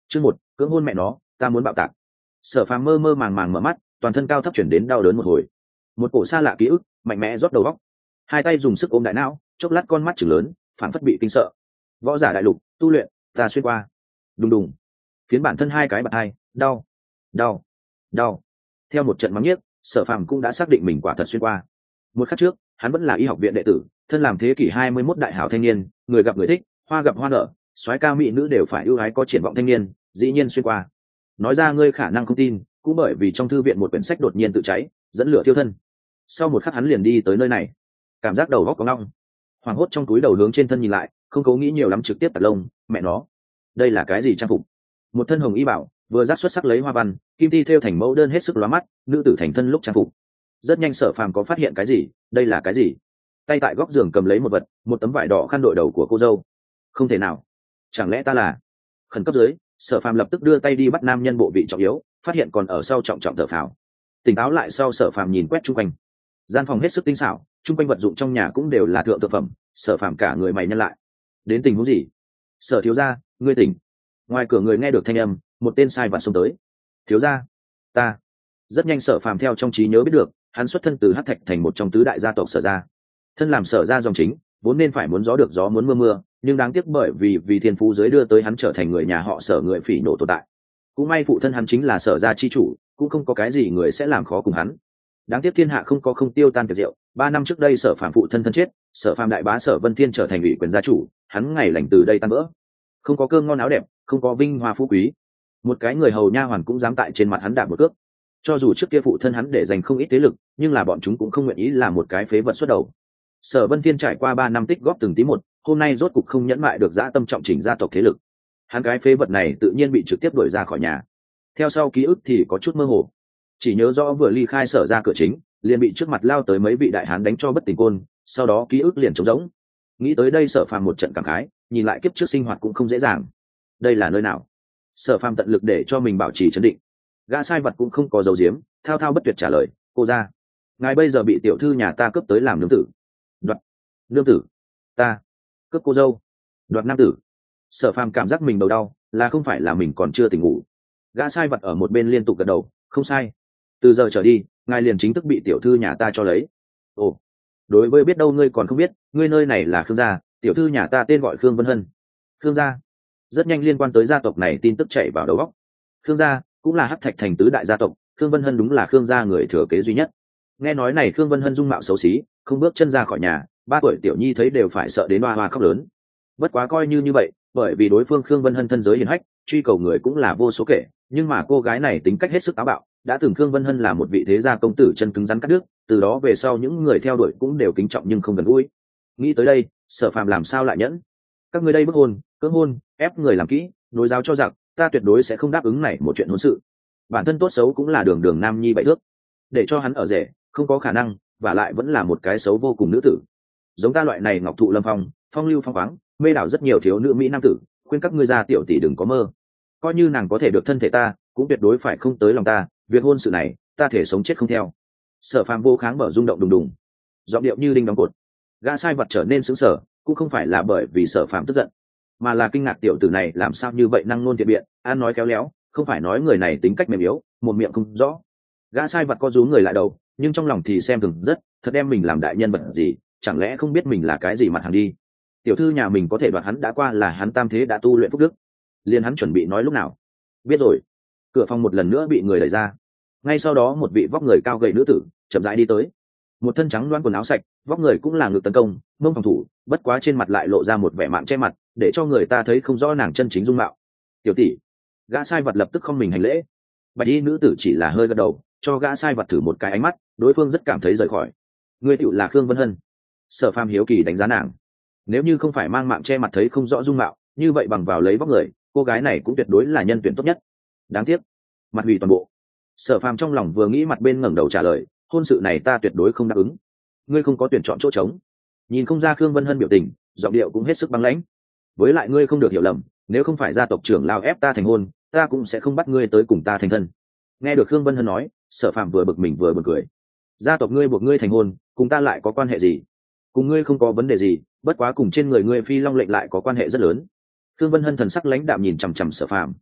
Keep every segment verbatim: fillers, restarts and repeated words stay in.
Chương một, cưỡng hôn mẹ nó, ta muốn bạo tạc. Sở Phàm mơ mơ màng màng mở mắt, toàn thân cao thấp chuyển đến đau đớn một hồi. Một cổ xa lạ ký ức mạnh mẽ rót đầu óc, hai tay dùng sức ôm đại não, chốc lát con mắt chừng lớn, phản phất bị kinh sợ. Võ giả đại lục, tu luyện, ta xuyên qua. Đùng đùng. Phiến bản thân hai cái bật hai, đau, đau, đau. Theo một trận mắng nhiếc, Sở Phàm cũng đã xác định mình quả thật xuyên qua. Một khắc trước, hắn vẫn là y học viện đệ tử, thân làm thế kỷ hai mươi mốt đại hảo thanh niên, người gặp người thích, hoa gặp hoa nở, soái ca mỹ nữ đều phải ưu ái có triển vọng thanh niên, dĩ nhiên xuyên qua. Nói ra ngươi khả năng không tin, cũng bởi vì trong thư viện một quyển sách đột nhiên tự cháy, dẫn lửa thiêu thân. Sau một khắc hắn liền đi tới nơi này, cảm giác đầu óc có ngọng. Hoảng hốt trong túi đầu hướng trên thân nhìn lại, không cố nghĩ nhiều lắm trực tiếp tạt lông, mẹ nó, đây là cái gì trang phục? Một thân hồng y bảo, vừa giác xuất sắc lấy hoa văn, kim ti thêu thành mẫu đơn hết sức lóa mắt, nữ tử thành thân lúc trang phục. Rất nhanh Sở Phàm có phát hiện cái gì, đây là cái gì? Tay tại góc giường cầm lấy một vật, một tấm vải đỏ khăn đội đầu của cô dâu. Không thể nào, chẳng lẽ ta là? Khẩn cấp dưới, Sở Phàm lập tức đưa tay đi bắt nam nhân bộ vị trọng yếu, phát hiện còn ở sau trọng trọng thở phào. Tỉnh táo lại sau, Sở Phàm nhìn quét chung quanh, gian phòng hết sức tinh xảo, chung quanh vật dụng trong nhà cũng đều là thượng thực phẩm. Sở Phàm cả người mày nhăn lại, đến tình huống gì? Sở thiếu gia, ngươi tỉnh? Ngoài cửa người nghe được thanh âm, một tên sai vặt xông tới. Thiếu gia, ta. Rất nhanh Sở Phàm theo trong trí nhớ biết được, hắn xuất thân từ Hắc Thạch thành một trong tứ đại gia tộc Sở gia. Thân làm Sở gia dòng chính, vốn nên phải muốn gió được gió muốn mưa mưa, nhưng đáng tiếc bởi vì vì thiên phú giới đưa tới hắn trở thành người nhà họ Sở người phỉ nổ tồn tại. Cũng may phụ thân hắn chính là Sở gia chi chủ, cũng không có cái gì người sẽ làm khó cùng hắn. Đáng tiếc thiên hạ không có không tiêu tan tiệc rượu, ba năm trước đây Sở Phàm phụ thân thân chết, Sở Phàm đại bá Sở Vân Thiên trở thành ủy quyền gia chủ, hắn ngày lành từ đây tan vỡ. Không có cơm ngon áo đẹp, không có vinh hoa phú quý, một cái người hầu nha hoàn cũng dám tại trên mặt hắn đạp một cước. Cho dù trước kia phụ thân hắn để dành không ít thế lực, nhưng là bọn chúng cũng không nguyện ý làm một cái phế vật xuất đầu. Sở Vân Thiên trải qua ba năm tích góp từng tí một, hôm nay rốt cục không nhẫn mại được dã tâm trọng chỉnh gia tộc thế lực. Hắn cái phế vật này tự nhiên bị trực tiếp đuổi ra khỏi nhà. Theo sau ký ức thì có chút mơ hồ, chỉ nhớ rõ vừa ly khai Sở ra cửa chính, liền bị trước mặt lao tới mấy vị đại hán đánh cho bất tỉnh côn, sau đó ký ức liền trống rỗng. Nghĩ tới đây Sở Phàm một trận cảm khái, nhìn lại kiếp trước sinh hoạt cũng không dễ dàng. Đây là nơi nào? Sở Phàm tận lực để cho mình bảo trì trấn định. Gã sai vật cũng không có dấu diếm, thao thao bất tuyệt trả lời, cô ra, ngài bây giờ bị tiểu thư nhà ta cướp tới làm nương tử. Đoạt nương tử? Ta cướp cô dâu? Đoạt nam tử? Sở Phàm cảm giác mình đầu đau, là không phải là mình còn chưa tỉnh ngủ. Gã sai vật ở một bên liên tục gật đầu, không sai, từ giờ trở đi ngài liền chính thức bị tiểu thư nhà ta cho lấy. Ồ, đối với biết đâu ngươi còn không biết, ngươi nơi này là Khương gia, tiểu thư nhà ta tên gọi Khương Vân Hân. Khương gia? Rất nhanh liên quan tới gia tộc này tin tức chạy vào đầu óc. Khương gia cũng là Hắc Thạch thành tứ đại gia tộc, Khương Vân Hân đúng là Khương gia người thừa kế duy nhất. Nghe nói này Khương Vân Hân dung mạo xấu xí, không bước chân ra khỏi nhà, ba tuổi tiểu nhi thấy đều phải sợ đến hoa hoa khóc lớn. Bất quá coi như như vậy, bởi vì đối phương Khương Vân Hân thân giới hiền hách, truy cầu người cũng là vô số kể, nhưng mà cô gái này tính cách hết sức táo bạo, đã từng Khương Vân Hân là một vị thế gia công tử chân cứng rắn cắt đứt, từ đó về sau những người theo đuổi cũng đều kính trọng nhưng không gần gũi. Nghĩ tới đây, Sở Phàm làm sao lại nhẫn? Các ngươi đây bức hôn, cưỡng hôn, ép người làm kỹ, nối giáo cho giặc, ta tuyệt đối sẽ không đáp ứng này một chuyện hôn sự. Bản thân tốt xấu cũng là đường đường nam nhi bảy thước, để cho hắn ở rể, không có khả năng, và lại vẫn là một cái xấu vô cùng nữ tử. Giống ta loại này ngọc thụ lâm phong, phong lưu phong khoáng, mê đảo rất nhiều thiếu nữ mỹ nam tử, khuyên các ngươi gia tiểu tỷ đừng có mơ. Coi như nàng có thể được thân thể ta, cũng tuyệt đối phải không tới lòng ta, việc hôn sự này, ta thể sống chết không theo. Sở Phàm vô kháng mở rung động đùng đùng, giọng điệu như đinh đóng cột. Gã sai vật trở nên sững sờ, cũng không phải là bởi vì Sở Phàm tức giận, mà là kinh ngạc tiểu tử này làm sao như vậy năng nôn thiện biện, an nói khéo léo, không phải nói người này tính cách mềm yếu, một miệng không rõ. Gã sai vật co rúm người lại đầu, nhưng trong lòng thì xem thường rất, thật đem mình làm đại nhân vật gì, chẳng lẽ không biết mình là cái gì mặt hàng đi. Tiểu thư nhà mình có thể đoạt hắn đã qua là hắn tam thế đã tu luyện phúc đức, liền hắn chuẩn bị nói lúc nào. Biết rồi. Cửa phòng một lần nữa bị người đẩy ra, ngay sau đó một vị vóc người cao gầy nữ tử chậm rãi đi tới, một thân trắng loáng quần áo sạch, vóc người cũng là ngực tấn công, mông phòng thủ, bất quá trên mặt lại lộ ra một vẻ mạng che mặt, để cho người ta thấy không rõ nàng chân chính dung mạo. Tiểu tỷ. Gã sai vật lập tức không mình hành lễ. Bạch y nữ tử chỉ là hơi gật đầu, cho gã sai vật thử một cái ánh mắt, đối phương rất cảm thấy rời khỏi. Ngươi tựu là Khương Vân Hân? Sở Phàm hiếu kỳ đánh giá nàng. Nếu như không phải mang mạng che mặt thấy không rõ dung mạo, như vậy bằng vào lấy vóc người, cô gái này cũng tuyệt đối là nhân tuyển tốt nhất. Đáng tiếc, mặt hủy toàn bộ. Sở Phàm trong lòng vừa nghĩ mặt bên ngẩng đầu trả lời, hôn sự này ta tuyệt đối không đáp ứng. Ngươi không có tuyển chọn chỗ trống. Nhìn không ra Khương Vân Hân biểu tình, giọng điệu cũng hết sức băng lãnh. Với lại ngươi không được hiểu lầm, nếu không phải gia tộc trưởng lao ép ta thành hôn, ta cũng sẽ không bắt ngươi tới cùng ta thành thân. Nghe được Khương Vân Hân nói, Sở Phàm vừa bực mình vừa buồn cười. Gia tộc ngươi buộc ngươi thành hôn, cùng ta lại có quan hệ gì? Cùng ngươi không có vấn đề gì, bất quá cùng trên người ngươi phi long lệnh lại có quan hệ rất lớn. Khương Vân Hân thần sắc lãnh đạm nhìn chằm chằm Sở Phàm.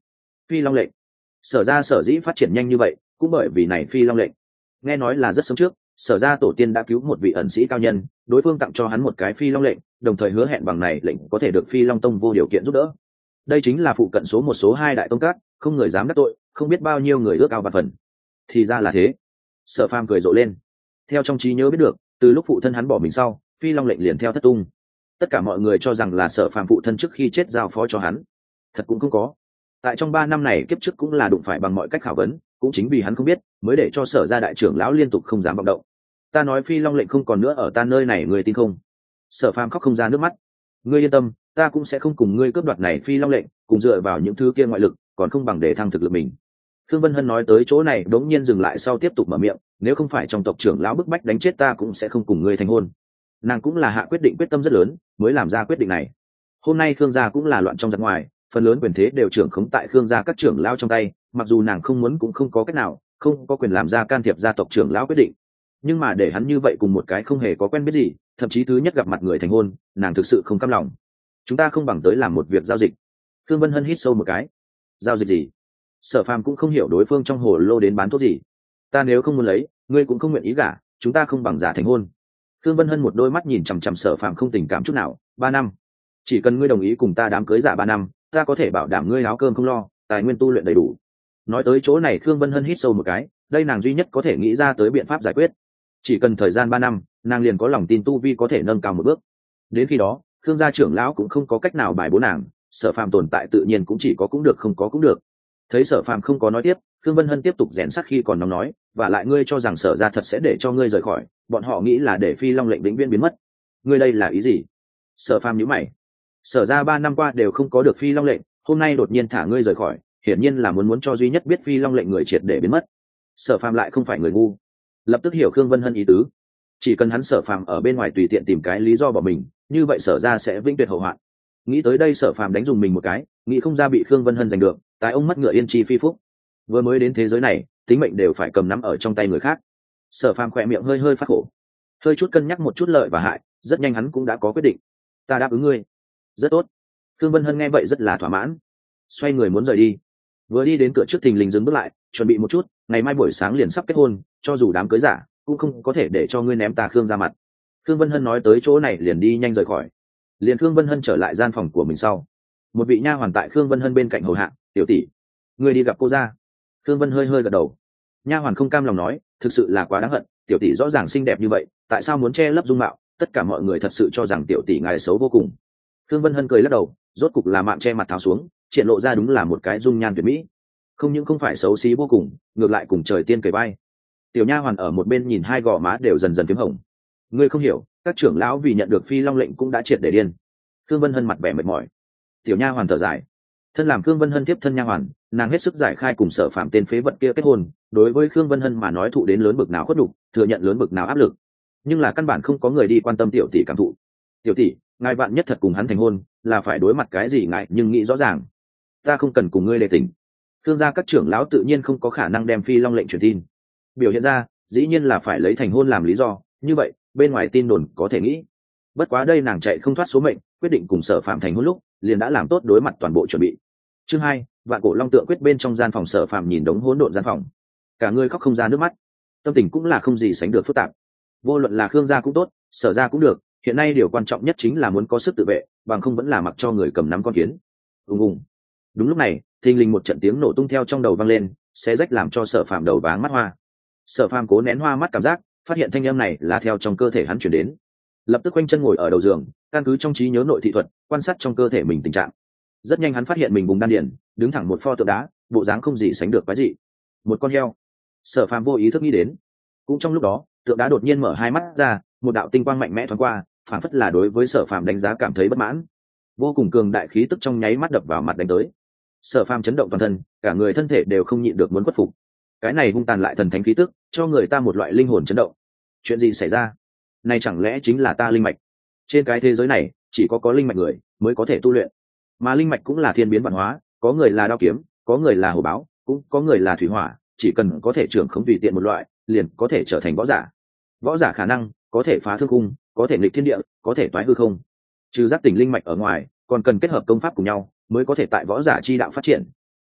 Phi long lệnh. Sở ra sở dĩ phát triển nhanh như vậy cũng bởi vì này phi long lệnh. Nghe nói là rất sớm trước, sở ra tổ tiên đã cứu một vị ẩn sĩ cao nhân, đối phương tặng cho hắn một cái phi long lệnh, đồng thời hứa hẹn bằng này lệnh có thể được phi long tông vô điều kiện giúp đỡ. Đây chính là phụ cận số một số hai đại tông các, không người dám đắc tội, không biết bao nhiêu người ước ao và phần. Thì ra là thế. Sở Phàm cười rộ lên. Theo trong trí nhớ biết được, từ lúc phụ thân hắn bỏ mình sau, phi long lệnh liền theo thất tung. Tất cả mọi người cho rằng là Sở Phàm phụ thân trước khi chết giao phó cho hắn. Thật cũng không có. Tại trong ba năm này kiếp trước cũng là đụng phải bằng mọi cách khảo vấn, cũng chính vì hắn không biết, mới để cho Sở gia đại trưởng lão liên tục không dám vọng động. Ta nói phi long lệnh không còn nữa ở ta nơi này, người tin không? Sở Phàm khóc không ra nước mắt. Ngươi yên tâm, ta cũng sẽ không cùng ngươi cướp đoạt này phi long lệnh, cùng dựa vào những thứ kia ngoại lực, còn không bằng để thăng thực lực mình. Khương Vân Hân nói tới chỗ này đống nhiên dừng lại sau tiếp tục mở miệng, nếu không phải trong tộc trưởng lão bức bách đánh chết ta cũng sẽ không cùng ngươi thành hôn. Nàng cũng là hạ quyết định quyết tâm rất lớn, mới làm ra quyết định này. Hôm nay Khương gia cũng là loạn trong giặc ngoài, phần lớn quyền thế đều trưởng khống tại Khương gia các trưởng lão trong tay, mặc dù nàng không muốn cũng không có cách nào, không có quyền làm ra can thiệp gia tộc trưởng lão quyết định. Nhưng mà để hắn như vậy cùng một cái không hề có quen biết gì, thậm chí thứ nhất gặp mặt người thành hôn, nàng thực sự không cam lòng. Chúng ta không bằng tới làm một việc giao dịch. Khương Vân Hân hít sâu một cái. Giao dịch gì? Sở Phàm cũng không hiểu đối phương trong hồ lô đến bán thuốc gì. Ta nếu không muốn lấy, ngươi cũng không nguyện ý gả, chúng ta không bằng giả thành hôn. Khương Vân Hân một đôi mắt nhìn chằm chằm Sở Phàm không tình cảm chút nào. Ba năm, chỉ cần ngươi đồng ý cùng ta đám cưới giả ba năm, ta có thể bảo đảm ngươi áo cơm không lo, tài nguyên tu luyện đầy đủ. Nói tới chỗ này Khương Vân Hân hít sâu một cái, đây nàng duy nhất có thể nghĩ ra tới biện pháp giải quyết. Chỉ cần thời gian ba năm, nàng liền có lòng tin tu vi có thể nâng cao một bước. Đến khi đó, Khương gia trưởng lão cũng không có cách nào bài bố nàng, Sở Phàm tồn tại tự nhiên cũng chỉ có cũng được không có cũng được. Thấy Sở Phàm không có nói tiếp, Khương Vân Hân tiếp tục rèn sắt khi còn nóng nói, và lại ngươi cho rằng Sở gia thật sẽ để cho ngươi rời khỏi, bọn họ nghĩ là để phi long lệnh vĩnh viễn biến mất. Ngươi đây là ý gì? Sở Phàm nhíu mày. Sở gia ba năm qua đều không có được phi long lệnh, hôm nay đột nhiên thả ngươi rời khỏi, hiển nhiên là muốn muốn cho duy nhất biết phi long lệnh người triệt để biến mất. Sở Phàm lại không phải người ngu, lập tức hiểu Khương Vân Hân ý tứ. Chỉ cần hắn Sở Phàm ở bên ngoài tùy tiện tìm cái lý do bỏ mình, như vậy Sở gia sẽ vĩnh tuyệt hậu hoạn. Nghĩ tới đây Sở Phàm đánh dùng mình một cái, nghĩ không ra bị Khương Vân Hân giành được, tại ông mất ngựa yên chi phi phúc. Vừa mới đến thế giới này, tính mệnh đều phải cầm nắm ở trong tay người khác. Sở Phàm khỏe miệng hơi hơi phát khổ, hơi chút cân nhắc một chút lợi và hại, rất nhanh hắn cũng đã có quyết định. Ta đáp ứng ngươi. Rất tốt. Khương Vân Hân nghe vậy rất là thỏa mãn, xoay người muốn rời đi. Vừa đi đến cửa trước thình lình dừng bước lại, chuẩn bị một chút, ngày mai buổi sáng liền sắp kết hôn, cho dù đám cưới giả cũng không có thể để cho ngươi ném ta Khương ra mặt. Khương Vân Hân nói tới chỗ này liền đi nhanh rời khỏi. Liền Khương Vân Hân trở lại gian phòng của mình sau, một vị nha hoàn tại Khương Vân Hân bên cạnh hầu hạ. Tiểu tỷ, ngươi đi gặp cô ra. Khương Vân hơi hơi gật đầu. Nha hoàn không cam lòng nói, thực sự là quá đáng hận, tiểu tỷ rõ ràng xinh đẹp như vậy, tại sao muốn che lấp dung mạo, tất cả mọi người thật sự cho rằng tiểu tỷ ngài xấu vô cùng. Khương Vân Hân cười lắc đầu, rốt cục là mạng che mặt tháo xuống, triển lộ ra đúng là một cái dung nhan tuyệt mỹ, không những không phải xấu xí vô cùng, ngược lại cùng trời tiên kề vai. Tiểu nha hoàn ở một bên nhìn hai gò má đều dần dần phím hồng. Ngươi không hiểu, các trưởng lão vì nhận được phi long lệnh cũng đã triệt để điên. Khương Vân Hân mặt vẻ mệt mỏi. Tiểu nha hoàn thở dài. Thân làm Khương Vân Hân tiếp thân nha hoàn, nàng hết sức giải khai cùng Sở Phạm tên phế vật kia kết hôn, đối với Khương Vân Hân mà nói thụ đến lớn bực nào khuất nhục, thừa nhận lớn bực nào áp lực, nhưng là căn bản không có người đi quan tâm tiểu tỷ cảm thụ. Tiểu tỷ, ngài bạn nhất thật cùng hắn thành hôn, là phải đối mặt cái gì ngại, nhưng nghĩ rõ ràng. Ta không cần cùng ngươi lệ tình. Khương gia các trưởng lão tự nhiên không có khả năng đem phi long lệnh truyền tin. Biểu hiện ra, dĩ nhiên là phải lấy thành hôn làm lý do, như vậy, bên ngoài tin đồn có thể nghĩ. Bất quá đây nàng chạy không thoát số mệnh, quyết định cùng Sở Phạm thành hôn lúc, liền đã làm tốt đối mặt toàn bộ chuẩn bị. Chương hai, vạn cổ long tượng quyết. Bên trong gian phòng Sở Phạm nhìn đống hỗn độn gian phòng, cả người khóc không ra nước mắt, tâm tình cũng là không gì sánh được phức tạp. Vô luận là Khương gia cũng tốt, Sở gia cũng được, hiện nay điều quan trọng nhất chính là muốn có sức tự vệ, bằng không vẫn là mặc cho người cầm nắm con kiến. Ùng ùng. Đúng lúc này, thình lình một trận tiếng nổ tung theo trong đầu vang lên, xé rách làm cho Sở Phạm đầu váng mắt hoa. Sở Phạm cố nén hoa mắt cảm giác, phát hiện thanh âm này là theo trong cơ thể hắn truyền đến, lập tức quanh chân ngồi ở đầu giường, căn cứ trong trí nhớ nội thị thuật quan sát trong cơ thể mình tình trạng. Rất nhanh hắn phát hiện mình vùng đan điền đứng thẳng một pho tượng đá, bộ dáng không gì sánh được quái dị, một con heo. Sở Phạm vô ý thức nghĩ đến. Cũng trong lúc đó, tượng đá đột nhiên mở hai mắt ra, một đạo tinh quang mạnh mẽ thoáng qua, phản phất là đối với Sở Phạm đánh giá cảm thấy bất mãn. Vô cùng cường đại khí tức trong nháy mắt đập vào mặt đánh tới. Sở Phạm chấn động toàn thân, cả người thân thể đều không nhịn được muốn khuất phục. Cái này hung tàn lại thần thánh khí tức, cho người ta một loại linh hồn chấn động. Chuyện gì xảy ra? Này chẳng lẽ chính là ta linh mạch? Trên cái thế giới này, chỉ có có linh mạch người mới có thể tu luyện. Mà linh mạch cũng là thiên biến vạn hóa, có người là đao kiếm, có người là hổ báo, cũng có người là thủy hỏa, chỉ cần có thể trưởng khống tùy tiện một loại, liền có thể trở thành võ giả. Võ giả khả năng có thể phá thương khung, có thể nghịch thiên địa, có thể toái hư không. Trừ giác tỉnh linh mạch ở ngoài, còn cần kết hợp công pháp cùng nhau, mới có thể tại võ giả chi đạo phát triển.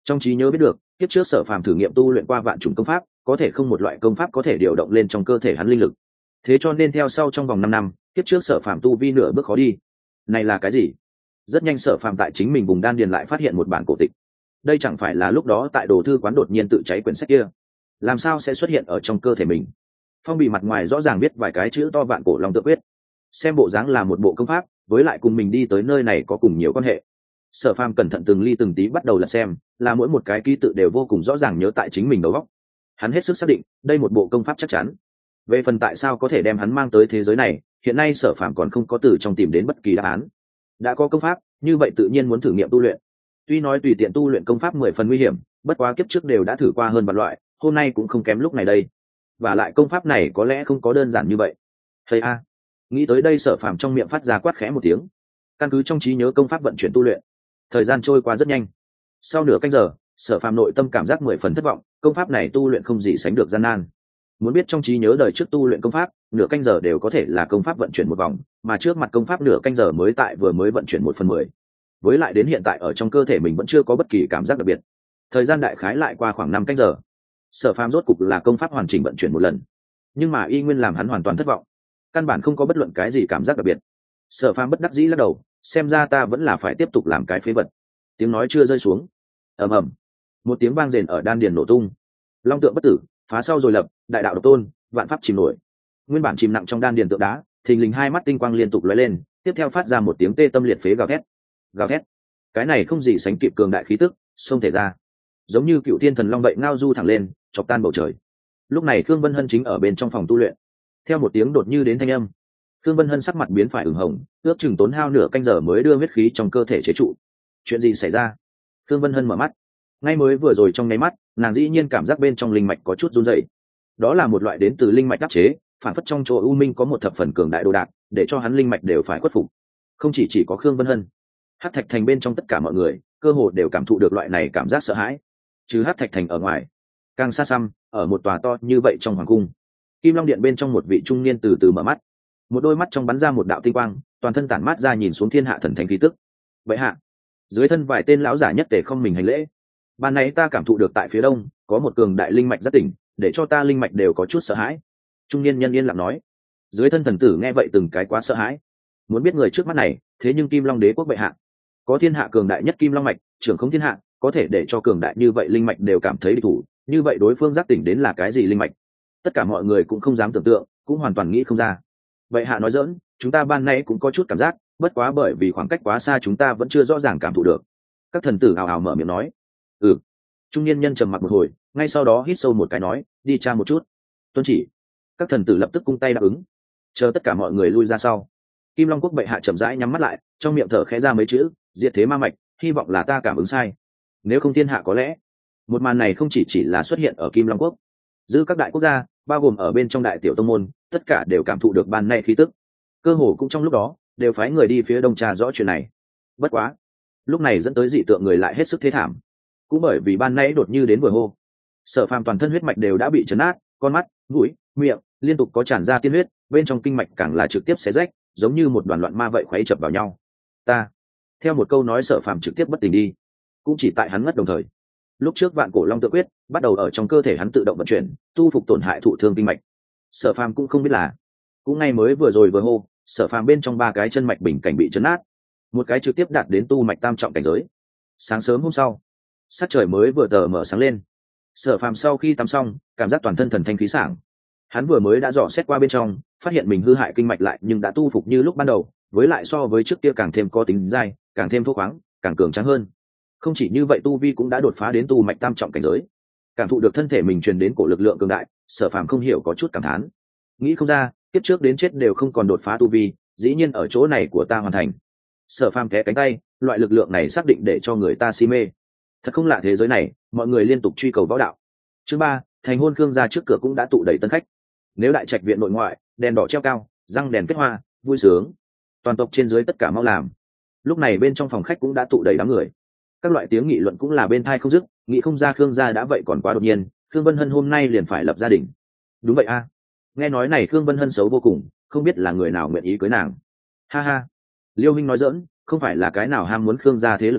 Trong trí nhớ biết được kiếp trước Sở Phàm thử nghiệm tu luyện qua vạn chủng công pháp, có thể không một loại công pháp có thể điều động lên trong cơ thể hắn linh lực. Thế cho nên theo sau trong vòng năm năm, kiếp trước Sở Phàm tu vi nửa bước khó đi. Này là cái gì? Rất nhanh Sở Phàm tại chính mình vùng đan điền lại phát hiện một bản cổ tịch. Đây chẳng phải là lúc đó tại đồ thư quán đột nhiên tự cháy quyển sách kia? Làm sao sẽ xuất hiện ở trong cơ thể mình? Phong bì mặt ngoài rõ ràng viết vài cái chữ to vạn cổ long tự quyết. Xem bộ dáng là một bộ công pháp, với lại cùng mình đi tới nơi này có cùng nhiều quan hệ. Sở Phàm cẩn thận từng ly từng tí bắt đầu lật xem, là mỗi một cái ký tự đều vô cùng rõ ràng nhớ tại chính mình đầu óc. Hắn hết sức xác định, đây một bộ công pháp chắc chắn. Về phần tại sao có thể đem hắn mang tới thế giới này, hiện nay Sở Phàm còn không có từ trong tìm đến bất kỳ đáp án. Đã có công pháp, như vậy tự nhiên muốn thử nghiệm tu luyện. Tuy nói tùy tiện tu luyện công pháp mười phần nguy hiểm, bất quá kiếp trước đều đã thử qua hơn vạn loại, hôm nay cũng không kém lúc này đây. Và lại công pháp này có lẽ không có đơn giản như vậy. Thầy a, nghĩ tới đây Sở Phàm trong miệng phát ra quát khẽ một tiếng. Căn cứ trong trí nhớ công pháp vận chuyển tu luyện, thời gian trôi qua rất nhanh. Sau nửa canh giờ, Sở Phàm nội tâm cảm giác mười phần thất vọng, công pháp này tu luyện không gì sánh được gian nan. Muốn biết trong trí nhớ đời trước tu luyện công pháp, nửa canh giờ đều có thể là công pháp vận chuyển một vòng, mà trước mặt công pháp nửa canh giờ mới tại vừa mới vận chuyển một phần mười. Với lại đến hiện tại ở trong cơ thể mình vẫn chưa có bất kỳ cảm giác đặc biệt. Thời gian đại khái lại qua khoảng năm canh giờ. Sở Phàm rốt cục là công pháp hoàn chỉnh vận chuyển một lần, nhưng mà y nguyên làm hắn hoàn toàn thất vọng, căn bản không có bất luận cái gì cảm giác đặc biệt. Sở Phàm bất đắc dĩ lắc đầu, xem ra ta vẫn là phải tiếp tục làm cái phế vật. Tiếng nói chưa rơi xuống, ầm ầm, một tiếng vang rền ở đan điền nổ tung. Long tượng bất tử, phá sau rồi lập, đại đạo độc tôn, vạn pháp chìm nổi. Nguyên bản chìm nặng trong đan điền tượng đá, thình lình hai mắt tinh quang liên tục lóe lên, tiếp theo phát ra một tiếng tê tâm liệt phế gào thét. Gào thét. Cái này không gì sánh kịp cường đại khí tức, xông thể ra, giống như cựu thiên thần long vậy ngao du thẳng lên, chọc tan bầu trời. Lúc này Khương Vân Hân chính ở bên trong phòng tu luyện. Theo một tiếng đột như đến thanh âm, Khương Vân Hân sắc mặt biến phải ửng hồng, ước chừng tốn hao nửa canh giờ mới đưa huyết khí trong cơ thể chế trụ. Chuyện gì xảy ra? Khương Vân Hân mở mắt, ngay mới vừa rồi trong nháy mắt, nàng dĩ nhiên cảm giác bên trong linh mạch có chút run rẩy. Đó là một loại đến từ linh mạch đắc chế, phản phất trong chỗ u minh có một thập phần cường đại đồ đạc, để cho hắn linh mạch đều phải khuất phục. Không chỉ chỉ có Khương Vân Hân, Hắc Thạch Thành bên trong tất cả mọi người, cơ hồ đều cảm thụ được loại này cảm giác sợ hãi. Trừ Hắc Thạch Thành ở ngoài, càng xa xăm, ở một tòa to như vậy trong hoàng cung, Kim Long Điện bên trong một vị trung niên từ từ mở mắt, một đôi mắt trong bắn ra một đạo tinh quang, toàn thân tản mát ra nhìn xuống thiên hạ thần thánh khí tức. Vậy hạ, dưới thân vài tên lão giả nhất tề không mình hành lễ. Ban nãy ta cảm thụ được tại phía đông có một cường đại linh mạch rất tỉnh, để cho ta linh mạch đều có chút sợ hãi. Trung niên nhân yên lặng nói. Dưới thân thần tử nghe vậy từng cái quá sợ hãi. Muốn biết người trước mắt này, thế nhưng Kim Long Đế quốc bệ hạ, có thiên hạ cường đại nhất Kim Long mạch, trưởng không thiên hạ, có thể để cho cường đại như vậy linh mạch đều cảm thấy địch thủ, như vậy đối phương giác tỉnh đến là cái gì linh mạch? Tất cả mọi người cũng không dám tưởng tượng, cũng hoàn toàn nghĩ không ra. Bệ hạ nói giỡn, chúng ta ban nay cũng có chút cảm giác, bất quá bởi vì khoảng cách quá xa chúng ta vẫn chưa rõ ràng cảm thụ được. Các thần tử ào ào mở miệng nói. Ừ. Trung niên nhân trầm mặc một hồi, ngay sau đó hít sâu một cái nói, đi tra một chút. Tuân chỉ. Các thần tử lập tức cung tay đáp ứng. Chờ tất cả mọi người lui ra sau, Kim Long quốc bệ hạ chậm rãi nhắm mắt lại, trong miệng thở khẽ ra mấy chữ, diệt thế ma mạch, hy vọng là ta cảm ứng sai. Nếu không thiên hạ có lẽ. Một màn này không chỉ chỉ là xuất hiện ở Kim Long quốc, dư các đại quốc gia, bao gồm ở bên trong đại tiểu tông môn, tất cả đều cảm thụ được ban nay khí tức. Cơ hồ cũng trong lúc đó, đều phái người đi phía đông trà rõ chuyện này. Bất quá, lúc này dẫn tới dị tượng người lại hết sức thế thảm. Cũng bởi vì ban nay đột như đến vừa hô, Sở Phàm toàn thân huyết mạch đều đã bị chấn nát, con mắt, mũi, miệng liên tục có tràn ra tiên huyết, bên trong kinh mạch càng là trực tiếp xé rách, giống như một đoàn loạn ma vậy khuấy chập vào nhau. Ta, theo một câu nói Sở Phàm trực tiếp bất tỉnh đi, cũng chỉ tại hắn ngất đồng thời. Lúc trước vạn cổ long tự quyết bắt đầu ở trong cơ thể hắn tự động vận chuyển, tu phục tổn hại thụ thương kinh mạch. Sở Phàm cũng không biết là, cũng ngay mới vừa rồi vừa hô, Sở Phàm bên trong ba cái chân mạch bình cảnh bị chấn nát, một cái trực tiếp đạt đến tu mạch tam trọng cảnh giới. Sáng sớm hôm sau, sắc trời mới vừa tờ mở sáng lên. Sở Phàm sau khi tắm xong, cảm giác toàn thân thần thanh khí sảng. Hắn vừa mới đã dò xét qua bên trong, phát hiện mình hư hại kinh mạch lại nhưng đã tu phục như lúc ban đầu, với lại so với trước kia càng thêm có tính dai, càng thêm thô khoáng, càng cường tráng hơn. Không chỉ như vậy, tu vi cũng đã đột phá đến tu mạch tam trọng cảnh giới. Cảm thụ được thân thể mình truyền đến cổ lực lượng cường đại, Sở Phàm không hiểu có chút cảm thán. Nghĩ không ra, kiếp trước đến chết đều không còn đột phá tu vi, dĩ nhiên ở chỗ này của ta hoàn thành. Sở Phàm khẽ cánh tay, loại lực lượng này xác định để cho người ta si mê. Thật không lạ, thế giới này, mọi người liên tục truy cầu võ đạo. Chương ba, thành hôn Khương gia trước cửa cũng đã tụ đầy tân khách. Nếu đại trạch viện nội ngoại, đèn đỏ treo cao, răng đèn kết hoa, vui sướng. Toàn tộc trên dưới tất cả mau làm. Lúc này bên trong phòng khách cũng đã tụ đầy đám người. Các loại tiếng nghị luận cũng là bên tai không dứt, nghĩ không ra Khương gia đã vậy còn quá đột nhiên, Khương Vân Hân hôm nay liền phải lập gia đình. Đúng vậy a. Nghe nói này Khương Vân Hân xấu vô cùng, không biết là người nào nguyện ý cưới nàng. Ha ha. Liêu Minh nói giỡn, không phải là cái nào ham muốn Khương gia thế lực người,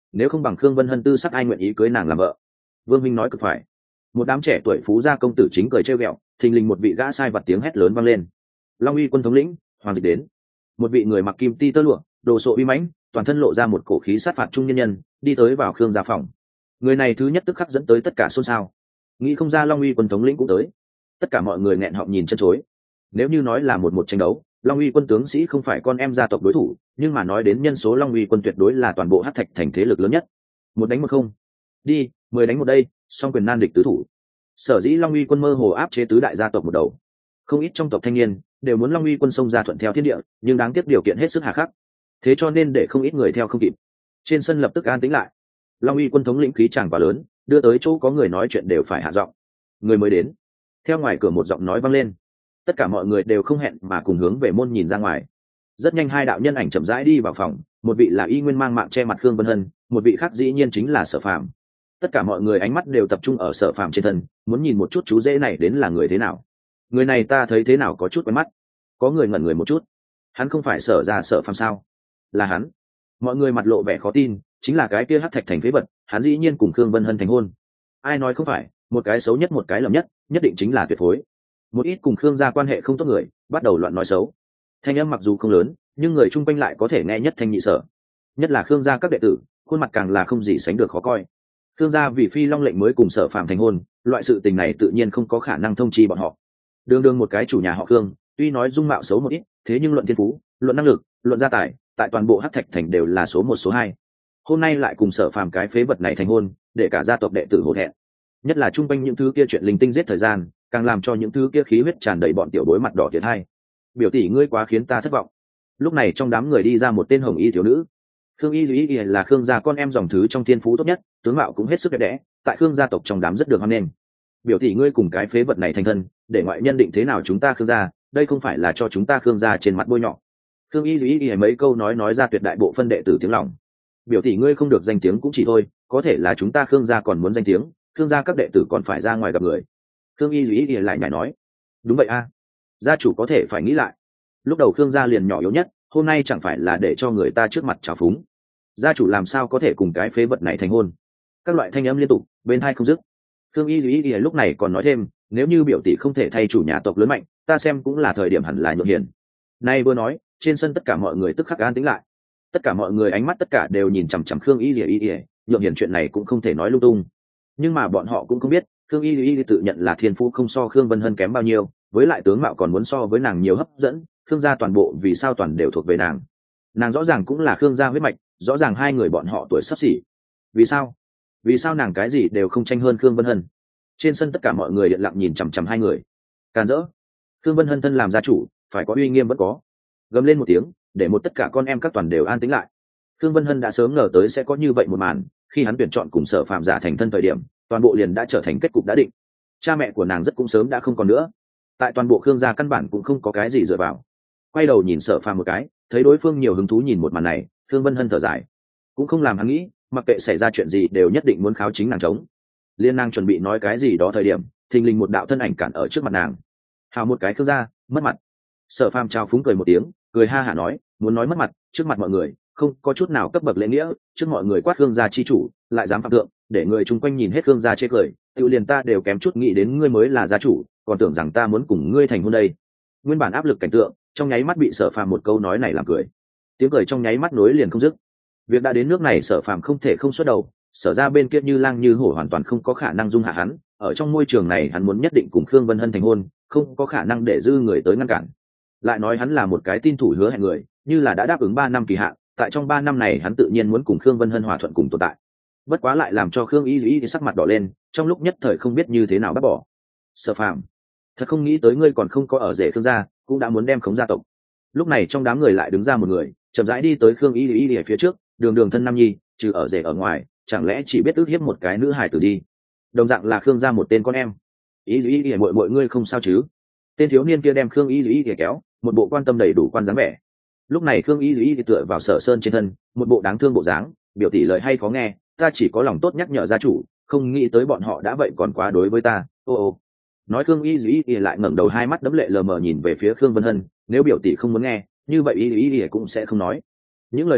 nếu không bằng khương vân hân tư sắc ai nguyện ý cưới nàng làm vợ. Vương Minh nói cực phải. Một đám trẻ tuổi phú gia công tử chính cười trêu ghẹo, thình lình một vị gã sai vặt tiếng hét lớn vang lên. Long Uy quân thống lĩnh Hoàng Dịch đến. Một vị người mặc kim ti tơ lụa, đồ sộ uy mãnh, toàn thân lộ ra một cổ khí sát phạt trung nhân nhân, đi tới vào khương gia phòng. Người này thứ nhất tức khắc dẫn tới tất cả xôn xao. Nghĩ không ra Long Uy quân thống lĩnh cũng tới. Tất cả mọi người nghẹn họng nhìn chân chối. Nếu như nói là một một tranh đấu, Long Uy quân tướng sĩ không phải con em gia tộc đối thủ, nhưng mà nói đến nhân số Long Uy quân tuyệt đối là toàn bộ Hắc Thạch thành thế lực lớn nhất. Một đánh một không. Đi, mười đánh một đây, song quyền nan địch tứ thủ. Sở dĩ Long Uy quân mơ hồ áp chế tứ đại gia tộc một đầu. Không ít trong tộc thanh niên đều muốn Long Uy quân xông ra thuận theo thiên địa, nhưng đáng tiếc điều kiện hết sức hà khắc. Thế cho nên để không ít người theo không kịp. Trên sân lập tức an tĩnh lại. Long Uy quân thống lĩnh khí chàng quá lớn, đưa tới chỗ có người nói chuyện đều phải hạ giọng. Người mới đến. Theo ngoài cửa một giọng nói vang lên. Tất cả mọi người đều không hẹn mà cùng hướng về môn nhìn ra ngoài. Rất nhanh hai đạo nhân ảnh chậm rãi đi vào phòng, một vị là Y Nguyên mang mạng che mặt Khương Vân Hân, một vị khác dĩ nhiên chính là Sở Phàm. Tất cả mọi người ánh mắt đều tập trung ở Sở Phàm trên thân, muốn nhìn một chút chú rể này đến là người thế nào. Người này ta thấy thế nào có chút quen mắt. Có người ngẩn người một chút. Hắn không phải Sở ra Sở Phàm sao? Là hắn. Mọi người mặt lộ vẻ khó tin, chính là cái kia Hắc Thạch thành phế vật, hắn dĩ nhiên cùng Khương Vân Hân thành hôn. Ai nói không phải, một cái xấu nhất một cái lầm nhất, nhất định chính là tuyệt phối. Một ít cùng Khương gia quan hệ không tốt người, bắt đầu loạn nói xấu. Thanh âm mặc dù không lớn, nhưng người chung quanh lại có thể nghe nhất thanh nhị sở. Nhất là Khương gia các đệ tử, khuôn mặt càng là không gì sánh được khó coi. Khương gia vì Phi Long lệnh mới cùng Sở Phàm thành hôn, loại sự tình này tự nhiên không có khả năng thông chi bọn họ. Đường đường một cái chủ nhà họ Khương, tuy nói dung mạo xấu một ít, thế nhưng luận thiên phú, luận năng lực, luận gia tài, tại toàn bộ Hắc Thạch thành đều là số một số hai. Hôm nay lại cùng Sở Phàm cái phế vật này thành hôn, để cả gia tộc đệ tử hổ thẹn. Nhất là chung quanh những thứ kia chuyện linh tinh giết thời gian, càng làm cho những thứ kia khí huyết tràn đầy bọn tiểu bối mặt đỏ thiệt hai. Biểu tỷ ngươi quá khiến ta thất vọng. Lúc này trong đám người đi ra một tên hồng y thiếu nữ. Khương Y Duy Y là Khương gia con em dòng thứ trong thiên phú tốt nhất, tướng mạo cũng hết sức đẹp đẽ, tại Khương gia tộc trong đám rất được hoan nghênh. Biểu tỷ ngươi cùng cái phế vật này thành thân, để ngoại nhân định thế nào chúng ta Khương gia, đây không phải là cho chúng ta Khương gia trên mặt bôi nhọ. Khương Y Duy Y mấy câu nói nói ra tuyệt đại bộ phân đệ tử tiếng lòng. Biểu tỷ ngươi không được danh tiếng cũng chỉ thôi, có thể là chúng ta Khương gia còn muốn danh tiếng, Khương gia các đệ tử còn phải ra ngoài gặp người. Khương Y Duy Y lại nhảy nói, đúng vậy a, gia chủ có thể phải nghĩ lại. Lúc đầu Khương gia liền nhỏ yếu nhất, hôm nay chẳng phải là để cho người ta trước mặt trào phúng. Gia chủ làm sao có thể cùng cái phế vật này thành hôn? Các loại thanh âm liên tục, bên hai không dứt. Khương Y Duy Y lúc này còn nói thêm, nếu như biểu tỷ không thể thay chủ nhà tộc lớn mạnh, ta xem cũng là thời điểm hẳn là nhượng hiền. Nay vừa nói, trên sân tất cả mọi người tức khắc an tĩnh lại. Tất cả mọi người ánh mắt tất cả đều nhìn chằm chằm Khương Y Duy Y, nhượng hiền chuyện này cũng không thể nói lung tung. Nhưng mà bọn họ cũng không biết, Khương Y Y tự nhận là thiên phú không so Khương Vân Hân kém bao nhiêu, với lại tướng mạo còn muốn so với nàng nhiều hấp dẫn, Khương gia toàn bộ vì sao toàn đều thuộc về nàng. Nàng rõ ràng cũng là Khương gia huyết mạch, rõ ràng hai người bọn họ tuổi sắp xỉ. Vì sao? Vì sao nàng cái gì đều không tranh hơn Khương Vân Hân? Trên sân tất cả mọi người điện lặng nhìn chằm chằm hai người. Càn rỡ. Khương Vân Hân thân làm gia chủ, phải có uy nghiêm vẫn có. Gầm lên một tiếng, để một tất cả con em các toàn đều an tĩnh lại. Khương Vân Hân đã sớm ngờ tới sẽ có như vậy một màn, khi hắn tuyển chọn cùng Sở Phàm giả thành thân thời điểm, toàn bộ liền đã trở thành kết cục đã định. Cha mẹ của nàng rất cũng sớm đã không còn nữa, tại toàn bộ Khương gia căn bản cũng không có cái gì dựa vào. Quay đầu nhìn Sở Phàm một cái, thấy đối phương nhiều hứng thú nhìn một màn này, Khương Vân Hân thở dài, cũng không làm hắn nghĩ, mặc kệ xảy ra chuyện gì đều nhất định muốn kháo chính nàng chống. Liên nàng chuẩn bị nói cái gì đó thời điểm, thình lình một đạo thân ảnh cản ở trước mặt nàng. Hào một cái Khương gia, mất mặt. Sở Phàm trao phúng cười một tiếng, cười ha hả nói, muốn nói mất mặt, trước mặt mọi người, không có chút nào cấp bậc lễ nghĩa, trước mọi người quát Khương gia chi chủ, lại dám phạm thượng, để người chung quanh nhìn hết Khương gia chê cười, tự liền ta đều kém chút nghĩ đến ngươi mới là gia chủ, còn tưởng rằng ta muốn cùng ngươi thành hôn đây. Nguyên bản áp lực cảnh tượng, trong nháy mắt bị Sở Phàm một câu nói này làm cười. Tiếng cười trong nháy mắt nối liền không dứt. Việc đã đến nước này Sở Phàm không thể không xuất đầu, Sở ra bên kia như lang như hổ hoàn toàn không có khả năng dung hạ hắn, ở trong môi trường này hắn muốn nhất định cùng Khương Vân Hân thành hôn, không có khả năng để dư người tới ngăn cản. Lại nói hắn là một cái tin thủ hứa hẹn người, như là đã đáp ứng ba năm kỳ hạn, tại trong ba năm này hắn tự nhiên muốn cùng Khương Vân Hân hòa thuận cùng tồn tại. Bất quá lại làm cho Khương Y Y sắc mặt đỏ lên, trong lúc nhất thời không biết như thế nào bắt bỏ. Sở Phàm, thật không nghĩ tới ngươi còn không có ở rể Khương gia, cũng đã muốn đem khống gia tộc. Lúc này trong đám người lại đứng ra một người, chậm rãi đi tới Khương Y Y ở phía trước, đường đường thân nam nhi, trừ ở rể ở ngoài, chẳng lẽ chỉ biết ước hiếp một cái nữ hài tử đi? Đồng dạng là Khương gia một tên con em. Y Y Y muội muội ngươi không sao chứ? Tên thiếu niên kia đem Khương Y Y kéo, một bộ quan tâm đầy đủ quan dáng vẻ. Lúc này Khương Y Y tựa vào Sở Sơn trên thân, một bộ đáng thương bộ dáng, biểu tỷ lời hay có nghe, ta chỉ có lòng tốt nhắc nhở gia chủ, không nghĩ tới bọn họ đã vậy còn quá đối với ta. Ô ô. Nói Khương Y Y lại ngẩng đầu hai mắt đẫm lệ lờ mờ nhìn về phía Khương Vân Hân, nếu biểu tỷ không muốn nghe, như vậy Y Y cũng sẽ không nói. Những lời này,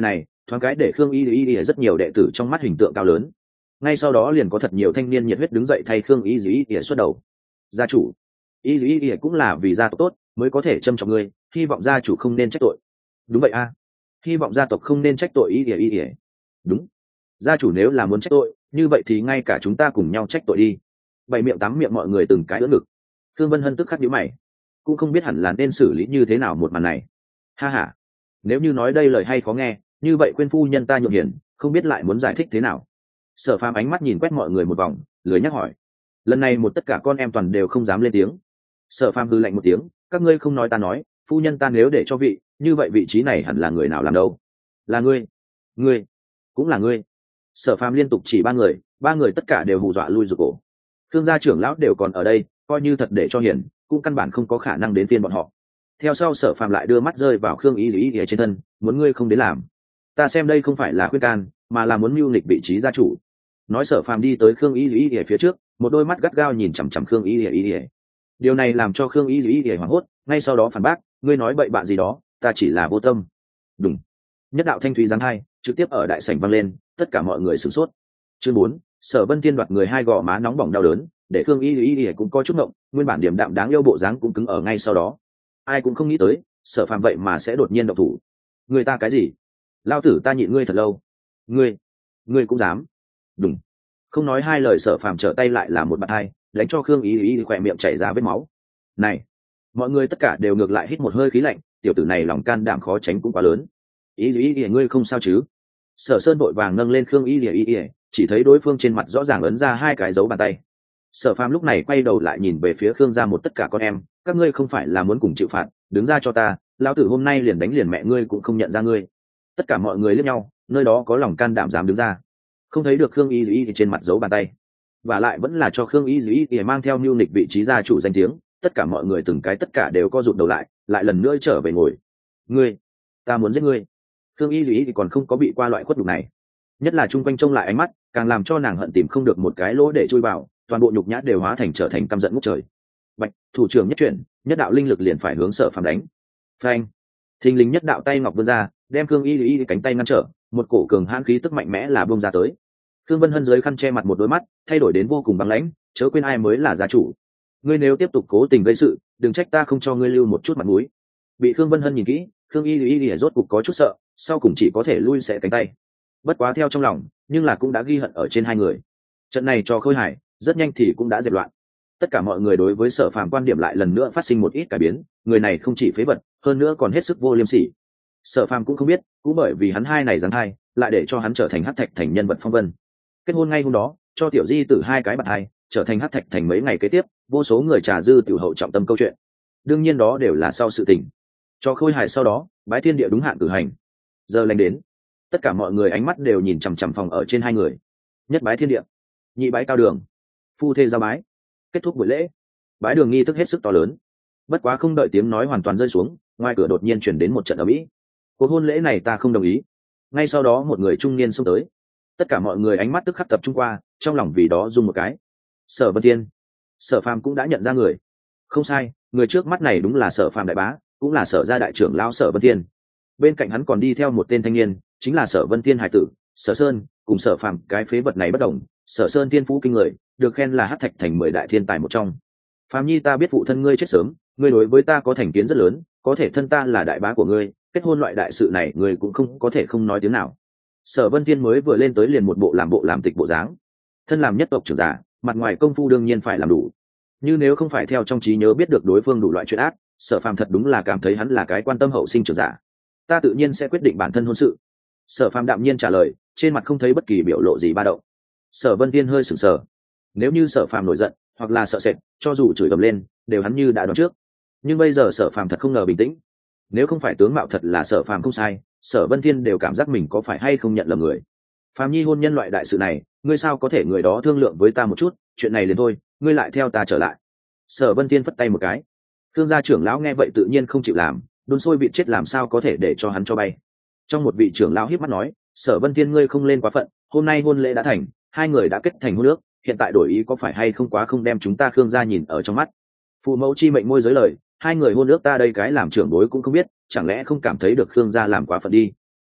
thoáng cái để khương y y y rất nhiều đệ tử trong mắt hình tượng cao lớn. Ngay sau đó liền có thật nhiều thanh niên nhiệt huyết đứng dậy thay khương y y y xuất đầu. Gia chủ, y y y cũng là vì gia tộc tốt mới có thể châm trọng ngươi, hy vọng gia chủ không nên trách tội. Đúng vậy a, hy vọng gia tộc không nên trách tội y y y. Đúng, gia chủ nếu là muốn trách tội như vậy thì ngay cả chúng ta cùng nhau trách tội đi. Bảy miệng tám miệng mọi người từng cái ưỡn ngực. Thương Vân Hân tức khắc nhíu mày, cũng không biết hẳn là nên xử lý như thế nào một màn này. Ha ha, nếu như nói đây lời hay khó nghe, như vậy khuyên phu nhân ta nhượng hiền, không biết lại muốn giải thích thế nào. Sở Phàm ánh mắt nhìn quét mọi người một vòng, lười nhắc hỏi. Lần này một tất cả con em toàn đều không dám lên tiếng. Sở Phàm hừ lạnh một tiếng, các ngươi không nói ta nói, phu nhân ta nếu để cho vị, như vậy vị trí này hẳn là người nào làm đâu? Là ngươi, ngươi, cũng là ngươi. Sở Phàm liên tục chỉ ba người, ba người tất cả đều hù dọa lui rụt cổ. Thương gia trưởng lão đều còn ở đây, coi như thật để cho hiển, cũng căn bản không có khả năng đến phiên bọn họ. Theo sau Sở Phàm lại đưa mắt rơi vào Khương Y Y Y trên thân, muốn ngươi không đến làm, ta xem đây không phải là khuyên can, mà là muốn mưu nghịch vị trí gia chủ. Nói Sở Phàm đi tới Khương Y Y Y phía trước, một đôi mắt gắt gao nhìn chằm chằm Khương Y Y Y. Điều này làm cho Khương Y Y Y hoảng hốt, ngay sau đó phản bác, ngươi nói bậy bạ gì đó, ta chỉ là vô tâm. Đúng. Nhất đạo thanh thúy giáng hai, trực tiếp ở đại sảnh vang lên, tất cả mọi người sửng sốt. Chương bốn, Sở Vân Tiên đoạt người, hai gò má nóng bỏng đau đớn, để Khương Y Y Y cũng có chút ngộng, nguyên bản điểm đạm đáng yêu bộ dáng cũng cứng ở ngay sau đó. Ai cũng không nghĩ tới, Sở Phàm vậy mà sẽ đột nhiên động thủ. Người ta cái gì? Lao tử ta nhịn ngươi thật lâu. Ngươi, ngươi cũng dám? Đúng. Không nói hai lời Sở Phàm trở tay lại là một bạt hai, đánh cho Khương Y Y khỏe miệng chảy ra vết máu. Này, mọi người tất cả đều ngược lại hít một hơi khí lạnh, tiểu tử này lòng can đảm khó tránh cũng quá lớn. Y Y Y ngươi không sao chứ? Sở Sơn vội vàng nâng lên Khương Y Y Y, chỉ thấy đối phương trên mặt rõ ràng ấn ra hai cái dấu bàn tay. Sở Phàm lúc này quay đầu lại nhìn về phía Khương gia một tất cả con em, các ngươi không phải là muốn cùng chịu phạt, đứng ra cho ta, lão tử hôm nay liền đánh liền mẹ ngươi cũng không nhận ra ngươi. Tất cả mọi người liếc nhau, nơi đó có lòng can đảm dám đứng ra. Không thấy được Khương Y Y thì trên mặt dấu bàn tay, và lại vẫn là cho Khương Y Y thì mang theo mưu nịch vị trí gia chủ danh tiếng, tất cả mọi người từng cái tất cả đều co rụt đầu lại, lại lần nữa trở về ngồi. Ngươi, ta muốn giết ngươi. Khương Y Y thì còn không có bị qua loại khuất nhục này, nhất là chung quanh trông lại ánh mắt, càng làm cho nàng hận tìm không được một cái lỗ để chui vào, toàn bộ nhục nhã đều hóa thành trở thành căm giận ngút trời. Bạch thủ trưởng nhất chuyển, nhất đạo linh lực liền phải hướng Sở Phàm đánh. Phanh! Thình lình nhất đạo tay ngọc vươn ra, đem Khương Y Y cánh tay ngăn trở, một cổ cường hãn khí tức mạnh mẽ là buông ra tới. Khương Vân Hân dưới khăn che mặt một đôi mắt, thay đổi đến vô cùng băng lãnh, chớ quên ai mới là gia chủ. Ngươi nếu tiếp tục cố tình gây sự, đừng trách ta không cho ngươi lưu một chút mặt mũi. Bị Khương Vân Hân nhìn kỹ, Khương Y Y rốt cục có chút sợ, sau cùng chỉ có thể lui sẽ cánh tay. Bất quá theo trong lòng, nhưng là cũng đã ghi hận ở trên hai người. Trận này cho khôi hài, rất nhanh thì cũng đã dẹp loạn. Tất cả mọi người đối với Sở Phàm quan điểm lại lần nữa phát sinh một ít cải biến, người này không chỉ phế vật, hơn nữa còn hết sức vô liêm sỉ. Sở Phàm cũng không biết, cũng bởi vì hắn hai này giáng hai, lại để cho hắn trở thành hắc thạch thành nhân vật phong vân. Kết hôn ngay hôm đó, cho tiểu di tử hai cái bạt hai, trở thành hắc thạch thành mấy ngày kế tiếp, vô số người trà dư tiểu hậu trọng tâm câu chuyện. Đương nhiên đó đều là sau sự tình. Cho khôi hài sau đó, bái thiên địa đúng hạn cử hành. Giờ lành đến, tất cả mọi người ánh mắt đều nhìn chằm chằm phòng ở trên hai người. Nhất bái thiên địa, nhị bái cao đường, phu thê giao bái. Kết thúc buổi lễ, bái đường nghi thức hết sức to lớn. Bất quá không đợi tiếng nói hoàn toàn rơi xuống, ngoài cửa đột nhiên chuyển đến một trận ầm ĩ. Cuộc hôn lễ này ta không đồng ý. Ngay sau đó một người trung niên xông tới, tất cả mọi người ánh mắt tức khắc tập trung qua, trong lòng vì đó rung một cái. Sở Vân Tiên. Sở Phàm cũng đã nhận ra người. Không sai, người trước mắt này đúng là Sở Phàm đại bá, cũng là Sở gia đại trưởng lão Sở Vân Tiên. Bên cạnh hắn còn đi theo một tên thanh niên, chính là Sở Vân Tiên hải tử, Sở Sơn, cùng Sở Phàm cái phế vật này bất đồng. Sở Sơn tiên phú kinh người, được khen là hắc thạch thành mười đại thiên tài một trong. Phàm nhi, ta biết phụ thân ngươi chết sớm, ngươi đối với ta có thành kiến rất lớn, có thể thân ta là đại bá của ngươi, kết hôn loại đại sự này ngươi cũng không có thể không nói tiếng nào. Sở Vân Thiên mới vừa lên tới liền một bộ làm bộ làm tịch bộ dáng. Thân làm nhất tộc trưởng giả, mặt ngoài công phu đương nhiên phải làm đủ. Như nếu không phải theo trong trí nhớ biết được đối phương đủ loại chuyện ác, Sở Phàm thật đúng là cảm thấy hắn là cái quan tâm hậu sinh trưởng giả. Ta tự nhiên sẽ quyết định bản thân hôn sự. Sở Phàm đạm nhiên trả lời, trên mặt không thấy bất kỳ biểu lộ gì ba động. Sở Vân Thiên hơi sửng sờ. Nếu như Sở Phàm nổi giận hoặc là sợ sệt, cho dù chửi ầm lên, đều hắn như đã đoán trước. Nhưng bây giờ Sở Phàm thật không ngờ bình tĩnh. Nếu không phải tướng mạo thật là Sở Phàm không sai, Sở Vân Thiên đều cảm giác mình có phải hay không nhận lầm người. Phàm nhi hôn nhân loại đại sự này, ngươi sao có thể người đó thương lượng với ta một chút, chuyện này liền thôi, ngươi lại theo ta trở lại. Sở Vân Thiên phất tay một cái. Thương gia trưởng lão nghe vậy tự nhiên không chịu làm, đun sôi vịt chết làm sao có thể để cho hắn cho bay. Trong một vị trưởng lão híp mắt nói, Sở Vân Thiên ngươi không lên quá phận, hôm nay hôn lễ đã thành, hai người đã kết thành hôn ước, hiện tại đổi ý có phải hay không quá không đem chúng ta Khương gia nhìn ở trong mắt. Phụ mẫu chi mệnh môi giới lời, hai người hôn ước ta đây cái làm trưởng bối cũng không biết, chẳng lẽ không cảm thấy được Khương gia làm quá phận đi.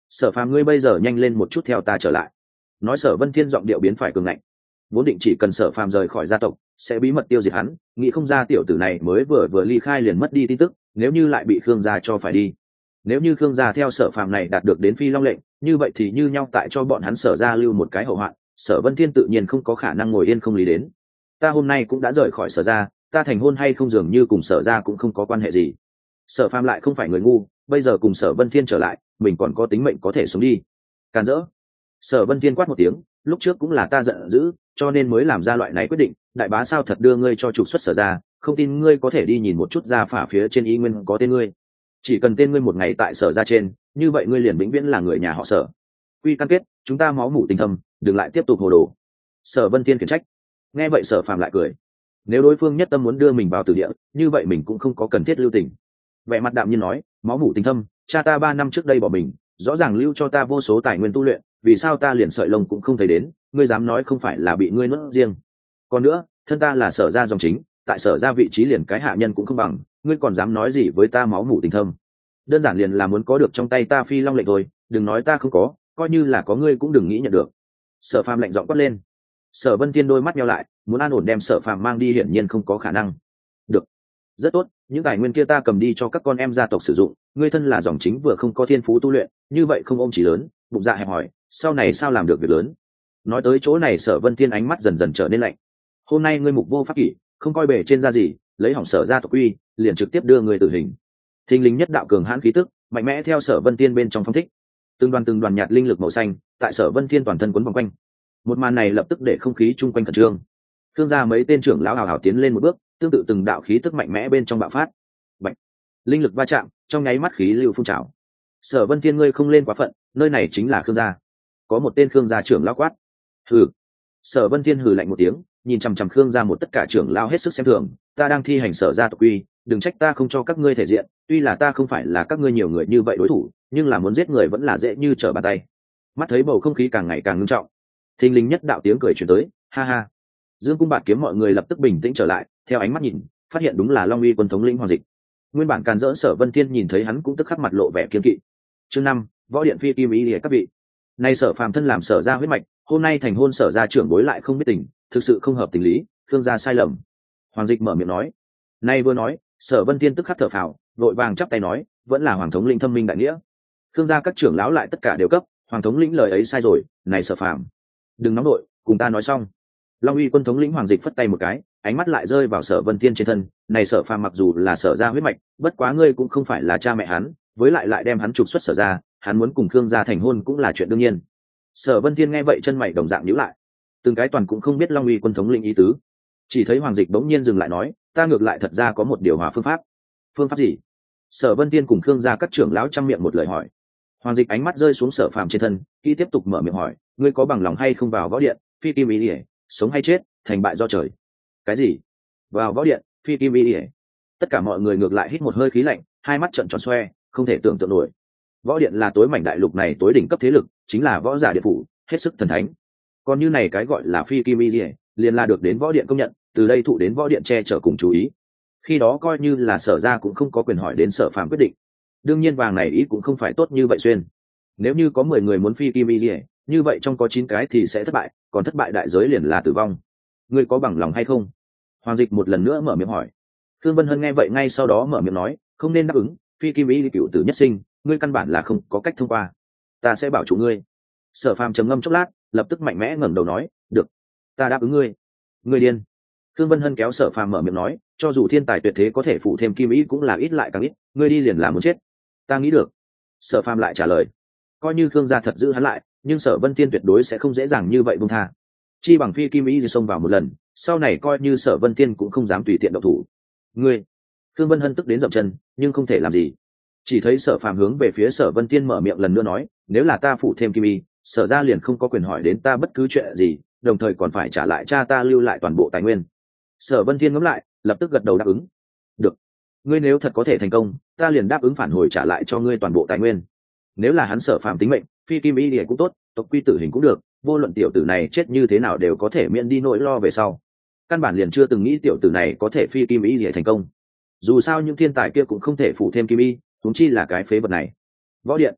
Sở Phàm ngươi bây giờ nhanh lên một chút theo ta trở lại. Nói Sở Vân Thiên giọng điệu biến phải cường ngạnh, vốn định chỉ cần Sở Phàm rời khỏi gia tộc sẽ bí mật tiêu diệt hắn, nghĩ không ra tiểu tử này mới vừa vừa ly khai liền mất đi tin tức, nếu như lại bị Khương gia cho phải đi. Nếu như Khương gia theo Sở Phàm này đạt được đến Phi Long lệnh, như vậy thì như nhau tại cho bọn hắn Sở gia lưu một cái hậu hoạn, Sở Vân Thiên tự nhiên không có khả năng ngồi yên không lý đến. Ta hôm nay cũng đã rời khỏi Sở gia, ta thành hôn hay không dường như cùng Sở gia cũng không có quan hệ gì. Sở Phàm lại không phải người ngu, bây giờ cùng Sở Vân Thiên trở lại, mình còn có tính mệnh có thể sống đi. Càn rỡ. Sở Vân Thiên quát một tiếng, lúc trước cũng là ta giận dữ, cho nên mới làm ra loại này quyết định, đại bá sao thật đưa ngươi cho trục xuất Sở gia, không tin ngươi có thể đi nhìn một chút gia phả phía trên y nguyên có tên ngươi. Chỉ cần tên ngươi một ngày tại Sở gia trên, như vậy ngươi liền vĩnh viễn là người nhà họ Sở. Quy cam kết, chúng ta máu mủ tình thâm, đừng lại tiếp tục hồ đồ. Sở Vân Thiên khiển trách. Nghe vậy Sở Phàm lại cười. Nếu đối phương nhất tâm muốn đưa mình vào tử địa, như vậy mình cũng không có cần thiết lưu tình. Vẻ mặt đạm nhiên nói, máu mủ tình thâm, cha ta ba năm trước đây bỏ mình, rõ ràng lưu cho ta vô số tài nguyên tu luyện, vì sao ta liền sợi lông cũng không thấy đến, ngươi dám nói không phải là bị ngươi nuốt riêng. Còn nữa, thân ta là Sở gia dòng chính, tại Sở gia vị trí liền cái hạ nhân cũng không bằng, ngươi còn dám nói gì với ta máu mủ tình thâm. Đơn giản liền là muốn có được trong tay ta Phi Long lệnh thôi, đừng nói ta không có, coi như là có ngươi cũng đừng nghĩ nhận được. Sở Phàm lạnh giọng quát lên. Sở Vân Thiên đôi mắt nheo lại, muốn an ổn đem Sở Phàm mang đi hiển nhiên không có khả năng. Được, rất tốt, những tài nguyên kia ta cầm đi cho các con em gia tộc sử dụng, ngươi thân là dòng chính vừa không có thiên phú tu luyện, như vậy không ôm chỉ lớn, bụng dạ hẹp hòi, sau này sao làm được việc lớn. Nói tới chỗ này Sở Vân Thiên ánh mắt dần dần trở nên lạnh. Hôm nay ngươi mục vô pháp kỷ, không coi bề trên ra gì, lấy hỏng Sở gia tộc uy, liền trực tiếp đưa người tử hình. Thình lình nhất đạo cường hãn khí tức, mạnh mẽ theo Sở Vân Thiên bên trong phong thích. Từng đoàn từng đoàn nhạt linh lực màu xanh, tại Sở Vân Thiên toàn thân quấn vòng quanh. Một màn này lập tức để không khí chung quanh khẩn trương. Thương gia mấy tên trưởng lão hào hào tiến lên một bước, tương tự từng đạo khí tức mạnh mẽ bên trong bạo phát. Bạch, linh lực va chạm, trong nháy mắt khí lưu phun trào. Sở Vân Thiên ngươi không lên quá phận, nơi này chính là Khương gia. Có một tên Khương gia trưởng lão quát. Hừ. Sở Vân Thiên hừ lạnh một tiếng, nhìn chằm chằm Khương gia một tất cả trưởng lão hết sức xem thường, ta đang thi hành Sở gia tộc quy, đừng trách ta không cho các ngươi thể diện, tuy là ta không phải là các ngươi nhiều người như vậy đối thủ, nhưng là muốn giết người vẫn là dễ như trở bàn tay. Mắt thấy bầu không khí càng ngày càng nghiêm trọng, thình lình nhất đạo tiếng cười truyền tới, ha ha. Dương cung bạt kiếm mọi người lập tức bình tĩnh trở lại, theo ánh mắt nhìn, phát hiện đúng là Long Uy quân thống lĩnh Hoàng Dịch. Nguyên bản càn rỡ Sở Vân Thiên nhìn thấy hắn cũng tức khắc mặt lộ vẻ kiên kỵ. Chương năm, võ điện phi kim ý liệt các vị. Nay Sở Phàm thân làm Sở gia huyết mạch, hôm nay thành hôn Sở gia trưởng bối lại không biết tình, thực sự không hợp tình lý, Khương gia sai lầm. Hoàng Dịch mở miệng nói. Nay vừa nói, Sở Vân Thiên tức khắc thở phào, vội vàng chắp tay nói, vẫn là Hoàng thống lĩnh thâm minh đại nghĩa. Khương gia các trưởng lão lại tất cả đều cấp, Hoàng thống lĩnh lời ấy sai rồi, này Sở Phàm, đừng nóng đội, cùng ta nói xong. Long Uy quân thống lĩnh Hoàng Dịch phất tay một cái, ánh mắt lại rơi vào Sở Vân Thiên trên thân, này Sở Phàm mặc dù là Sở gia huyết mạch, bất quá ngươi cũng không phải là cha mẹ hắn, với lại lại đem hắn trục xuất Sở gia, hắn muốn cùng Khương gia thành hôn cũng là chuyện đương nhiên. Sở Vân Thiên nghe vậy chân mày đồng dạng nhíu lại, từng cái toàn cũng không biết Long Uy quân thống lĩnh ý tứ, chỉ thấy Hoàng Dịch bỗng nhiên dừng lại nói, ta ngược lại thật ra có một điều hòa phương pháp. Phương pháp gì? Sở Vân Thiên cùng Khương gia các trưởng lão trăm miệng một lời hỏi. Hoàng Dịch ánh mắt rơi xuống Sở Phàm trên thân, khi tiếp tục mở miệng hỏi, ngươi có bằng lòng hay không vào võ điện, phi kim ý ỉa, sống hay chết, thành bại do trời. Cái gì? Vào võ điện, phi kim ý ỉa? Tất cả mọi người ngược lại hít một hơi khí lạnh, hai mắt trợn tròn xoe, không thể tưởng tượng nổi. Võ điện là tối mảnh đại lục này tối đỉnh cấp thế lực, chính là võ giả điện phủ, hết sức thần thánh. Còn như này cái gọi là phi kim ý ỉa, liền là được đến võ điện công nhận, từ đây thụ đến võ điện che chở cùng chú ý. Khi đó coi như là Sở gia cũng không có quyền hỏi đến Sở Phàm quyết định. Đương nhiên vàng này ý cũng không phải tốt như vậy xuyên. Nếu như có mười người muốn phi kim ý ỉa, như vậy trong có chín cái thì sẽ thất bại, còn thất bại đại giới liền là tử vong. Ngươi có bằng lòng hay không? Hoàng Dịch một lần nữa mở miệng hỏi. Thương Vân Hân nghe vậy ngay sau đó mở miệng nói, không nên đáp ứng, phi kim ý cựu tử nhất sinh, ngươi căn bản là không có cách thông qua. Ta sẽ bảo chủ ngươi. Sở Phàm trầm ngâm chốc lát, lập tức mạnh mẽ ngẩng đầu nói, được, ta đáp ứng ngươi. Ngươi điên. Thương Vân Hân kéo Sở Phàm mở miệng nói, cho dù thiên tài tuyệt thế có thể phụ thêm kim ý cũng là ít lại càng ít, ngươi đi liền là muốn chết. Ta nghĩ được. Sở Phàm lại trả lời, coi như Khương gia thật giữ hắn lại, nhưng Sở Vân Thiên tuyệt đối sẽ không dễ dàng như vậy buông tha. Chi bằng phi kim ý thì xông vào một lần, sau này coi như Sở Vân Thiên cũng không dám tùy tiện động thủ. Ngươi. Thương Vân Hân tức đến dậm chân, nhưng không thể làm gì. Chỉ thấy Sở Phàm hướng về phía Sở Vân Thiên mở miệng lần nữa nói, nếu là ta phụ thêm kim ý, Sở gia liền không có quyền hỏi đến ta bất cứ chuyện gì, đồng thời còn phải trả lại cha ta lưu lại toàn bộ tài nguyên. Sở Vân Thiên ngẫm lại, lập tức gật đầu đáp ứng. Được, ngươi nếu thật có thể thành công, ta liền đáp ứng phản hồi trả lại cho ngươi toàn bộ tài nguyên. Nếu là hắn Sở Phàm tính mệnh, phi kim ý thì cũng tốt, tộc quy tử hình cũng được, vô luận tiểu tử này chết như thế nào đều có thể miễn đi nỗi lo về sau. Căn bản liền chưa từng nghĩ tiểu tử này có thể phi kim ý gì thành công. Dù sao những thiên tài kia cũng không thể phụ thêm kim y, huống chi là cái phế vật này. Võ điện.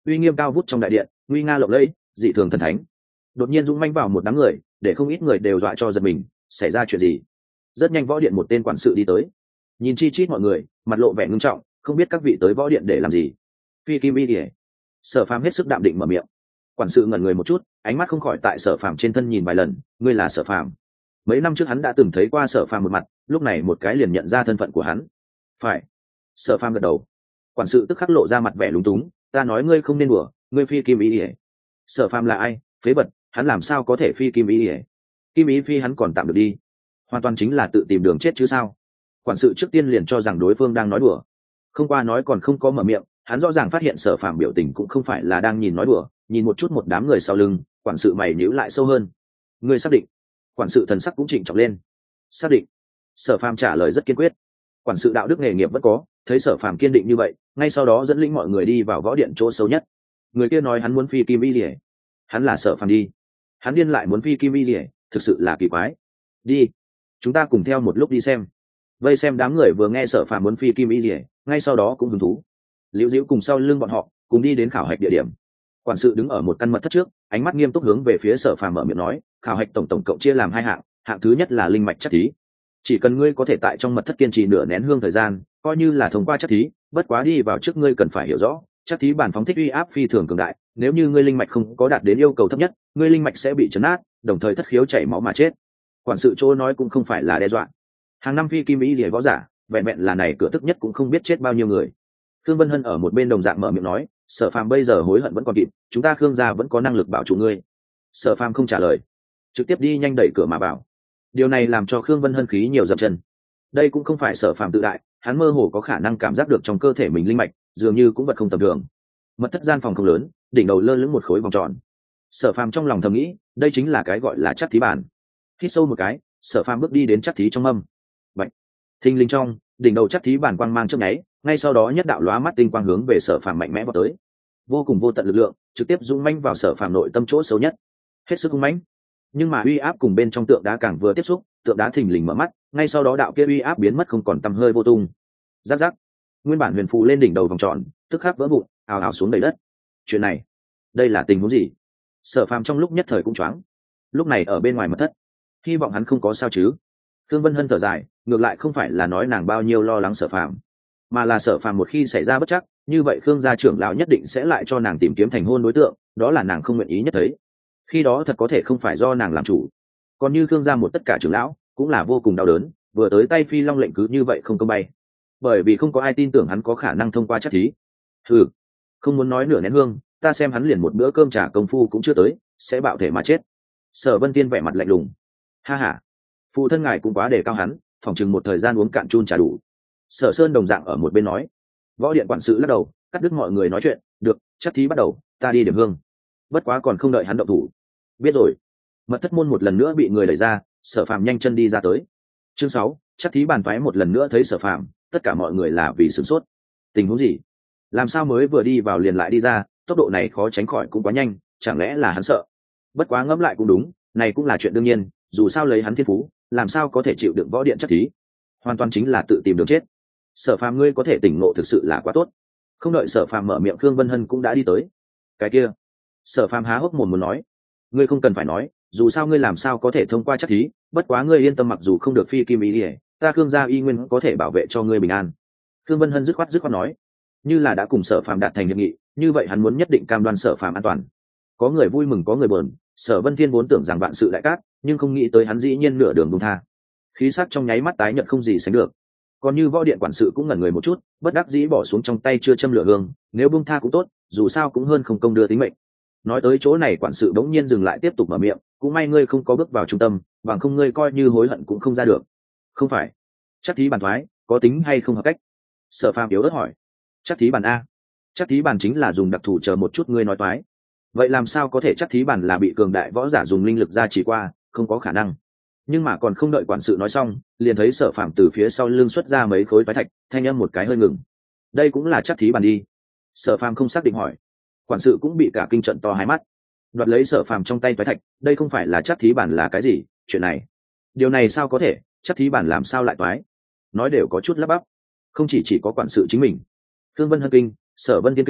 uy nghiêm cao vút trong đại điện, nguy nga lộng lẫy, dị thường thần thánh. Đột nhiên dũng manh vào một đám người, để không ít người đều dọa cho giật mình. Xảy ra chuyện gì? Rất nhanh võ điện một tên quản sự đi tới, nhìn chi chít mọi người, mặt lộ vẻ ngưng trọng, không biết các vị tới võ điện để làm gì. Phi Kim Y Điệp. Sở Phàm hết sức đạm định mở miệng. Quản sự ngẩn người một chút, ánh mắt không khỏi tại Sở Phàm trên thân nhìn vài lần. Ngươi là Sở Phàm? Mấy năm trước hắn đã từng thấy qua Sở Phàm một mặt, lúc này một cái liền nhận ra thân phận của hắn. Phải. Sở Phàm gật đầu. Quản sự tức khắc lộ ra mặt vẻ lúng túng. Ta nói ngươi không nên đùa, ngươi Phi Kim Y Điệp. Sở Phàm là ai? Phế vật, hắn làm sao có thể Phi Kim Y Điệp? Kim ý phi hắn còn tạm được đi, hoàn toàn chính là tự tìm đường chết chứ sao. Quản sự trước tiên liền cho rằng đối phương đang nói đùa, không qua nói còn không có mở miệng, hắn rõ ràng phát hiện Sở Phàm biểu tình cũng không phải là đang nhìn nói đùa, nhìn một chút một đám người sau lưng. Quản sự mày nhíu lại sâu hơn. Ngươi xác định? Quản sự thần sắc cũng chỉnh trọng lên. Xác định. Sở Phàm trả lời rất kiên quyết. Quản sự đạo đức nghề nghiệp vẫn có, thấy Sở Phàm kiên định như vậy, ngay sau đó dẫn lĩnh mọi người đi vào võ điện chỗ sâu nhất. Người kia nói hắn muốn Phi Kim Y Điệp, hắn là Sở Phàm đi, hắn điên lại muốn Phi Kim Y Điệp, thực sự là kỳ quái. Đi, chúng ta cùng theo một lúc đi xem. Vây xem đám người vừa nghe Sở Phàm muốn Phi Kim Y Điệp, ngay sau đó cũng hứng thú, liễu diễu cùng sau lưng bọn họ cùng đi đến khảo hạch địa điểm. Quản sự đứng ở một căn mật thất trước, ánh mắt nghiêm túc hướng về phía Sở Phàm mở miệng nói, khảo hạch tổng tổng cộng chia làm hai hạng, hạng thứ nhất là linh mạch chất thí. Chỉ cần ngươi có thể tại trong mật thất kiên trì nửa nén hương thời gian, coi như là thông qua chất thí. Bất quá đi vào trước ngươi cần phải hiểu rõ, chất thí bản phóng thích uy áp phi thường cường đại, nếu như ngươi linh mạch không có đạt đến yêu cầu thấp nhất, ngươi linh mạch sẽ bị chấn át, đồng thời thất khiếu chảy máu mà chết. Quản sự chỗ nói cũng không phải là đe dọa. Hàng năm Phi Kim Y Điệp võ giả, vẹn vẹn là này cửa tức nhất cũng không biết chết bao nhiêu người. Khương Vân Hân ở một bên đồng dạng mở miệng nói, Sở Phàm bây giờ hối hận vẫn còn kịp, chúng ta Khương gia vẫn có năng lực bảo trụ ngươi. Sở Phàm không trả lời, trực tiếp đi nhanh đẩy cửa mà vào. Điều này làm cho Khương Vân Hân khí nhiều dập chân. Đây cũng không phải Sở Phàm tự đại, hắn mơ hồ có khả năng cảm giác được trong cơ thể mình linh mạch dường như cũng vật không tầm thường. Mật thất gian phòng không lớn, đỉnh đầu lơ lửng một khối vòng tròn. Sở Phàm trong lòng thầm nghĩ, đây chính là cái gọi là chắc thí bản. Hít sâu một cái, Sở Phàm bước đi đến chắc thí trong mâm. Bạch. Thình linh trong, đỉnh đầu chắc thí bản quang mang chớp nháy, ngay sau đó nhất đạo lóa mắt tinh quang hướng về Sở Phàm mạnh mẽ vọt tới. Vô cùng vô tận lực lượng, trực tiếp dũng mãnh vào Sở Phàm nội tâm chỗ sâu nhất. Hết sức hung mãnh. Nhưng mà uy áp cùng bên trong tượng đá càng vừa tiếp xúc, tượng đá thình lình mở mắt, ngay sau đó đạo kia uy áp biến mất không còn tăm hơi vô tung. Rắc rắc. Nguyên bản huyền phù lên đỉnh đầu vòng tròn, tức khắc vỡ vụn, ào ào xuống đầy đất. Chuyện này, đây là tình huống gì? Sở Phàm trong lúc nhất thời cũng choáng. Lúc này ở bên ngoài mật thất, hy vọng hắn không có sao chứ. Thương Vân Hân thở dài, ngược lại không phải là nói nàng bao nhiêu lo lắng Sở Phàm, mà là Sở Phàm một khi xảy ra bất trắc, như vậy Khương gia trưởng lão nhất định sẽ lại cho nàng tìm kiếm thành hôn đối tượng, đó là nàng không nguyện ý nhất thấy. Khi đó thật có thể không phải do nàng làm chủ. Còn như Khương gia một tất cả trưởng lão, cũng là vô cùng đau đớn, vừa tới tay Phi Long lệnh cứ như vậy không công bay. Bởi vì không có ai tin tưởng hắn có khả năng thông qua chắc thí. Hừ, không muốn nói nửa nén hương, ta xem hắn liền một bữa cơm trà công phu cũng chưa tới, sẽ bạo thể mà chết. Sở Vân Tiên vẻ mặt lạnh lùng. Ha ha, phụ thân ngài cũng quá đề cao hắn, phòng chừng một thời gian uống cạn chun trà đủ. Sở Sơn đồng dạng ở một bên nói. Võ điện quản sự lắc đầu, cắt đứt mọi người nói chuyện. Được, chắc thí bắt đầu, ta đi điểm hương. Bất quá còn không đợi hắn động thủ. Biết rồi. Mật thất môn một lần nữa bị người đẩy ra, Sở Phàm nhanh chân đi ra tới. Chương sáu, chắc thí bàn thoái một lần nữa thấy Sở Phàm, tất cả mọi người là vì sửng sốt. Tình huống gì? Làm sao mới vừa đi vào liền lại đi ra, tốc độ này khó tránh khỏi cũng quá nhanh, chẳng lẽ là hắn sợ? Bất quá ngẫm lại cũng đúng, này cũng là chuyện đương nhiên, dù sao lấy hắn thiên phú, làm sao có thể chịu đựng võ điện chắc thí? Hoàn toàn chính là tự tìm đường chết. Sở Phàm ngươi có thể tỉnh ngộ thực sự là quá tốt. Không đợi Sở Phàm mở miệng, Khương Vân Hân cũng đã đi tới. Cái kia, Sở Phàm há hốc mồm muốn nói, ngươi không cần phải nói, dù sao ngươi làm sao có thể thông qua chắc thí, bất quá ngươi yên tâm, mặc dù không được Phi Kim Y, ta Khương gia y nguyên có thể bảo vệ cho ngươi bình an. Khương Vân Hân dứt khoát dứt khoát nói, như là đã cùng Sở Phàm đạt thành hiệp nghị, như vậy hắn muốn nhất định cam đoan Sở Phàm an toàn. Có người vui mừng có người buồn, Sở Vân Thiên vốn tưởng rằng vạn sự đại cát, nhưng không nghĩ tới hắn dĩ nhiên nửa đường buông tha. Khí sắc trong nháy mắt tái nhợt không gì sánh được. Còn như võ điện quản sự cũng ngẩn người một chút, bất đắc dĩ bỏ xuống trong tay chưa châm lửa hương, nếu buông tha cũng tốt, dù sao cũng hơn không công đưa tính mệnh. Nói tới chỗ này, quản sự đống nhiên dừng lại tiếp tục mở miệng, cũng may ngươi không có bước vào trung tâm, bằng không ngươi coi như hối hận cũng không ra được. Không phải, chắc thí bàn thoái có tính hay không hợp cách? Sở Phàm yếu ớt hỏi. Chắc thí bàn a? Chắc thí bàn chính là dùng đặc thù chờ một chút ngươi nói toái. Vậy làm sao có thể chắc thí bàn là bị cường đại võ giả dùng linh lực ra chỉ qua, không có khả năng. Nhưng mà còn không đợi quản sự nói xong, liền thấy Sở Phàm từ phía sau lưng xuất ra mấy khối toái thạch, thanh âm một cái hơi ngừng. Đây cũng là chắc thí bàn đi? Sở Phàm không xác định hỏi. Quản sự cũng bị cả kinh trận to hai mắt, đoạt lấy Sở Phàm trong tay toái thạch. Đây không phải là chắc thí bàn là cái gì? Chuyện này, điều này sao có thể? Chắc thí bàn làm sao lại toái? Nói đều có chút lắp bắp. Không chỉ chỉ có quản sự chính mình, Khương Vân Hân kinh, Sở Vân Tiên kinh,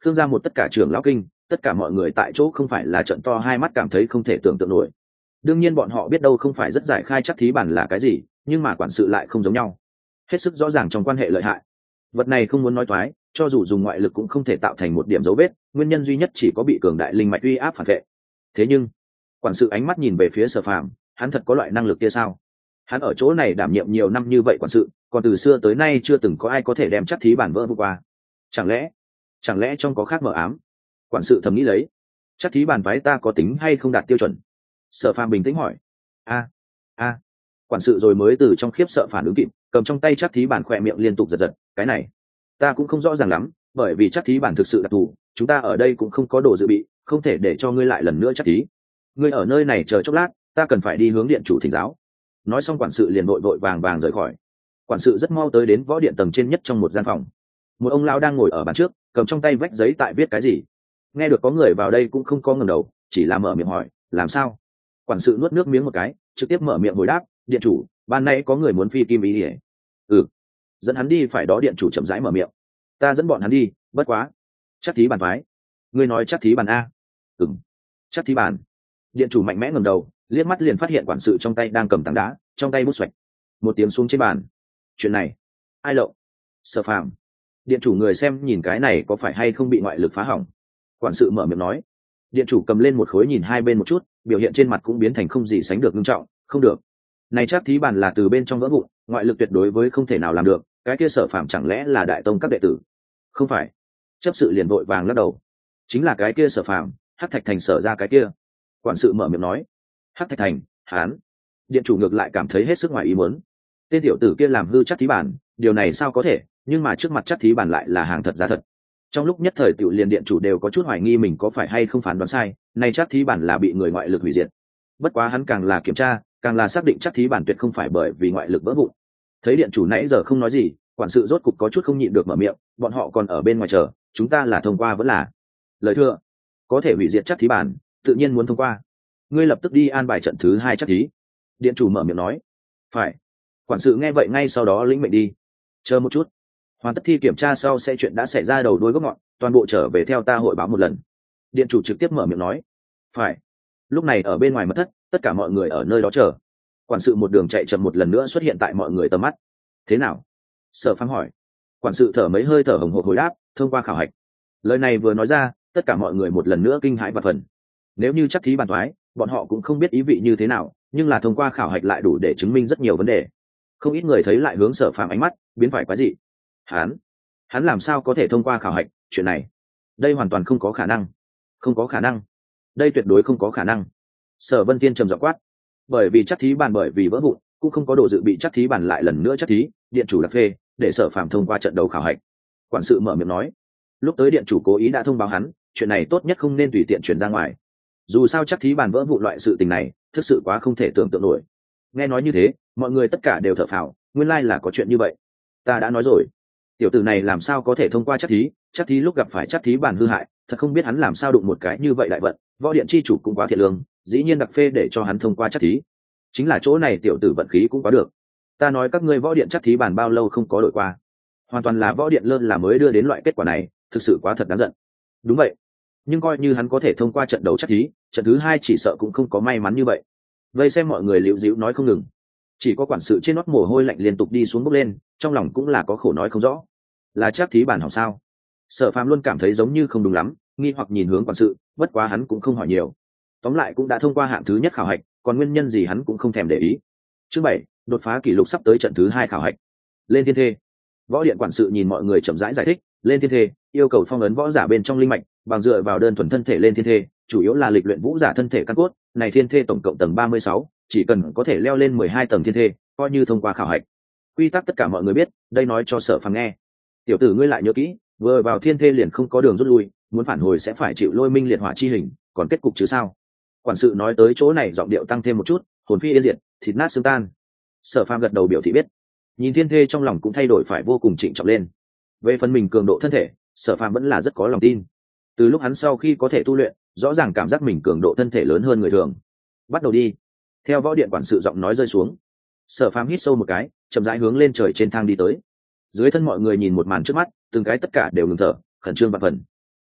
Thương ra một tất cả trưởng lão kinh, tất cả mọi người tại chỗ không phải là trận to hai mắt cảm thấy không thể tưởng tượng nổi. Đương nhiên bọn họ biết đâu không phải rất giải khai chắc thí bản là cái gì, nhưng mà quản sự lại không giống nhau, hết sức rõ ràng trong quan hệ lợi hại. Vật này không muốn nói toái, cho dù dùng ngoại lực cũng không thể tạo thành một điểm dấu vết, nguyên nhân duy nhất chỉ có bị cường đại linh mạch uy áp phản vệ. Thế nhưng quản sự ánh mắt nhìn về phía Sở Phàm, hắn thật có loại năng lực kia sao? Hắn ở chỗ này đảm nhiệm nhiều năm như vậy quản sự, còn từ xưa tới nay chưa từng có ai có thể đem chắc thí bản vỡ vụn qua. Chẳng lẽ chẳng lẽ trong có khác mờ ám? Quản sự thầm nghĩ lấy. Chắc thí bản phái ta có tính hay không đạt tiêu chuẩn? Sở Phàm bình tĩnh hỏi. A a quản sự rồi mới từ trong khiếp sợ phản ứng kịp, cầm trong tay chắc thí bản khỏe miệng liên tục giật giật. Cái này ta cũng không rõ ràng lắm, bởi vì chắc thí bản thực sự đặc thù, chúng ta ở đây cũng không có đồ dự bị, không thể để cho ngươi lại lần nữa chắc thí. Ngươi ở nơi này chờ chốc lát, ta cần phải đi hướng điện chủ thỉnh giáo. Nói xong quản sự liền vội vội vàng vàng rời khỏi. Quản sự rất mau tới đến võ điện tầng trên nhất trong một gian phòng. Một ông lão đang ngồi ở bàn trước, cầm trong tay vách giấy tại viết cái gì. Nghe được có người vào đây cũng không có ngẩng đầu, chỉ là mở miệng hỏi, làm sao? Quản sự nuốt nước miếng một cái, trực tiếp mở miệng hồi đáp, điện chủ, ban nay có người muốn phi kim ý ỉa. Ừ, dẫn hắn đi. Phải đó, điện chủ chậm rãi mở miệng. Ta dẫn bọn hắn đi, bất quá chắc thí bàn phái. Ngươi nói chắc thí bàn a? Ừm, chắc thí bàn. Điện chủ mạnh mẽ ngẩng đầu, liếc mắt liền phát hiện quản sự trong tay đang cầm tảng đá, trong tay bút xoạch. Một tiếng xuống trên bàn. Chuyện này ai lộ? Sở Phàm. Điện chủ người xem nhìn cái này có phải hay không bị ngoại lực phá hỏng. Quản sự mở miệng nói. Điện chủ cầm lên một khối nhìn hai bên một chút, biểu hiện trên mặt cũng biến thành không gì sánh được nghiêm trọng. Không được, này chắc thí bàn là từ bên trong vỡ vụn, ngoại lực tuyệt đối với không thể nào làm được. Cái kia Sở Phàm chẳng lẽ là đại tông các đệ tử? Không phải. Chấp sự liền vội vàng lắc đầu. Chính là cái kia Sở Phàm, Hắc Thạch Thành Sở ra cái kia. Quản sự mở miệng nói. Hắc Thạch Thành, hán. Điện chủ ngược lại cảm thấy hết sức ngoài ý muốn. Tên tiểu tử kia làm hư chắc thí bản, điều này sao có thể, nhưng mà trước mặt chắc thí bản lại là hàng thật giá thật. Trong lúc nhất thời tiểu liền điện chủ đều có chút hoài nghi mình có phải hay không phán đoán sai, này chắc thí bản là bị người ngoại lực hủy diệt. Bất quá hắn càng là kiểm tra, càng là xác định chắc thí bản tuyệt không phải bởi vì ngoại lực vỡ vụn. Thấy điện chủ nãy giờ không nói gì, quản sự rốt cục có chút không nhịn được mở miệng, bọn họ còn ở bên ngoài chờ, chúng ta là thông qua vẫn là lời thưa, có thể hủy diệt chắc thí bản, tự nhiên muốn thông qua. Ngươi lập tức đi an bài trận thứ hai chắc thí. Điện chủ mở miệng nói. Phải. Quản sự nghe vậy ngay sau đó lĩnh mệnh đi. Chờ một chút, hoàn tất thi kiểm tra sau sẽ chuyện đã xảy ra đầu đuôi gốc ngọn, toàn bộ trở về theo ta hội báo một lần. Điện chủ trực tiếp mở miệng nói. Phải. Lúc này ở bên ngoài mật thất, tất cả mọi người ở nơi đó chờ. Quản sự một đường chạy chậm một lần nữa xuất hiện tại mọi người tầm mắt. Thế nào? Sở Phàm hỏi. Quản sự thở mấy hơi thở hồng hộc hồi đáp, thông qua khảo hạch. Lời này vừa nói ra, tất cả mọi người một lần nữa kinh hãi và phần. Nếu như chắc thí bàn thoái, bọn họ cũng không biết ý vị như thế nào, nhưng là thông qua khảo hạch lại đủ để chứng minh rất nhiều vấn đề. Không ít người thấy lại hướng Sở Phàm ánh mắt biến phải quái dị. Hắn, hắn làm sao có thể thông qua khảo hạch? Chuyện này, đây hoàn toàn không có khả năng. Không có khả năng. Đây tuyệt đối không có khả năng. Sở Vân Tiên trầm giọng quát. Bởi vì chắc thí bàn bởi vì vỡ vụn, cũng không có đồ dự bị chắc thí bàn lại lần nữa chắc thí, điện chủ đặc phê để Sở Phàm thông qua trận đấu khảo hạch. Quản sự mở miệng nói. Lúc tới điện chủ cố ý đã thông báo hắn, chuyện này tốt nhất không nên tùy tiện truyền ra ngoài. Dù sao chắc thí bàn vỡ vụn loại sự tình này thực sự quá không thể tưởng tượng nổi. Nghe nói như thế, mọi người tất cả đều thở phào, nguyên lai là có chuyện như vậy. Ta đã nói rồi, tiểu tử này làm sao có thể thông qua chắc thí, chắc thí lúc gặp phải chắc thí bàn hư hại, thật không biết hắn làm sao đụng một cái như vậy đại vận. Võ điện chi chủ cũng quá thiện lương, dĩ nhiên đặc phê để cho hắn thông qua chắc thí. Chính là chỗ này tiểu tử vận khí cũng quá được. Ta nói các ngươi võ điện chắc thí bàn bao lâu không có đổi qua, hoàn toàn là võ điện lơ là mới đưa đến loại kết quả này, thực sự quá thật đáng giận. Đúng vậy, nhưng coi như hắn có thể thông qua trận đấu chắc thí, trận thứ hai chỉ sợ cũng không có may mắn như vậy. Vây xem mọi người liễu díu nói không ngừng, chỉ có quản sự trên nót mồ hôi lạnh liên tục đi xuống bốc lên, trong lòng cũng là có khổ nói không rõ. Là chắc thí bản hỏng sao? Sở Phàm luôn cảm thấy giống như không đúng lắm, nghi hoặc nhìn hướng quản sự, bất quá hắn cũng không hỏi nhiều. Tóm lại cũng đã thông qua hạng thứ nhất khảo hạch, còn nguyên nhân gì hắn cũng không thèm để ý. Chương bảy, đột phá kỷ lục sắp tới trận thứ hai khảo hạch. Lên thiên thê. Võ điện quản sự nhìn mọi người chậm rãi giải thích, lên thiên thê yêu cầu phong ấn võ giả bên trong linh mạch, bằng dựa vào đơn thuần thân thể lên thiên thê, chủ yếu là lịch luyện vũ giả thân thể căn cốt, này thiên thê tổng cộng tầng ba mươi sáu, chỉ cần có thể leo lên mười hai tầng thiên thê, coi như thông qua khảo hạch. Quy tắc tất cả mọi người biết, đây nói cho Sở Phàm nghe. Tiểu tử ngươi lại nhớ kỹ, vừa vào thiên thê liền không có đường rút lui, muốn phản hồi sẽ phải chịu lôi minh liệt hỏa chi hình, còn kết cục chứ sao? Quản sự nói tới chỗ này giọng điệu tăng thêm một chút, hồn phi yên diệt, thịt nát xương tan. Sở Phàm gật đầu biểu thị biết. Nhìn thiên thê trong lòng cũng thay đổi phải vô cùng trịnh trọng lên. Về phần mình cường độ thân thể, Sở Phàm vẫn là rất có lòng tin. Từ lúc hắn sau khi có thể tu luyện, rõ ràng cảm giác mình cường độ thân thể lớn hơn người thường. Bắt đầu đi. Theo võ điện quản sự giọng nói rơi xuống, Sở Phàm hít sâu một cái, chậm rãi hướng lên trời trên thang đi tới. Dưới thân mọi người nhìn một màn trước mắt, từng cái tất cả đều ngừng thở, khẩn trương vạn phần.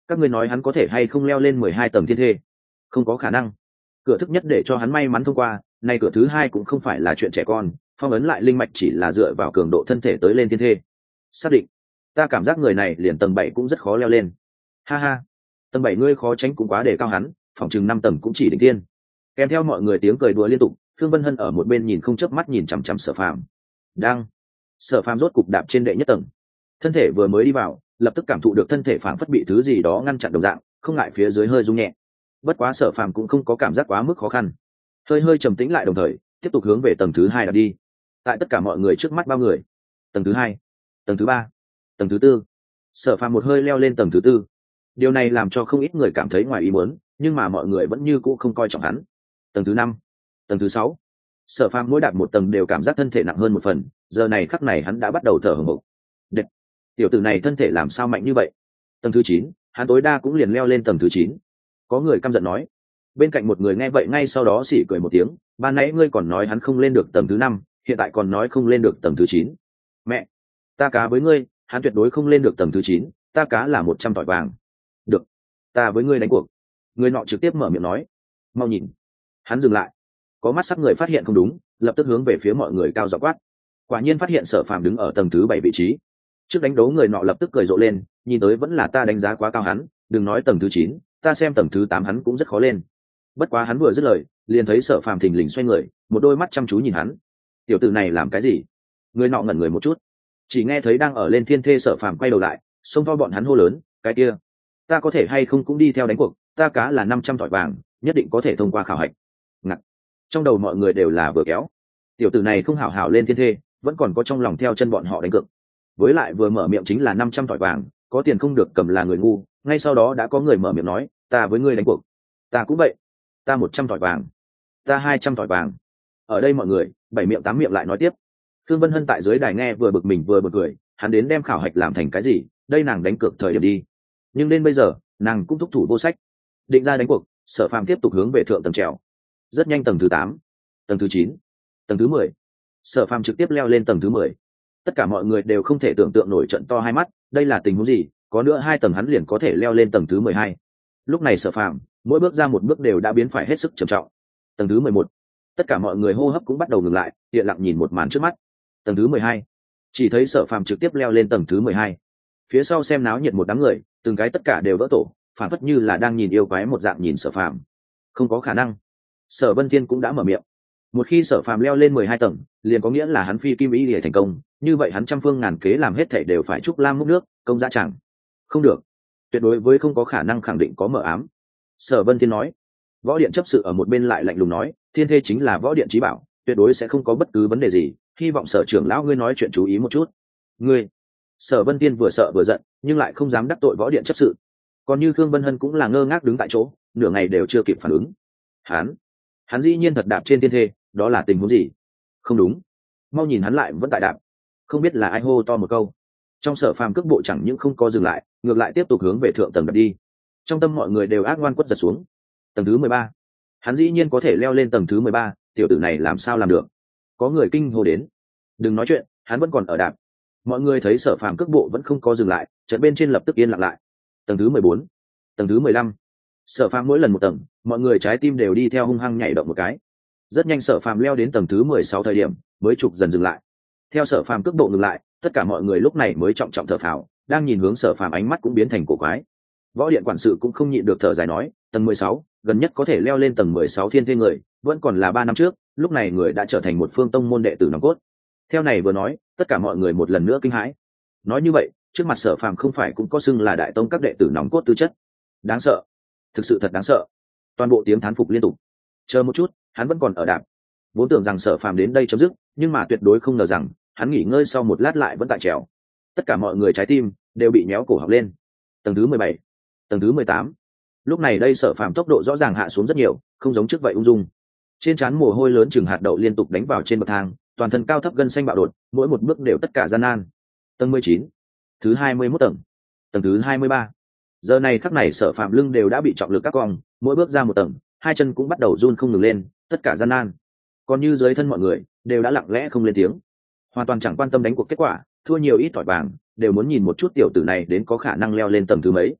các ngươi nói hắn có thể hay không leo lên mười hai tầng thiên thê? Không có khả năng. Cửa thứ nhất để cho hắn may mắn thông qua, nay cửa thứ hai cũng không phải là chuyện trẻ con, phong ấn lại linh mạch chỉ là dựa vào cường độ thân thể tới lên thiên thê. Xác định. Ta cảm giác người này liền tầng bảy cũng rất khó leo lên. Ha ha, tầng bảy ngươi khó tránh cũng quá để cao hắn, phòng chừng năm tầng cũng chỉ đỉnh tiên. Kèm theo mọi người tiếng cười đùa liên tục, Thương Vân Hân ở một bên nhìn không chớp mắt nhìn chằm chằm Sở Phàm. Đang, Sở Phàm rốt cục đạp trên đệ nhất tầng. Thân thể vừa mới đi vào, lập tức cảm thụ được thân thể phảng phất bị thứ gì đó ngăn chặn đồng dạng, không ngại phía dưới hơi rung nhẹ. Bất quá Sở Phàm cũng không có cảm giác quá mức khó khăn, hơi hơi trầm tĩnh lại đồng thời tiếp tục hướng về tầng thứ hai đặt đi. Tại tất cả mọi người trước mắt bao người, tầng thứ hai, tầng thứ ba, tầng thứ tư, Sở Phàm một hơi leo lên tầng thứ tư. Điều này làm cho không ít người cảm thấy ngoài ý muốn, nhưng mà mọi người vẫn như cũ không coi trọng hắn. Tầng thứ năm, tầng thứ sáu, Sở Phàm mỗi đạp một tầng đều cảm giác thân thể nặng hơn một phần, giờ này khắc này hắn đã bắt đầu thở hổn hộc. Đệt, tiểu tử này thân thể làm sao mạnh như vậy? Tầng thứ chín, hắn tối đa cũng liền leo lên tầng thứ chín. Có người căm giận nói. Bên cạnh một người nghe vậy ngay sau đó xỉ cười một tiếng, ban nãy ngươi còn nói hắn không lên được tầng thứ năm, hiện tại còn nói không lên được tầng thứ chín. Mẹ, ta cá với ngươi, hắn tuyệt đối không lên được tầng thứ chín, ta cá là một trăm tỏi vàng. Được, ta với ngươi đánh cuộc. Người nọ trực tiếp mở miệng nói. Mau nhìn. Hắn dừng lại. Có mắt sắc người phát hiện không đúng, lập tức hướng về phía mọi người cao giọng quát. Quả nhiên phát hiện Sở Phàm đứng ở tầng thứ bảy vị trí. Trước đánh đấu người nọ lập tức cười rộ lên, nhìn tới vẫn là ta đánh giá quá cao hắn, đừng nói tầng thứ chín, ta xem tầng thứ tám hắn cũng rất khó lên. Bất quá hắn vừa dứt lời, liền thấy Sở Phàm thình lình xoay người, một đôi mắt chăm chú nhìn hắn. Tiểu tử này làm cái gì? Người nọ ngẩn người một chút, chỉ nghe thấy đang ở lên thiên thê Sở Phàm quay đầu lại, xông to bọn hắn hô lớn, cái kia, ta có thể hay không cũng đi theo đánh cuộc, ta cá là năm trăm thỏi vàng, nhất định có thể thông qua khảo hạch. Ngặt. Trong đầu mọi người đều là vừa kéo. Tiểu tử này không hảo hảo lên thiên thê, vẫn còn có trong lòng theo chân bọn họ đánh cược. Với lại vừa mở miệng chính là năm trăm thỏi vàng, có tiền không được cầm là người ngu, ngay sau đó đã có người mở miệng nói, ta với ngươi đánh cuộc. Ta cũng vậy. Ta một trăm thỏi vàng. Ta hai trăm thỏi vàng. Ở đây mọi người, bảy miệng tám miệng lại nói tiếp. Thương Vân Hân tại dưới đài nghe vừa bực mình vừa bực cười, hắn đến đem khảo hạch làm thành cái gì, đây nàng đánh cược thời điểm đi. Nhưng đến bây giờ, nàng cũng thúc thủ vô sách. Định ra đánh cuộc, Sở Phàm tiếp tục hướng về thượng tầng trèo. Rất nhanh tầng thứ tám, tầng thứ chín, tầng thứ mười. Sở Phàm trực tiếp leo lên tầng thứ mười. Tất cả mọi người đều không thể tưởng tượng nổi trận to hai mắt, đây là tình huống gì, có nữa hai tầng hắn liền có thể leo lên tầng thứ mười hai. Lúc này Sở Phàm, mỗi bước ra một bước đều đã biến phải hết sức trầm trọng. Tầng thứ mười một. Tất cả mọi người hô hấp cũng bắt đầu ngừng lại, yên lặng nhìn một màn trước mắt. Tầng thứ mười hai. Chỉ thấy Sở Phàm trực tiếp leo lên tầng thứ mười hai. Phía sau xem náo nhiệt một đám người, từng cái tất cả đều vỡ tổ, phản phất như là đang nhìn yêu quái một dạng nhìn Sở Phàm. Không có khả năng. Sở Vân Thiên cũng đã mở miệng. Một khi Sở Phàm leo lên mười hai tầng, liền có nghĩa là hắn phi kim ý để thành công, như vậy hắn trăm phương ngàn kế làm hết thảy đều phải trúc lam múc nước, công dã chẳng. Không được, tuyệt đối với không có khả năng khẳng định có mờ ám. Sở Vân Thiên nói. Võ Điện chấp sự ở một bên lại lạnh lùng nói, thiên thê chính là Võ Điện chí bảo, tuyệt đối sẽ không có bất cứ vấn đề gì, hy vọng Sở trưởng lão ngươi nói chuyện chú ý một chút. Ngươi. Sở Vân Thiên vừa sợ vừa giận, nhưng lại không dám đắc tội Võ Điện chấp sự. Còn như Khương Vân Hân cũng là ngơ ngác đứng tại chỗ, nửa ngày đều chưa kịp phản ứng. Hắn, hắn dĩ nhiên thật đạp trên thiên thê, đó là tình huống gì? Không đúng, mau nhìn hắn lại vẫn tại đạp. Không biết là ai hô to một câu. Trong Sở Phàm cước bộ chẳng những không có dừng lại, ngược lại tiếp tục hướng về thượng tầng đạp đi. Trong tâm mọi người đều ác ngoan quất giật xuống. Tầng thứ mười ba, hắn dĩ nhiên có thể leo lên tầng thứ mười ba, tiểu tử này làm sao làm được? Có người kinh hô đến. Đừng nói chuyện, hắn vẫn còn ở đạp. Mọi người thấy Sở Phàm cước bộ vẫn không có dừng lại, chợt bên trên lập tức yên lặng lại. Tầng thứ mười bốn, tầng thứ mười lăm. Sở Phàm mỗi lần một tầng, mọi người trái tim đều đi theo hung hăng nhảy động một cái. Rất nhanh Sở Phàm leo đến tầng thứ mười sáu thời điểm, mới trục dần dừng lại. Theo Sở Phàm cước bộ ngừng lại, tất cả mọi người lúc này mới trọng trọng thở phào, đang nhìn hướng Sở Phàm ánh mắt cũng biến thành cổ quái. Võ Điện quản sự cũng không nhịn được thở dài nói, tầng mười sáu, gần nhất có thể leo lên tầng mười sáu thiên thê người, vẫn còn là ba năm trước, lúc này người đã trở thành một phương tông môn đệ tử nòng cốt. Theo này vừa nói, tất cả mọi người một lần nữa kinh hãi. Nói như vậy, trước mặt Sở Phàm không phải cũng có xưng là đại tông các đệ tử nòng cốt tư chất. Đáng sợ, thực sự thật đáng sợ. Toàn bộ tiếng thán phục liên tục. Chờ một chút, hắn vẫn còn ở đạp. Vốn tưởng rằng Sở Phàm đến đây chấm dứt, nhưng mà tuyệt đối không ngờ rằng, hắn nghỉ ngơi sau một lát lại vẫn tại trèo. Tất cả mọi người trái tim đều bị nhéo cổ học lên. Tầng thứ mười bảy, tầng thứ mười tám. Lúc này đây Sở Phàm tốc độ rõ ràng hạ xuống rất nhiều, không giống trước vậy ung dung. Trên trán mồ hôi lớn chừng hạt đậu liên tục đánh vào trên bậc thang, toàn thân cao thấp gân xanh bạo đột, mỗi một bước đều tất cả gian nan. Tầng mười chín, thứ hai mươi mốt tầng, tầng thứ hai mươi ba. Giờ này khắc này Sở Phàm lưng đều đã bị trọng lực các cong, mỗi bước ra một tầng, hai chân cũng bắt đầu run không ngừng lên, tất cả gian nan. Còn như dưới thân mọi người đều đã lặng lẽ không lên tiếng, hoàn toàn chẳng quan tâm đánh cuộc kết quả, thua nhiều ít thỏi vàng, đều muốn nhìn một chút tiểu tử này đến có khả năng leo lên tầng thứ mấy.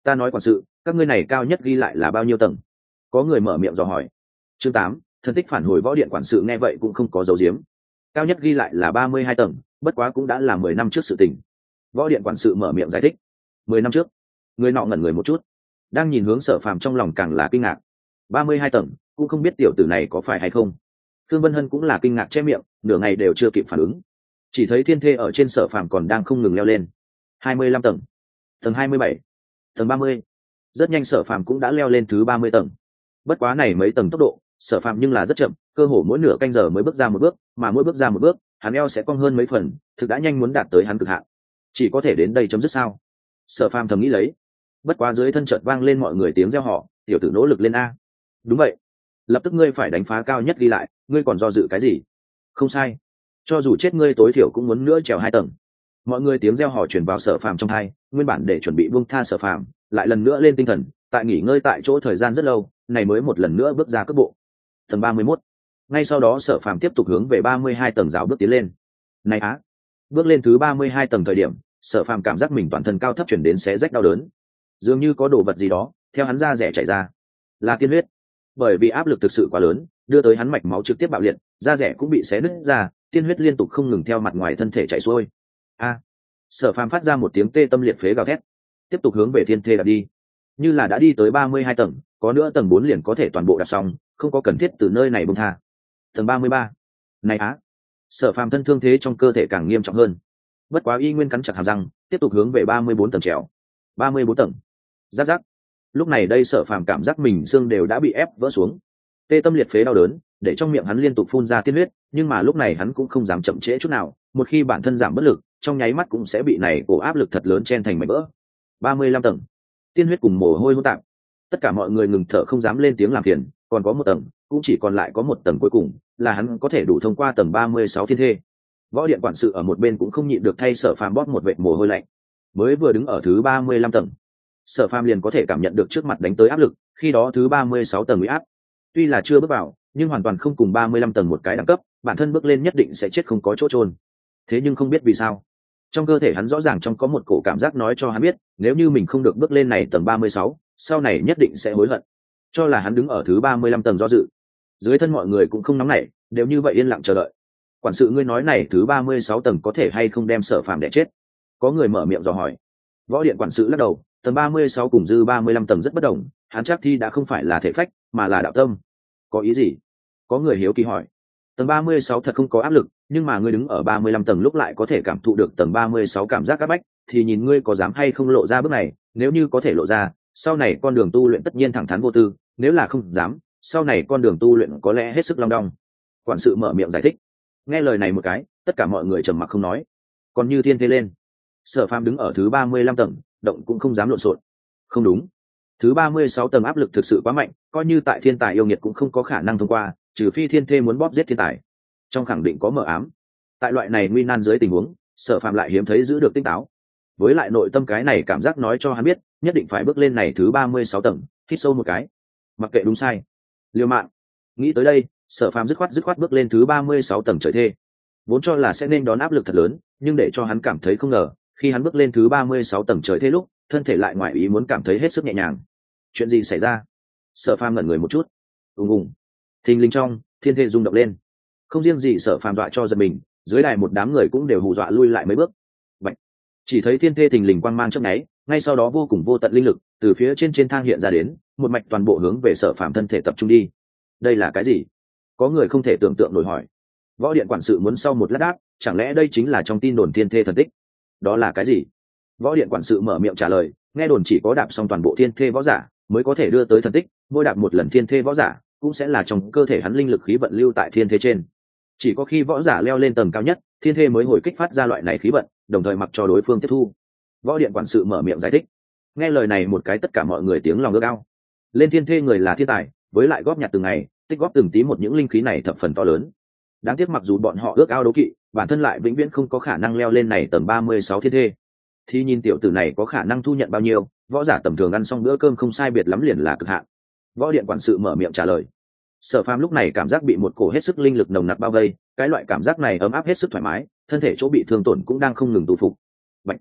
Ta nói quản sự, các ngươi này cao nhất ghi lại là bao nhiêu tầng? Có người mở miệng dò hỏi. Chương tám, thân tích phản hồi võ điện quản sự nghe vậy cũng không có dấu diếm. Cao nhất ghi lại là ba mươi hai tầng, bất quá cũng đã là mười năm trước sự tình. Võ điện quản sự mở miệng giải thích. Mười năm trước? Người nọ ngẩn người một chút, đang nhìn hướng Sở Phàm trong lòng càng là kinh ngạc. Ba mươi hai tầng, cũng không biết tiểu tử này có phải hay không. Thương Vân Hân cũng là kinh ngạc che miệng, nửa ngày đều chưa kịp phản ứng. Chỉ thấy thiên thê ở trên Sở Phàm còn đang không ngừng leo lên. Hai mươi lăm tầng, tầng hai mươi bảy, tầng ba mươi. Rất nhanh Sở Phàm cũng đã leo lên thứ ba mươi tầng. Bất quá này mấy tầng tốc độ, Sở Phàm nhưng là rất chậm, cơ hồ mỗi nửa canh giờ mới bước ra một bước, mà mỗi bước ra một bước, hắn eo sẽ cong hơn mấy phần, thực đã nhanh muốn đạt tới hắn cực hạn. Chỉ có thể đến đây chấm dứt sao? Sở Phàm thầm nghĩ lấy. Bất quá dưới thân chợt vang lên mọi người tiếng reo hò, tiểu tử nỗ lực lên a. Đúng vậy, lập tức ngươi phải đánh phá cao nhất đi lại, ngươi còn do dự cái gì? Không sai, cho dù chết ngươi tối thiểu cũng muốn nữa trèo hai tầng. Mọi người tiếng reo hò truyền vào Sở Phàm trong tai, nguyên bản để chuẩn bị buông tha Sở Phàm, lại lần nữa lên tinh thần, tại nghỉ ngơi tại chỗ thời gian rất lâu, này mới một lần nữa bước ra cước bộ. Tầng ba mươi mốt. Ngay sau đó Sở Phàm tiếp tục hướng về ba mươi hai tầng rào bước tiến lên. Này á, bước lên thứ ba mươi hai tầng thời điểm, Sở Phàm cảm giác mình toàn thân cao thấp chuyển đến xé rách đau đớn, dường như có đồ vật gì đó theo hắn da rẻ chảy ra, là tiên huyết. Bởi vì áp lực thực sự quá lớn, đưa tới hắn mạch máu trực tiếp bạo liệt, da rẻ cũng bị xé nứt ra, tiên huyết liên tục không ngừng theo mặt ngoài thân thể chảy xuôi. A! Sở Phàm phát ra một tiếng tê tâm liệt phế gào thét, tiếp tục hướng về thiên thê đạp đi. Như là đã đi tới ba mươi hai tầng, có nữa tầng bốn liền có thể toàn bộ đạp xong, không có cần thiết từ nơi này buông tha. Tầng ba mươi ba. Này á! Sở Phàm thân thương thế trong cơ thể càng nghiêm trọng hơn. Bất quá y nguyên cắn chặt hàm răng, tiếp tục hướng về ba mươi bốn tầng trèo. ba mươi bốn tầng. Rắc rắc. Lúc này đây Sở Phàm cảm giác mình xương đều đã bị ép vỡ xuống. Tê tâm liệt phế đau đớn, để trong miệng hắn liên tục phun ra tiên huyết, nhưng mà lúc này hắn cũng không dám chậm trễ chút nào, một khi bản thân giảm bất lực, trong nháy mắt cũng sẽ bị này cổ áp lực thật lớn chen thành mảnh vỡ. ba mươi lăm tầng. Tiên huyết cùng mồ hôi hỗn tạp. Tất cả mọi người ngừng thở không dám lên tiếng làm phiền, còn có một tầng, cũng chỉ còn lại có một tầng cuối cùng, là hắn có thể đủ thông qua tầng ba mươi sáu thiên thê. Võ điện quản sự ở một bên cũng không nhịn được thay Sở Phàm bóp một vệt mồ hôi lạnh. Mới vừa đứng ở thứ ba mươi lăm tầng, Sở Phàm liền có thể cảm nhận được trước mặt đánh tới áp lực, khi đó thứ ba mươi sáu tầng uy áp. Tuy là chưa bước vào, nhưng hoàn toàn không cùng ba mươi lăm tầng một cái đẳng cấp, bản thân bước lên nhất định sẽ chết không có chỗ chôn. Thế nhưng không biết vì sao, trong cơ thể hắn rõ ràng trong có một cổ cảm giác nói cho hắn biết, nếu như mình không được bước lên này tầng ba mươi sáu, sau này nhất định sẽ hối hận. Cho là hắn đứng ở thứ ba mươi lăm tầng do dự. Dưới thân mọi người cũng không nóng nảy, đều như vậy yên lặng chờ đợi. Quản sự ngươi nói này thứ ba mươi sáu tầng có thể hay không đem Sở Phàm đè chết? Có người mở miệng dò hỏi. Võ điện quản sự lắc đầu, tầng ba mươi sáu cùng dư ba mươi lăm tầng rất bất đồng, hắn chắc thi đã không phải là thể phách, mà là đạo tâm. Có ý gì? Có người hiếu kỳ hỏi. Tầng ba mươi sáu thật không có áp lực, nhưng mà ngươi đứng ở ba mươi lăm tầng lúc lại có thể cảm thụ được tầng ba mươi sáu cảm giác áp bách, thì nhìn ngươi có dám hay không lộ ra bước này, nếu như có thể lộ ra, sau này con đường tu luyện tất nhiên thẳng thắn vô tư, nếu là không dám, sau này con đường tu luyện có lẽ hết sức long đong. Quản sự mở miệng giải thích. Nghe lời này một cái, tất cả mọi người trầm mặc không nói. Còn như thiên thế lên, Sở Phàm đứng ở thứ ba mươi lăm tầng, động cũng không dám lộn xộn. Không đúng, thứ ba mươi sáu tầng áp lực thực sự quá mạnh, coi như tại thiên tài yêu nghiệt cũng không có khả năng thông qua, trừ phi thiên thê muốn bóp giết thiên tài. Trong khẳng định có mờ ám. Tại loại này nguy nan dưới tình huống, Sở Phàm lại hiếm thấy giữ được tinh táo. Với lại nội tâm cái này cảm giác nói cho hắn biết, nhất định phải bước lên này thứ ba mươi sáu tầng, hít sâu một cái. Mặc kệ đúng sai, liều mạng. Nghĩ tới đây, Sở Phàm dứt khoát dứt khoát bước lên thứ ba mươi sáu tầng trời thê. Vốn cho là sẽ nên đón áp lực thật lớn, nhưng để cho hắn cảm thấy không ngờ, khi hắn bước lên thứ ba mươi sáu tầng trời thê lúc, thân thể lại ngoài ý muốn cảm thấy hết sức nhẹ nhàng. Chuyện gì xảy ra? Sở Phàm ngẩn người một chút. Ùng ùng. Thình lình trong, thiên thê rung động lên. Không riêng gì Sở Phàm dọa cho giật mình, dưới đài một đám người cũng đều hù dọa lui lại mấy bước. Vậy, chỉ thấy thiên thê thình lình quang mang chớp nháy, ngay sau đó vô cùng vô tận linh lực từ phía trên trên thang hiện ra đến, một mạch toàn bộ hướng về Sở Phàm thân thể tập trung đi. Đây là cái gì? Có người không thể tưởng tượng nổi hỏi. Võ điện quản sự muốn sau một lát đáp, chẳng lẽ đây chính là trong tin đồn thiên thê thần tích? Đó là cái gì? Võ điện quản sự mở miệng trả lời, nghe đồn chỉ có đạp xong toàn bộ thiên thê võ giả mới có thể đưa tới thần tích, mỗi đạp một lần thiên thê võ giả cũng sẽ là trong cơ thể hắn linh lực khí vận lưu tại thiên thê trên. Chỉ có khi võ giả leo lên tầng cao nhất, thiên thê mới hồi kích phát ra loại này khí vận, đồng thời mặc cho đối phương tiếp thu. Võ điện quản sự mở miệng giải thích. Nghe lời này một cái tất cả mọi người tiếng lòng ước ao. Lên thiên thê người là thiên tài, với lại góp nhặt từng ngày, tích góp từng tí một những linh khí này thập phần to lớn. Đáng tiếc mặc dù bọn họ ước ao đấu kỵ, bản thân lại vĩnh viễn không có khả năng leo lên này tầng ba mươi sáu thiên thê. Thì nhìn tiểu tử này có khả năng thu nhận bao nhiêu, võ giả tầm thường ăn xong bữa cơm không sai biệt lắm liền là cực hạn. Võ điện quản sự mở miệng trả lời. Sở Phàm lúc này cảm giác bị một cổ hết sức linh lực nồng nặc bao vây, cái loại cảm giác này ấm áp hết sức thoải mái, thân thể chỗ bị thương tổn cũng đang không ngừng tu phục. Bạch.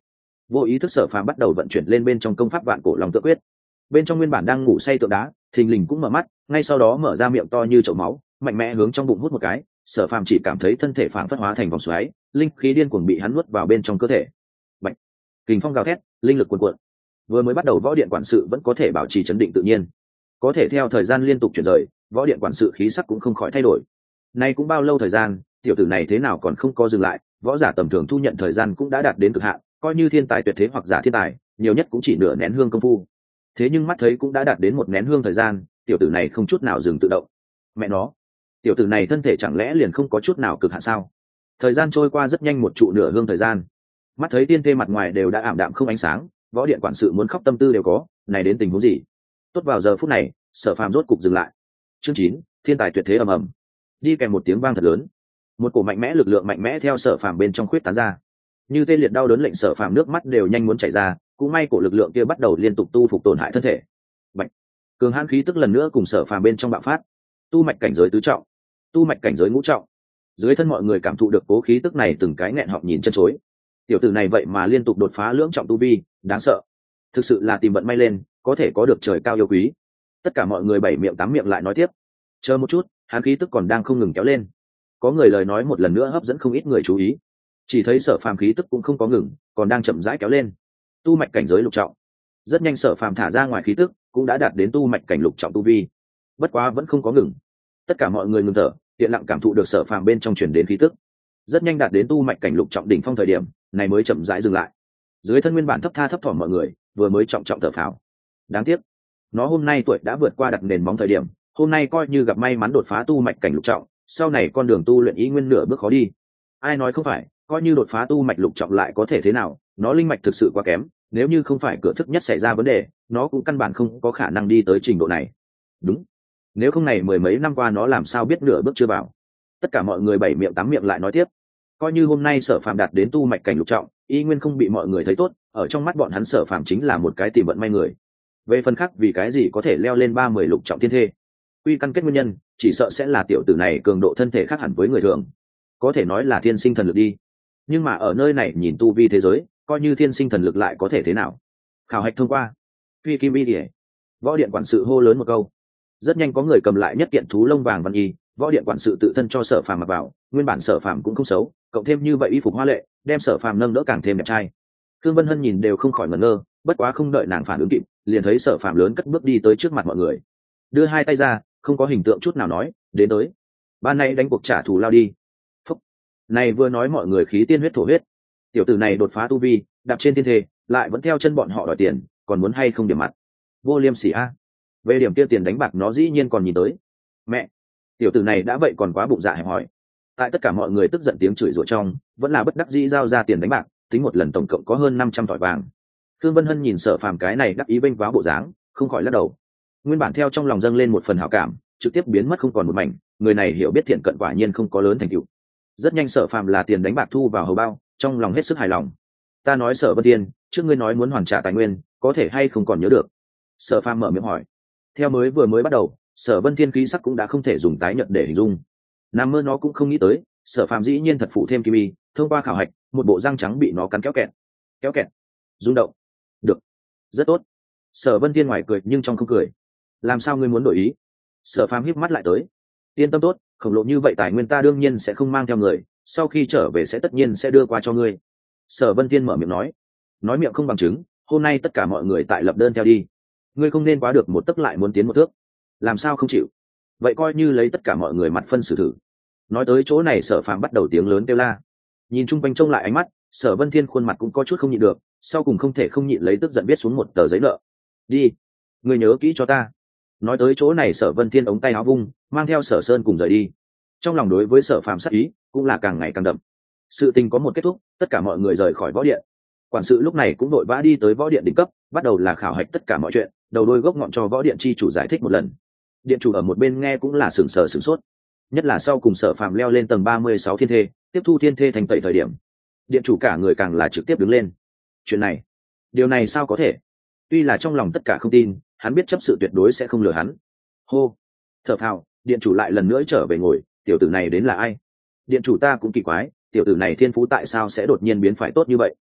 vô ý thức Sở Phàm bắt đầu vận chuyển lên bên trong công pháp vạn cổ long tự quyết. Bên trong nguyên bản đang ngủ say tượng đá thình lình cũng mở mắt, ngay sau đó mở ra miệng to như chậu máu, mạnh mẽ hướng trong bụng hút một cái. Sở Phàm chỉ cảm thấy thân thể phảng phất hóa thành vòng xoáy, linh khí điên cuồng bị hắn nuốt vào bên trong cơ thể. Bạch, kình phong gào thét, linh lực cuồn cuộn. Vừa mới bắt đầu võ điện quản sự vẫn có thể bảo trì chấn định tự nhiên, có thể theo thời gian liên tục chuyển rời, võ điện quản sự khí sắc cũng không khỏi thay đổi. Nay cũng bao lâu thời gian, tiểu tử này thế nào còn không có dừng lại, võ giả tầm thường thu nhận thời gian cũng đã đạt đến cực hạn, coi như thiên tài tuyệt thế hoặc giả thiên tài, nhiều nhất cũng chỉ nửa nén hương công phu. Thế nhưng mắt thấy cũng đã đạt đến một nén hương thời gian, tiểu tử này không chút nào dừng tự động. Mẹ nó, tiểu tử này thân thể chẳng lẽ liền không có chút nào cực hạn sao? Thời gian trôi qua rất nhanh, một trụ nửa hương thời gian, mắt thấy tiên thê mặt ngoài đều đã ảm đạm không ánh sáng, võ điện quản sự muốn khóc tâm tư đều có, này đến tình huống gì? Tốt vào giờ phút này, Sở Phàm rốt cục dừng lại. Chương chín, thiên tài tuyệt thế ầm ầm. Đi kèm một tiếng vang thật lớn, một cổ mạnh mẽ lực lượng mạnh mẽ theo Sở Phàm bên trong khuyết tán ra, như tê liệt đau đớn lệnh Sở Phàm nước mắt đều nhanh muốn chảy ra. Cũng may cổ lực lượng kia bắt đầu liên tục tu phục tổn hại thân thể. Bạch, cường hãn khí tức lần nữa cùng Sở Phàm bên trong bạo phát, tu mạch cảnh giới tứ trọng, tu mạch cảnh giới ngũ trọng. Dưới thân mọi người cảm thụ được cố khí tức này, từng cái nghẹn họng nhìn chân chối. Tiểu tử này vậy mà liên tục đột phá lưỡng trọng tu vi, đáng sợ. Thực sự là tìm vận may lên, có thể có được trời cao yêu quý. Tất cả mọi người bảy miệng tám miệng lại nói tiếp. Chờ một chút, hắn khí tức còn đang không ngừng kéo lên. Có người lời nói một lần nữa hấp dẫn không ít người chú ý. Chỉ thấy Sở Phàm khí tức cũng không có ngừng, còn đang chậm rãi kéo lên. Tu mạch cảnh giới lục trọng. Rất nhanh Sở Phàm thả ra ngoài khí tức, cũng đã đạt đến tu mạch cảnh lục trọng tu vi. Bất quá vẫn không có ngừng. Tất cả mọi người ngừng thở, tiện lặng cảm thụ được Sở Phàm bên trong truyền đến khí tức. Rất nhanh đạt đến tu mạch cảnh lục trọng đỉnh phong thời điểm, này mới chậm rãi dừng lại. Dưới thân nguyên bản thấp tha thấp thỏm mọi người, vừa mới trọng trọng thở phào. Đáng tiếc, nó hôm nay tuổi đã vượt qua đặt nền móng thời điểm, hôm nay coi như gặp may mắn đột phá tu mạch cảnh lục trọng, sau này con đường tu luyện ý nguyên nửa bước khó đi. Ai nói không phải, coi như đột phá tu mạch lục trọng lại có thể thế nào, nó linh mạch thực sự quá kém, nếu như không phải cửa thức nhất xảy ra vấn đề, nó cũng căn bản không có khả năng đi tới trình độ này. Đúng, nếu không này mười mấy năm qua nó làm sao biết nửa bước chưa vào. Tất cả mọi người bảy miệng tám miệng lại nói tiếp. Coi như hôm nay Sở Phàm đạt đến tu mạch cảnh lục trọng, y nguyên không bị mọi người thấy tốt, ở trong mắt bọn hắn Sở Phàm chính là một cái tìm vận may người. Về phần khác vì cái gì có thể leo lên ba mươi lục trọng thiên thê, quy căn kết nguyên nhân chỉ sợ sẽ là tiểu tử này cường độ thân thể khác hẳn với người thường, có thể nói là thiên sinh thần lực đi. Nhưng mà ở nơi này nhìn tu vi thế giới, coi như thiên sinh thần lực lại có thể thế nào? Khảo hạch thông qua. Phi kim y, võ điện quản sự hô lớn một câu. Rất nhanh có người cầm lại nhất kiện thú lông vàng văn y, võ điện quản sự tự thân cho Sở Phàm mặc vào. Nguyên bản Sở Phàm cũng không xấu, cộng thêm như vậy y phục hoa lệ, đem Sở Phàm nâng đỡ càng thêm đẹp trai. Thương Vân Hân nhìn đều không khỏi ngẩn ngơ, bất quá không đợi nàng phản ứng kịp, liền thấy Sở Phàm lớn cất bước đi tới trước mặt mọi người, đưa hai tay ra, không có hình tượng chút nào nói, đến tới, ban nay đánh cuộc trả thù lao đi. Phúc, này vừa nói mọi người khí tiên huyết thổ huyết. Tiểu tử này đột phá tu vi, đạp trên thiên thê, lại vẫn theo chân bọn họ đòi tiền, còn muốn hay không điểm mặt, vô liêm sỉ a. Về điểm kia tiền đánh bạc nó dĩ nhiên còn nhìn tới. Mẹ, tiểu tử này đã vậy còn quá bụng dạ hẹp hòi. Tại tất cả mọi người tức giận tiếng chửi rủa trong, vẫn là bất đắc dĩ giao ra tiền đánh bạc, tính một lần tổng cộng có hơn năm trăm thỏi vàng. Thương Vân Hân nhìn Sở Phàm cái này đắc ý bênh váo bộ dáng, không khỏi lắc đầu. Nguyên bản theo trong lòng dâng lên một phần hảo cảm, trực tiếp biến mất không còn một mảnh. Người này hiểu biết thiện cận quả nhiên không có lớn thành tựu. Rất nhanh Sở Phàm là tiền đánh bạc thu vào hầu bao, trong lòng hết sức hài lòng. Ta nói Sở Vân Tiên, trước ngươi nói muốn hoàn trả tài nguyên, có thể hay không còn nhớ được? Sở Phàm mở miệng hỏi. Theo mới vừa mới bắt đầu, Sở Vân Thiên khí sắc cũng đã không thể dùng tái nhận để hình dung. Nằm mơ nó cũng không nghĩ tới, Sở Phàm dĩ nhiên thật phụ thêm kim y, thông qua khảo hạch, một bộ răng trắng bị nó cắn kéo kẹt. Kéo kẹt, rung động. Được, rất tốt. Sở Vân Thiên ngoài cười nhưng trong không cười. Làm sao ngươi muốn đổi ý? Sở Phàm híp mắt lại tới. Yên tâm tốt, khổng lồ như vậy tài nguyên ta đương nhiên sẽ không mang theo người, sau khi trở về sẽ tất nhiên sẽ đưa qua cho ngươi. Sở Vân Thiên mở miệng nói. Nói miệng không bằng chứng, hôm nay tất cả mọi người tại lập đơn theo đi. Ngươi không nên quá được một tấc lại muốn tiến một thước. Làm sao không chịu? Vậy coi như lấy tất cả mọi người mặt phân xử thử. Nói tới chỗ này Sở Phàm bắt đầu tiếng lớn kêu la. Nhìn chung quanh trông lại ánh mắt, Sở Vân Thiên khuôn mặt cũng có chút không nhịn được, sau cùng không thể không nhịn lấy tức giận viết xuống một tờ giấy nợ. Đi, ngươi nhớ kỹ cho ta. Nói tới chỗ này Sở Vân Thiên ống tay áo vung, mang theo Sở Sơn cùng rời đi. Trong lòng đối với Sở Phàm sát ý cũng là càng ngày càng đậm. Sự tình có một kết thúc, tất cả mọi người rời khỏi võ điện. Quản sự lúc này cũng đội vã đi tới võ điện đỉnh cấp, bắt đầu là khảo hạch tất cả mọi chuyện, đầu đuôi gốc ngọn cho võ điện chi chủ giải thích một lần. Điện chủ ở một bên nghe cũng là sửng sờ sửng sốt, nhất là sau cùng Sở Phàm leo lên tầng ba mươi sáu thiên thê, tiếp thu thiên thê thành tẩy thời điểm, điện chủ cả người càng là trực tiếp đứng lên. Chuyện này, điều này sao có thể? Tuy là trong lòng tất cả không tin, hắn biết chấp sự tuyệt đối sẽ không lừa hắn. Hô, thở phào, điện chủ lại lần nữa trở về ngồi. Tiểu tử này đến là ai? Điện chủ ta cũng kỳ quái, tiểu tử này thiên phú tại sao sẽ đột nhiên biến phải tốt như vậy?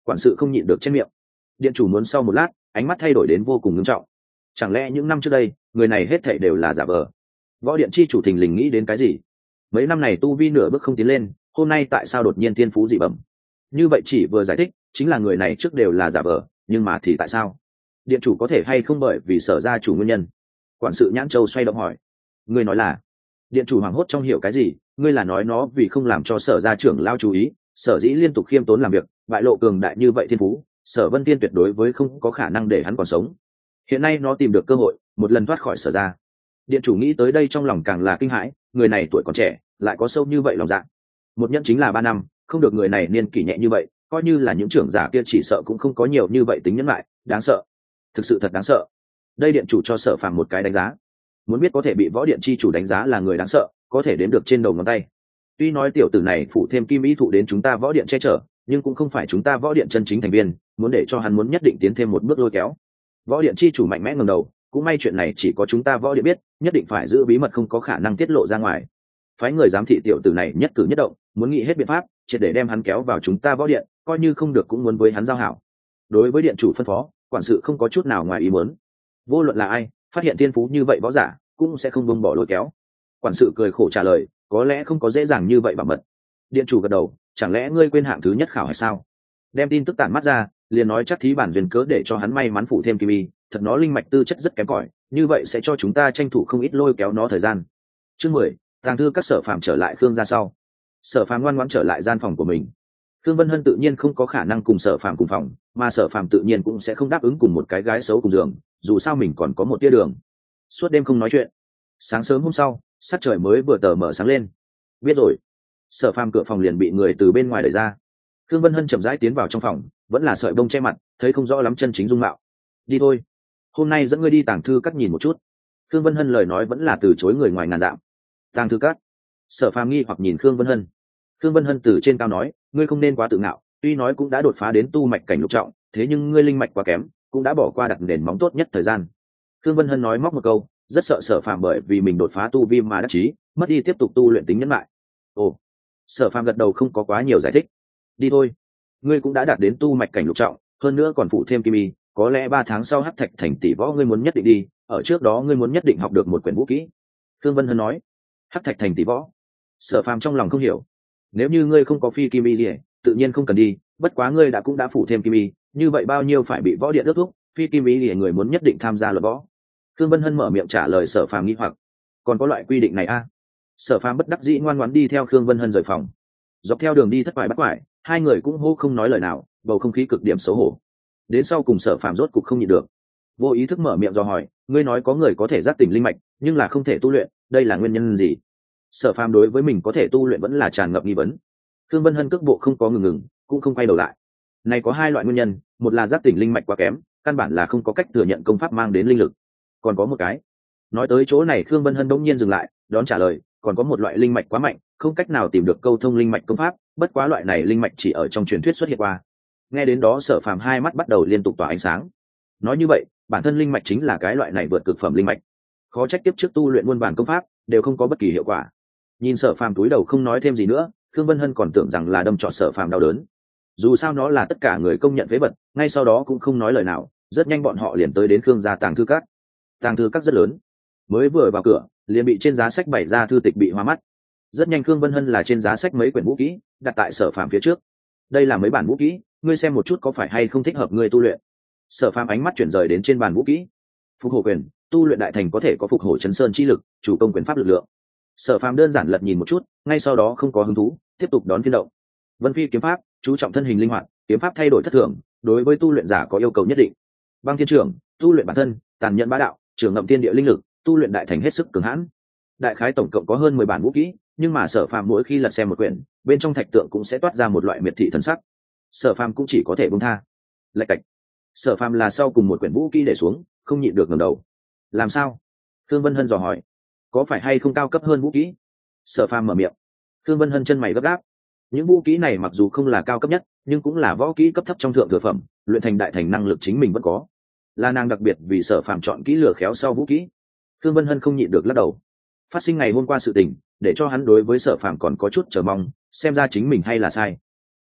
Quản sự không nhịn được trên miệng. Điện chủ muốn sau một lát, ánh mắt thay đổi đến vô cùng nghiêm trọng. Chẳng lẽ những năm trước đây người này hết thảy đều là giả vờ? Võ điện chi chủ thình lình nghĩ đến cái gì? Mấy năm này tu vi nửa bước không tiến lên, hôm nay tại sao đột nhiên thiên phú dị bẩm? Như vậy chỉ vừa giải thích chính là người này trước đều là giả vờ, nhưng mà thì tại sao? Điện chủ có thể hay không bởi vì sở gia chủ nguyên nhân? Quản sự nhãn châu xoay động hỏi. Ngươi nói là? Điện chủ hoảng hốt trong hiểu cái gì? Ngươi là nói nó vì không làm cho sở gia trưởng lao chú ý, sở dĩ liên tục khiêm tốn làm việc, bại lộ cường đại như vậy thiên phú, sở vân tiên tuyệt đối với không có khả năng để hắn còn sống. Hiện nay nó tìm được cơ hội, một lần thoát khỏi sở gia. Điện chủ nghĩ tới đây trong lòng càng là kinh hãi, người này tuổi còn trẻ, lại có sâu như vậy lòng dạ. Một nhẫn chính là ba năm, không được người này niên kỷ nhẹ như vậy, coi như là những trưởng giả kia chỉ sợ cũng không có nhiều như vậy tính nhẫn lại, đáng sợ. Thực sự thật đáng sợ. Đây điện chủ cho Sở Phàm một cái đánh giá. Muốn biết có thể bị võ điện chi chủ đánh giá là người đáng sợ, có thể đếm được trên đầu ngón tay. Tuy nói tiểu tử này phụ thêm kim ý thụ đến chúng ta võ điện che chở, nhưng cũng không phải chúng ta võ điện chân chính thành viên, muốn để cho hắn muốn nhất định tiến thêm một bước lôi kéo. Võ điện chi chủ mạnh mẽ ngẩng đầu, cũng may chuyện này chỉ có chúng ta võ điện biết, nhất định phải giữ bí mật không có khả năng tiết lộ ra ngoài. Phái người giám thị tiểu tử này nhất cử nhất động, muốn nghĩ hết biện pháp, triệt để đem hắn kéo vào chúng ta võ điện, coi như không được cũng muốn với hắn giao hảo. Đối với điện chủ phân phó, quản sự không có chút nào ngoài ý muốn. Vô luận là ai, phát hiện tiên phú như vậy võ giả, cũng sẽ không buông bỏ lôi kéo. Quản sự cười khổ trả lời, có lẽ không có dễ dàng như vậy bảo mật. Điện chủ gật đầu, chẳng lẽ ngươi quên hạng thứ nhất khảo hay sao? Đem tin tức tản mắt ra, liền nói chắc thí bản duyên cớ để cho hắn may mắn phụ thêm kim y, thật nó linh mạch tư chất rất kém cỏi, như vậy sẽ cho chúng ta tranh thủ không ít lôi kéo nó thời gian. Chương mười, tàng thư các Sở Phàm trở lại Khương gia sau. Sở Phàm ngoan ngoãn trở lại gian phòng của mình. Khương Vân Hân tự nhiên không có khả năng cùng Sở Phàm cùng phòng, mà Sở Phàm tự nhiên cũng sẽ không đáp ứng cùng một cái gái xấu cùng giường, dù sao mình còn có một tia đường. Suốt đêm không nói chuyện. Sáng sớm hôm sau, sắc trời mới vừa tờ mở sáng lên. Biết rồi. Sở Phàm cửa phòng liền bị người từ bên ngoài đẩy ra. Khương Vân Hân chậm rãi tiến vào trong phòng, vẫn là sợi bông che mặt, thấy không rõ lắm chân chính dung mạo. Đi thôi, hôm nay dẫn ngươi đi tàng thư các nhìn một chút. Khương Vân Hân lời nói vẫn là từ chối người ngoài ngàn dặm. Tàng thư các? Sở Phàm nghi hoặc nhìn Khương Vân Hân. Khương Vân Hân từ trên cao nói, ngươi không nên quá tự ngạo, tuy nói cũng đã đột phá đến tu mạch cảnh lục trọng, thế nhưng ngươi linh mạch quá kém, cũng đã bỏ qua đặt nền móng tốt nhất thời gian. Khương Vân Hân nói móc một câu, rất sợ Sở Phàm bởi vì mình đột phá tu vi mà đắc chí, mất đi tiếp tục tu luyện tính nhẫn lại. Ồ. Sở Phàm gật đầu không có quá nhiều giải thích. Đi thôi, ngươi cũng đã đạt đến tu mạch cảnh lục trọng, hơn nữa còn phụ thêm kim y, có lẽ ba tháng sau hắc thạch thành tỷ võ ngươi muốn nhất định đi, ở trước đó ngươi muốn nhất định học được một quyển vũ kỹ. Khương Vân Hân nói. Hắc thạch thành tỷ võ? Sở Phàm trong lòng không hiểu. Nếu như ngươi không có phi kim y gì, tự nhiên không cần đi, bất quá ngươi đã cũng đã phụ thêm kim y, như vậy bao nhiêu phải bị võ điện ước thúc, phi kim y thì người muốn nhất định tham gia luận võ. Khương Vân Hân mở miệng trả lời Sở Phàm nghi hoặc. Còn có loại quy định này a? À? Sở Phàm bất đắc dĩ ngoan ngoãn đi theo Khương Vân Hân rời phòng. Dọc theo đường đi thất bại bắt quải, hai người cũng hô không nói lời nào, bầu không khí cực điểm xấu hổ. Đến sau cùng Sở Phàm rốt cục không nhịn được, vô ý thức mở miệng dò hỏi, ngươi nói có người có thể giác tỉnh linh mạch, nhưng là không thể tu luyện, đây là nguyên nhân gì? Sở Phàm đối với mình có thể tu luyện vẫn là tràn ngập nghi vấn. Khương Vân Hân cước bộ không có ngừng ngừng, cũng không quay đầu lại. Này có hai loại nguyên nhân, một là giác tỉnh linh mạch quá kém, căn bản là không có cách thừa nhận công pháp mang đến linh lực. Còn có một cái. Nói tới chỗ này Khương Vân Hân đống nhiên dừng lại, đón trả lời, còn có một loại linh mạch quá mạnh, không cách nào tìm được câu thông linh mạch công pháp, bất quá loại này linh mạch chỉ ở trong truyền thuyết xuất hiện qua. Nghe đến đó Sở Phàm hai mắt bắt đầu liên tục tỏa ánh sáng. Nói như vậy, bản thân linh mạch chính là cái loại này vượt cực phẩm linh mạch. Khó trách tiếp trước tu luyện muôn vàn công pháp đều không có bất kỳ hiệu quả. Nhìn Sở Phàm túi đầu không nói thêm gì nữa, Khương Vân Hân còn tưởng rằng là đâm trọt Sở Phàm đau đớn. Dù sao nó là tất cả người công nhận phế vật, ngay sau đó cũng không nói lời nào, rất nhanh bọn họ liền tới đến Khương gia tàng thư các. Tàng thư các rất lớn, mới vừa vào cửa liền bị trên giá sách bày ra thư tịch bị hoa mắt. Rất nhanh Khương Vân Hân là trên giá sách mấy quyển vũ kỹ đặt tại Sở Phàm phía trước. Đây là mấy bản vũ kỹ, ngươi xem một chút có phải hay không thích hợp ngươi tu luyện. Sở Phàm ánh mắt chuyển rời đến trên bàn vũ kỹ. Phục hổ quyền, tu luyện đại thành có thể có phục hổ chấn sơn chi lực, chủ công quyền pháp lực lượng. Sở Phàm đơn giản lật nhìn một chút, ngay sau đó không có hứng thú, tiếp tục đón phiên động. Vân phi kiếm pháp, chú trọng thân hình linh hoạt, kiếm pháp thay đổi thất thường, đối với tu luyện giả có yêu cầu nhất định. Băng thiên trưởng, tu luyện bản thân, tàn nhẫn bá đạo, trường ngậm thiên địa linh lực, tu luyện đại thành hết sức cường hãn. Đại khái tổng cộng có hơn mười bản vũ kỹ, nhưng mà Sở Phàm mỗi khi lật xem một quyển, bên trong thạch tượng cũng sẽ toát ra một loại miệt thị thần sắc. Sở Phàm cũng chỉ có thể buông tha. Lạch cạch. Sở Phàm là sau cùng một quyển vũ kỹ để xuống, không nhịn được ngẩng đầu. Làm sao? Thương Vân Hân dò hỏi. Có phải hay không cao cấp hơn vũ kỹ? Sở Phàm mở miệng. Thương Vân Hân chân mày gấp gáp. Những vũ kỹ này mặc dù không là cao cấp nhất, nhưng cũng là võ kỹ cấp thấp trong thượng thừa phẩm, luyện thành đại thành năng lực chính mình vẫn có. Là nàng đặc biệt vì Sở Phàm chọn kỹ lừa khéo sau vũ kỹ. Thương Vân Hân không nhịn được lắc đầu. Phát sinh ngày hôm qua sự tình, để cho hắn đối với Sở Phàm còn có chút chờ mong, xem ra chính mình hay là sai.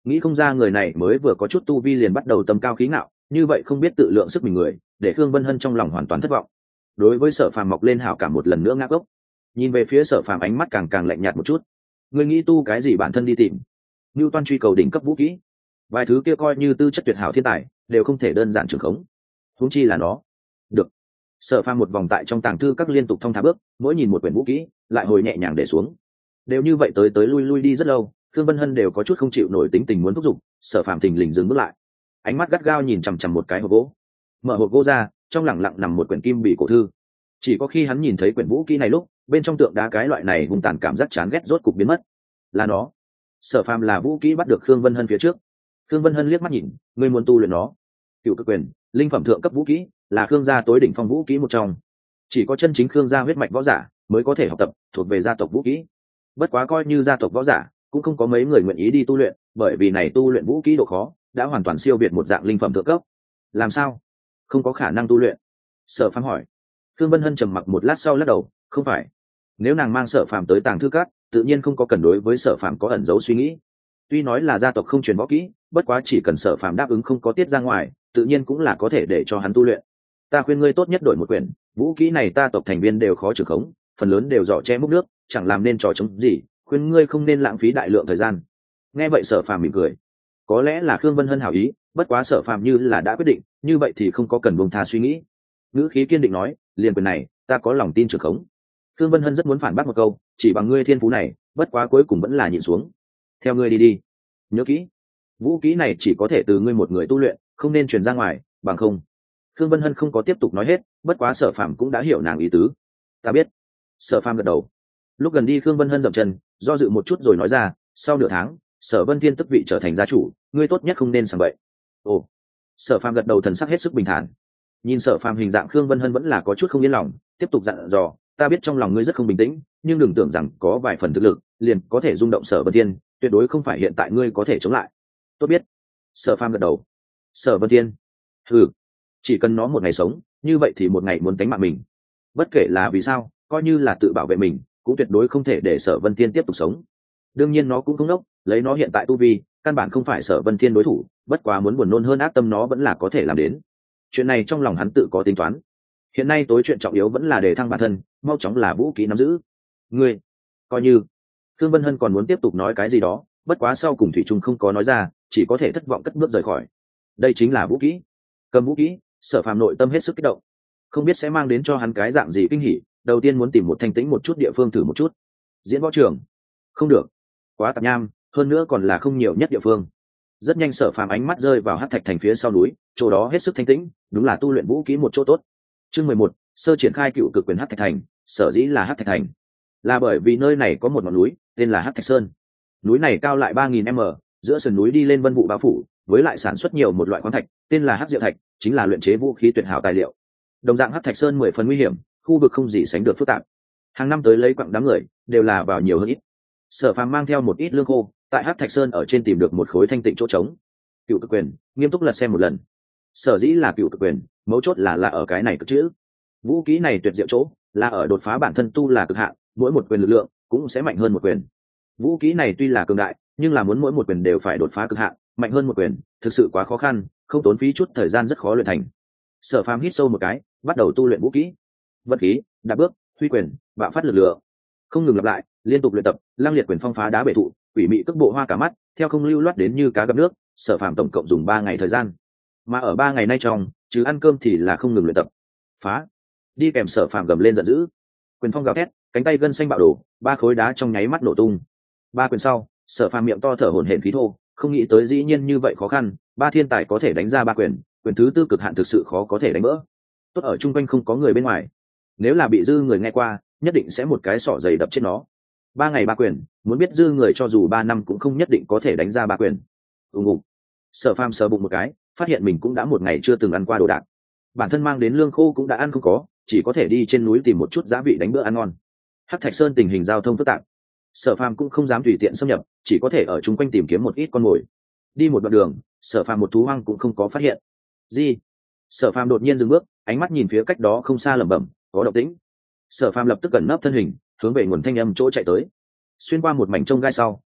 nghĩ không ra người này mới vừa có chút tu vi liền bắt đầu tầm cao khí ngạo, như vậy không biết tự lượng sức mình người, để Khương Vân Hân trong lòng hoàn toàn thất vọng. Đối với Sở Phàm mọc lên hảo cảm một lần nữa ngã gốc. Nhìn về phía Sở Phàm ánh mắt càng càng lạnh nhạt một chút. Ngươi nghĩ tu cái gì bản thân đi tìm? Như toan truy cầu đỉnh cấp vũ kỹ, vài thứ kia coi như tư chất tuyệt hảo thiên tài, đều không thể đơn giản trường khống. Huống chi là nó. Được. Sở Phàm một vòng tại trong tàng thư các liên tục thong thả bước, mỗi nhìn một quyển vũ kỹ, lại hồi nhẹ nhàng để xuống. Đều như vậy tới tới lui lui đi rất lâu, Khương Vân Hân đều có chút không chịu nổi tính tình muốn thúc giục, Sở Phàm thình lình dừng bước lại, ánh mắt gắt gao nhìn chằm chằm một cái hộp gỗ. Mở hộp gỗ ra, trong lẳng lặng nằm một quyển kim bị cổ thư. Chỉ có khi hắn nhìn thấy quyển vũ kỹ này lúc, bên trong tượng đá cái loại này hung tàn cảm giác chán ghét rốt cục biến mất. Là nó. Sở Phàm là vũ kỹ bắt được Khương Vân Hân phía trước. Khương Vân Hân liếc mắt nhìn, ngươi muốn tu luyện nó? Cựu cực quyền, linh phẩm thượng cấp vũ kỹ, là Khương gia tối đỉnh phong vũ kỹ một trong. Chỉ có chân chính Khương gia huyết mạch võ giả mới có thể học tập, thuộc về gia tộc vũ kỹ. Bất quá coi như gia tộc võ giả, cũng không có mấy người nguyện ý đi tu luyện, bởi vì này tu luyện vũ kỹ độ khó đã hoàn toàn siêu việt một dạng linh phẩm thượng cấp. Làm sao? Không có khả năng tu luyện? Sở Phàm hỏi. Khương Vân Hân trầm mặc một lát sau lắc đầu, không phải. Nếu nàng mang Sở Phàm tới tàng thư các, tự nhiên không có cần đối với Sở Phàm có ẩn giấu suy nghĩ. Tuy nói là gia tộc không truyền võ kỹ, bất quá chỉ cần Sở Phàm đáp ứng không có tiết ra ngoài, tự nhiên cũng là có thể để cho hắn tu luyện. Ta khuyên ngươi tốt nhất đổi một quyển, vũ kỹ này ta tộc thành viên đều khó trưởng khống, phần lớn đều giỏ che múc nước, chẳng làm nên trò chống gì, khuyên ngươi không nên lãng phí đại lượng thời gian. Nghe vậy Sở Phàm mỉm cười. Có lẽ là Khương Vân Hân hảo ý, bất quá Sở Phàm như là đã quyết định, như vậy thì không có cần buông tha suy nghĩ. Ngữ khí kiên định nói, liền quyền này, ta có lòng tin trưởng khống. Khương Vân Hân rất muốn phản bác một câu, chỉ bằng ngươi thiên phú này, bất quá cuối cùng vẫn là nhịn xuống. Theo ngươi đi đi. Nhớ kỹ, vũ kỹ này chỉ có thể từ ngươi một người tu luyện, không nên truyền ra ngoài, bằng không. Khương Vân Hân không có tiếp tục nói hết, bất quá Sở Phàm cũng đã hiểu nàng ý tứ. Ta biết. Sở Phàm gật đầu. Lúc gần đi Khương Vân Hân dậm chân, do dự một chút rồi nói ra, sau nửa tháng, Sở Vân Thiên tức vị trở thành gia chủ, ngươi tốt nhất không nên sảng bậy. Ồ. Sở Phàm gật đầu, thần sắc hết sức bình thản. Nhìn Sở Phàm hình dạng, Khương Vân Hân vẫn là có chút không yên lòng, tiếp tục dặn dò, ta biết trong lòng ngươi rất không bình tĩnh, nhưng đừng tưởng rằng có vài phần thực lực liền có thể rung động Sở Vân Thiên, tuyệt đối không phải hiện tại ngươi có thể chống lại. Tốt biết. Sở Phàm gật đầu. Sở Vân Thiên? Ừ, chỉ cần nó một ngày sống, như vậy thì một ngày muốn tánh mạng mình. Bất kể là vì sao, coi như là tự bảo vệ mình, cũng tuyệt đối không thể để Sở Vân Thiên tiếp tục sống. Đương nhiên nó cũng không đốc, lấy nó hiện tại tu vi, căn bản không phải Sở Vân Thiên đối thủ, bất quá muốn buồn nôn hơn ác tâm nó vẫn là có thể làm đến. Chuyện này trong lòng hắn tự có tính toán. Hiện nay tối chuyện trọng yếu vẫn là đề thăng bản thân, mau chóng là vũ khí nắm giữ. Ngươi, coi như. Thương Vân Hân còn muốn tiếp tục nói cái gì đó, bất quá sau cùng thủy trung không có nói ra, chỉ có thể thất vọng cất bước rời khỏi. Đây chính là vũ khí. Cầm vũ khí, Sở Phàm nội tâm hết sức kích động, không biết sẽ mang đến cho hắn cái dạng gì kinh hỉ. Đầu tiên muốn tìm một thanh tĩnh một chút địa phương thử một chút. Diễn võ trường? Không được, quá tạp nham, hơn nữa còn là không nhiều nhất địa phương. Rất nhanh Sở Phàm ánh mắt rơi vào Hắc Thạch Thành phía sau núi, chỗ đó hết sức thanh tĩnh, đúng là tu luyện vũ khí một chỗ tốt. Chương mười một, sơ triển khai cựu cực quyền Hắc Thạch Thành. Sở dĩ là Hắc Thạch Thành, là bởi vì nơi này có một ngọn núi tên là Hắc Thạch Sơn. Núi này cao lại ba nghìn mét, giữa sườn núi đi lên vân vụ bao phủ, với lại sản xuất nhiều một loại khoáng thạch tên là Hắc Diệu Thạch, chính là luyện chế vũ khí tuyệt hảo tài liệu. Đồng dạng Hắc Thạch Sơn mười phần nguy hiểm, khu vực không gì sánh được phức tạp, hàng năm tới lấy quặng đám người đều là vào nhiều hơn ít. Sở Phàm mang theo một ít lương khô, tại Hắc Thạch Sơn ở trên tìm được một khối thanh tịnh chỗ trống. Cựu cực quyền, nghiêm túc lật xem một lần. Sở dĩ là cựu cực quyền, mấu chốt là là ở cái này cực chữ. Vũ khí này tuyệt diệu chỗ là ở đột phá bản thân tu là cực hạn, mỗi một quyền lực lượng cũng sẽ mạnh hơn một quyền. Vũ khí này tuy là cường đại, nhưng là muốn mỗi một quyền đều phải đột phá cực hạn, mạnh hơn một quyền, thực sự quá khó khăn, không tốn phí chút thời gian rất khó luyện thành. Sở Phàm hít sâu một cái, bắt đầu tu luyện vũ khí. Vật khí, đạp bước, huy quyền, bạo phát lực lượng, không ngừng lặp lại, liên tục luyện tập, lang liệt quyền phong phá đá bể thụ, quỷ mị cước bộ hoa cả mắt, theo không lưu loát đến như cá gặp nước. Sở Phàm tổng cộng dùng ba ngày thời gian, mà ở ba ngày nay trong, chứ ăn cơm thì là không ngừng luyện tập. Phá! Đi kèm Sở Phàm gầm lên giận dữ, quyền phong gào thét, cánh tay gân xanh bạo đổ, ba khối đá trong nháy mắt nổ tung. Ba quyền sau, Sở Phàm miệng to thở hổn hển khí thô, không nghĩ tới dĩ nhiên như vậy khó khăn, ba thiên tài có thể đánh ra ba quyền, quyền thứ tư cực hạn thực sự khó có thể đánh vỡ. Tốt ở chung quanh không có người bên ngoài, nếu là bị dư người nghe qua, nhất định sẽ một cái sọ dày đập chết nó. Ba ngày ba quyền, muốn biết dư người cho dù ba năm cũng không nhất định có thể đánh ra ba quyền. Ùng ục. Sở Phàm sờ bụng một cái, phát hiện mình cũng đã một ngày chưa từng ăn qua đồ đạc. Bản thân mang đến lương khô cũng đã ăn không có, chỉ có thể đi trên núi tìm một chút giá vị đánh bữa ăn ngon. Hắc Thạch Sơn tình hình giao thông phức tạp, Sở Phàm cũng không dám tùy tiện xâm nhập, chỉ có thể ở chung quanh tìm kiếm một ít con mồi. Đi một đoạn đường, Sở Phàm một thú hoang cũng không có phát hiện. Gì? Sở Phàm đột nhiên dừng bước, ánh mắt nhìn phía cách đó không xa lẩm bẩm, có động tĩnh. Sở Phàm lập tức cẩn nấp thân hình, hướng về nguồn thanh âm chỗ chạy tới. Xuyên qua một mảnh trông gai sau,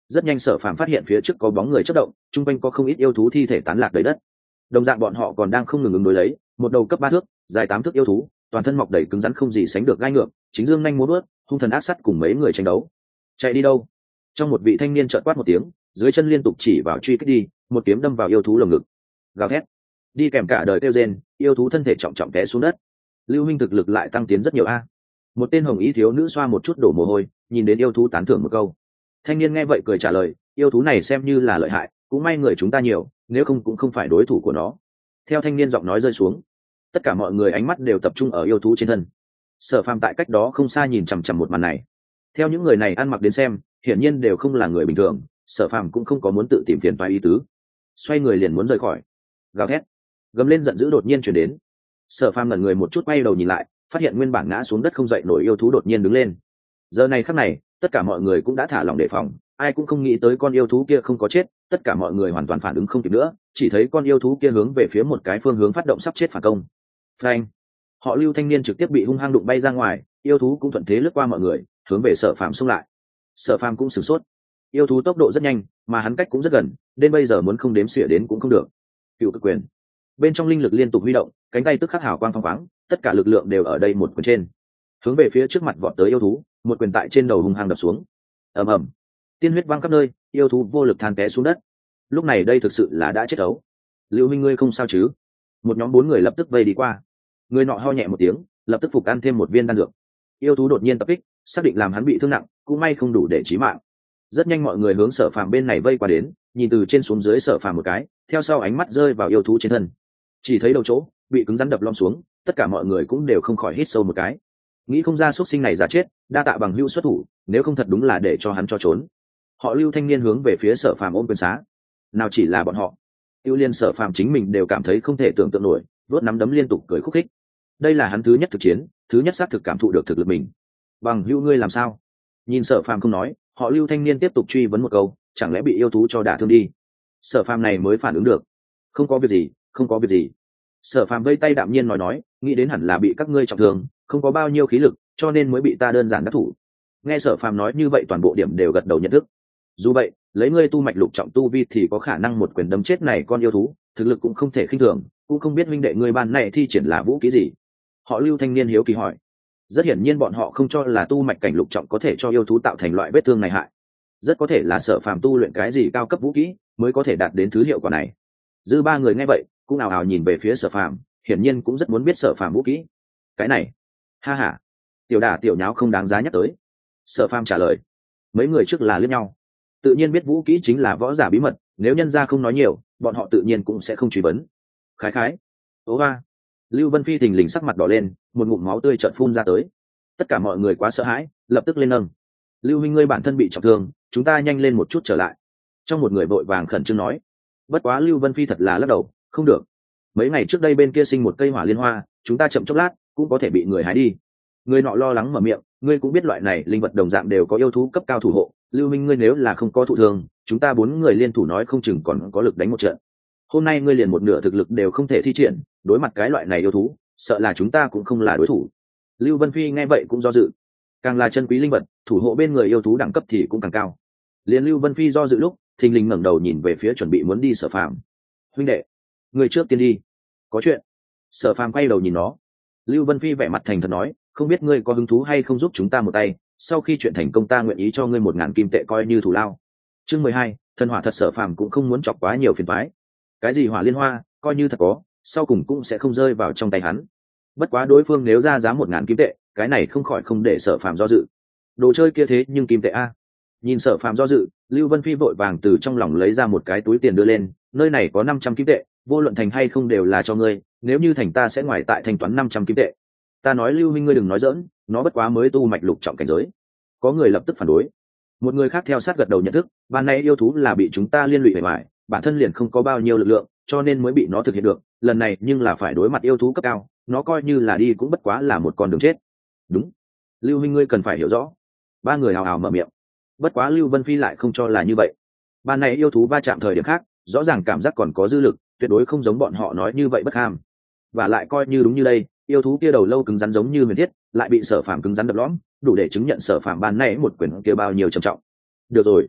rất nhanh Sở Phàm phát hiện phía trước có bóng người chớp động, chung quanh có không ít yêu thú thi thể tán lạc đầy đất. Đồng dạng bọn họ còn đang không ngừng ứng đối lấy một đầu cấp ba thước dài tám thước yêu thú, toàn thân mọc đầy cứng rắn không gì sánh được gai ngược, chính dương nhanh múa vớt, hung thần ác sắt cùng mấy người tranh đấu. Chạy đi đâu? Trong một vị thanh niên trợn quát một tiếng, dưới chân liên tục chỉ vào truy kích đi, một kiếm đâm vào yêu thú lồng ngực. Gào thét, đi kèm cả đời kêu rên, yêu thú thân thể trọng trọng té xuống đất. Lưu Minh thực lực lại tăng tiến rất nhiều a. Một tên hồng y thiếu nữ xoa một chút đổ mồ hôi, nhìn đến yêu thú tán thưởng một câu. Thanh niên nghe vậy cười trả lời, yêu thú này xem như là lợi hại, cũng may người chúng ta nhiều, nếu không cũng không phải đối thủ của nó. Theo thanh niên giọng nói rơi xuống, tất cả mọi người ánh mắt đều tập trung ở yêu thú trên thân. Sở Phàm tại cách đó không xa nhìn chằm chằm một màn này. Theo những người này ăn mặc đến xem, hiển nhiên đều không là người bình thường, Sở Phàm cũng không có muốn tự tìm phiền toái ý tứ. Xoay người liền muốn rời khỏi. Gào thét, gầm lên giận dữ đột nhiên truyền đến. Sở Phàm ngẩn người một chút, quay đầu nhìn lại, phát hiện nguyên bản ngã xuống đất không dậy nổi yêu thú đột nhiên đứng lên. Giờ này khắc này, tất cả mọi người cũng đã thả lỏng đề phòng, ai cũng không nghĩ tới con yêu thú kia không có chết, tất cả mọi người hoàn toàn phản ứng không kịp nữa, chỉ thấy con yêu thú kia hướng về phía một cái phương hướng phát động sắp chết phản công. Phanh! Họ Lưu thanh niên trực tiếp bị hung hăng đụng bay ra ngoài, yêu thú cũng thuận thế lướt qua mọi người, hướng về Sở Phàm xung lại. Sở Phàm cũng sửng sốt. Yêu thú tốc độ rất nhanh, mà hắn cách cũng rất gần, đến bây giờ muốn không đếm xỉa đến cũng không được. Cựu cực quyền. Bên trong linh lực liên tục huy động, cánh tay tức khắc hào quang phong khoáng, tất cả lực lượng đều ở đây một quyền trên. Hướng về phía trước mặt vọt tới yêu thú, một quyền tại trên đầu hung hăng đập xuống. Ầm ầm. Tiên huyết văng khắp nơi, yêu thú vô lực than té xuống đất. Lúc này đây thực sự là đã chết ấu. Lưu Minh ngươi không sao chứ? Một nhóm bốn người lập tức vây đi qua. Người nọ ho nhẹ một tiếng, lập tức phục ăn thêm một viên đan dược. Yêu thú đột nhiên tập kích, xác định làm hắn bị thương nặng, cũng may không đủ để chí mạng. Rất nhanh mọi người hướng Sở Phàm bên này vây qua đến, nhìn từ trên xuống dưới Sở Phàm một cái, theo sau ánh mắt rơi vào yêu thú trên thân. Chỉ thấy đầu chỗ bị cứng rắn đập lom xuống, tất cả mọi người cũng đều không khỏi hít sâu một cái. Nghĩ không ra xuất sinh này giả chết, đa tạ bằng hữu xuất thủ, nếu không thật đúng là để cho hắn cho trốn. Họ Lưu thanh niên hướng về phía Sở Phàm ôm quyền xá. Nào chỉ là bọn họ, Tiêu Liên Sở Phàm chính mình đều cảm thấy không thể tưởng tượng nổi, vớt nắm đấm liên tục cười khúc khích. Đây là hắn thứ nhất thực chiến, thứ nhất xác thực cảm thụ được thực lực mình. Bằng hữu ngươi làm sao? Nhìn Sở Phàm không nói, họ Lưu thanh niên tiếp tục truy vấn một câu, chẳng lẽ bị yêu thú cho đả thương đi? Sở Phàm này mới phản ứng được, không có việc gì, không có việc gì. Sở Phàm vây tay đạm nhiên nói nói, nghĩ đến hẳn là bị các ngươi trọng thương, không có bao nhiêu khí lực, cho nên mới bị ta đơn giản đắc thủ. Nghe Sở Phàm nói như vậy, toàn bộ điểm đều gật đầu nhận thức. Dù vậy, lấy ngươi tu mạch lục trọng tu vi thì có khả năng một quyền đấm chết này con yêu thú, thực lực cũng không thể khinh thường, cũng không biết huynh đệ ngươi ban này thi triển là vũ khí gì. Họ Lưu thanh niên hiếu kỳ hỏi. Rất hiển nhiên bọn họ không cho là tu mạch cảnh lục trọng có thể cho yêu thú tạo thành loại vết thương này hại. Rất có thể là Sở Phàm tu luyện cái gì cao cấp vũ khí mới có thể đạt đến thứ hiệu quả này. Dư ba người nghe vậy, cũng ào ào nhìn về phía Sở Phàm, hiển nhiên cũng rất muốn biết Sở Phàm vũ khí. Cái này, ha ha, tiểu đả tiểu nháo không đáng giá nhắc tới. Sở Phàm trả lời. Mấy người trước là liếc nhau, tự nhiên biết vũ khí chính là võ giả bí mật, nếu nhân gia không nói nhiều, bọn họ tự nhiên cũng sẽ không truy vấn. Khái khái, ố ba. Lưu Vân Phi thình lình sắc mặt đỏ lên, một ngụm máu tươi chợt phun ra tới. Tất cả mọi người quá sợ hãi, lập tức lên nâng. Lưu huynh ngươi bản thân bị trọng thương, chúng ta nhanh lên một chút trở lại. Trong một người vội vàng khẩn trương nói. Bất quá Lưu Vân Phi thật là lắc đầu, không được. Mấy ngày trước đây bên kia sinh một cây hỏa liên hoa, chúng ta chậm chốc lát cũng có thể bị người hái đi. Người nọ lo lắng mở miệng, ngươi cũng biết loại này linh vật đồng dạng đều có yêu thú cấp cao thủ hộ. Lưu huynh ngươi nếu là không có thụ thương, chúng ta bốn người liên thủ nói không chừng còn có lực đánh một trận. Hôm nay ngươi liền một nửa thực lực đều không thể thi triển, đối mặt cái loại này yêu thú, sợ là chúng ta cũng không là đối thủ. Lưu Vân Phi nghe vậy cũng do dự, càng là chân quý linh vật, thủ hộ bên người yêu thú đẳng cấp thì cũng càng cao. Liền Lưu Vân Phi do dự lúc, thình lình ngẩng đầu nhìn về phía chuẩn bị muốn đi Sở Phàm. Huynh đệ, người trước tiên đi, có chuyện. Sở Phàm quay đầu nhìn nó. Lưu Vân Phi vẻ mặt thành thật nói, không biết ngươi có hứng thú hay không giúp chúng ta một tay, sau khi chuyện thành công ta nguyện ý cho ngươi một ngàn kim tệ coi như thù lao. Chương mười hai, thần hỏa thật. Sở Phàm cũng không muốn chọc quá nhiều phiền toái. Cái gì hỏa liên hoa, coi như thật có, sau cùng cũng sẽ không rơi vào trong tay hắn. Bất quá đối phương nếu ra giá một ngàn kim tệ, cái này không khỏi không để Sở Phàm do dự. Đồ chơi kia thế nhưng kim tệ a. Nhìn Sở Phàm do dự, Lưu Vân Phi vội vàng từ trong lòng lấy ra một cái túi tiền đưa lên, nơi này có năm trăm kim tệ, vô luận thành hay không đều là cho ngươi, nếu như thành ta sẽ ngoài tại thanh toán năm trăm kim tệ. Ta nói Lưu huynh ngươi đừng nói giỡn, nó bất quá mới tu mạch lục trọng cảnh giới. Có người lập tức phản đối. Một người khác theo sát gật đầu nhận thức, ban này yêu thú là bị chúng ta liên lụy bề ngoài, bản thân liền không có bao nhiêu lực lượng, cho nên mới bị nó thực hiện được, lần này nhưng là phải đối mặt yêu thú cấp cao, nó coi như là đi cũng bất quá là một con đường chết. Đúng, Lưu huynh ngươi cần phải hiểu rõ. Ba người hào hào mở miệng. Bất quá Lưu Vân Phi lại không cho là như vậy. Ban này yêu thú va chạm thời điểm khác, rõ ràng cảm giác còn có dư lực, tuyệt đối không giống bọn họ nói như vậy bất ham. Và lại coi như đúng như đây, yêu thú kia đầu lâu cứng rắn giống như huyền thiết, lại bị Sở Phàm cứng rắn đập lõm, đủ để chứng nhận Sở Phàm ban này một quyền kia bao nhiêu trầm trọng. Được rồi,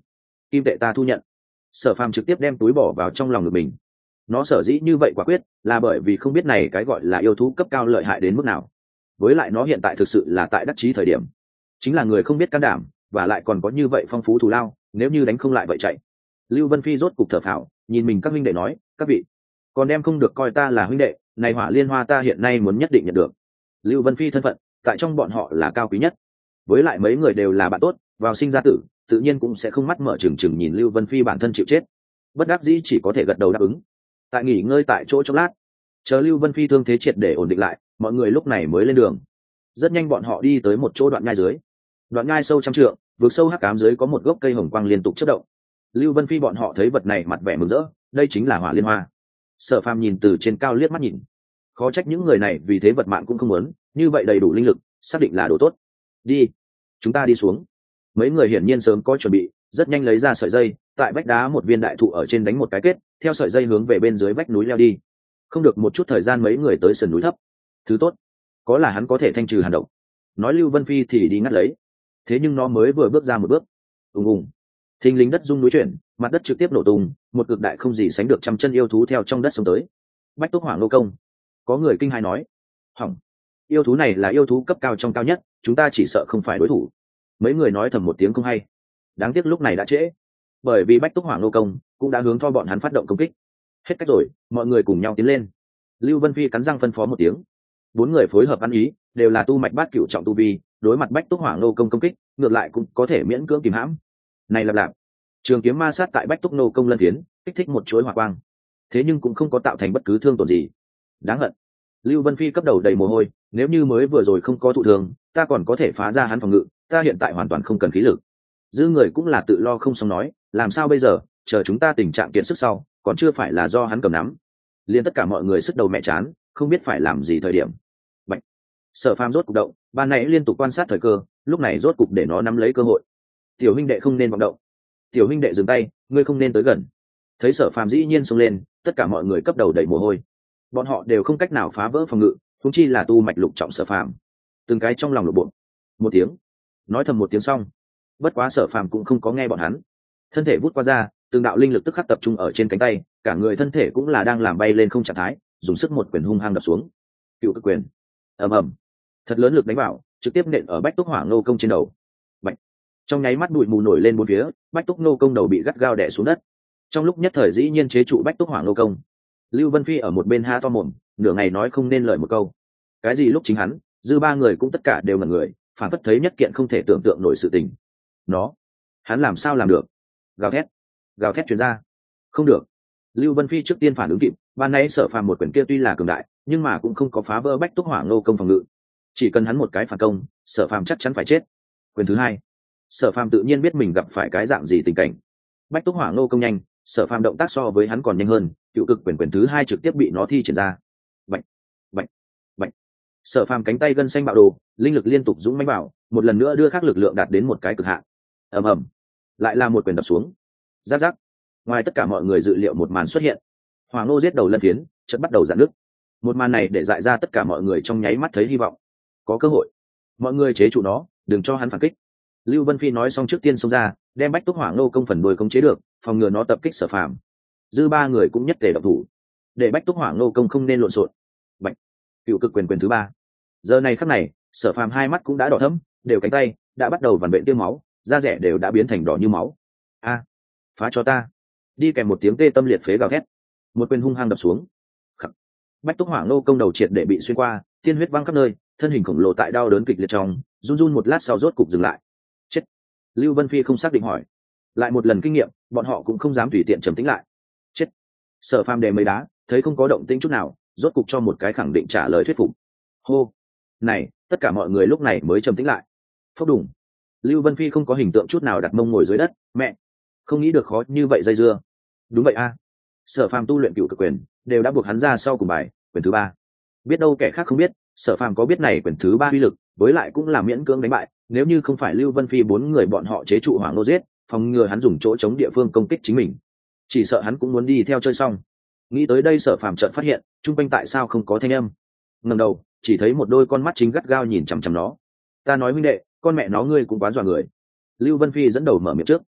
kim tệ ta thu nhận. Sở Phàm trực tiếp đem túi bỏ vào trong lòng ngực mình. Nó sở dĩ như vậy quả quyết là bởi vì không biết này cái gọi là yêu thú cấp cao lợi hại đến mức nào, với lại nó hiện tại thực sự là tại đắc chí thời điểm, chính là người không biết can đảm và lại còn có như vậy phong phú thù lao, nếu như đánh không lại vậy chạy. Lưu Vân Phi rốt cục thở phào, nhìn mình các huynh đệ nói, các vị còn đem không được coi ta là huynh đệ, này hỏa liên hoa ta hiện nay muốn nhất định nhận được. Lưu Vân Phi thân phận tại trong bọn họ là cao quý nhất, với lại mấy người đều là bạn tốt, vào sinh ra tử tự nhiên cũng sẽ không mắt mở trừng trừng nhìn Lưu Vân Phi bản thân chịu chết, bất đắc dĩ chỉ có thể gật đầu đáp ứng. Tại nghỉ ngơi tại chỗ chốc lát, chờ Lưu Vân Phi thương thế triệt để ổn định lại, mọi người lúc này mới lên đường. Rất nhanh bọn họ đi tới một chỗ đoạn nhai dưới, đoạn nhai sâu trăm trượng, vực sâu hắc ám dưới có một gốc cây hồng quang liên tục chớp động. Lưu Vân Phi bọn họ thấy vật này mặt vẻ mừng rỡ, đây chính là hỏa liên hoa. Sở Phàm nhìn từ trên cao liếc mắt nhìn, khó trách những người này vì thế vật mạng cũng không muốn, như vậy đầy đủ linh lực, xác định là đồ tốt. Đi, chúng ta đi xuống. Mấy người hiển nhiên sớm có chuẩn bị, rất nhanh lấy ra sợi dây, tại vách đá một viên đại thụ ở trên đánh một cái kết, theo sợi dây hướng về bên dưới vách núi leo đi. Không được một chút thời gian mấy người tới sườn núi thấp. Thứ tốt, có là hắn có thể thanh trừ hàn độc. Nói Lưu Vân Phi thì đi ngắt lấy. Thế nhưng nó mới vừa bước ra một bước, ùng ùng, thình lình đất rung núi chuyển, mặt đất trực tiếp nổ tung, một cực đại không gì sánh được trăm chân yêu thú theo trong đất xông tới. Bách Túc Hỏa Ngô Công, có người kinh hãi nói, hỏng, yêu thú này là yêu thú cấp cao trong cao nhất, chúng ta chỉ sợ không phải đối thủ. Mấy người nói thầm một tiếng không hay. Đáng tiếc lúc này đã trễ, bởi vì Bách Túc Hỏa Ngô Công cũng đã hướng Tho bọn hắn phát động công kích. Hết cách rồi, mọi người cùng nhau tiến lên. Lưu Vân Phi cắn răng phân phó một tiếng. Bốn người phối hợp ăn ý, đều là tu mạch bát cửu trọng tu vi, đối mặt Bách Túc Hỏa Ngô Công công kích, ngược lại cũng có thể miễn cưỡng kìm hãm. Này lặp lạp, trường kiếm ma sát tại Bách Túc Ngô Công lân phiến, kích thích một chuỗi hỏa quang. Thế nhưng cũng không có tạo thành bất cứ thương tổn gì. Đáng hận. Lưu Vân Phi cấp đầu đầy mồ hôi, nếu như mới vừa rồi không có thụ thường, ta còn có thể phá ra hắn phòng ngự, ta hiện tại hoàn toàn không cần khí lực. Dư người cũng là tự lo không xong nói, làm sao bây giờ, chờ chúng ta tình trạng kiệt sức sau, còn chưa phải là do hắn cầm nắm. Liên tất cả mọi người sức đầu mẹ chán, không biết phải làm gì thời điểm. Bạch. Sở Phàm rốt cục động, ban nãy liên tục quan sát thời cơ, lúc này rốt cục để nó nắm lấy cơ hội. Tiểu huynh đệ không nên vọng động. Tiểu huynh đệ dừng tay, ngươi không nên tới gần. Thấy Sở Phàm dĩ nhiên xông lên, tất cả mọi người cấp đầu đầy mồ hôi. Bọn họ đều không cách nào phá vỡ phòng ngự, huống chi là tu mạch lục trọng Sở Phàm. Từng cái trong lòng lục bộ. Một tiếng, nói thầm một tiếng xong. Bất quá Sở Phàm cũng không có nghe bọn hắn. Thân thể vút qua ra, từng đạo linh lực tức khắc tập trung ở trên cánh tay, cả người thân thể cũng là đang làm bay lên không trạng thái, dùng sức một quyền hung hăng đập xuống. Cựu cực quyền. Ầm ầm. Thật lớn lực đánh vào, trực tiếp nện ở Bách Túc Hỏa Ngô Công trên đầu. Bạch. Trong nháy mắt bụi mù nổi lên bốn phía, Bách Túc Ngô Công đầu bị gắt gao đè xuống đất. Trong lúc nhất thời dĩ nhiên chế trụ Bách Túc Hỏa Ngô Công. Lưu Vân Phi ở một bên ha to mồm, nửa ngày nói không nên lời một câu. Cái gì lúc chính hắn, dư ba người cũng tất cả đều ngẩn người, phản phất thấy nhất kiện không thể tưởng tượng nổi sự tình. Nó, hắn làm sao làm được? Gào thét, gào thét truyền ra. Không được. Lưu Vân Phi trước tiên phản ứng kịp, ban nãy Sở Phàm một quyền kia tuy là cường đại, nhưng mà cũng không có phá vỡ Bách Túc Hỏa Ngô Công phòng ngự. Chỉ cần hắn một cái phản công, Sở Phàm chắc chắn phải chết. Quyền thứ hai, Sở Phàm tự nhiên biết mình gặp phải cái dạng gì tình cảnh. Bách Túc Hỏa Ngô Công nhanh, Sở Phàm động tác so với hắn còn nhanh hơn, cựu cực quyền quyền thứ hai trực tiếp bị nó thi triển ra. Bạch, bạch, bạch. Sở Phàm cánh tay gân xanh bạo đồ, linh lực liên tục dũng mãnh bảo, một lần nữa đưa khắc lực lượng đạt đến một cái cực hạn. Ầm ầm, lại là một quyền đập xuống. Rắc rắc. Ngoài tất cả mọi người dự liệu một màn xuất hiện. Hỏa Ngô giết đầu lân phiến, chợt bắt đầu giãn nước. Một màn này để dại ra tất cả mọi người trong nháy mắt thấy hy vọng. Có cơ hội. Mọi người chế trụ nó, đừng cho hắn phản kích. Lưu Vân Phi nói xong trước tiên xông ra, đem Bách Túc Hỏa Ngô Công phần đuôi khống chế được, phòng ngừa nó tập kích Sở Phàm. Dư ba người cũng nhất tề động thủ, để Bách Túc Hỏa Ngô Công không nên lộn xộn. Bạch. Cựu cực quyền quyền thứ ba. Giờ này khắc này, Sở Phàm hai mắt cũng đã đỏ thẫm, đều cánh tay đã bắt đầu vằn vện tiêu máu, da rẻ đều đã biến thành đỏ như máu. A, phá cho ta! Đi kèm một tiếng tê tâm liệt phế gào thét, một quyền hung hăng đập xuống. Khắc. Bách Túc Hỏa Ngô Công đầu triệt để bị xuyên qua, tiên huyết văng khắp nơi, thân hình khổng lồ tại đau đớn kịch liệt trong, run run một lát sau rốt cục dừng lại. Chết! Lưu Vân Phi không xác định hỏi. Lại một lần kinh nghiệm, bọn họ cũng không dám tùy tiện trầm tĩnh lại. Chết! Sở Phàm đề mấy đá, thấy không có động tĩnh chút nào, rốt cục cho một cái khẳng định trả lời thuyết phục. Hô! Này, tất cả mọi người lúc này mới trầm tĩnh lại. Phốc đùng! Lưu Vân Phi không có hình tượng chút nào đặt mông ngồi dưới đất, mẹ, không nghĩ được khó như vậy dây dưa. Đúng vậy a. Sở Phàm tu luyện cựu cực quyền, đều đã buộc hắn ra sau cùng bài, quyền thứ ba. Biết đâu kẻ khác không biết, Sở Phàm có biết này quyền thứ ba uy lực, với lại cũng là miễn cưỡng đánh bại, nếu như không phải Lưu Vân Phi bốn người bọn họ chế trụ Hoàng Lô giết, phòng ngừa hắn dùng chỗ chống địa phương công kích chính mình. Chỉ sợ hắn cũng muốn đi theo chơi xong. Nghĩ tới đây Sở Phàm chợt phát hiện, trung quanh tại sao không có thanh âm. Ngẩng đầu, chỉ thấy một đôi con mắt chính gắt gao nhìn chằm chằm nó. Ta nói huynh đệ, con mẹ nó ngươi cũng quá dọa người. Lưu Vân Phi dẫn đầu mở miệng trước.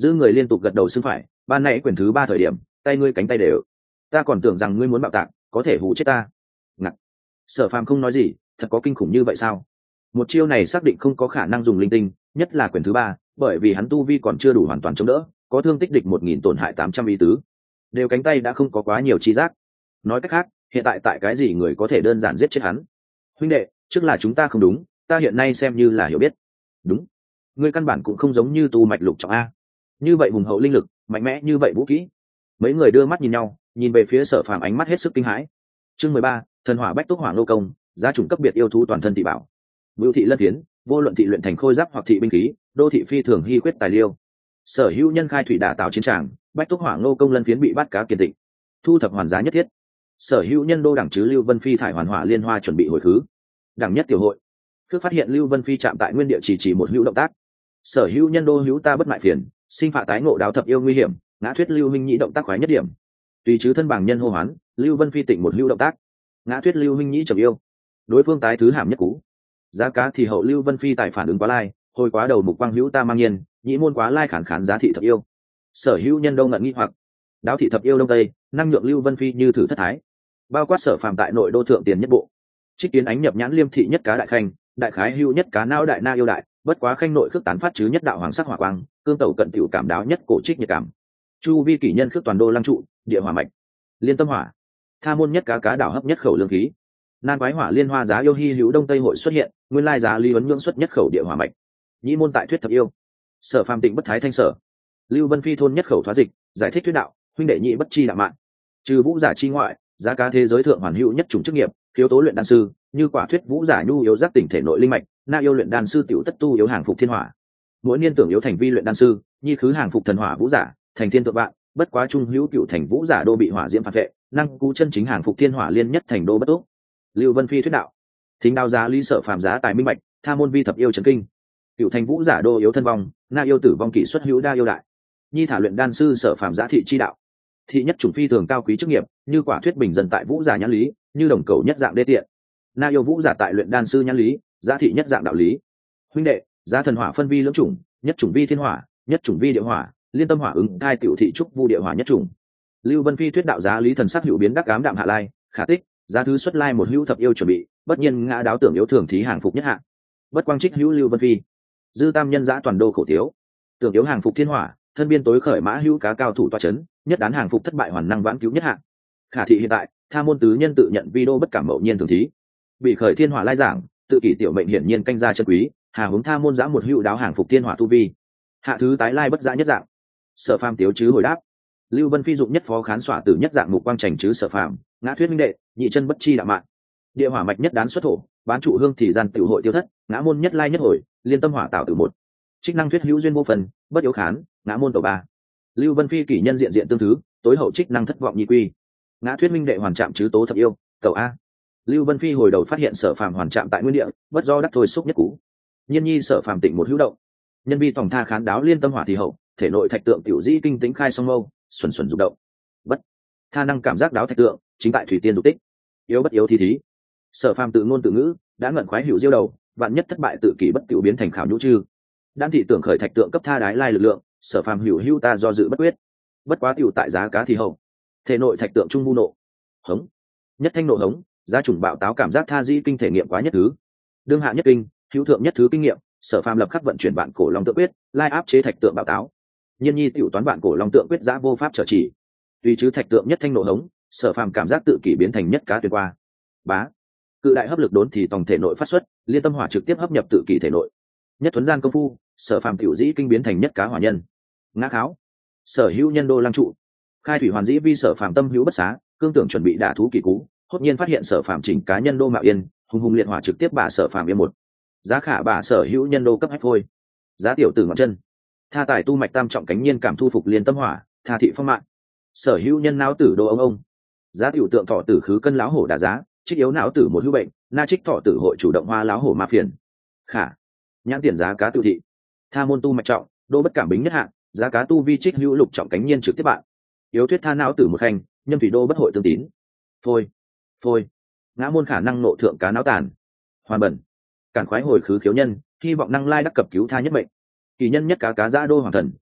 Dư người liên tục gật đầu xưng phải, ban nãy quyển thứ ba thời điểm tay ngươi cánh tay đều, ta còn tưởng rằng ngươi muốn bạo tạc có thể hù chết ta. Ngặt. Sở Phàm không nói gì, thật có kinh khủng như vậy sao? Một chiêu này xác định không có khả năng dùng linh tinh, nhất là quyển thứ ba, bởi vì hắn tu vi còn chưa đủ hoàn toàn chống đỡ, có thương tích địch một nghìn tổn hại tám trăm ý tứ, đều cánh tay đã không có quá nhiều chi giác. Nói cách khác, hiện tại tại cái gì người có thể đơn giản giết chết hắn? Huynh đệ, trước là chúng ta không đúng, ta hiện nay xem như là hiểu biết. Đúng, ngươi căn bản cũng không giống như tu mạch lục trọng a, như vậy hùng hậu linh lực, mạnh mẽ như vậy vũ kỹ. Mấy người đưa mắt nhìn nhau, nhìn về phía Sở Phàm ánh mắt hết sức kinh hãi. Chương mười ba, thần hỏa bách túc hỏa lô công, giá chủng cấp biệt yêu thú toàn thân thị bảo. Bưu thị lân phiến, vô luận thị luyện thành khôi giáp hoặc thị binh khí, đô thị phi thường hy quyết tài liêu. Sở hữu nhân khai thủy đả tạo chiến tràng, bách túc hỏa lô công lân phiến bị bắt cá kiên định, thu thập hoàn giá nhất thiết. Sở hữu nhân đô đẳng chứ Lưu Vân Phi thải hoàn hỏa liên hoa chuẩn bị hồi khứ. Đẳng nhất tiểu hội, cứ phát hiện Lưu Vân Phi chạm tại nguyên địa chỉ chỉ một hữu động tác. Sở hữu nhân đô hữu ta bất mại phiền, sinh phạ tái ngộ đáo thập yêu nguy hiểm, ngã thuyết Lưu Minh nhĩ động tác khoái nhất điểm. Tùy chứ thân bảng nhân hô hoán, Lưu Vân Phi tịnh một hữu động tác, ngã thuyết Lưu Minh nhĩ trầm yêu. Đối phương tái thứ hàm nhất cú. Giá cá thì hậu Lưu Vân Phi tại phản ứng quá lai, hồi quá đầu mục quang hữu ta mang nhiên, nhĩ môn quá lai khản khán giá thị thập yêu. Sở hữu nhân đông ngận nghi hoặc, đáo thị thập yêu đông tây, năng nhượng Lưu Vân Phi như thử thất thái. Bao quát Sở Phàm tại nội đô thượng tiền nhất bộ. Trích kiến ánh nhập nhãn liêm thị nhất cá đại khanh, đại khái hữu nhất cá não đại na yêu đại, bất quá khanh nội khước tán phát chứ nhất đạo hoàng sắc hỏa quang, cương tẩu cận tiểu cảm đáo nhất cổ trích nhiệt cảm. Chu vi kỷ nhân khước toàn đô lăng trụ, địa hỏa mạch, liên tâm hỏa, tha môn nhất cá cá đảo hấp nhất khẩu lương khí. Nan quái hỏa liên hoa giá yêu hy hữu đông tây hội xuất hiện, nguyên lai giá ly vấn nhưỡng xuất nhất khẩu địa hỏa mạch. Nhĩ môn tại thuyết thập yêu. Sở Phàm tịnh bất thái thanh sở. Lưu Vân Phi thôn nhất khẩu thoá dịch, giải thích thuyết đạo, huynh đệ nhị bất chi đạo mạng. Trừ vũ giả chi ngoại, giá cá thế giới thượng hoàn hữu nhất chủng chức nghiệp, khiếu tố luyện đan sư, như quả thuyết vũ giả nhu yếu giác tỉnh thể nội linh mạch, na yêu luyện đan sư tiểu tất tu yếu hàng phục thiên hỏa. Mỗi niên tưởng yếu thành vi luyện đan sư, nhi khứ hàng phục thần hỏa vũ giả, thành thiên tượng vạn, bất quá trung hữu cựu thành vũ giả đô bị hỏa diễm phản vệ, năng cú chân chính hàng phục thiên hỏa liên nhất thành đô bất tốt. Lưu Vân Phi thuyết đạo, thính đao giá lý Sở Phàm giá tài minh bạch, tha môn vi thập yêu trấn kinh. Cựu thành vũ giả đô yếu thân vong, na yêu tử vong kỷ xuất hữu đa yêu đại. Nhi thả luyện đan sư Sở Phàm giá thị chi đạo. Thị nhất chủng phi thường cao quý chức nghiệp, như quả thuyết bình dân tại vũ giả nhãn lý, như đồng cầu nhất dạng đê tiện. Na yêu vũ giả tại luyện đan sư nhãn lý, giá thị nhất dạng đạo lý. Huynh đệ, giá thần hỏa phân vi lưỡng chủng, nhất chủng vi thiên hỏa, nhất chủng vi địa hỏa, liên tâm hỏa ứng thai tiểu thị trúc vu địa hỏa nhất chủng. Lưu Vân Phi thuyết đạo giá lý thần sắc hữu biến đắc ám đạm hạ lai, khả tích, giá thứ xuất lai một hữu thập yêu chuẩn bị, bất nhiên ngã đáo tưởng yếu thường thí hàng phục nhất hạ. Bất quang trích hữu Lưu Vân Phi, dư tam nhân giá toàn đô khổ thiếu. Tưởng yếu hàng phục thiên hỏa, thân biên tối khởi mã hữu cá cao thủ toa chấn, nhất đán hàng phục thất bại hoàn năng vãn cứu nhất hạ. Khả thị hiện tại, tha môn tứ nhân tự nhận vi đô bất cảm mậu nhiên thường thí. Bị khởi thiên hỏa lai giảng, tự kỷ tiểu mệnh hiển nhiên canh gia chân quý, hà hướng tha môn giã một hữu đáo hàng phục thiên hỏa tu vi. Hạ thứ tái lai bất giã nhất dạng. Sở Phàm tiếu chứ hồi đáp. Lưu Vân Phi dụng nhất phó khán xỏa tử nhất dạng mục quang trành chứ Sở Phàm, ngã thuyết minh đệ, nhị chân bất chi đạo mạng. Địa hỏa mạch nhất đán xuất thổ, bán trụ hương thì gian tiểu hội tiêu thất, ngã môn nhất lai nhất hồi, liên tâm hỏa tạo tử một. Trích năng thuyết hữu duyên vô phần, bất yếu khán, ngã môn tổ ba. Lưu Vân Phi kỷ nhân diện diện tương thứ, tối hậu trích năng thất vọng nhị quy. Ngã thuyết minh đệ hoàn chạm chứ tố thập yêu, cầu a. Lưu Vân Phi hồi đầu phát hiện Sở Phàm hoàn chạm tại nguyên địa, bất do đắc thôi xúc nhất cú. Nhiên nhi Sở Phàm tịnh một hữu động. Nhân vi tổng tha khán đáo liên tâm hỏa thì hậu, thể nội thạch tượng tiểu dĩ kinh tính khai song mâu, xuẩn xuẩn dục động. Bất tha năng cảm giác đáo thạch tượng, chính tại thủy tiên dục tích. Yếu bất yếu thi thí. Sở Phàm tự ngôn tự ngữ, đã ngẩn khoái hữu diêu đầu, vạn nhất thất bại tự kỷ bất tiểu biến thành khảo nhũ chư. Đan thị tưởng khởi thạch tượng cấp tha đái lai lực lượng, Sở Phàm hữu hữu ta do dự bất quyết. Bất quá tiểu tại giá cá thì hậu. Thể nội thạch tượng trung vu nộ. Hống. Nhất thanh nộ hống, giá chủng bạo táo cảm giác tha dĩ kinh thể nghiệm quá nhất thứ. Đương hạ nhất kinh, hữu thượng nhất thứ kinh nghiệm, Sở Phàm lập khắc vận chuyển vạn cổ long tượng quyết, lai áp chế thạch tượng bạo táo. Nhiên nhi tiểu toán vạn cổ long tượng quyết giã vô pháp trở chỉ. Tuy chứ thạch tượng nhất thanh nộ hống, Sở Phàm cảm giác tự kỷ biến thành nhất cá tuyệt qua. Bá. Cự đại hấp lực đốn thì tổng thể nội phát xuất, liên tâm hỏa trực tiếp hấp nhập tự kỷ thể nội. Nhất thuấn gian công phu, Sở Phàm tiểu dĩ kinh biến thành nhất cá hỏa nhân. Ngã kháo. Sở hữu nhân đô lăng trụ. Khai thủy hoàn dĩ vi Sở Phàm tâm hữu bất xá, cương tưởng chuẩn bị đả thú kỳ cú, hốt nhiên phát hiện Sở Phàm chỉnh cá nhân đô mạo yên, hùng hùng liệt hỏa trực tiếp bả Sở Phàm yên một. Giá khả bả Sở hữu nhân đô cấp hách phôi. Giá tiểu tử ngọn chân. Tha tài tu mạch tam trọng cánh nhiên cảm thu phục liên tâm hỏa, tha thị phong mạng. Sở hữu nhân não tử đô ông ông. Giá tiểu tượng thọ tử khứ cân láo hổ đả giá, trích yếu não tử một hữu bệnh, na trích thọ tử hội chủ động hoa láo hổ ma phiền. Khả. Nhãn tiền giá cá tự thị. Tha môn tu mạch trọng, đô bất cảm bính nhất hạng, giá cá tu vi trích hữu lục trọng cánh nhiên trực tiếp bạn. Yếu thuyết tha não tử một hành, nhân thủy đô bất hội tương tín. Phôi. Phôi. Ngã môn khả năng nộ thượng cá não tàn. Hoàn bẩn. Cản khoái hồi khứ khiếu nhân, hy vọng năng lai đắc cập cứu tha nhất mệnh. Kỳ nhân nhất cá cá giã đô hoàng thần,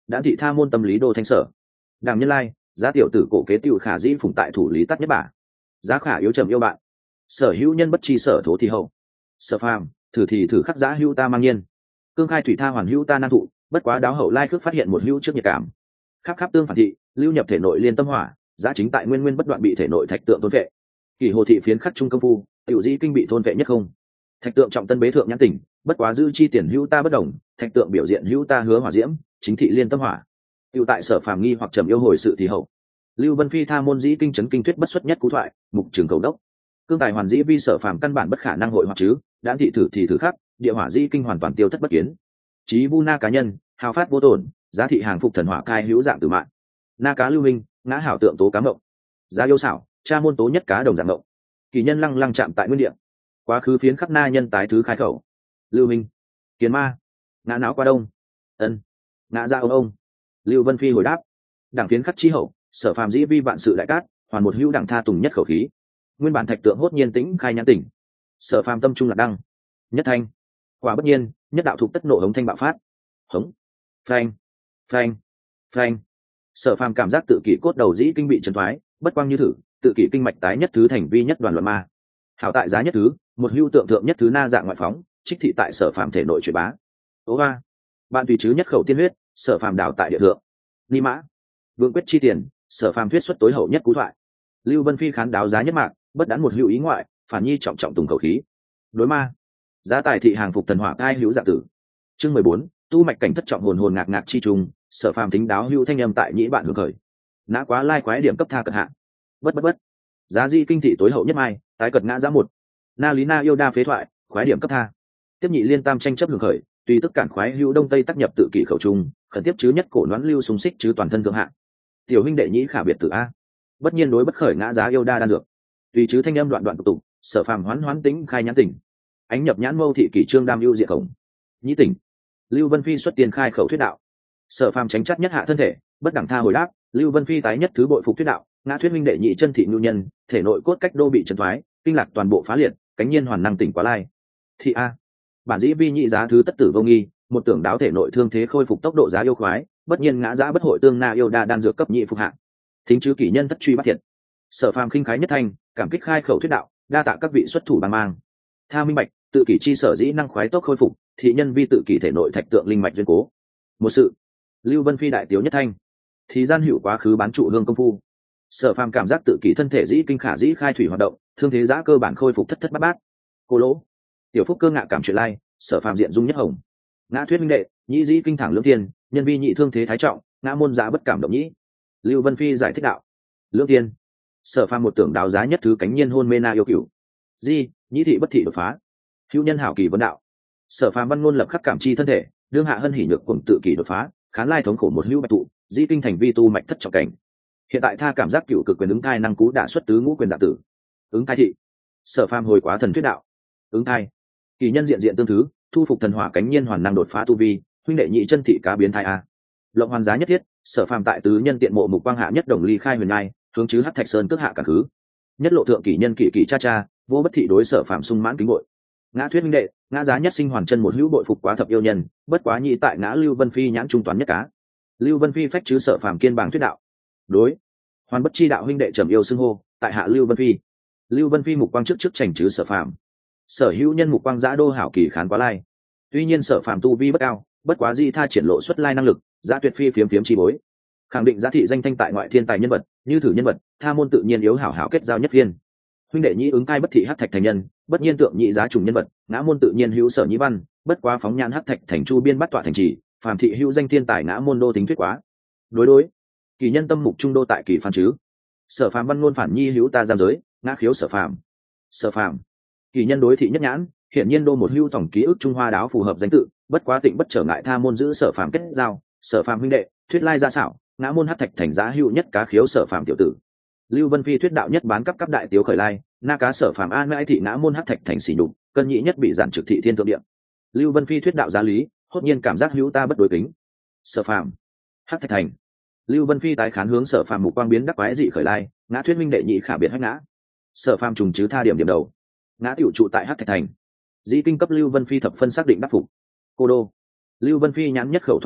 đã thị tha môn tâm lý đô thanh sở. Đàm Nhân Lai, giá tiểu tử cổ kế tiểu khả dĩ phụng tại thủ lý tắt nhất bả. Giá khả yếu trầm yêu bạn. Sở hữu nhân bất chi sở thố thì hậu. Sở phàm, thử thì thử khắc giá hữu ta mang nhiên. Cương khai thủy tha hoàn hữu ta nan thụ, bất quá đáo hậu lai khước phát hiện một hữu trước nhiệt cảm. Khắp khắp tương phản thị, lưu nhập thể nội liên tâm hỏa, giá chính tại nguyên nguyên bất đoạn bị thể nội thạch tượng thôn vệ. Kỳ hồ thị phiến khắc trung công phu, tiểu dĩ kinh bị thôn vệ nhất không. Thạch tượng trọng tân bế thượng nhãn tỉnh, bất quá dư chi tiền hữu ta bất đồng, thạch tượng biểu diện hữu ta hứa hỏa diễm, chính thị liên tâm hỏa. Tiểu tại sở phàm nghi hoặc trầm yêu hồi sự thì hậu. Lưu Vân Phi tha môn dĩ kinh chấn kinh thuyết bất xuất nhất cú thoại, mục trường cầu đốc. Cương tài hoàn dĩ vi sở phàm căn bản bất khả năng hội hoặc chứ, đã thị thử thì thử khắc, địa hỏa dĩ kinh hoàn toàn tiêu thất bất kiến. Chí vu na cá nhân, hào phát vô tổn, giá thị hàng phục thần hỏa cai hữu dạng tử mạng. Na cá lưu minh, ngã hảo tượng tố cá mộng. Giá yêu xảo, cha môn tố nhất cá đồng dạng mộng. Kỳ nhân lăng lăng chạm tại nguyên địa. Quá khứ phiến khắc na nhân tái thứ khai khẩu. Lưu minh, kiến ma, ngã não qua đông. Ân, ngã ra ông ông. Lưu Vân Phi hồi đáp. Đảng phiến khắc chi hậu, sở phàm dĩ vi vạn sự đại cát, hoàn một hữu đẳng tha tùng nhất khẩu khí. Nguyên bản thạch tượng hốt nhiên tĩnh khai nhãn tỉnh. Sở phàm tâm trung lạc đăng. Nhất thanh. Quả bất nhiên, nhất đạo thuộc tất nộ hống thanh bạo phát. Hống. Phanh. Phanh. Phanh. Sở phàm cảm giác tự kỷ cốt đầu dĩ kinh bị chấn thoái, bất quang như thử, tự kỷ kinh mạch tái nhất thứ thành vi nhất đoàn luận ma. Hảo tại giá nhất thứ, một hưu tượng thượng nhất thứ na dạng ngoại phóng, trích thị tại sở phàm thể nội truyền bá. Tố ba. Bạn tùy chứ nhất khẩu tiên huyết, sở phàm đảo tại địa thượng. Ni mã. Vương quyết chi tiền, sở phàm thuyết xuất tối hậu nhất cú thoại. Lưu Vân Phi khán đáo giá nhất mạng, bất đán một hữu ý ngoại, phản nhi trọng trọng tùng khẩu khí. Đối ma. Giá tài thị hàng phục thần hỏa cai hữu dạng tử. Chương mười bốn, tu mạch cảnh thất trọng hồn hồn ngạc ngạc chi trùng, sở phàm tính đáo hữu thanh âm tại nhĩ bạn hưởng khởi. Nã quá lai quái điểm cấp tha cận hạ. Bất bất bất. Giá di kinh thị tối hậu nhất mai, tái cật ngã giá một. Na lý na yêu đa phế thoại, khoái điểm cấp tha. Tiếp nhị liên tam tranh chấp hưởng khởi, tùy tức cản khoái hữu đông tây tác nhập tự kỷ khẩu trung, khẩn tiếp chứ nhất cổ đoán lưu súng xích chứ toàn thân thượng hạ. Tiểu huynh đệ nhĩ khả biệt tử a. Bất nhiên đối bất khởi ngã giá yêu đa đan dược. Tùy chứ thanh âm đoạn đoạn tục tục, sở phàm hoán hoán tính khai nhãn tỉnh. Ánh nhập nhãn mâu thị kỷ trương đam ưu diệt khổng. Nhĩ tỉnh. Lưu Vân Phi xuất tiền khai khẩu thuyết đạo. Sở phàm tránh chắc nhất hạ thân thể, bất đẳng tha hồi đáp. Lưu Vân Phi tái nhất thứ bội phục thuyết đạo, ngã thuyết huynh đệ nhị chân thị nhu nhân, thể nội cốt cách đô bị chấn thoái, kinh lạc toàn bộ phá liệt, cánh nhiên hoàn năng tỉnh quá lai. Thị a. Bản dĩ vi nhị giá thứ tất tử vô nghi, một tưởng đáo thể nội thương thế khôi phục tốc độ giá yêu khoái, bất nhiên ngã giá bất hội tương na yêu đa đan dược cấp nhị phục hạng. Thính chứ kỷ nhân thất truy bắt thiệt. Sở phàm khinh khái nhất thanh, cảm kích khai khẩu thuyết đạo, đa tạ các vị xuất thủ bằng mang. Tha minh bạch, tự kỷ chi sở dĩ năng khoái tốc khôi phục, thị nhân vi tự kỷ thể nội thạch tượng linh mạch duyên cố. Một sự. Lưu Vân Phi đại tiếu nhất thanh. Thì gian hữu quá khứ bán trụ hương công phu. Sở phàm cảm giác tự kỷ thân thể dĩ kinh khả dĩ khai thủy hoạt động, thương thế giá cơ bản khôi phục thất thất bát bát. Cô lỗ. Tiểu phúc cơ ngạ cảm chuyện lai, sở phàm diện dung nhất hồng. Ngã thuyết minh đệ, nhĩ dĩ kinh thẳng lưỡng tiên, nhân vi nhị thương thế thái trọng, ngã môn giá bất cảm động nhĩ. Lưu Vân Phi giải thích đạo. Lưỡng tiên. Sở phàm một tưởng đáo giá nhất thứ cánh nhiên hôn mê na yêu cửu. Di, nhĩ thị bất thị đột phá. Hữu nhân hảo kỳ vấn đạo. Sở phàm văn ngôn lập khắc cảm chi thân thể, đương hạ hân hỉ nhược cùng tự kỷ đột phá, khán lai thống khổ một hữu bạch tụ, dĩ kinh thành vi tu mạch thất trọng cảnh. Hiện tại tha cảm giác cựu cực quyền ứng thai năng cú đả xuất tứ ngũ quyền giả tử. Ứng thai thị. Sở phàm hồi quá thần thuyết đạo. Ứng thai. Kỳ nhân diện diện tương thứ, thu phục thần hỏa cánh nhiên hoàn năng đột phá tu vi, huynh đệ nhị chân thị cá biến thai a. Lộng hoàn giá nhất thiết, sở phàm tại tứ nhân tiện mộ mục quang hạ nhất đồng ly khai huyền nai, hướng chứ hắc thạch sơn cước hạ cả khứ. Nhất lộ thượng kỷ nhân kỷ kỷ cha cha, vô bất thị đối sở phàm sung mãn kính bội. Ngã thuyết minh đệ, ngã giá nhất sinh hoàn chân một hữu bội phục quá thập yêu nhân, bất quá nhị tại ngã Lưu Vân Phi nhãn trung toán nhất cá. Lưu Vân Phi phách chứ sở phàm kiên bảng thuyết đạo. Đối. Hoàn bất chi đạo huynh đệ trầm yêu xưng hô, tại hạ Lưu Vân Phi. Lưu Vân Phi mục quang trước trước chảnh chứ sở phàm. Sở hữu nhân mục quang giã đô hảo kỳ khán quá lai. Tuy nhiên sở phàm tu vi bất cao, bất quá di tha triển lộ xuất lai năng lực, giá tuyệt phi phiếm phiếm chi bối. Khẳng định giá thị danh thanh tại ngoại thiên tài nhân vật, như thử nhân vật, tha môn tự nhiên yếu hảo hảo kết giao nhất viên. Huynh đệ nhĩ ứng thai bất thị hắc thạch thành nhân, bất nhiên tượng nhị giá trùng nhân vật, ngã môn tự nhiên hữu sở nhĩ văn, bất quá phóng nhãn hắc thạch thành chu biên bắt tọa thành trì, phàm thị hữu danh thiên tài ngã môn đô tính thuyết quá. Đối đối. Kỳ nhân tâm mục trung đô tại kỳ phán chứ. Sở phàm văn ngôn phản nhi hữu ta giam giới, ngã khiếu sở phàm. Sở phàm. Kỳ nhân đối thị nhất nhãn, hiển nhiên đô một hữu tổng ký ức trung hoa đáo phù hợp danh tự, bất quá tịnh bất trở ngại tha môn giữ sở phàm kết giao, sở phàm huynh đệ, thuyết lai gia xảo, ngã môn hắc thạch thành giá hữu nhất cá khiếu sở phàm tiểu tử. Lưu Vân Phi thuyết đạo nhất bán cấp cấp đại tiếu khởi lai, na cá sở phàm an mãi thị ngã môn hắc thạch thành xỉ nhục, cân nhị nhất bị giản trực thị thiên thượng địa. Lưu Vân Phi thuyết đạo giá lý, hốt nhiên cảm giác hữu ta bất đối kính. Sở phàm, hắc thạch thành. Lưu Vân Phi tái khán hướng sở phàm mục quang biến đắc quái dị khởi lai, ngã thuyết minh đệ nhị khả biệt hách ngã. Sở phàm trùng chứ tha điểm điểm đầu. Ngã tiểu trụ tại hắc thạch thành. Dĩ kinh cấp Lưu Vân Phi thập phân xác định đắc phục. Cô đô. Lưu Vân Phi nhãn nhất khẩu thoá mạn,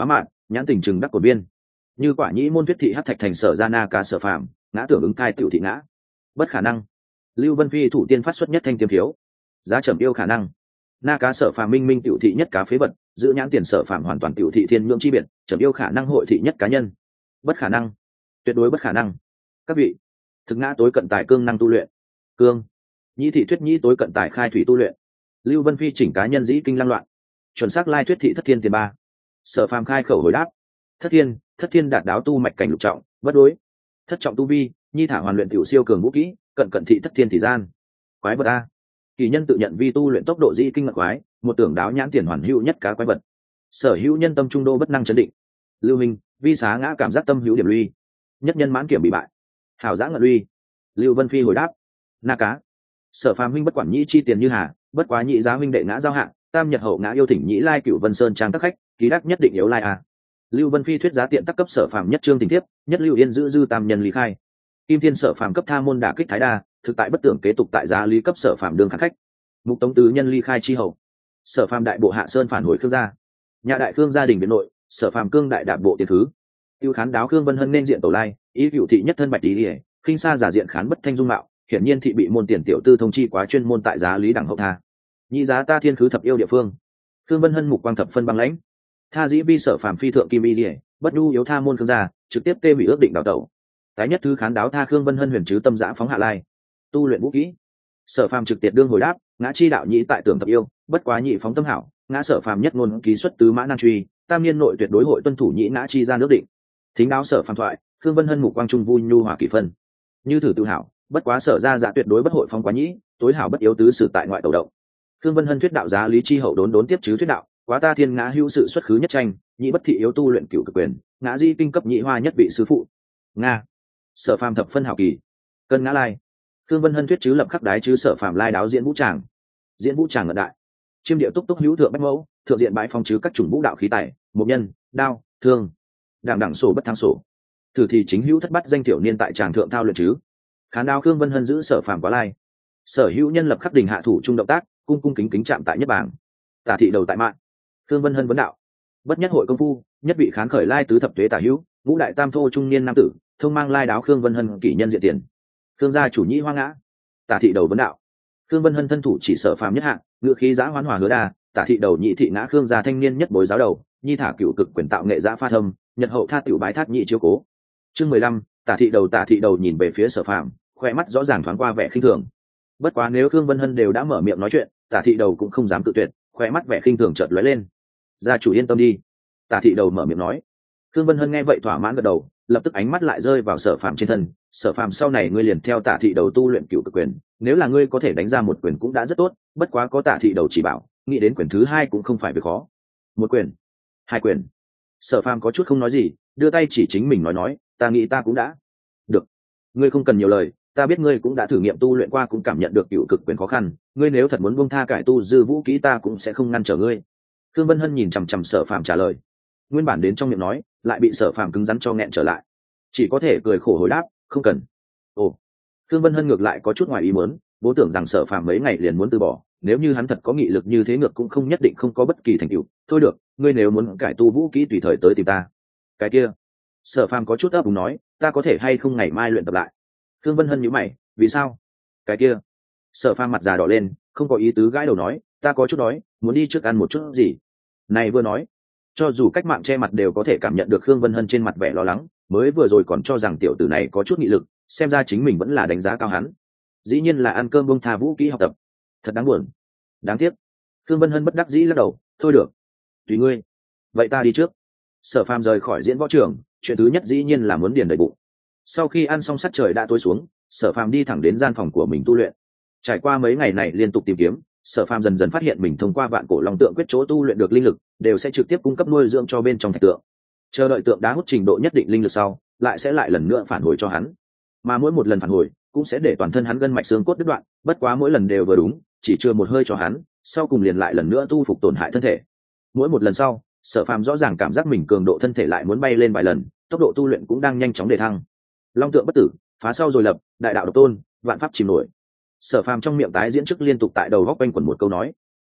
nhãn tình chừng đắc của biên, như quả nhĩ môn thuyết thị hát thạch thành sở ra na ca sở phàm ngã tưởng ứng cai tiểu thị ngã, bất khả năng. Lưu Vân Phi thủ tiên phát xuất nhất thanh tiêm thiếu, giá trầm yêu khả năng. Na cá sở phàm minh minh tiểu thị nhất cá phế vật, giữ nhãn tiền sở phàm hoàn toàn tiểu thị thiên nhưỡng chi biệt, trầm yêu khả năng hội thị nhất cá nhân, bất khả năng, tuyệt đối bất khả năng. Các vị, thực ngã tối cận tài cương năng tu luyện, cương nhĩ thị thuyết nhĩ tối cận tài khai thủy tu luyện. Lưu Vân Phi chỉnh cá nhân dĩ kinh lăng loạn, chuẩn xác lai thuyết thị thất thiên tiền ba. Sở phàm khai khẩu hồi đáp, thất thiên thất thiên đạt đáo tu mạch cảnh lục trọng, bất đối. Thất trọng tu vi, nhi thả hoàn luyện tiểu siêu cường vũ kỹ, cận cận thị thất thiên thì gian. Quái vật a. Kỳ nhân tự nhận vi tu luyện tốc độ dĩ kinh ngạc quái, một tưởng đáo nhãn tiền hoàn hữu nhất cá quái vật. Sở hữu nhân tâm trung đô bất năng chấn định. Lưu Minh, vi xá ngã cảm giác tâm hữu điểm luy, nhất nhân mãn kiểm bị bại, hảo giã ngận luy. Lưu Vân Phi hồi đáp, na cá sở phàm huynh bất quản nhĩ chi tiền như hà, bất quá nhị giá huynh đệ ngã giao hạng, tam nhật hậu ngã yêu thỉnh nhĩ lai cửu vân sơn trang tác khách, ký đắc nhất định yếu lai a. Lưu Vân Phi thuyết giá tiện tắc cấp sở phàm nhất trương tình thiếp, nhất lưu yên giữ dư tam nhân lý khai. Kim thiên sở phàm cấp tha môn đả kích thái đa, thực tại bất tưởng kế tục tại giá lý cấp sở phàm đương kháng khách. Mục tống tứ nhân ly khai chi hậu, sở phàm đại bộ hạ sơn phản hồi khương gia, nhà đại khương gia đình biệt nội, sở phàm cương đại đạp bộ tiền thứ. Tiêu khán đáo khương vân hân nên diện tổ lai, ý cựu thị nhất thân bạch tí ỉa, khinh xa giả diện khán bất thanh dung mạo, hiển nhiên thị bị môn tiền tiểu tư thông chi quá chuyên môn tại giá lý đẳng hậu tha. Nhị giá ta thiên khứ thập yêu địa phương, khương vân hân mục quang thập phân băng lãnh, tha dĩ vi sở phàm phi thượng kim y ỉa, bất nhu yếu tha môn khương gia, trực tiếp tê hủy ước định đào tẩu. Tái nhất thứ khán đáo tha khương vân hân huyền chứ tâm giã phóng hạ lai, tu luyện vũ kỹ. Sở phàm trực tiệt đương hồi đáp, ngã chi đạo nhị tại tưởng thập yêu, bất quá nhị phóng tâm hảo, ngã sở phàm nhất ngôn ký xuất tứ mã nan truy, tam niên nội tuyệt đối hội tuân thủ nhị ngã chi ra nước định. Thính đáo sở phàm thoại, khương vân hân mục quang trung vui nhu hòa kỳ phân, như thử tự hảo, bất quá sở ra dạ tuyệt đối bất hội phóng quá nhĩ, tối hảo bất yếu tứ sự tại ngoại tẩu động. Khương vân hân thuyết đạo giá lý chi hậu đốn đốn tiếp chứ thuyết đạo, quá ta thiên ngã hữu sự xuất khứ nhất tranh, nhị bất thị yếu tu luyện cửu cực quyền, ngã di kinh cấp nhị hoa nhất vị sư phụ. Nga sở phàm thập phân hảo kỳ, cân ngã lai. Khương vân hân thuyết chứ lập khắc đái chứ sở phàm lai đáo diễn vũ tràng, diễn vũ tràng ngận đại, chiêm địa túc túc hữu thượng bách mẫu, thượng diện bãi phong chứ các chủng vũ đạo khí tài, một nhân đao thương đảng đẳng sổ bất thắng sổ, thử thì chính hữu thất bắt danh tiểu niên tại tràng thượng thao luyện chứ. Khán đao Khương vân hân giữ sở phàm quá lai, sở hữu nhân lập khắc đình hạ thủ trung động tác, cung cung kính kính chạm tại nhất bảng. Tả thị đầu tại mạng, Khương vân hân vấn đạo, bất nhất hội công phu, nhất bị khán khởi lai tứ thập tuế tả hữu, ngũ đại tam thô trung niên nam tử, thông mang lai đáo Khương vân hân kỷ nhân diện tiền. Khương gia chủ nhĩ hoa ngã, tả thị đầu vấn đạo, Khương vân hân thân thủ chỉ sở phàm nhất hạng, ngự khí giã hoán hòa hứa đa, tả thị đầu nhị thị ngã Khương gia thanh niên nhất bối giáo đầu, nhi thả cửu cực quyền tạo nghệ giã pha thâm, nhật hậu tha tiểu bái thác nhị chiếu cố. Chương mười lăm, tả thị đầu tả thị đầu nhìn về phía sở phàm, khoe mắt rõ ràng thoáng qua vẻ khinh thường. Bất quá nếu Khương vân hân đều đã mở miệng nói chuyện, tả thị đầu cũng không dám tự tuyệt, khoe mắt vẻ khinh thường chợt lóe lên. Gia chủ yên tâm đi, tả thị đầu mở miệng nói. Khương vân hân nghe vậy thỏa mãn gật đầu, lập tức ánh mắt lại rơi vào sở phàm trên thân. Sở phàm sau này ngươi liền theo tả thị đầu tu luyện cửu cực quyền, nếu là ngươi có thể đánh ra một quyền cũng đã rất tốt, bất quá có tả thị đầu chỉ bảo, nghĩ đến quyền thứ hai cũng không phải việc khó. Một quyền, hai quyền. Sở phàm có chút không nói gì, đưa tay chỉ chính mình nói nói, ta nghĩ ta cũng đã được. Ngươi không cần nhiều lời, ta biết ngươi cũng đã thử nghiệm tu luyện qua, cũng cảm nhận được cửu cực quyền khó khăn, ngươi nếu thật muốn buông tha cải tu dư vũ kỹ ta cũng sẽ không ngăn trở ngươi. Khương vân hân nhìn chằm chằm sở phàm trả lời, nguyên bản đến trong miệng nói lại bị sở phàm cứng rắn cho nghẹn trở lại, chỉ có thể cười khổ hồi đáp, không cần. Ồ, Khương vân hân ngược lại có chút ngoài ý muốn, bố tưởng rằng sở phàm mấy ngày liền muốn từ bỏ, nếu như hắn thật có nghị lực như thế ngược cũng không nhất định không có bất kỳ thành tựu. Thôi được, ngươi nếu muốn cải tu vũ kỹ tùy thời tới tìm ta. Cái kia, sở phàm có chút ấp úng nói, ta có thể hay không ngày mai luyện tập lại. Khương vân hân nhíu mày, vì sao? Cái kia, sở phàm mặt già đỏ lên, không có ý tứ gãi đầu nói, ta có chút đói, muốn đi trước ăn một chút gì. Này vừa nói, cho dù cách mạng che mặt đều có thể cảm nhận được Khương vân hân trên mặt vẻ lo lắng, mới vừa rồi còn cho rằng tiểu tử này có chút nghị lực, xem ra chính mình vẫn là đánh giá cao hắn. Dĩ nhiên là ăn cơm buông tha vũ kỹ học tập, thật đáng buồn, đáng tiếc. Khương vân hân bất đắc dĩ lắc đầu, thôi được, tùy ngươi, vậy ta đi trước. Sở phàm rời khỏi diễn võ trường, chuyện thứ nhất dĩ nhiên là muốn điền đầy bụng. Sau khi ăn xong sắc trời đã tối xuống, sở phàm đi thẳng đến gian phòng của mình tu luyện. Trải qua mấy ngày này liên tục tìm kiếm, sở phàm dần dần phát hiện mình thông qua vạn cổ long tượng quyết chỗ tu luyện được linh lực đều sẽ trực tiếp cung cấp nuôi dưỡng cho bên trong thạch tượng, chờ đợi tượng đá hút trình độ nhất định linh lực sau lại sẽ lại lần nữa phản hồi cho hắn, mà mỗi một lần phản hồi cũng sẽ để toàn thân hắn gân mạch xương cốt đứt đoạn, bất quá mỗi lần đều vừa đúng, chỉ chưa một hơi cho hắn, sau cùng liền lại lần nữa tu phục tổn hại thân thể. Mỗi một lần sau, sở phàm rõ ràng cảm giác mình cường độ thân thể lại muốn bay lên vài lần, tốc độ tu luyện cũng đang nhanh chóng đề thăng. Long tượng bất tử, phá sau rồi lập, đại đạo độc tôn, vạn pháp chìm nổi. Sở phàm trong miệng tái diễn chức liên tục tại đầu góc quanh quẩn một câu nói.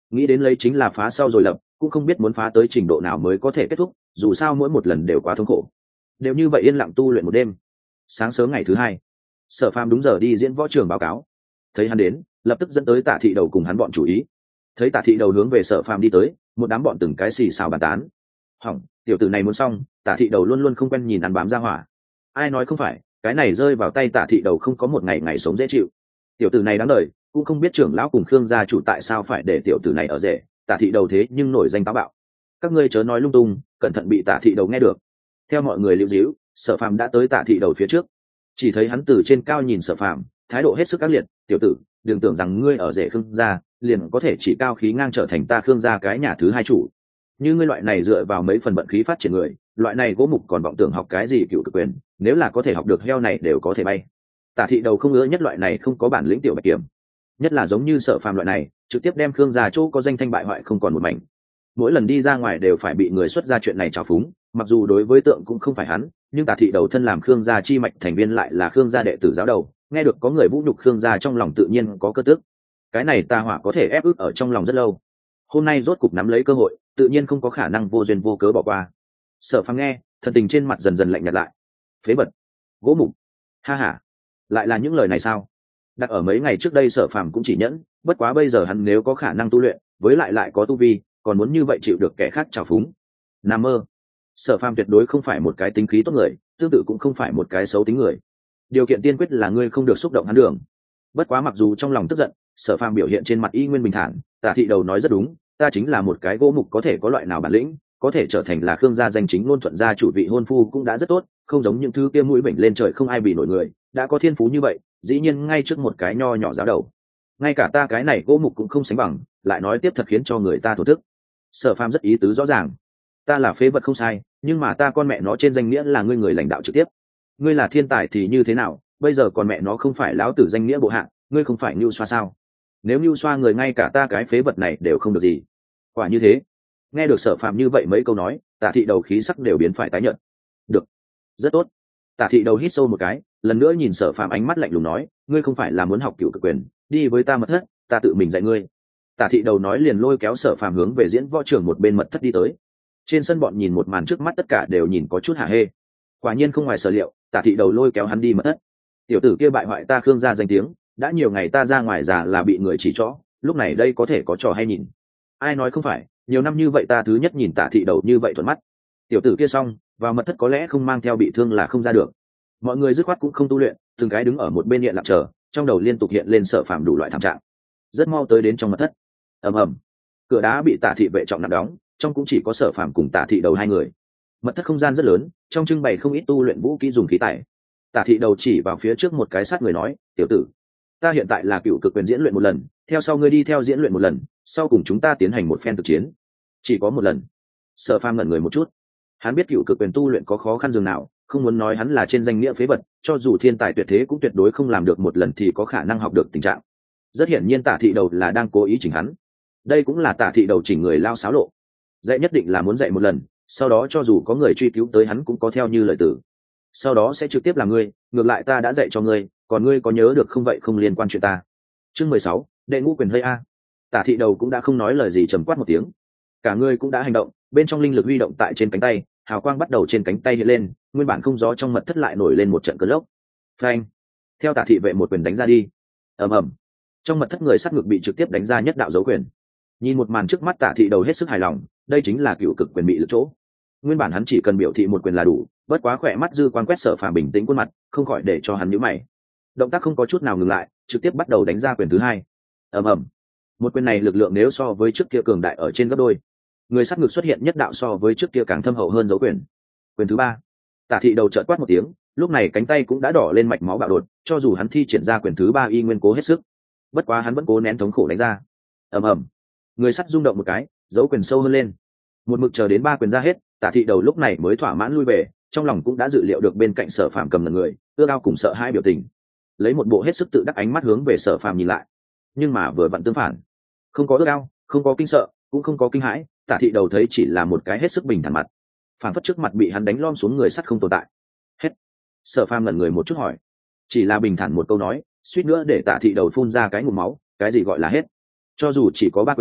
nghĩ đến lấy chính là phá sau rồi lập, cũng không biết muốn phá tới trình độ nào mới có thể kết thúc, dù sao mỗi một lần đều quá thống khổ. Đều như vậy yên lặng tu luyện một đêm. Sáng sớm ngày thứ hai, Sở Phàm đúng giờ đi diễn võ trường báo cáo. Thấy hắn đến, lập tức dẫn tới Tạ Thị Đầu cùng hắn bọn chủ ý. Thấy Tạ Thị Đầu hướng về Sở Phàm đi tới, một đám bọn từng cái xì xào bàn tán. Hỏng, tiểu tử này muốn xong, Tạ Thị Đầu luôn luôn không quen nhìn ăn bám ra hỏa. Ai nói không phải, cái này rơi vào tay Tạ Thị Đầu không có một ngày ngày sống dễ chịu. Tiểu tử này đáng đời, cũng không biết trưởng lão cùng Khương gia chủ tại sao phải để tiểu tử này ở rể. Tạ Thị Đầu thế nhưng nổi danh táo bạo. Các ngươi chớ nói lung tung, cẩn thận bị Tạ Thị Đầu nghe được. Theo mọi người liễu díu, Sở Phàm đã tới Tạ Thị Đầu phía trước. Chỉ thấy hắn từ trên cao nhìn Sở Phàm, thái độ hết sức ác liệt. Tiểu tử, đừng tưởng rằng ngươi ở rể Khương gia liền có thể chỉ cao khí ngang trở thành ta Khương gia cái nhà thứ hai chủ. Như ngươi loại này dựa vào mấy phần vận khí phát triển người, loại này gỗ mục còn vọng tưởng học cái gì cựu cực quyền, nếu là có thể học được heo này đều có thể bay. Tạ Thị Đầu không ngứa nhất loại này không có bản lĩnh tiểu bạch kiểm, nhất là giống như Sở Phàm loại này trực tiếp đem Khương gia chỗ có danh thanh bại hoại không còn một mảnh. Mỗi lần đi ra ngoài đều phải bị người xuất ra chuyện này trào phúng, mặc dù đối với tượng cũng không phải hắn, nhưng Tạ Thị Đầu thân làm Khương gia chi mạch thành viên lại là Khương gia đệ tử giáo đầu, nghe được có người vũ nhục Khương gia trong lòng tự nhiên có cơ tức. Cái này tà hỏa có thể ép ức ở trong lòng rất lâu, hôm nay rốt cục nắm lấy cơ hội, tự nhiên không có khả năng vô duyên vô cớ bỏ qua. Sở Phàm nghe, thần tình trên mặt dần dần lạnh nhạt lại. Phế vật, gỗ mục, ha ha, lại là những lời này sao? Đặt ở mấy ngày trước đây Sở Phàm cũng chỉ nhẫn, bất quá bây giờ hắn nếu có khả năng tu luyện, với lại lại có tu vi, còn muốn như vậy chịu được kẻ khác trào phúng. Nam mơ. Sở Phàm tuyệt đối không phải một cái tính khí tốt người, tương tự cũng không phải một cái xấu tính người. Điều kiện tiên quyết là ngươi không được xúc động hắn đường. Bất quá mặc dù trong lòng tức giận, Sở Phàm biểu hiện trên mặt y nguyên bình thản. Tạ Thị Đầu nói rất đúng, ta chính là một cái gỗ mục có thể có loại nào bản lĩnh, có thể trở thành là Khương gia danh chính ngôn thuận gia chủ vị hôn phu cũng đã rất tốt, không giống những thứ kia mũi bệnh lên trời không ai bị nổi người, đã có thiên phú như vậy, dĩ nhiên ngay trước một cái nho nhỏ giáo đầu, ngay cả ta cái này gỗ mục cũng không sánh bằng, lại nói tiếp thật khiến cho người ta thổ thức. Sở Phàm rất ý tứ rõ ràng, ta là phế vật không sai, nhưng mà ta con mẹ nó trên danh nghĩa là ngươi người lãnh đạo trực tiếp. Ngươi là thiên tài thì như thế nào, bây giờ còn mẹ nó không phải lão tử danh nghĩa bộ hạ, ngươi không phải nhu xoa sao? Nếu nhu xoa người ngay cả ta cái phế vật này đều không được gì. Quả như thế. Nghe được Sở Phàm như vậy mấy câu nói, Tạ Thị Đầu khí sắc đều biến phải tái nhợt. Được, rất tốt. Tạ Thị Đầu hít sâu một cái, lần nữa nhìn Sở Phàm ánh mắt lạnh lùng nói, ngươi không phải là muốn học cửu cực quyền, đi với ta mật thất, ta tự mình dạy ngươi. Tạ Thị Đầu nói liền lôi kéo Sở Phàm hướng về diễn võ trường một bên mật thất đi tới. Trên sân bọn nhìn một màn trước mắt tất cả đều nhìn có chút hả hê. Quả nhiên không ngoài sở liệu, Tạ Thị Đầu lôi kéo hắn đi mật thất. Tiểu tử kia bại hoại ta Khương gia danh tiếng, đã nhiều ngày ta ra ngoài già là bị người chỉ trỏ, lúc này đây có thể có trò hay nhìn. Ai nói không phải, nhiều năm như vậy ta thứ nhất nhìn Tạ Thị Đầu như vậy thuận mắt. Tiểu tử kia xong, vào mật thất có lẽ không mang theo bị thương là không ra được. Mọi người dứt khoát cũng không tu luyện, từng cái đứng ở một bên hiện lặng chờ, trong đầu liên tục hiện lên Sở Phàm đủ loại thảm trạng. Rất mau tới đến trong mật thất. Ầm ầm, cửa đá bị Tạ Thị vệ trọng nặng đóng, trong cũng chỉ có Sở Phàm cùng Tạ Thị Đầu hai người. Mật thất không gian rất lớn, trong trưng bày không ít tu luyện vũ kỹ dùng khí tài. Tạ Thị Đầu chỉ vào phía trước một cái sát người nói, tiểu tử, ta hiện tại là cựu cực quyền diễn luyện một lần, theo sau ngươi đi theo diễn luyện một lần, sau cùng chúng ta tiến hành một phen thực chiến. Chỉ có một lần. Sở Phàm ngẩn người một chút, hắn biết cựu cực quyền tu luyện có khó khăn dường nào, không muốn nói hắn là trên danh nghĩa phế vật, cho dù thiên tài tuyệt thế cũng tuyệt đối không làm được một lần thì có khả năng học được tình trạng. Rất hiển nhiên Tạ Thị Đầu là đang cố ý chỉnh hắn. Đây cũng là Tạ Thị Đầu chỉnh người lao xáo lộ. Dạy nhất định là muốn dạy một lần, sau đó cho dù có người truy cứu tới hắn cũng có theo như lời tử. Sau đó sẽ trực tiếp là ngươi, ngược lại ta đã dạy cho ngươi, còn ngươi có nhớ được không vậy không liên quan chuyện ta. Chương mười sáu, đệ ngũ quyền hơi a. Tạ Thị Đầu cũng đã không nói lời gì, trầm quát một tiếng. Cả ngươi cũng đã hành động, bên trong linh lực huy động tại trên cánh tay, hào quang bắt đầu trên cánh tay hiện lên, nguyên bản không gió trong mật thất lại nổi lên một trận cơn lốc. Phanh! Theo Tạ Thị vệ một quyền đánh ra đi. Ầm ầm. Trong mật thất người sát ngược bị trực tiếp đánh ra nhất đạo dấu quyền. Nhìn một màn trước mắt Tạ Thị Đầu hết sức hài lòng, đây chính là cựu cực quyền bị lực chỗ. Nguyên bản hắn chỉ cần biểu thị một quyền là đủ, bất quá khỏe mắt dư quan quét Sở Phàm bình tĩnh khuôn mặt, không khỏi để cho hắn nhíu mày. Động tác không có chút nào ngừng lại, trực tiếp bắt đầu đánh ra quyền thứ hai. Ầm ầm. Một quyền này lực lượng nếu so với trước kia cường đại ở trên gấp đôi. Người sát ngược xuất hiện nhất đạo so với trước kia càng thâm hậu hơn dấu quyền. Quyền thứ ba. Tạ Thị Đầu chợt quát một tiếng, lúc này cánh tay cũng đã đỏ lên mạch máu bạo đột, cho dù hắn thi triển ra quyền thứ ba y nguyên cố hết sức. Bất quá hắn vẫn cố nén thống khổ đánh ra. Ầm ầm. Người sắt rung động một cái, dấu quyền sâu hơn lên. Một mực chờ đến ba quyền ra hết, Tạ Thị Đầu lúc này mới thỏa mãn lui về, trong lòng cũng đã dự liệu được bên cạnh Sở Phàm cầm lần người, ưa ao cùng sợ hai biểu tình. Lấy một bộ hết sức tự đắc ánh mắt hướng về Sở Phàm nhìn lại. Nhưng mà vừa vặn tương phản, không có ưa ao, không có kinh sợ, cũng không có kinh hãi, Tạ Thị Đầu thấy chỉ là một cái hết sức bình thản mặt. Phản phất trước mặt bị hắn đánh lom xuống người sắt không tồn tại. Hết. Sở Phàm ngẩn người một chút hỏi, chỉ là bình thản một câu nói, suýt nữa để Tạ Thị Đầu phun ra cái ngụm máu, cái gì gọi là hết? Cho dù chỉ có ba quyền,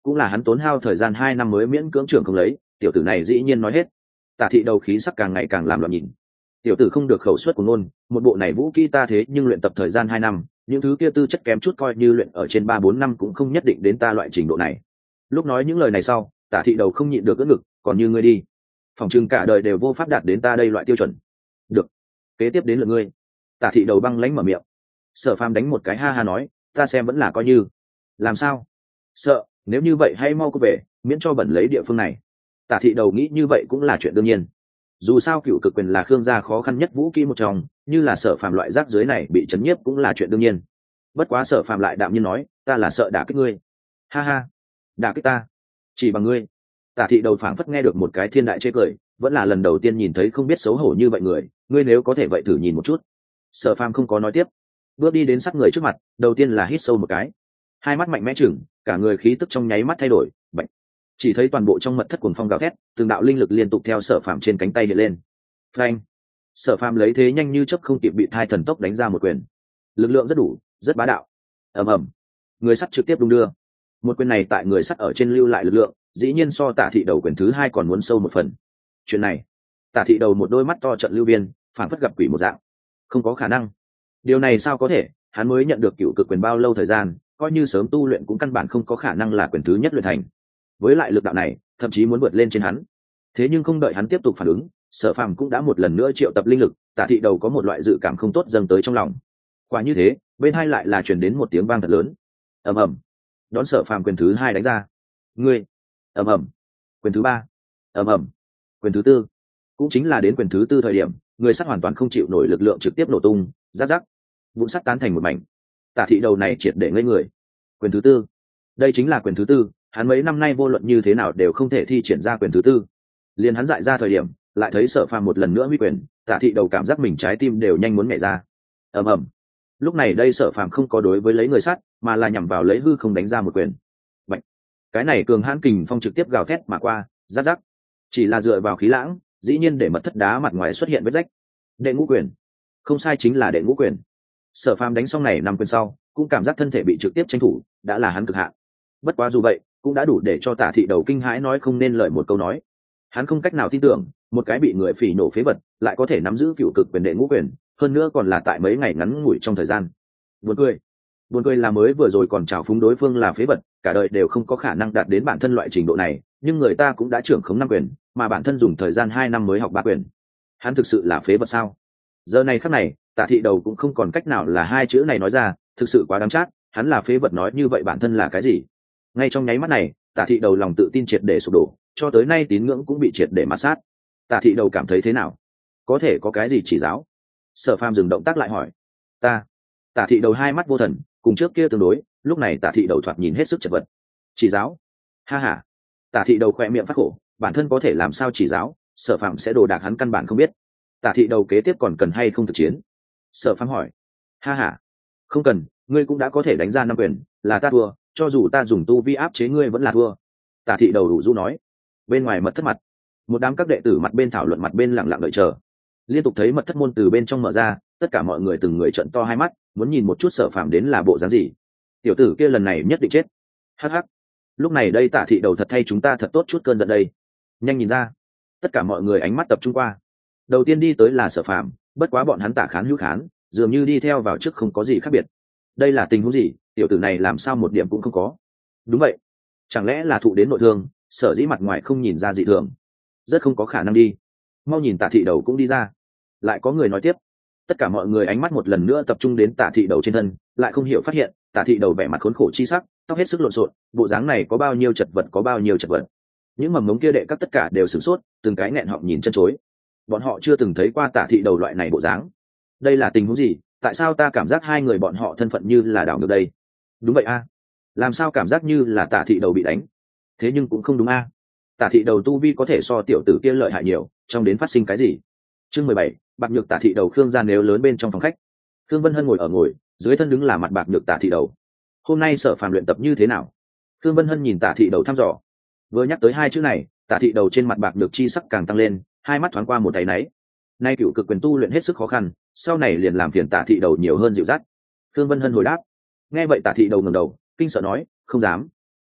cũng là hắn tốn hao thời gian hai năm mới miễn cưỡng trưởng không lấy, tiểu tử này dĩ nhiên nói hết. Tả thị đầu khí sắc càng ngày càng làm loạn nhìn. Tiểu tử không được khẩu suất của ngôn, một bộ này vũ kỹ ta thế nhưng luyện tập thời gian hai năm, những thứ kia tư chất kém chút coi như luyện ở trên ba bốn năm cũng không nhất định đến ta loại trình độ này. Lúc nói những lời này sau, Tả thị đầu không nhịn được ưỡn ngực, còn như ngươi đi, phòng trừng cả đời đều vô pháp đạt đến ta đây loại tiêu chuẩn. Được, kế tiếp đến lượt ngươi. Tả thị đầu băng lãnh mở miệng. Sở Phàm đánh một cái ha ha nói, ta xem vẫn là coi như. Làm sao? Sợ, nếu như vậy hãy mau cô về, miễn cho bẩn lấy địa phương này. Tả thị đầu nghĩ như vậy cũng là chuyện đương nhiên. Dù sao cựu cực quyền là Khương gia khó khăn nhất vũ kỹ một trong, như là Sở Phàm loại rác dưới này bị chấn nhiếp cũng là chuyện đương nhiên. Bất quá Sở Phàm lại đạm nhiên nói, ta là sợ đả kích ngươi. Ha ha, đả kích ta? Chỉ bằng ngươi? Tả thị đầu phảng phất nghe được một cái thiên đại chê cười, vẫn là lần đầu tiên nhìn thấy không biết xấu hổ như vậy người, ngươi nếu có thể vậy thử nhìn một chút. Sở Phàm không có nói tiếp, bước đi đến sát người trước mặt, đầu tiên là hít sâu một cái, hai mắt mạnh mẽ chừng, cả người khí tức trong nháy mắt thay đổi, bệnh. Chỉ thấy toàn bộ trong mật thất cuồng phong gào thét, từng đạo linh lực liên tục theo Sở Phàm trên cánh tay hiện lên. Phanh! Sở Phàm lấy thế nhanh như chớp không kịp bị thai thần tốc đánh ra một quyền, lực lượng rất đủ, rất bá đạo. Ầm ầm, người sắt trực tiếp đung đưa. Một quyền này tại người sắt ở trên lưu lại lực lượng, dĩ nhiên so Tả thị đầu quyền thứ hai còn muốn sâu một phần. Chuyện này, Tả thị đầu một đôi mắt to trận lưu viên, phản phất gặp quỷ một dạng. Không có khả năng. Điều này sao có thể? Hắn mới nhận được cựu cực quyền bao lâu thời gian, coi như sớm tu luyện cũng căn bản không có khả năng là quyền thứ nhất luyện thành. Với lại lực đạo này, thậm chí muốn vượt lên trên hắn. Thế nhưng không đợi hắn tiếp tục phản ứng, Sở Phàm cũng đã một lần nữa triệu tập linh lực, Tả thị đầu có một loại dự cảm không tốt dâng tới trong lòng. Quả như thế, bên hai lại là truyền đến một tiếng vang thật lớn. Ầm ầm. Đón Sở Phàm quyền thứ hai đánh ra. Ngươi. Ầm ầm. Quyền thứ ba. Ầm ầm. Quyền thứ tư. Cũng chính là đến quyền thứ tư thời điểm, người sắt hoàn toàn không chịu nổi lực lượng trực tiếp nổ tung, rắc rắc, vụn sắt tán thành một mảnh. Tả thị đầu này triệt để ngây người. Quyền thứ tư, đây chính là quyền thứ tư, hắn mấy năm nay vô luận như thế nào đều không thể thi triển ra quyền thứ tư. Liền hắn dại ra thời điểm, lại thấy Sở Phàm một lần nữa huy quyền, Tả thị đầu cảm giác mình trái tim đều nhanh muốn nhảy ra. Ầm ầm. Lúc này đây Sở Phàm không có đối với lấy người sắt, mà là nhằm vào lấy hư không đánh ra một quyền. Bạch. Cái này cường hãn kình phong trực tiếp gào thét mà qua, rắc rắc. Chỉ là dựa vào khí lãng, dĩ nhiên để mật thất đá mặt ngoài xuất hiện vết rách. Đệ ngũ quyền, không sai, chính là đệ ngũ quyền. Sở Phàm đánh xong này năm quyền sau, cũng cảm giác thân thể bị trực tiếp tranh thủ, đã là hắn cực hạn. Bất quá dù vậy, cũng đã đủ để cho Tả thị đầu kinh hãi nói không nên lời một câu nói. Hắn không cách nào tin tưởng, một cái bị người phỉ nổ phế vật, lại có thể nắm giữ cựu cực quyền đệ ngũ quyền, hơn nữa còn là tại mấy ngày ngắn ngủi trong thời gian. Buồn cười, buồn cười là mới vừa rồi còn trào phúng đối phương là phế vật, cả đời đều không có khả năng đạt đến bản thân loại trình độ này, nhưng người ta cũng đã trưởng khống năm quyền, mà bản thân dùng thời gian hai năm mới học ba quyền. Hắn thực sự là phế vật sao? Giờ này khắc này, Tả thị đầu cũng không còn cách nào là hai chữ này nói ra, thực sự quá đáng chát, hắn là phế vật nói như vậy bản thân là cái gì? Ngay trong nháy mắt này, Tả thị đầu lòng tự tin triệt để sụp đổ, cho tới nay tín ngưỡng cũng bị triệt để mạt sát. Tả thị đầu cảm thấy thế nào? Có thể có cái gì chỉ giáo? Sở Phàm dừng động tác lại hỏi. Ta. Tả thị đầu hai mắt vô thần, cùng trước kia tương đối, lúc này Tả thị đầu thoạt nhìn hết sức chật vật. Chỉ giáo? Ha ha. Tả thị đầu khỏe miệng phát khổ, bản thân có thể làm sao chỉ giáo, Sở Phàm sẽ đồ đạc hắn căn bản không biết. Tả thị đầu kế tiếp còn cần hay không thực chiến? Sở Phàm hỏi. Ha ha, không cần, ngươi cũng đã có thể đánh ra năm quyền, là ta thua, cho dù ta dùng tu vi áp chế ngươi vẫn là thua. Tả thị đầu đủ rũ nói. Bên ngoài mật thất mặt, một đám các đệ tử mặt bên thảo luận mặt bên lặng lặng đợi chờ. Liên tục thấy mật thất môn từ bên trong mở ra, tất cả mọi người từng người trợn to hai mắt, muốn nhìn một chút Sở Phàm đến là bộ dáng gì. Tiểu tử kia lần này nhất định chết. Hắc hắc. Lúc này đây Tả thị đầu thật thay chúng ta thật tốt chút cơn giận đây. Nhanh nhìn ra. Tất cả mọi người ánh mắt tập trung qua. Đầu tiên đi tới là Sở Phàm, bất quá bọn hắn Tả khán hữu khán, dường như đi theo vào trước không có gì khác biệt. Đây là tình huống gì? Tiểu tử này làm sao một điểm cũng không có? Đúng vậy, chẳng lẽ là thụ đến nội thương, sở dĩ mặt ngoài không nhìn ra dị thường? Rất không có khả năng đi. Mau nhìn Tả thị đầu cũng đi ra. Lại có người nói tiếp. Tất cả mọi người ánh mắt một lần nữa tập trung đến Tả thị đầu trên thân, lại không hiểu phát hiện Tả thị đầu vẻ mặt khốn khổ chi sắc, tóc hết sức lộn xộn, bộ dáng này có bao nhiêu chật vật có bao nhiêu chật vật. Những mầm mống kia đệ các tất cả đều sửng sốt, từng cái nghẹn họng nhìn chân chối. Bọn họ chưa từng thấy qua Tả thị đầu loại này bộ dáng. Đây là tình huống gì? Tại sao ta cảm giác hai người bọn họ thân phận như là đảo ngược đây? Đúng vậy a, làm sao cảm giác như là Tả thị đầu bị đánh? Thế nhưng cũng không đúng a. Tả thị đầu tu vi có thể so tiểu tử kia lợi hại nhiều, trong đến phát sinh cái gì? Chương mười bảy, bạc nhược Tả thị đầu. Khương gia nếu lớn bên trong phòng khách, Khương Vân Hân ngồi ở ngồi, dưới thân đứng là mặt bạc nhược Tả thị đầu. Hôm nay Sở Phàm luyện tập như thế nào? Khương Vân Hân nhìn Tả thị đầu thăm dò. Vừa nhắc tới hai chữ này, Tả thị đầu trên mặt bạc nhược chi sắc càng tăng lên, hai mắt thoáng qua một cái náy. Nay cựu cực quyền tu luyện hết sức khó khăn, sau này liền làm phiền Tả thị đầu nhiều hơn dịu dắt. Khương Vân Hân hồi đáp. Nghe vậy Tả thị đầu ngẩng đầu, kinh sợ nói, không dám.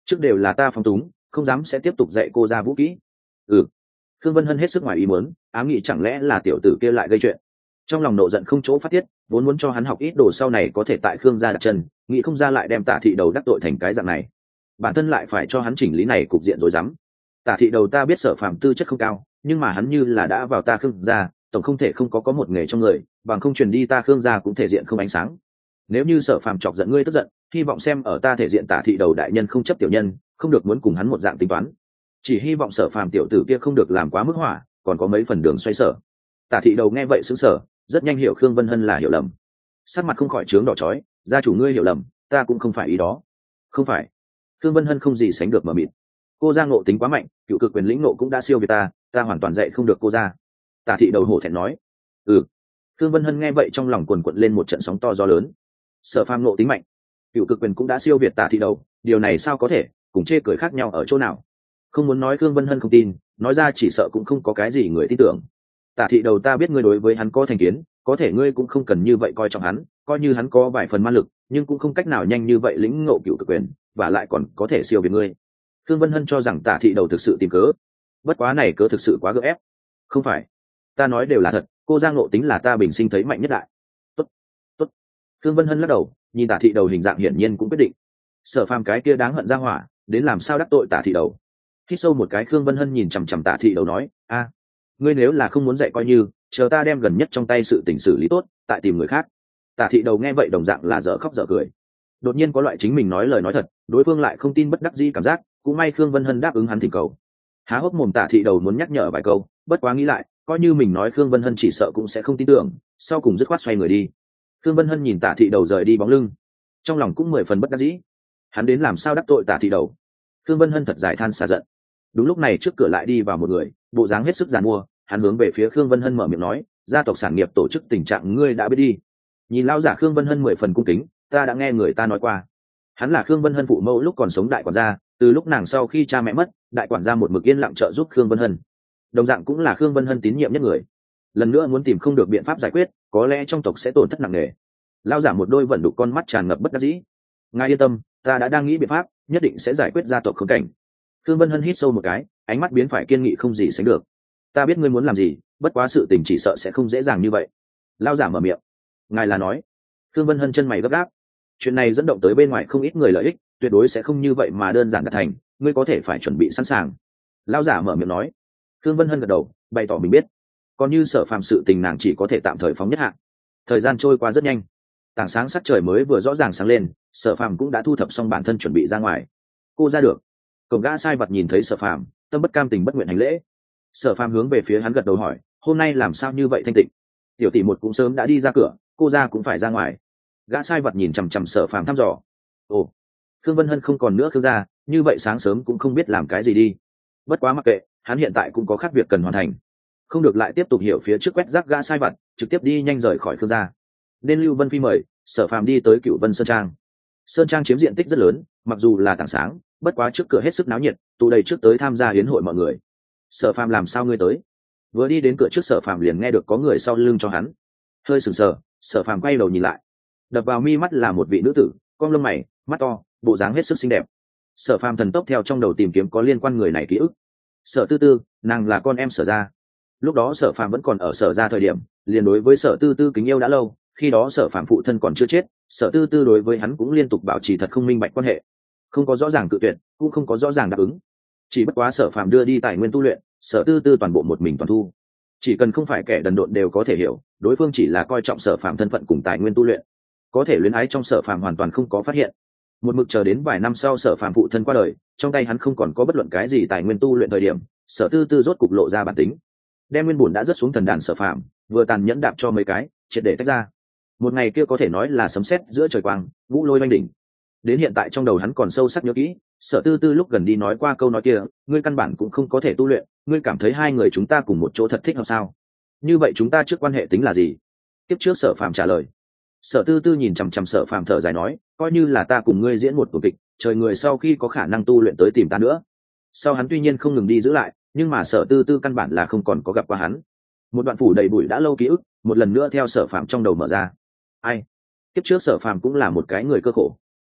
trước đều là ta phóng túng, không dám sẽ tiếp tục dạy cô ra vũ kỹ. Ừ. Khương Vân Hân hết sức ngoài ý muốn, ám nghĩ chẳng lẽ là tiểu tử kia lại gây chuyện. Trong lòng nộ giận không chỗ phát tiết, vốn muốn cho hắn học ít đồ sau này có thể tại Khương gia đặt chân, nghĩ không ra lại đem Tả thị đầu đắc tội thành cái dạng này. Bản thân lại phải cho hắn chỉnh lý này cục diện rồi dám. Tả thị đầu ta biết Sở Phàm tư chất không cao, nhưng mà hắn như là đã vào ta Khương gia, tổng không thể không có có một nghề trong người, bằng không truyền đi ta Khương gia cũng thể diện không ánh sáng. Nếu như Sở Phàm chọc giận ngươi tức giận, hy vọng xem ở ta thể diện Tả thị đầu đại nhân không chấp tiểu nhân, không được muốn cùng hắn một dạng tính toán. Chỉ hy vọng Sở Phàm tiểu tử kia không được làm quá mức hỏa, còn có mấy phần đường xoay sở. Tả thị đầu nghe vậy sững sờ, rất nhanh hiểu Khương Vân Hân là hiểu lầm, sắc mặt không khỏi trướng đỏ chói. Gia chủ ngươi hiểu lầm, ta cũng không phải ý đó. Không phải. Khương Vân Hân không gì sánh được mờ mịt. Cô gia ngộ tính quá mạnh, cựu cực quyền lĩnh nộ cũng đã siêu việt ta, ta hoàn toàn dạy không được cô gia. Tả thị đầu hổ thẹn nói. Ừ. Khương Vân Hân nghe vậy trong lòng cuồn cuộn lên một trận sóng to gió lớn. Sở Phàm ngộ tính mạnh, cựu cực quyền cũng đã siêu việt Tả thị đầu, điều này sao có thể, cùng chê cười khác nhau ở chỗ nào? Không muốn nói Khương Vân Hân không tin, nói ra chỉ sợ cũng không có cái gì người tin tưởng. Tả thị đầu ta biết ngươi đối với hắn có thành kiến, có thể ngươi cũng không cần như vậy coi trọng hắn, coi như hắn có vài phần ma lực, nhưng cũng không cách nào nhanh như vậy lĩnh ngộ cựu cực quyền, và lại còn có thể siêu việt ngươi. Khương Vân Hân cho rằng Tả thị đầu thực sự tìm cớ, bất quá này cớ thực sự quá gượng ép. Không phải, ta nói đều là thật, cô Giang ngộ tính là ta bình sinh thấy mạnh nhất đại. Tốt, tốt. Khương Vân Hân lắc đầu, nhìn Tả thị đầu hình dạng hiển nhiên cũng quyết định. Sở Phàm cái kia đáng hận ra hỏa, đến làm sao đắc tội Tả thị đầu. Hít sâu một cái, Khương Vân Hân nhìn chằm chằm Tả thị đầu nói, a, ngươi nếu là không muốn dạy coi như, chờ ta đem gần nhất trong tay sự tình xử lý tốt, tại tìm người khác. Tả thị đầu nghe vậy đồng dạng là dở khóc dở cười. Đột nhiên có loại chính mình nói lời nói thật, đối phương lại không tin bất đắc dĩ cảm giác, cũng may Khương Vân Hân đáp ứng hắn thỉnh cầu. Há hốc mồm Tả thị đầu muốn nhắc nhở vài câu, bất quá nghĩ lại, coi như mình nói Khương Vân Hân chỉ sợ cũng sẽ không tin tưởng, sau cùng dứt khoát xoay người đi. Khương Vân Hân nhìn Tả thị đầu rời đi bóng lưng, trong lòng cũng mười phần bất đắc dĩ. Hắn đến làm sao đắc tội Tả thị đầu? Khương Vân Hân thật giải than xả giận. Đúng lúc này trước cửa lại đi vào một người, bộ dáng hết sức giàn mua, hắn hướng về phía Khương Vân Hân mở miệng nói, gia tộc sản nghiệp tổ chức tình trạng ngươi đã biết đi. Nhìn lão giả Khương Vân Hân mười phần cung kính, ta đã nghe người ta nói qua. Hắn là Khương Vân Hân phụ mẫu lúc còn sống đại quản gia, từ lúc nàng sau khi cha mẹ mất, đại quản gia một mực yên lặng trợ giúp Khương Vân Hân. Đồng dạng cũng là Khương Vân Hân tín nhiệm nhất người. Lần nữa muốn tìm không được biện pháp giải quyết, có lẽ trong tộc sẽ tổn thất nặng nề. Lão giả một đôi vận đục con mắt tràn ngập bất đắc dĩ. Ngài yên tâm, ta đã đang nghĩ biện pháp, nhất định sẽ giải quyết gia tộc khốn cảnh. Khương Vân Hân hít sâu một cái, ánh mắt biến phải kiên nghị không gì sánh được. Ta biết ngươi muốn làm gì, bất quá sự tình chỉ sợ sẽ không dễ dàng như vậy. Lão giả mở miệng. Ngài là nói? Khương Vân Hân chân mày gấp gáp. Chuyện này dẫn động tới bên ngoài không ít người lợi ích, tuyệt đối sẽ không như vậy mà đơn giản đạt thành, ngươi có thể phải chuẩn bị sẵn sàng. Lão giả mở miệng nói. Khương Vân Hân gật đầu, bày tỏ mình biết. Còn như Sở Phàm sự tình nàng chỉ có thể tạm thời phóng nhất hạ. Thời gian trôi qua rất nhanh, tảng sáng sắc trời mới vừa rõ ràng sáng lên, Sở Phàm cũng đã thu thập xong bản thân chuẩn bị ra ngoài. Cô ra được. Cổng gã sai vật nhìn thấy Sở Phàm, tâm bất cam tình bất nguyện hành lễ. Sở Phàm hướng về phía hắn gật đầu hỏi, hôm nay làm sao như vậy thanh tịnh? Tiểu tỷ một cũng sớm đã đi ra cửa, cô ra cũng phải ra ngoài. Gã sai vật nhìn chằm chằm Sở Phàm thăm dò. Ồ, Khương Vân Hân không còn nữa Khương gia, như vậy sáng sớm cũng không biết làm cái gì đi. Bất quá mặc kệ, hắn hiện tại cũng có khác việc cần hoàn thành, không được lại tiếp tục hiểu phía trước quét rác gã sai vật, trực tiếp đi nhanh rời khỏi Khương gia. Nên Lưu Vân Phi mời, Sở Phàm đi tới Cửu Vân Sơn Trang. Sơn Trang chiếm diện tích rất lớn, mặc dù là tảng sáng, bất quá trước cửa hết sức náo nhiệt, tụ đầy trước tới tham gia hiến hội mọi người. Sở Phàm làm sao ngươi tới? Vừa đi đến cửa trước Sở Phàm liền nghe được có người sau lưng cho hắn. Hơi sừng sờ, Sở Phàm quay đầu nhìn lại. Đập vào mi mắt là một vị nữ tử, cong lông mày, mắt to, bộ dáng hết sức xinh đẹp. Sở Phàm thần tốc theo trong đầu tìm kiếm có liên quan người này ký ức. Sở Tư Tư, nàng là con em Sở gia. Lúc đó Sở Phàm vẫn còn ở Sở gia thời điểm, liền đối với Sở Tư Tư kính yêu đã lâu, khi đó Sở Phàm phụ thân còn chưa chết, Sở Tư Tư đối với hắn cũng liên tục bảo trì thật không minh bạch quan hệ, không có rõ ràng cự tuyệt, cũng không có rõ ràng đáp ứng. Chỉ bất quá Sở Phàm đưa đi tài nguyên tu luyện, Sở Tư Tư toàn bộ một mình toàn thu. Chỉ cần không phải kẻ đần độn đều có thể hiểu, đối phương chỉ là coi trọng Sở Phàm thân phận cùng tài nguyên tu luyện, có thể luyến ái trong Sở Phàm hoàn toàn không có phát hiện. Một mực chờ đến vài năm sau Sở Phàm phụ thân qua đời, trong tay hắn không còn có bất luận cái gì tài nguyên tu luyện thời điểm, Sở Tư Tư rốt cục lộ ra bản tính, đem nguyên bổn đã rất xuống thần đàn Sở Phàm vừa tàn nhẫn đạp cho mấy cái, triệt để tách ra. Một ngày kia có thể nói là sấm sét giữa trời quang, vũ lôi oanh đỉnh. Đến hiện tại trong đầu hắn còn sâu sắc nhớ kỹ, Sở Tư Tư lúc gần đi nói qua câu nói kia, ngươi căn bản cũng không có thể tu luyện, ngươi cảm thấy hai người chúng ta cùng một chỗ thật thích hợp sao? Như vậy chúng ta trước quan hệ tính là gì? Tiếp trước Sở Phàm trả lời. Sở Tư Tư nhìn chằm chằm Sở Phàm thở dài nói, coi như là ta cùng ngươi diễn một tuần kịch, trời người sau khi có khả năng tu luyện tới tìm ta nữa. Sau hắn tuy nhiên không ngừng đi giữ lại, nhưng mà Sở Tư Tư căn bản là không còn có gặp qua hắn. Một đoạn phủ đầy bụi đã lâu ký ức, một lần nữa theo Sở Phàm trong đầu mở ra. Ai? Tiếp trước Sở Phàm cũng là một cái người cơ khổ.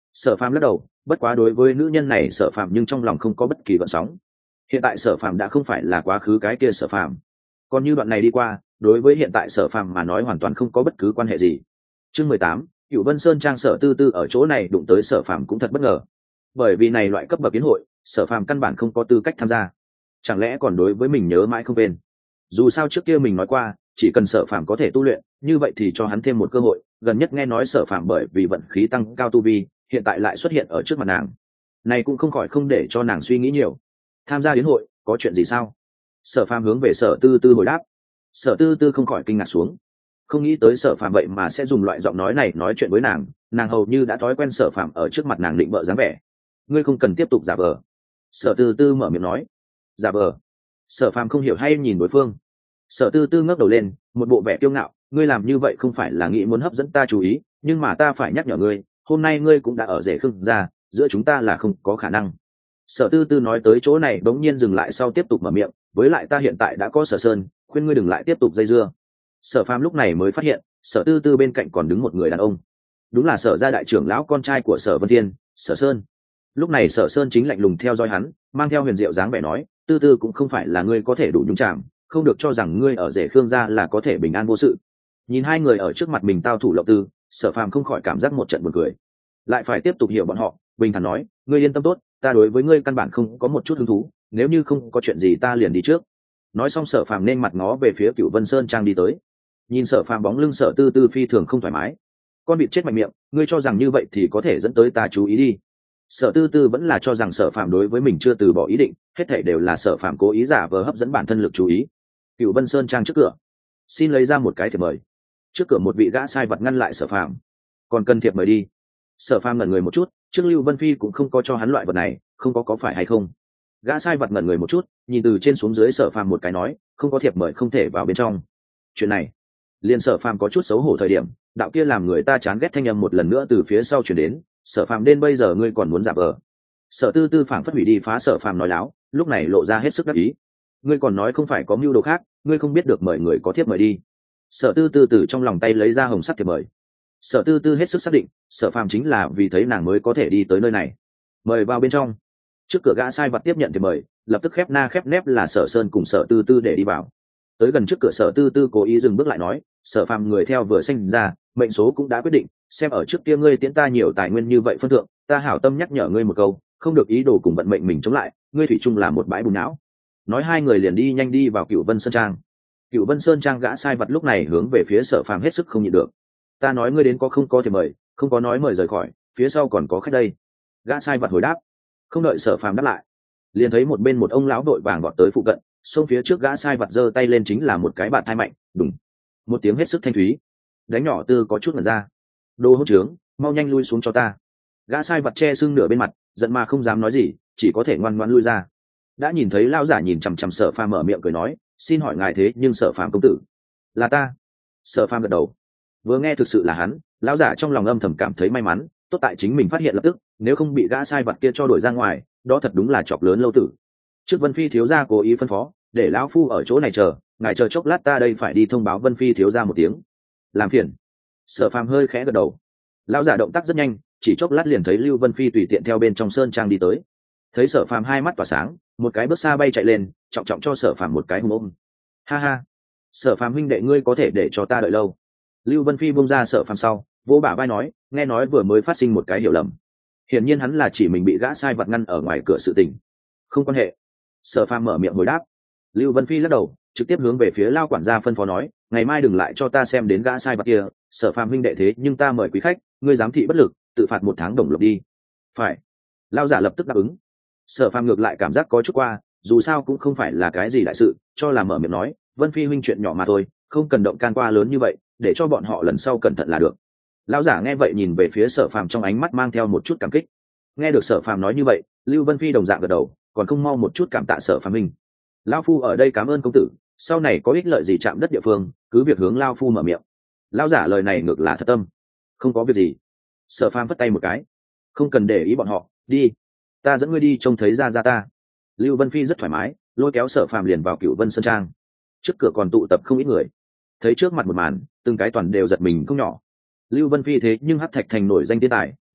Sở Phàm lắc đầu, bất quá đối với nữ nhân này Sở Phàm nhưng trong lòng không có bất kỳ gợn sóng. Hiện tại Sở Phàm đã không phải là quá khứ cái kia Sở Phàm, còn như đoạn này đi qua, đối với hiện tại Sở Phàm mà nói hoàn toàn không có bất cứ quan hệ gì. Chương mười tám, Cửu Vân Sơn trang Sở Tư Tư ở chỗ này đụng tới Sở Phàm cũng thật bất ngờ, bởi vì này loại cấp bậc kiến hội, Sở Phàm căn bản không có tư cách tham gia. Chẳng lẽ còn đối với mình nhớ mãi không quên? Dù sao trước kia mình nói qua, chỉ cần Sở Phàm có thể tu luyện, như vậy thì cho hắn thêm một cơ hội. Gần nhất nghe nói Sở Phàm bởi vì vận khí tăng cao tu vi, hiện tại lại xuất hiện ở trước mặt nàng, này cũng không khỏi không để cho nàng suy nghĩ nhiều. Tham gia đến hội có chuyện gì sao? Sở Phàm hướng về Sở Tư Tư hồi đáp. Sở Tư Tư không khỏi kinh ngạc xuống, không nghĩ tới Sở Phàm vậy mà sẽ dùng loại giọng nói này nói chuyện với nàng. Nàng hầu như đã thói quen Sở Phàm ở trước mặt nàng định bợ dáng vẻ. Ngươi không cần tiếp tục giả vờ. Sở Tư Tư mở miệng nói. Giả vờ? Sở Phàm không hiểu hay nhìn đối phương. Sở Tư Tư ngước đầu lên, một bộ vẻ kiêu ngạo. Ngươi làm như vậy không phải là nghĩ muốn hấp dẫn ta chú ý, nhưng mà ta phải nhắc nhở ngươi, hôm nay ngươi cũng đã ở rể Khương gia, giữa chúng ta là không có khả năng. Sở Tư Tư nói tới chỗ này bỗng nhiên dừng lại sau tiếp tục mở miệng, với lại ta hiện tại đã có Sở Sơn, khuyên ngươi đừng lại tiếp tục dây dưa. Sở Phàm lúc này mới phát hiện, Sở Tư Tư bên cạnh còn đứng một người đàn ông, đúng là Sở gia đại trưởng lão con trai của Sở Vân Thiên, Sở Sơn. Lúc này Sở Sơn chính lạnh lùng theo dõi hắn, mang theo huyền diệu dáng vẻ nói, Tư Tư cũng không phải là ngươi có thể đủ nhúng chạm, không được cho rằng ngươi ở rể Khương gia là có thể bình an vô sự. Nhìn hai người ở trước mặt mình tao thủ lộng tư, Sở Phàm không khỏi cảm giác một trận buồn cười, lại phải tiếp tục hiểu bọn họ, bình thản nói, ngươi yên tâm tốt, ta đối với ngươi căn bản không có một chút hứng thú, nếu như không có chuyện gì ta liền đi trước. Nói xong Sở Phàm nên mặt ngó về phía Cửu Vân Sơn trang đi tới. Nhìn Sở Phàm bóng lưng Sở Tư Tư phi thường không thoải mái. Con vịt chết mạnh miệng, ngươi cho rằng như vậy thì có thể dẫn tới ta chú ý đi. Sở Tư Tư vẫn là cho rằng Sở Phàm đối với mình chưa từ bỏ ý định, hết thảy đều là Sở Phàm cố ý giả vờ hấp dẫn bản thân lực chú ý. Cửu Vân Sơn trang trước cửa, xin lấy ra một cái thiệp mời. Trước cửa một vị gã sai vật ngăn lại Sở Phàm. Còn cần thiệp mời đi. Sở Phàm ngẩn người một chút, trước Lưu Vân Phi cũng không có cho hắn loại vật này, không có có phải hay không? Gã sai vật ngẩn người một chút, nhìn từ trên xuống dưới Sở Phàm một cái nói, không có thiệp mời không thể vào bên trong. Chuyện này, liền Sở Phàm có chút xấu hổ thời điểm, đạo kia làm người ta chán ghét thanh âm một lần nữa từ phía sau truyền đến, Sở Phàm đến bây giờ ngươi còn muốn giả vờ? Sở Tư Tư phảng phất hủy đi phá Sở Phàm nói láo, lúc này lộ ra hết sức đắc ý. Ngươi còn nói không phải có mưu đồ khác, ngươi không biết được mời người có thiệp mời đi. Sở Tư Tư từ trong lòng tay lấy ra hồng sắc thiệp mời. Sở Tư Tư hết sức xác định, Sở Phàm chính là vì thấy nàng mới có thể đi tới nơi này. Mời vào bên trong. Trước cửa gã sai vật tiếp nhận thiệp mời, lập tức khép na khép nép là Sở Sơn cùng Sở Tư Tư để đi vào. Tới gần trước cửa Sở Tư Tư cố ý dừng bước lại nói, Sở Phàm người theo vừa sinh ra, mệnh số cũng đã quyết định, xem ở trước kia ngươi tiễn ta nhiều tài nguyên như vậy phân thượng, ta hảo tâm nhắc nhở ngươi một câu, không được ý đồ cùng vận mệnh mình chống lại, ngươi thủy chung là một bãi bùn não. Nói hai người liền đi nhanh đi vào Cửu Vân Sơn trang. Cửu Vân Sơn trang gã sai vật lúc này hướng về phía Sở Phàm hết sức không nhịn được. Ta nói ngươi đến có không có thì mời, không có nói mời rời khỏi, phía sau còn có khách đây. Gã sai vật hồi đáp. Không đợi Sở Phàm đáp lại, liền thấy một bên một ông lão đội vàng vọt tới phụ cận, xông phía trước gã sai vật giơ tay lên chính là một cái bạt thai mạnh, đùng, một tiếng hết sức thanh thúy. Đánh nhỏ Tư có chút ngẩn ra. Đồ hỗn trướng, mau nhanh lui xuống cho ta. Gã sai vật che sưng nửa bên mặt, giận mà không dám nói gì, chỉ có thể ngoan ngoãn lui ra. Đã nhìn thấy lão giả nhìn chằm chằm Sở Phàm mở miệng cười nói, xin hỏi ngài thế nhưng Sở Phàm công tử? Là ta. Sở Phàm gật đầu. Vừa nghe thực sự là hắn, lão giả trong lòng âm thầm cảm thấy may mắn, tốt tại chính mình phát hiện lập tức, nếu không bị gã sai vật kia cho đuổi ra ngoài, đó thật đúng là chọc lớn lâu tử. Trước Vân Phi thiếu gia cố ý phân phó, để lão phu ở chỗ này chờ, ngài chờ chốc lát ta đây phải đi thông báo Vân Phi thiếu gia một tiếng. Làm phiền. Sở Phàm hơi khẽ gật đầu. Lão giả động tác rất nhanh, chỉ chốc lát liền thấy Lưu Vân Phi tùy tiện theo bên trong sơn trang đi tới. Thấy Sở Phàm hai mắt tỏa sáng, một cái bước xa bay chạy lên, trọng trọng cho Sở Phàm một cái hùng ôm. Ha ha, Sở Phàm huynh đệ ngươi có thể để cho ta đợi lâu. Lưu Vân Phi buông ra Sở Phàm sau, vỗ bả vai nói, nghe nói vừa mới phát sinh một cái hiểu lầm. Hiển nhiên hắn là chỉ mình bị gã sai vật ngăn ở ngoài cửa sự tình. Không quan hệ. Sở Phàm mở miệng hồi đáp. Lưu Vân Phi lắc đầu, trực tiếp hướng về phía Lao quản gia phân phó nói, ngày mai đừng lại cho ta xem đến gã sai vật kia, Sở Phàm huynh đệ thế nhưng ta mời quý khách, ngươi giám thị bất lực, tự phạt một tháng đồng lộc đi. Phải. Lao giả lập tức đáp ứng. Sở Phàm ngược lại cảm giác có chút qua, dù sao cũng không phải là cái gì đại sự, cho là mở miệng nói, Vân Phi huynh chuyện nhỏ mà thôi, không cần động can qua lớn như vậy, để cho bọn họ lần sau cẩn thận là được. Lão giả nghe vậy nhìn về phía Sở Phàm trong ánh mắt mang theo một chút cảm kích. Nghe được Sở Phàm nói như vậy, Lưu Vân Phi đồng dạng gật đầu, còn không mau một chút cảm tạ Sở Phàm huynh. Lão phu ở đây cảm ơn công tử, sau này có ích lợi gì chạm đất địa phương, cứ việc hướng lão phu mở miệng. Lão giả lời này ngược là thật tâm. Không có việc gì. Sở Phàm vất tay một cái. Không cần để ý bọn họ, đi. Ta dẫn ngươi đi trông thấy ra ra ta. Lưu Vân Phi rất thoải mái, lôi kéo Sở Phàm liền vào Cửu Vân Sơn trang. Trước cửa còn tụ tập không ít người. Thấy trước mặt một màn, từng cái toàn đều giật mình không nhỏ. Lưu Vân Phi thế nhưng hắc thạch thành nổi danh tiên tài,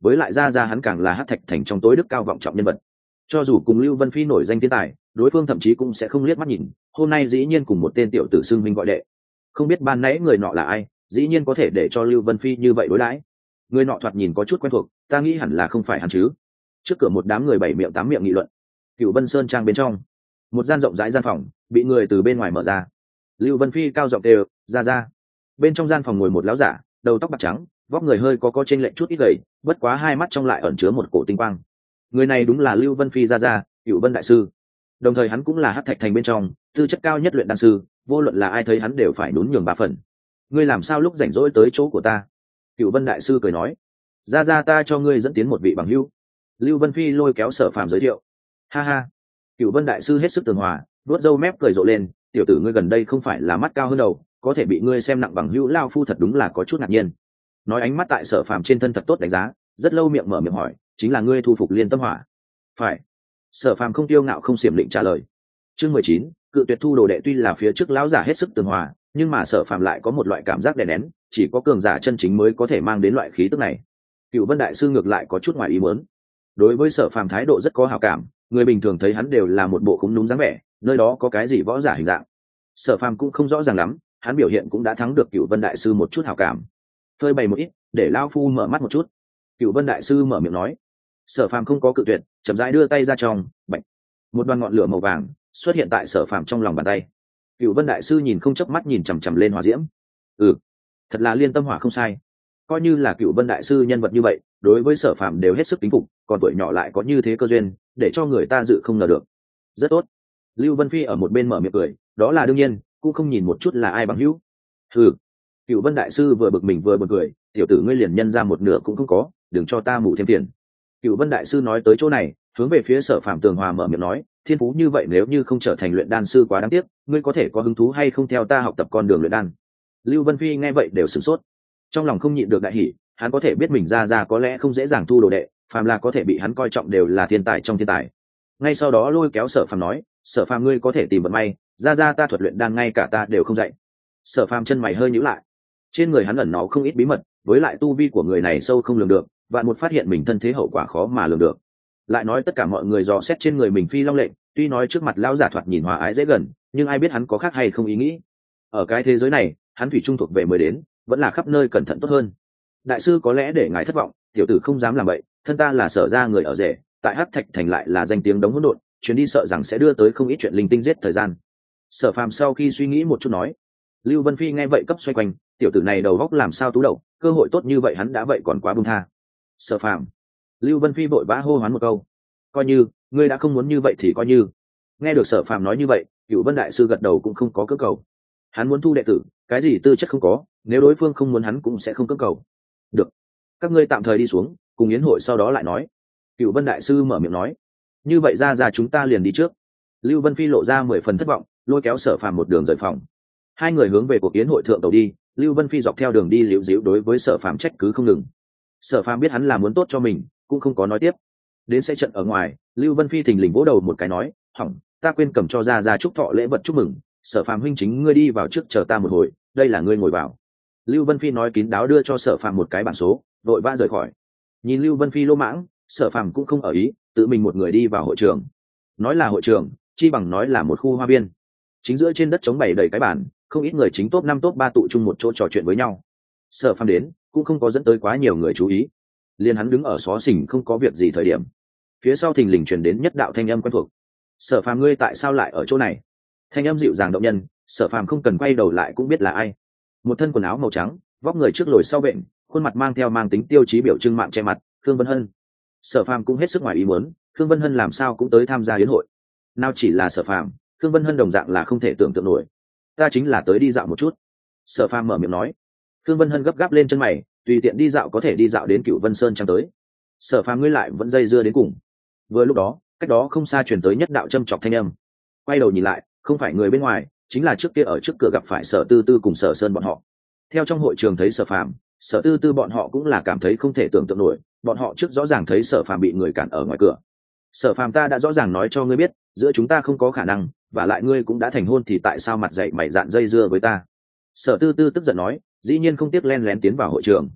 với lại ra ra hắn càng là hát thạch thành trong tối đức cao vọng trọng nhân vật. Cho dù cùng Lưu Vân Phi nổi danh thiên tài, đối phương thậm chí cũng sẽ không liếc mắt nhìn, hôm nay dĩ nhiên cùng một tên tiểu tử xưng minh gọi đệ. Không biết ban nãy người nọ là ai, dĩ nhiên có thể để cho Lưu Vân Phi như vậy đối đãi. Người nọ thoạt nhìn có chút quen thuộc, ta nghĩ hẳn là không phải hắn chứ. Trước cửa một đám người bảy miệng tám miệng nghị luận. Cửu Vân Sơn trang bên trong, một gian rộng rãi gian phòng bị người từ bên ngoài mở ra. Lưu Vân Phi cao giọng đều, ra ra. Bên trong gian phòng ngồi một lão giả, đầu tóc bạc trắng, vóc người hơi có có trên lệch chút ít gầy, bất quá hai mắt trong lại ẩn chứa một cổ tinh quang. Người này đúng là Lưu Vân Phi ra ra, Cửu Vân đại sư. Đồng thời hắn cũng là hắc thạch thành bên trong tư chất cao nhất luyện đan sư, vô luận là ai thấy hắn đều phải nhún nhường ba phần. Ngươi làm sao lúc rảnh rỗi tới chỗ của ta? Cửu Vân đại sư cười nói, ra ra ta cho ngươi dẫn tiến một vị bằng hữu. Lưu Vân Phi lôi kéo Sở Phàm giới thiệu. Ha ha. Cửu Vân đại sư hết sức tường hòa, vuốt râu mép cười rộ lên, tiểu tử ngươi gần đây không phải là mắt cao hơn đầu, có thể bị ngươi xem nặng bằng hữu lao phu thật đúng là có chút ngạc nhiên. Nói ánh mắt tại Sở Phàm trên thân thật tốt đánh giá, rất lâu miệng mở miệng hỏi, chính là ngươi thu phục Liên Tâm Hỏa? Phải. Sở Phàm không tiêu ngạo không xiểm định trả lời. Chương mười chín, cự tuyệt thu đồ đệ. Tuy là phía trước lão giả hết sức tường hòa, nhưng mà Sở Phàm lại có một loại cảm giác đè nén, chỉ có cường giả chân chính mới có thể mang đến loại khí tức này. Cửu Vân đại sư ngược lại có chút ngoài ý muốn. Đối với Sở Phàm thái độ rất có hảo cảm, người bình thường thấy hắn đều là một bộ khúm núm dáng vẻ, nơi đó có cái gì võ giả hình dạng. Sở Phàm cũng không rõ ràng lắm, hắn biểu hiện cũng đã thắng được Cửu Vân đại sư một chút hảo cảm. Phơi bày một ít, để lão phu mở mắt một chút. Cửu Vân đại sư mở miệng nói. Sở Phàm không có cự tuyệt, chậm rãi đưa tay ra trong, bạch, một đoàn ngọn lửa màu vàng xuất hiện tại Sở Phàm trong lòng bàn tay. Cửu Vân đại sư nhìn không chớp mắt nhìn chằm chằm lên hỏa diễm. Ừ, thật là Liên Tâm Hỏa không sai. Coi như là Cửu Vân đại sư nhân vật như vậy, đối với Sở Phàm đều hết sức kính phục, còn tuổi nhỏ lại có như thế cơ duyên, để cho người ta dự không ngờ được. Rất tốt. Lưu Vân Phi ở một bên mở miệng cười, đó là đương nhiên, cũng không nhìn một chút là ai bằng hữu. Ừ. Cửu Vân đại sư vừa bực mình vừa bực cười, tiểu tử ngươi liền nhân ra một nửa cũng không có, đừng cho ta mù thêm tiền. Cửu Vân đại sư nói tới chỗ này, hướng về phía Sở Phàm tường hòa mở miệng nói, thiên phú như vậy nếu như không trở thành luyện đan sư quá đáng tiếc, ngươi có thể có hứng thú hay không theo ta học tập con đường luyện đan? Lưu Vân Phi nghe vậy đều sửng sốt, trong lòng không nhịn được đại hỉ, hắn có thể biết mình ra ra có lẽ không dễ dàng thu đồ đệ, phàm là có thể bị hắn coi trọng đều là thiên tài trong thiên tài. Ngay sau đó lôi kéo Sở Phàm nói, Sở Phàm ngươi có thể tìm vận may, ra ra ta thuật luyện đan ngay cả ta đều không dạy. Sở Phàm chân mày hơi nhíu lại, trên người hắn ẩn nó không ít bí mật, với lại tu vi của người này sâu không lường được, vạn một phát hiện mình thân thế hậu quả khó mà lường được. Lại nói tất cả mọi người dò xét trên người mình Phi Long lệnh, tuy nói trước mặt lão giả thoạt nhìn hòa ái dễ gần, nhưng ai biết hắn có khác hay không ý nghĩ. Ở cái thế giới này, hắn thủy trung thuộc về mới đến, vẫn là khắp nơi cẩn thận tốt hơn. Đại sư có lẽ để ngài thất vọng, tiểu tử không dám làm vậy, thân ta là Sở gia người ở rể, tại Hắc Thạch thành lại là danh tiếng đống hỗn độn, chuyến đi sợ rằng sẽ đưa tới không ít chuyện linh tinh giết thời gian. Sở Phàm sau khi suy nghĩ một chút nói. Lưu Vân Phi nghe vậy cấp xoay quanh, tiểu tử này đầu óc làm sao tú đầu, cơ hội tốt như vậy hắn đã vậy còn quá buông tha. Sở Phàm. Lưu Vân Phi vội vã hô hoán một câu, coi như ngươi đã không muốn như vậy thì coi như. Nghe được Sở Phàm nói như vậy, Cửu Vân đại sư gật đầu cũng không có cưỡng cầu. Hắn muốn thu đệ tử, cái gì tư chất không có, nếu đối phương không muốn hắn cũng sẽ không cưỡng cầu. Được, các ngươi tạm thời đi xuống, cùng yến hội sau đó lại nói. Cửu Vân đại sư mở miệng nói, như vậy ra ra chúng ta liền đi trước. Lưu Vân Phi lộ ra mười phần thất vọng, lôi kéo Sở Phàm một đường rời phòng. Hai người hướng về cuộc yến hội thượng tàu đi. Lưu Vân Phi dọc theo đường đi liễu díu đối với Sở Phàm trách cứ không ngừng. Sở Phàm biết hắn là muốn tốt cho mình, cũng không có nói tiếp. Đến sẽ trận ở ngoài, Lưu Vân Phi thình lình vỗ đầu một cái nói, hỏng, ta quên cầm cho ra ra chúc thọ lễ vật chúc mừng, Sở Phàm huynh chính ngươi đi vào trước chờ ta một hồi, đây là ngươi ngồi vào. Lưu Vân Phi nói kín đáo đưa cho Sở Phàm một cái bản số, vội vã rời khỏi. Nhìn Lưu Vân Phi lô mãng, Sở Phàm cũng không ở ý, tự mình một người đi vào hội trường. Nói là hội trường, chi bằng nói là một khu hoa viên. Chính giữa trên đất trống bày đầy cái bàn, không ít người chính top năm top ba tụ chung một chỗ trò chuyện với nhau. Sở Phàm đến, cũng không có dẫn tới quá nhiều người chú ý. Liên hắn đứng ở xó xỉnh không có việc gì thời điểm, phía sau thình lình truyền đến nhất đạo thanh âm quen thuộc. Sở Phàm ngươi tại sao lại ở chỗ này? Thanh âm dịu dàng động nhân, Sở Phàm không cần quay đầu lại cũng biết là ai. Một thân quần áo màu trắng, vóc người trước lồi sau bệnh, khuôn mặt mang theo mang tính tiêu chí biểu trưng mạng che mặt, Khương Vân Hân. Sở Phàm cũng hết sức ngoài ý muốn, Khương Vân Hân làm sao cũng tới tham gia yến hội. Nào chỉ là Sở Phàm, Khương Vân Hân đồng dạng là không thể tưởng tượng nổi. Ta chính là tới đi dạo một chút. Sở Phàm mở miệng nói. Khương Vân Hân gấp gáp lên chân mày, tùy tiện đi dạo có thể đi dạo đến Cửu Vân Sơn trang tới. Sở Phàm ngươi lại vẫn dây dưa đến cùng. Vừa lúc đó, cách đó không xa truyền tới nhất đạo châm chọc thanh âm. Quay đầu nhìn lại, không phải người bên ngoài, chính là trước kia ở trước cửa gặp phải Sở Tư Tư cùng Sở Sơn bọn họ. Theo trong hội trường thấy Sở Phàm, Sở Tư Tư bọn họ cũng là cảm thấy không thể tưởng tượng nổi, bọn họ trước rõ ràng thấy Sở Phàm bị người cản ở ngoài cửa. Sở Phàm ta đã rõ ràng nói cho ngươi biết, giữa chúng ta không có khả năng, và lại ngươi cũng đã thành hôn thì tại sao mặt dậy mày dạn dây dưa với ta? Sở Tư Tư tức giận nói, dĩ nhiên không tiếc len lén tiến vào hội trường.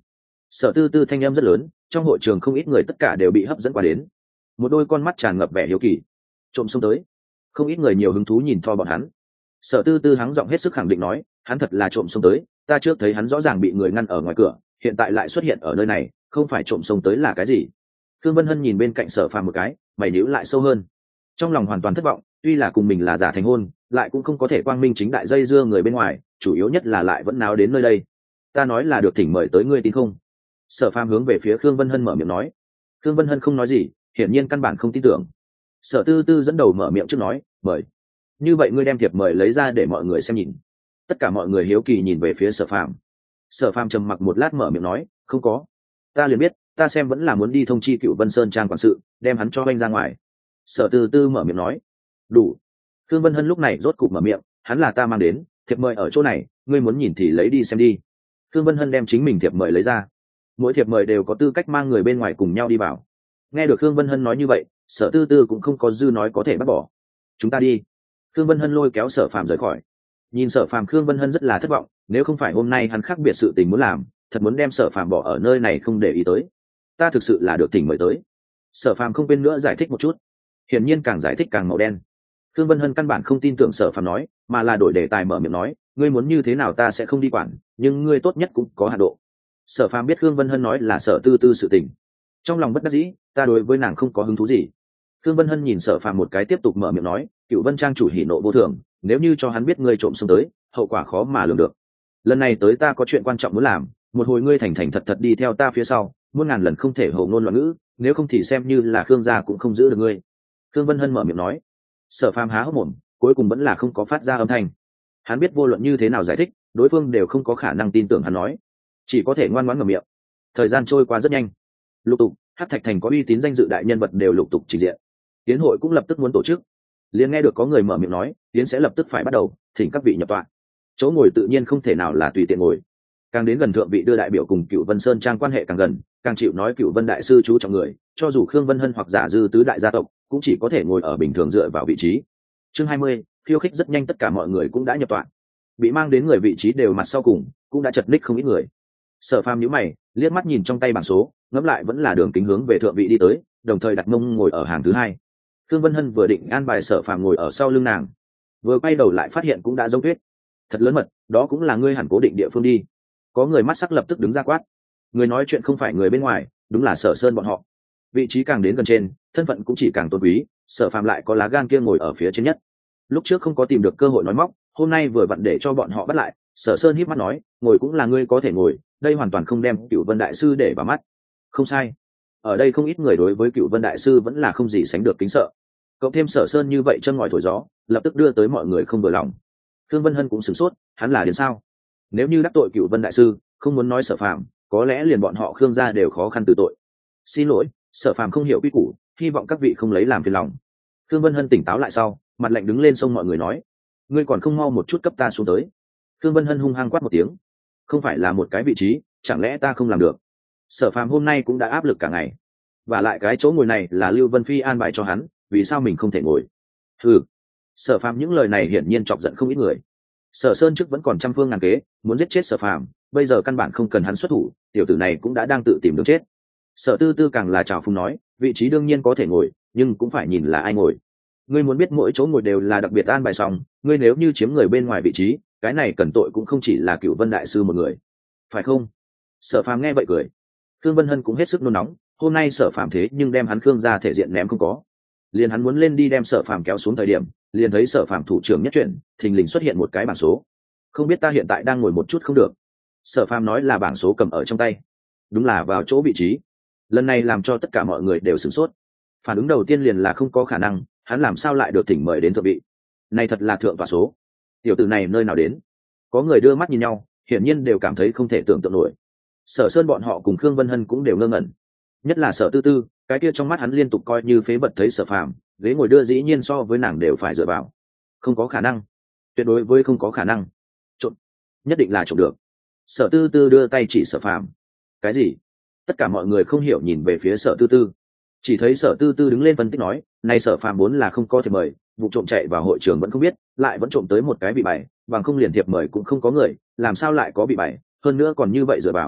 Sở Tư Tư thanh âm rất lớn, trong hội trường không ít người tất cả đều bị hấp dẫn qua đến. Một đôi con mắt tràn ngập vẻ hiếu kỳ. Trộm xông tới. Không ít người nhiều hứng thú nhìn to bọn hắn. Sở Tư Tư hắng giọng hết sức khẳng định nói, hắn thật là trộm xông tới, ta trước thấy hắn rõ ràng bị người ngăn ở ngoài cửa, hiện tại lại xuất hiện ở nơi này, không phải trộm xông tới là cái gì? Thương Vân Hân nhìn bên cạnh Sở Phàm một cái, mày nhíu lại sâu hơn. Trong lòng hoàn toàn thất vọng, tuy là cùng mình là giả thành hôn, lại cũng không có thể quang minh chính đại dây dưa người bên ngoài, chủ yếu nhất là lại vẫn náo đến nơi đây. Ta nói là được thỉnh mời tới, ngươi tin không? Sở Phàm hướng về phía Khương Vân Hân mở miệng nói. Khương Vân Hân không nói gì, hiển nhiên căn bản không tin tưởng. Sở Tư Tư dẫn đầu mở miệng trước nói, mời. Như vậy ngươi đem thiệp mời lấy ra để mọi người xem nhìn. Tất cả mọi người hiếu kỳ nhìn về phía Sở Phàm. Sở Phàm trầm mặc một lát mở miệng nói, không có. Ta liền biết, ta xem vẫn là muốn đi thông chi Cựu Vân Sơn trang quản sự, đem hắn cho anh ra ngoài. Sở Tư Tư mở miệng nói, đủ. Khương Vân Hân lúc này rốt cục mở miệng, hắn là ta mang đến, thiệp mời ở chỗ này, ngươi muốn nhìn thì lấy đi xem đi. Khương Vân Hân đem chính mình thiệp mời lấy ra. Mỗi thiệp mời đều có tư cách mang người bên ngoài cùng nhau đi vào. Nghe được Khương Vân Hân nói như vậy, Sở Tư Tư cũng không có dư nói có thể bắt bỏ. Chúng ta đi. Khương Vân Hân lôi kéo Sở Phàm rời khỏi. Nhìn Sở Phàm, Khương Vân Hân rất là thất vọng, nếu không phải hôm nay hắn khác biệt sự tình muốn làm, thật muốn đem Sở Phàm bỏ ở nơi này không để ý tới. Ta thực sự là được thỉnh mời tới. Sở Phàm không quên nữa giải thích một chút. Hiển nhiên càng giải thích càng màu đen. Khương Vân Hân căn bản không tin tưởng Sở Phàm nói, mà là đổi đề tài mở miệng nói, ngươi muốn như thế nào ta sẽ không đi quản, nhưng ngươi tốt nhất cũng có hạn độ. Sở Phàm biết Khương Vân Hân nói là Sở Tư Tư sự tình, trong lòng bất đắc dĩ, ta đối với nàng không có hứng thú gì. Khương Vân Hân nhìn Sở Phàm một cái, tiếp tục mở miệng nói, Cựu Vân trang chủ hỉ nộ vô thường, nếu như cho hắn biết ngươi trộm xông tới, hậu quả khó mà lường được. Lần này tới ta có chuyện quan trọng muốn làm, một hồi ngươi thành thành thật thật đi theo ta phía sau, muôn ngàn lần không thể hổ ngôn loạn ngữ, nếu không thì xem như là Khương gia cũng không giữ được ngươi. Khương Vân Hân mở miệng nói. Sở Phàm há hốc mồm, cuối cùng vẫn là không có phát ra âm thanh. Hắn biết vô luận như thế nào giải thích, đối phương đều không có khả năng tin tưởng hắn nói, chỉ có thể ngoan ngoãn ngậm miệng. Thời gian trôi qua rất nhanh, lục tục Hắc Thạch thành có uy tín danh dự đại nhân vật đều lục tục trình diện. Tiến hội cũng lập tức muốn tổ chức. Liền nghe được có người mở miệng nói, tiến sẽ lập tức phải bắt đầu, thỉnh các vị nhập tọa. Chỗ ngồi tự nhiên không thể nào là tùy tiện ngồi. Càng đến gần thượng vị đưa đại biểu cùng Cựu Vân Sơn trang quan hệ càng gần, càng chịu nói Cựu Vân đại sư chú trọng người, cho dù Khương Vân Hân hoặc giả dư tứ đại gia tộc, cũng chỉ có thể ngồi ở bình thường dựa vào vị trí. Chương hai mươi, khiêu khích rất nhanh, tất cả mọi người cũng đã nhập tọa. Bị mang đến người vị trí đều mặt sau cùng, cũng đã chật ních không ít người. Sở Phàm nhíu mày, liếc mắt nhìn trong tay bảng số, ngẫm lại vẫn là đường kính hướng về thượng vị đi tới, đồng thời đặt mông ngồi ở hàng thứ hai. Khương Vân Hân vừa định an bài Sở Phàm ngồi ở sau lưng nàng, vừa quay đầu lại phát hiện cũng đã giống tuyết. Thật lớn mật, đó cũng là ngươi hẳn cố định địa phương đi. Có người mắt sắc lập tức đứng ra quát. Người nói chuyện không phải người bên ngoài, đúng là Sở Sơn bọn họ. Vị trí càng đến gần trên, thân phận cũng chỉ càng tôn quý, Sở Phàm lại có lá gan kia ngồi ở phía trên nhất. Lúc trước không có tìm được cơ hội nói móc, hôm nay vừa vặn để cho bọn họ bắt lại. Sở Sơn híp mắt nói, ngồi cũng là ngươi có thể ngồi, đây hoàn toàn không đem Cựu Vân đại sư để vào mắt. Không sai, ở đây không ít người đối với Cựu Vân đại sư vẫn là không gì sánh được kính sợ. Cộng thêm Sở Sơn như vậy chân ngòi thổi gió, lập tức đưa tới mọi người không vừa lòng. Thương Vân Hân cũng sửng sốt, hắn là đến sao? Nếu như đắc tội Cựu Vân đại sư, không muốn nói Sở Phàm, có lẽ liền bọn họ Khương gia đều khó khăn từ tội. Xin lỗi, Sở Phàm không hiểu quy củ, hy vọng các vị không lấy làm phiền lòng. Thương Vân Hân tỉnh táo lại sau, mặt lạnh đứng lên xông mọi người nói, ngươi còn không mau một chút cấp ta xuống tới. Thương Vân Hân hung hăng quát một tiếng, không phải là một cái vị trí, chẳng lẽ ta không làm được? Sở Phàm hôm nay cũng đã áp lực cả ngày, và lại cái chỗ ngồi này là Lưu Vân Phi an bài cho hắn, vì sao mình không thể ngồi? Ừ. Sở Phàm những lời này hiển nhiên chọc giận không ít người. Sở Sơn trước vẫn còn trăm phương ngàn kế muốn giết chết Sở Phàm, bây giờ căn bản không cần hắn xuất thủ, tiểu tử này cũng đã đang tự tìm đường chết. Sở Tư Tư càng là trào phúng nói, vị trí đương nhiên có thể ngồi, nhưng cũng phải nhìn là ai ngồi. Ngươi muốn biết mỗi chỗ ngồi đều là đặc biệt an bài xong, ngươi nếu như chiếm người bên ngoài vị trí, cái này cần tội cũng không chỉ là Cựu Vân đại sư một người, phải không? Sở Phàm nghe vậy cười. Khương Vân Hân cũng hết sức nôn nóng, hôm nay Sở Phàm thế nhưng đem hắn Khương gia thể diện ném không có. Liền hắn muốn lên đi đem Sở Phàm kéo xuống thời điểm, liền thấy Sở Phàm thủ trưởng nhất chuyển, thình lình xuất hiện một cái bảng số. Không biết ta hiện tại đang ngồi một chút không được. Sở Phàm nói là bảng số cầm ở trong tay, đúng là vào chỗ vị trí. Lần này làm cho tất cả mọi người đều sửng sốt. Phản ứng đầu tiên liền là không có khả năng, hắn làm sao lại được thỉnh mời đến thượng vị? Này thật là thượng tọa số. Tiểu tử này nơi nào đến? Có người đưa mắt nhìn nhau, hiển nhiên đều cảm thấy không thể tưởng tượng nổi. Sở Sơn bọn họ cùng Khương Vân Hân cũng đều ngơ ngẩn. Nhất là Sở Tư Tư, cái kia trong mắt hắn liên tục coi như phế vật thấy Sở Phàm, ghế ngồi đưa dĩ nhiên so với nàng đều phải dựa vào. Không có khả năng, tuyệt đối với không có khả năng. Trộm, nhất định là trộm được. Sở Tư Tư đưa tay chỉ Sở Phàm. Cái gì? Tất cả mọi người không hiểu nhìn về phía Sở Tư Tư. Chỉ thấy Sở Tư Tư đứng lên phân tích nói, này Sở Phàm vốn là không có thiệp mời, vụ trộm chạy vào hội trường vẫn không biết, lại vẫn trộm tới một cái bị bày, bằng không liền thiệp mời cũng không có người, làm sao lại có bị bày, hơn nữa còn như vậy dựa vào.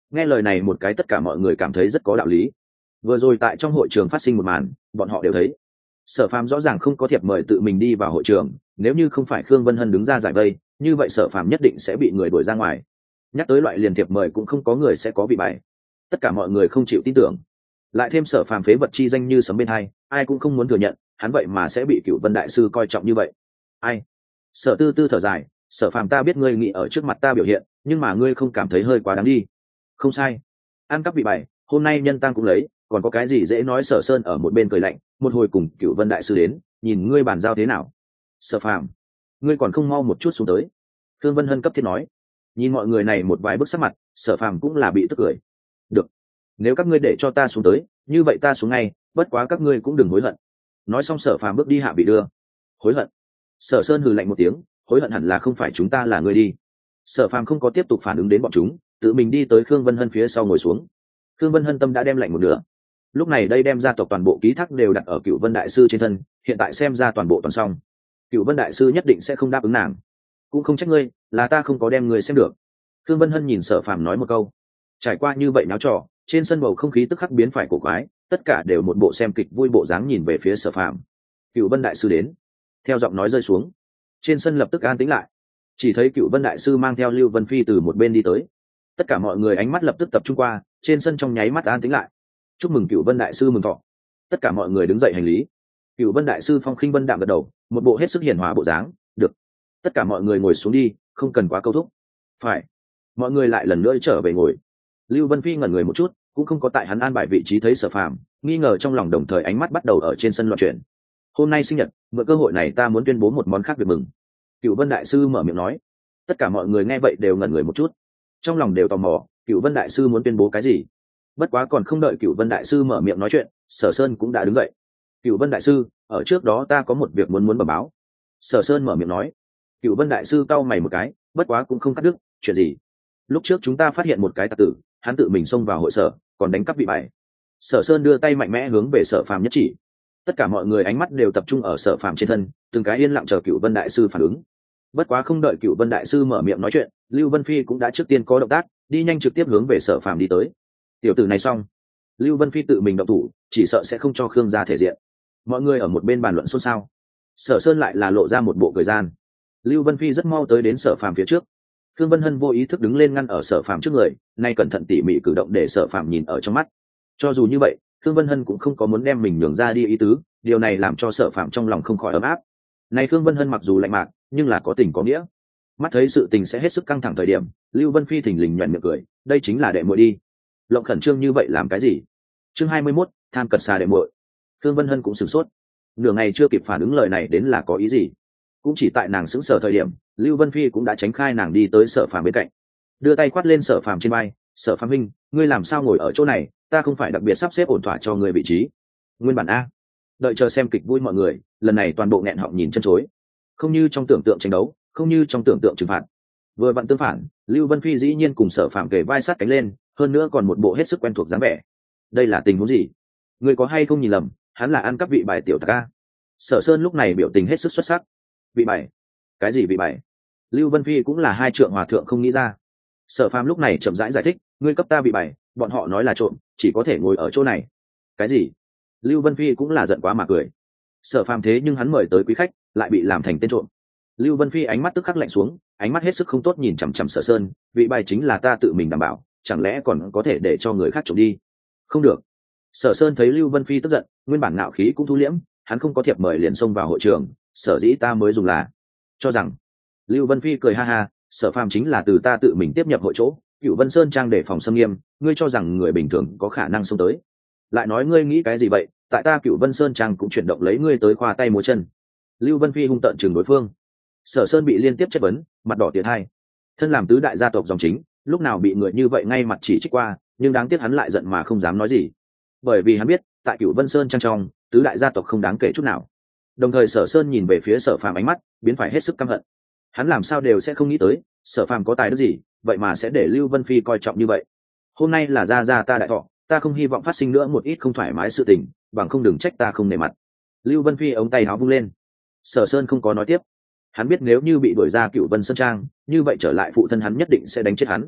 Nghe lời này một cái tất cả mọi người cảm thấy rất có đạo lý. Vừa rồi tại trong hội trường phát sinh một màn, bọn họ đều thấy Sở Phàm rõ ràng không có thiệp mời tự mình đi vào hội trường, nếu như không phải Khương Vân Hân đứng ra giải vây, như vậy Sở Phàm nhất định sẽ bị người đuổi ra ngoài. Nhắc tới loại liền thiệp mời cũng không có người sẽ có bị bại. Tất cả mọi người không chịu tin tưởng. Lại thêm Sở Phàm phế vật chi danh như sấm bên hai, ai cũng không muốn thừa nhận, hắn vậy mà sẽ bị Cửu Vân đại sư coi trọng như vậy. Ai? Sở Tư Tư thở dài, Sở Phàm ta biết ngươi nghĩ ở trước mặt ta biểu hiện, nhưng mà ngươi không cảm thấy hơi quá đáng đi. Không sai. Ăn cắp bị bại, hôm nay nhân tang cũng lấy, còn có cái gì dễ nói. Sở Sơn ở một bên cười lạnh, một hồi cùng Cửu Vân đại sư đến, nhìn ngươi bàn giao thế nào. Sở Phàm, ngươi còn không mau một chút xuống tới. Thương Vân Hân cấp thiết nói. Nhìn mọi người này một vài bước sắc mặt, Sở Phàm cũng là bị tức cười. Được, nếu các ngươi để cho ta xuống tới, như vậy ta xuống ngay, bất quá các ngươi cũng đừng hối hận. Nói xong Sở Phàm bước đi hạ bị đưa. Hối hận? Sở Sơn hừ lạnh một tiếng, hối hận hẳn là không phải chúng ta là ngươi đi. Sở Phàm không có tiếp tục phản ứng đến bọn chúng, tự mình đi tới Khương Vân Hân phía sau ngồi xuống. Khương Vân Hân tâm đã đem lạnh một nửa. Lúc này đây đem gia tộc toàn bộ ký thác đều đặt ở Cửu Vân đại sư trên thân, hiện tại xem ra toàn bộ toàn xong. Cửu Vân đại sư nhất định sẽ không đáp ứng nàng. Cũng không trách ngươi, là ta không có đem người xem được. Khương Vân Hân nhìn Sở Phàm nói một câu. Trải qua như vậy náo trò, trên sân bầu không khí tức khắc biến phải cổ quái, tất cả đều một bộ xem kịch vui bộ dáng nhìn về phía Sở Phàm. Cửu Vân đại sư đến. Theo giọng nói rơi xuống, trên sân lập tức an tĩnh lại. Chỉ thấy Cửu Vân đại sư mang theo Lưu Vân Phi từ một bên đi tới. Tất cả mọi người ánh mắt lập tức tập trung qua, trên sân trong nháy mắt an tĩnh lại. Chúc mừng Cửu Vân đại sư mừng thọ. Tất cả mọi người đứng dậy hành lý. Cửu Vân đại sư phong khinh vân đạm gật đầu, một bộ hết sức hiền hòa bộ dáng. Được. Tất cả mọi người ngồi xuống đi, không cần quá câu thúc. Phải. Mọi người lại lần nữa trở về ngồi. Lưu Vân Phi ngẩn người một chút, cũng không có tại hắn an bài vị trí thấy Sở Phàm, nghi ngờ trong lòng, đồng thời ánh mắt bắt đầu ở trên sân loạn chuyển. Hôm nay sinh nhật, mượn cơ hội này ta muốn tuyên bố một món khác việc mừng. Cửu Vân đại sư mở miệng nói. Tất cả mọi người nghe vậy đều ngẩn người một chút, trong lòng đều tò mò, Cửu Vân đại sư muốn tuyên bố cái gì. Bất quá còn không đợi Cửu Vân đại sư mở miệng nói chuyện, Sở Sơn cũng đã đứng dậy. Cửu Vân đại sư, ở trước đó ta có một việc muốn muốn bẩm báo. Sở Sơn mở miệng nói. Cửu Vân đại sư cau mày một cái, bất quá cũng không cắt đứt. Chuyện gì? Lúc trước chúng ta phát hiện một cái tặc tử, hắn tự mình xông vào hội sở, còn đánh cắp vị bài. Sở Sơn đưa tay mạnh mẽ hướng về Sở Phàm nhất chỉ. Tất cả mọi người ánh mắt đều tập trung ở Sở Phàm trên thân, từng cái yên lặng chờ Cửu Vân đại sư phản ứng. Bất quá không đợi Cửu Vân đại sư mở miệng nói chuyện, Lưu Vân Phi cũng đã trước tiên có động tác, đi nhanh trực tiếp hướng về Sở Phàm đi tới. Tiểu tử này xong. Lưu Vân Phi tự mình động thủ, chỉ sợ sẽ không cho Khương gia thể diện. Mọi người ở một bên bàn luận xôn xao. Sở Sơn lại là lộ ra một bộ cười gian. Lưu Vân Phi rất mau tới đến Sở Phàm phía trước. Khương Vân Hân vô ý thức đứng lên ngăn ở Sở Phàm trước người, nay cẩn thận tỉ mỉ cử động để Sở Phàm nhìn ở trong mắt. Cho dù như vậy, Khương Vân Hân cũng không có muốn đem mình nhường ra đi ý tứ, điều này làm cho Sở Phàm trong lòng không khỏi ấm áp. Này Khương Vân Hân mặc dù lạnh mạc, nhưng là có tình có nghĩa. Mắt thấy sự tình sẽ hết sức căng thẳng thời điểm, Lưu Vân Phi thình lình nhuyễn miệng cười, đây chính là đệ muội đi. Lộng khẩn trương như vậy làm cái gì? Chương hai mươi mốt, tham cật xà đệ muội. Khương Vân Hân cũng sửng sốt, nửa ngày chưa kịp phản ứng lời này đến là có ý gì. Cũng chỉ tại nàng sững sờ thời điểm, Lưu Vân Phi cũng đã tránh khai nàng đi tới Sở Phàm bên cạnh, đưa tay quát lên Sở Phàm trên vai. Sở Phàm huynh, ngươi làm sao ngồi ở chỗ này, ta không phải đặc biệt sắp xếp ổn thỏa cho ngươi vị trí. Nguyên bản a. Đợi chờ xem kịch vui mọi người, lần này toàn bộ nghẹn họng nhìn chân chối. Không như trong tưởng tượng tranh đấu, không như trong tưởng tượng trừng phạt. Vừa vặn tương phản, Lưu Vân Phi dĩ nhiên cùng Sở Phàm kề vai sát cánh lên, hơn nữa còn một bộ hết sức quen thuộc dáng vẻ. Đây là tình huống gì? Ngươi có hay không nhìn lầm, hắn là ăn cắp vị bài tiểu tặc a. Sở Sơn lúc này biểu tình hết sức xuất sắc. Vị bài? Cái gì vị bài? Lưu Vân Phi cũng là hai trượng hòa thượng không nghĩ ra. Sở Phàm lúc này chậm rãi giải, giải thích, ngươi cấp ta vị bài, bọn họ nói là trộm, chỉ có thể ngồi ở chỗ này. Cái gì? Lưu Vân Phi cũng là giận quá mà cười. Sở Phàm thế nhưng hắn mời tới quý khách, lại bị làm thành tên trộm. Lưu Vân Phi ánh mắt tức khắc lạnh xuống, ánh mắt hết sức không tốt nhìn chằm chằm Sở Sơn, vị bài chính là ta tự mình đảm bảo, chẳng lẽ còn có thể để cho người khác trộm đi? Không được. Sở Sơn thấy Lưu Vân Phi tức giận, nguyên bản ngạo khí cũng thu liễm, hắn không có thiệp mời liền xông vào hội trường, sở dĩ ta mới dùng là cho rằng. Lưu Vân Phi cười ha ha, Sở Phàm chính là từ ta tự mình tiếp nhập hội chỗ, Cửu Vân Sơn trang để phòng xâm nghiêm, ngươi cho rằng người bình thường có khả năng xông tới? Lại nói ngươi nghĩ cái gì vậy, tại ta Cửu Vân Sơn trang cũng chuyển động lấy ngươi tới khoa tay múa chân. Lưu Vân Phi hung tợn chừng đối phương. Sở Sơn bị liên tiếp chất vấn, mặt đỏ tiến hai. Thân làm tứ đại gia tộc dòng chính, lúc nào bị người như vậy ngay mặt chỉ trích qua, nhưng đáng tiếc hắn lại giận mà không dám nói gì. Bởi vì hắn biết, tại Cửu Vân Sơn trang trong, tứ đại gia tộc không đáng kể chút nào. Đồng thời Sở Sơn nhìn về phía Sở Phàm ánh mắt biến phải hết sức căm hận. Hắn làm sao đều sẽ không nghĩ tới, Sở Phàm có tài đức gì, vậy mà sẽ để Lưu Vân Phi coi trọng như vậy. Hôm nay là gia gia ta đại thọ, ta không hy vọng phát sinh nữa một ít không thoải mái sự tình, bằng không đừng trách ta không nể mặt. Lưu Vân Phi ống tay áo vung lên. Sở Sơn không có nói tiếp. Hắn biết nếu như bị đuổi ra Cửu Vân Sơn trang, như vậy trở lại phụ thân hắn nhất định sẽ đánh chết hắn.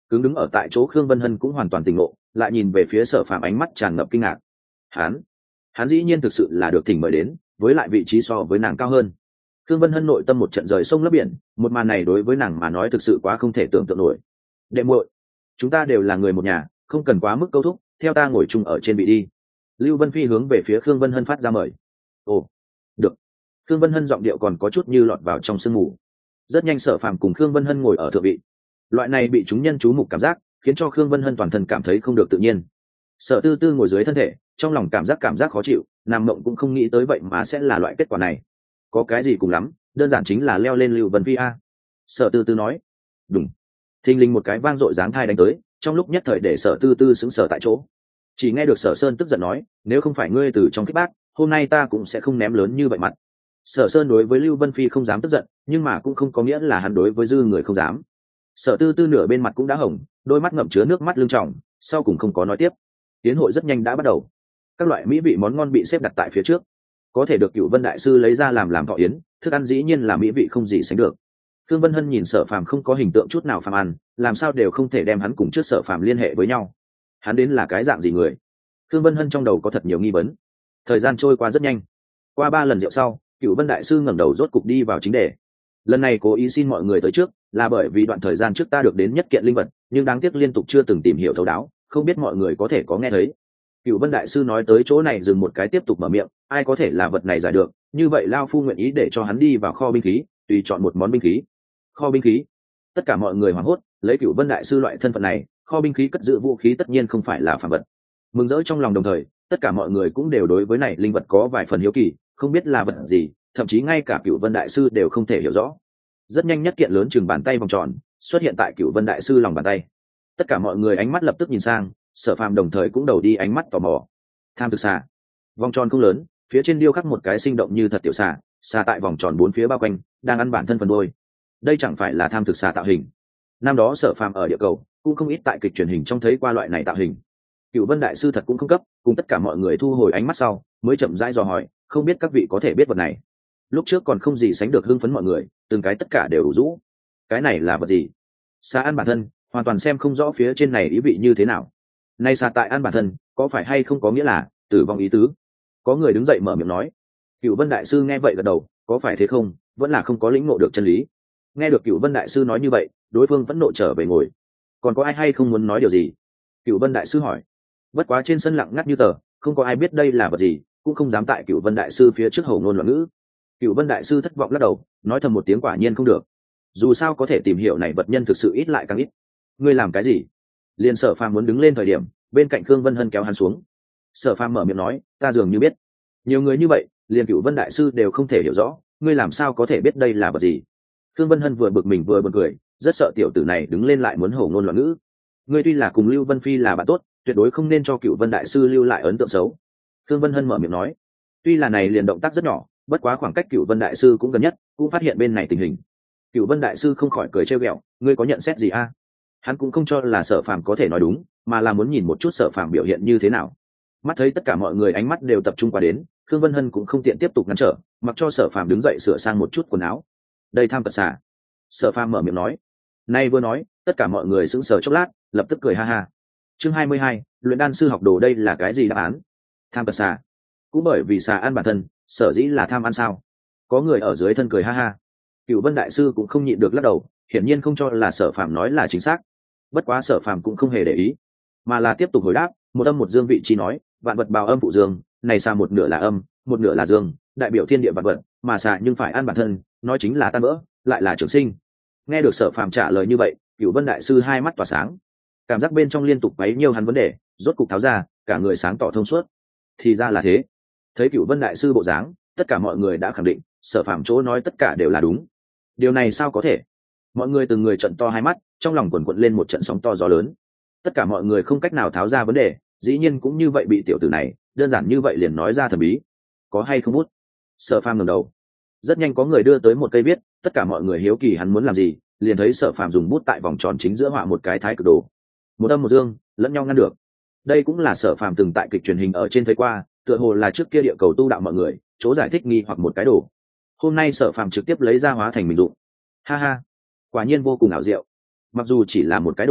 cứng đứng ở tại chỗ Khương Vân Hân cũng hoàn toàn tỉnh ngộ, lại nhìn về phía Sở Phàm ánh mắt tràn ngập kinh ngạc. Hắn, hắn dĩ nhiên thực sự là được thỉnh mời đến, với lại vị trí so với nàng cao hơn. Khương Vân Hân nội tâm một trận rời sông lấp biển, một màn này đối với nàng mà nói thực sự quá không thể tưởng tượng nổi. Đệ muội, chúng ta đều là người một nhà, không cần quá mức câu thúc, theo ta ngồi chung ở trên vị đi. Lưu Vân Phi hướng về phía Khương Vân Hân phát ra mời. Ồ, được. Khương Vân Hân giọng điệu còn có chút như lọt vào trong sương mù. Rất nhanh Sở Phàm cùng Khương Vân Hân ngồi ở thượng vị. Loại này bị chúng nhân chú mục cảm giác, khiến cho Khương Vân Hân toàn thân cảm thấy không được tự nhiên. Sở Tư Tư ngồi dưới thân thể, trong lòng cảm giác cảm giác khó chịu, nàng mộng cũng không nghĩ tới vậy mà sẽ là loại kết quả này. Có cái gì cùng lắm, đơn giản chính là leo lên Lưu Vân Phi a. Sở Tư Tư nói. Đúng. Thình lình một cái vang dội giáng thai đánh tới, trong lúc nhất thời để Sở Tư Tư sững sờ tại chỗ. Chỉ nghe được Sở Sơn tức giận nói, nếu không phải ngươi từ trong kích bác, hôm nay ta cũng sẽ không ném lớn như vậy mặt. Sở Sơn đối với Lưu Vân Phi không dám tức giận, nhưng mà cũng không có nghĩa là hắn đối với dư người không dám. Sở Tư Tư nửa bên mặt cũng đã hồng, đôi mắt ngậm chứa nước mắt lưng tròng, sau cùng không có nói tiếp. Tiến hội rất nhanh đã bắt đầu. Các loại mỹ vị món ngon bị xếp đặt tại phía trước, có thể được Cửu Vân đại sư lấy ra làm làm thọ yến, thức ăn dĩ nhiên là mỹ vị không gì sánh được. Thương Vân Hân nhìn Sở Phàm không có hình tượng chút nào phàm ăn, làm sao đều không thể đem hắn cùng trước Sở Phàm liên hệ với nhau. Hắn đến là cái dạng gì người? Thương Vân Hân trong đầu có thật nhiều nghi vấn. Thời gian trôi qua rất nhanh. Qua ba lần rượu sau, Cửu Vân đại sư ngẩng đầu rốt cục đi vào chính đề. Lần này cố ý xin mọi người tới trước, là bởi vì đoạn thời gian trước ta được đến nhất kiện linh vật, nhưng đáng tiếc liên tục chưa từng tìm hiểu thấu đáo, không biết mọi người có thể có nghe thấy. Cửu Vân đại sư nói tới chỗ này dừng một cái tiếp tục mở miệng, ai có thể là vật này giải được, như vậy lao phu nguyện ý để cho hắn đi vào kho binh khí, tùy chọn một món binh khí. Kho binh khí? Tất cả mọi người hoảng hốt, lấy Cửu Vân đại sư loại thân phận này, kho binh khí cất giữ vũ khí tất nhiên không phải là phàm vật. Mừng rỡ trong lòng đồng thời, tất cả mọi người cũng đều đối với này linh vật có vài phần hiếu kỳ, không biết là vật gì, thậm chí ngay cả Cửu Vân đại sư đều không thể hiểu rõ. Rất nhanh nhất kiện lớn chừng bàn tay vòng tròn xuất hiện tại Cửu Vân đại sư lòng bàn tay. Tất cả mọi người ánh mắt lập tức nhìn sang, Sở Phàm đồng thời cũng đầu đi ánh mắt tò mò. Tham thực xà. Vòng tròn không lớn, phía trên điêu khắc một cái sinh động như thật tiểu xà, xà tại vòng tròn bốn phía bao quanh, đang ăn bản thân phần đuôi. Đây chẳng phải là tham thực xà tạo hình. Năm đó Sở Phàm ở địa cầu cũng không ít tại kịch truyền hình trong thấy qua loại này tạo hình. Cửu Vân đại sư thật cũng không cấp, cùng tất cả mọi người thu hồi ánh mắt sau, mới chậm rãi dò hỏi, không biết các vị có thể biết vật này. Lúc trước còn không gì sánh được hưng phấn mọi người, từng cái tất cả đều đủ rũ. Cái này là vật gì? Xà ăn bản thân, hoàn toàn xem không rõ phía trên này ý vị như thế nào. Nay xà tại ăn bản thân, có phải hay không có nghĩa là tử vong ý tứ? Có người đứng dậy mở miệng nói. Cửu Vân đại sư nghe vậy gật đầu, có phải thế không, vẫn là không có lĩnh ngộ được chân lý. Nghe được Cửu Vân đại sư nói như vậy, đối phương vẫn nộ trở về ngồi. Còn có ai hay không muốn nói điều gì? Cửu Vân đại sư hỏi. Bất quá trên sân lặng ngắt như tờ, không có ai biết đây là vật gì, cũng không dám tại Cửu Vân đại sư phía trước hầu ngôn loạn ngữ. Cửu Vân đại sư thất vọng lắc đầu, nói thầm một tiếng quả nhiên không được. Dù sao có thể tìm hiểu này vật nhân thực sự ít lại càng ít. Ngươi làm cái gì? Liên Sở Phàm muốn đứng lên thời điểm, bên cạnh Khương Vân Hân kéo hắn xuống. Sở Phàm mở miệng nói, ta dường như biết. Nhiều người như vậy, liền Cửu Vân đại sư đều không thể hiểu rõ, ngươi làm sao có thể biết đây là vật gì? Khương Vân Hân vừa bực mình vừa buồn cười, rất sợ tiểu tử này đứng lên lại muốn hổ ngôn loạn ngữ. Ngươi tuy là cùng Lưu Vân Phi là bạn tốt, tuyệt đối không nên cho Cửu Vân đại sư lưu lại ấn tượng xấu. Khương Vân Hân mở miệng nói, tuy là này liền động tác rất nhỏ, bất quá khoảng cách Cửu Vân đại sư cũng gần nhất, cũng phát hiện bên này tình hình. Cửu Vân đại sư không khỏi cười trêu ghẹo, ngươi có nhận xét gì a? Hắn cũng không cho là Sở Phàm có thể nói đúng, mà là muốn nhìn một chút Sở Phàm biểu hiện như thế nào. Mắt thấy tất cả mọi người ánh mắt đều tập trung qua đến, Khương Vân Hân cũng không tiện tiếp tục ngăn trở, mặc cho Sở Phàm đứng dậy sửa sang một chút quần áo. Đây tham tật xà. Sở Phàm mở miệng nói. Nay vừa nói, tất cả mọi người sững sờ chốc lát, lập tức cười ha ha. Chương hai mươi hai, luyện đan sư học đồ đây là cái gì đáp án? Tham tật xà. Cũng bởi vì xà ăn bản thân, sở dĩ là tham ăn sao? Có người ở dưới thân cười ha ha. Cửu Vân đại sư cũng không nhịn được lắc đầu, hiển nhiên không cho là Sở Phàm nói là chính xác. Bất quá Sở Phàm cũng không hề để ý, mà là tiếp tục hồi đáp, một âm một dương vị chi nói, vạn vật bào âm phụ dương, này xà một nửa là âm, một nửa là dương, đại biểu thiên địa vạn vật, mà xà nhưng phải ăn bản thân, nói chính là tan vỡ, lại là trường sinh. Nghe được Sở Phàm trả lời như vậy, Cửu Vân đại sư hai mắt tỏa sáng, cảm giác bên trong liên tục bấy nhiêu hắn vấn đề, rốt cục tháo ra, cả người sáng tỏ thông suốt. Thì ra là thế. Thấy Cửu Vân đại sư bộ dáng, tất cả mọi người đã khẳng định, Sở Phàm chỗ nói tất cả đều là đúng. Điều này sao có thể? Mọi người từng người trợn to hai mắt, trong lòng quần quật lên một trận sóng to gió lớn. Tất cả mọi người không cách nào tháo ra vấn đề, dĩ nhiên cũng như vậy bị tiểu tử này, đơn giản như vậy liền nói ra thần bí. Có hay không bút? Sở Phàm ngẩng đầu. Rất nhanh có người đưa tới một cây viết, tất cả mọi người hiếu kỳ hắn muốn làm gì, liền thấy Sở Phàm dùng bút tại vòng tròn chính giữa họa một cái thái cực đồ. Một âm một dương, lẫn nhau ngăn được. Đây cũng là Sở Phàm từng tại kịch truyền hình ở trên thấy qua, tựa hồ là trước kia địa cầu tu đạo mọi người, chỗ giải thích nghi hoặc một cái đồ. Hôm nay Sở Phàm trực tiếp lấy ra hóa thành mình dụng. Ha ha, quả nhiên vô cùng ảo diệu. Mặc dù chỉ là một cái đồ,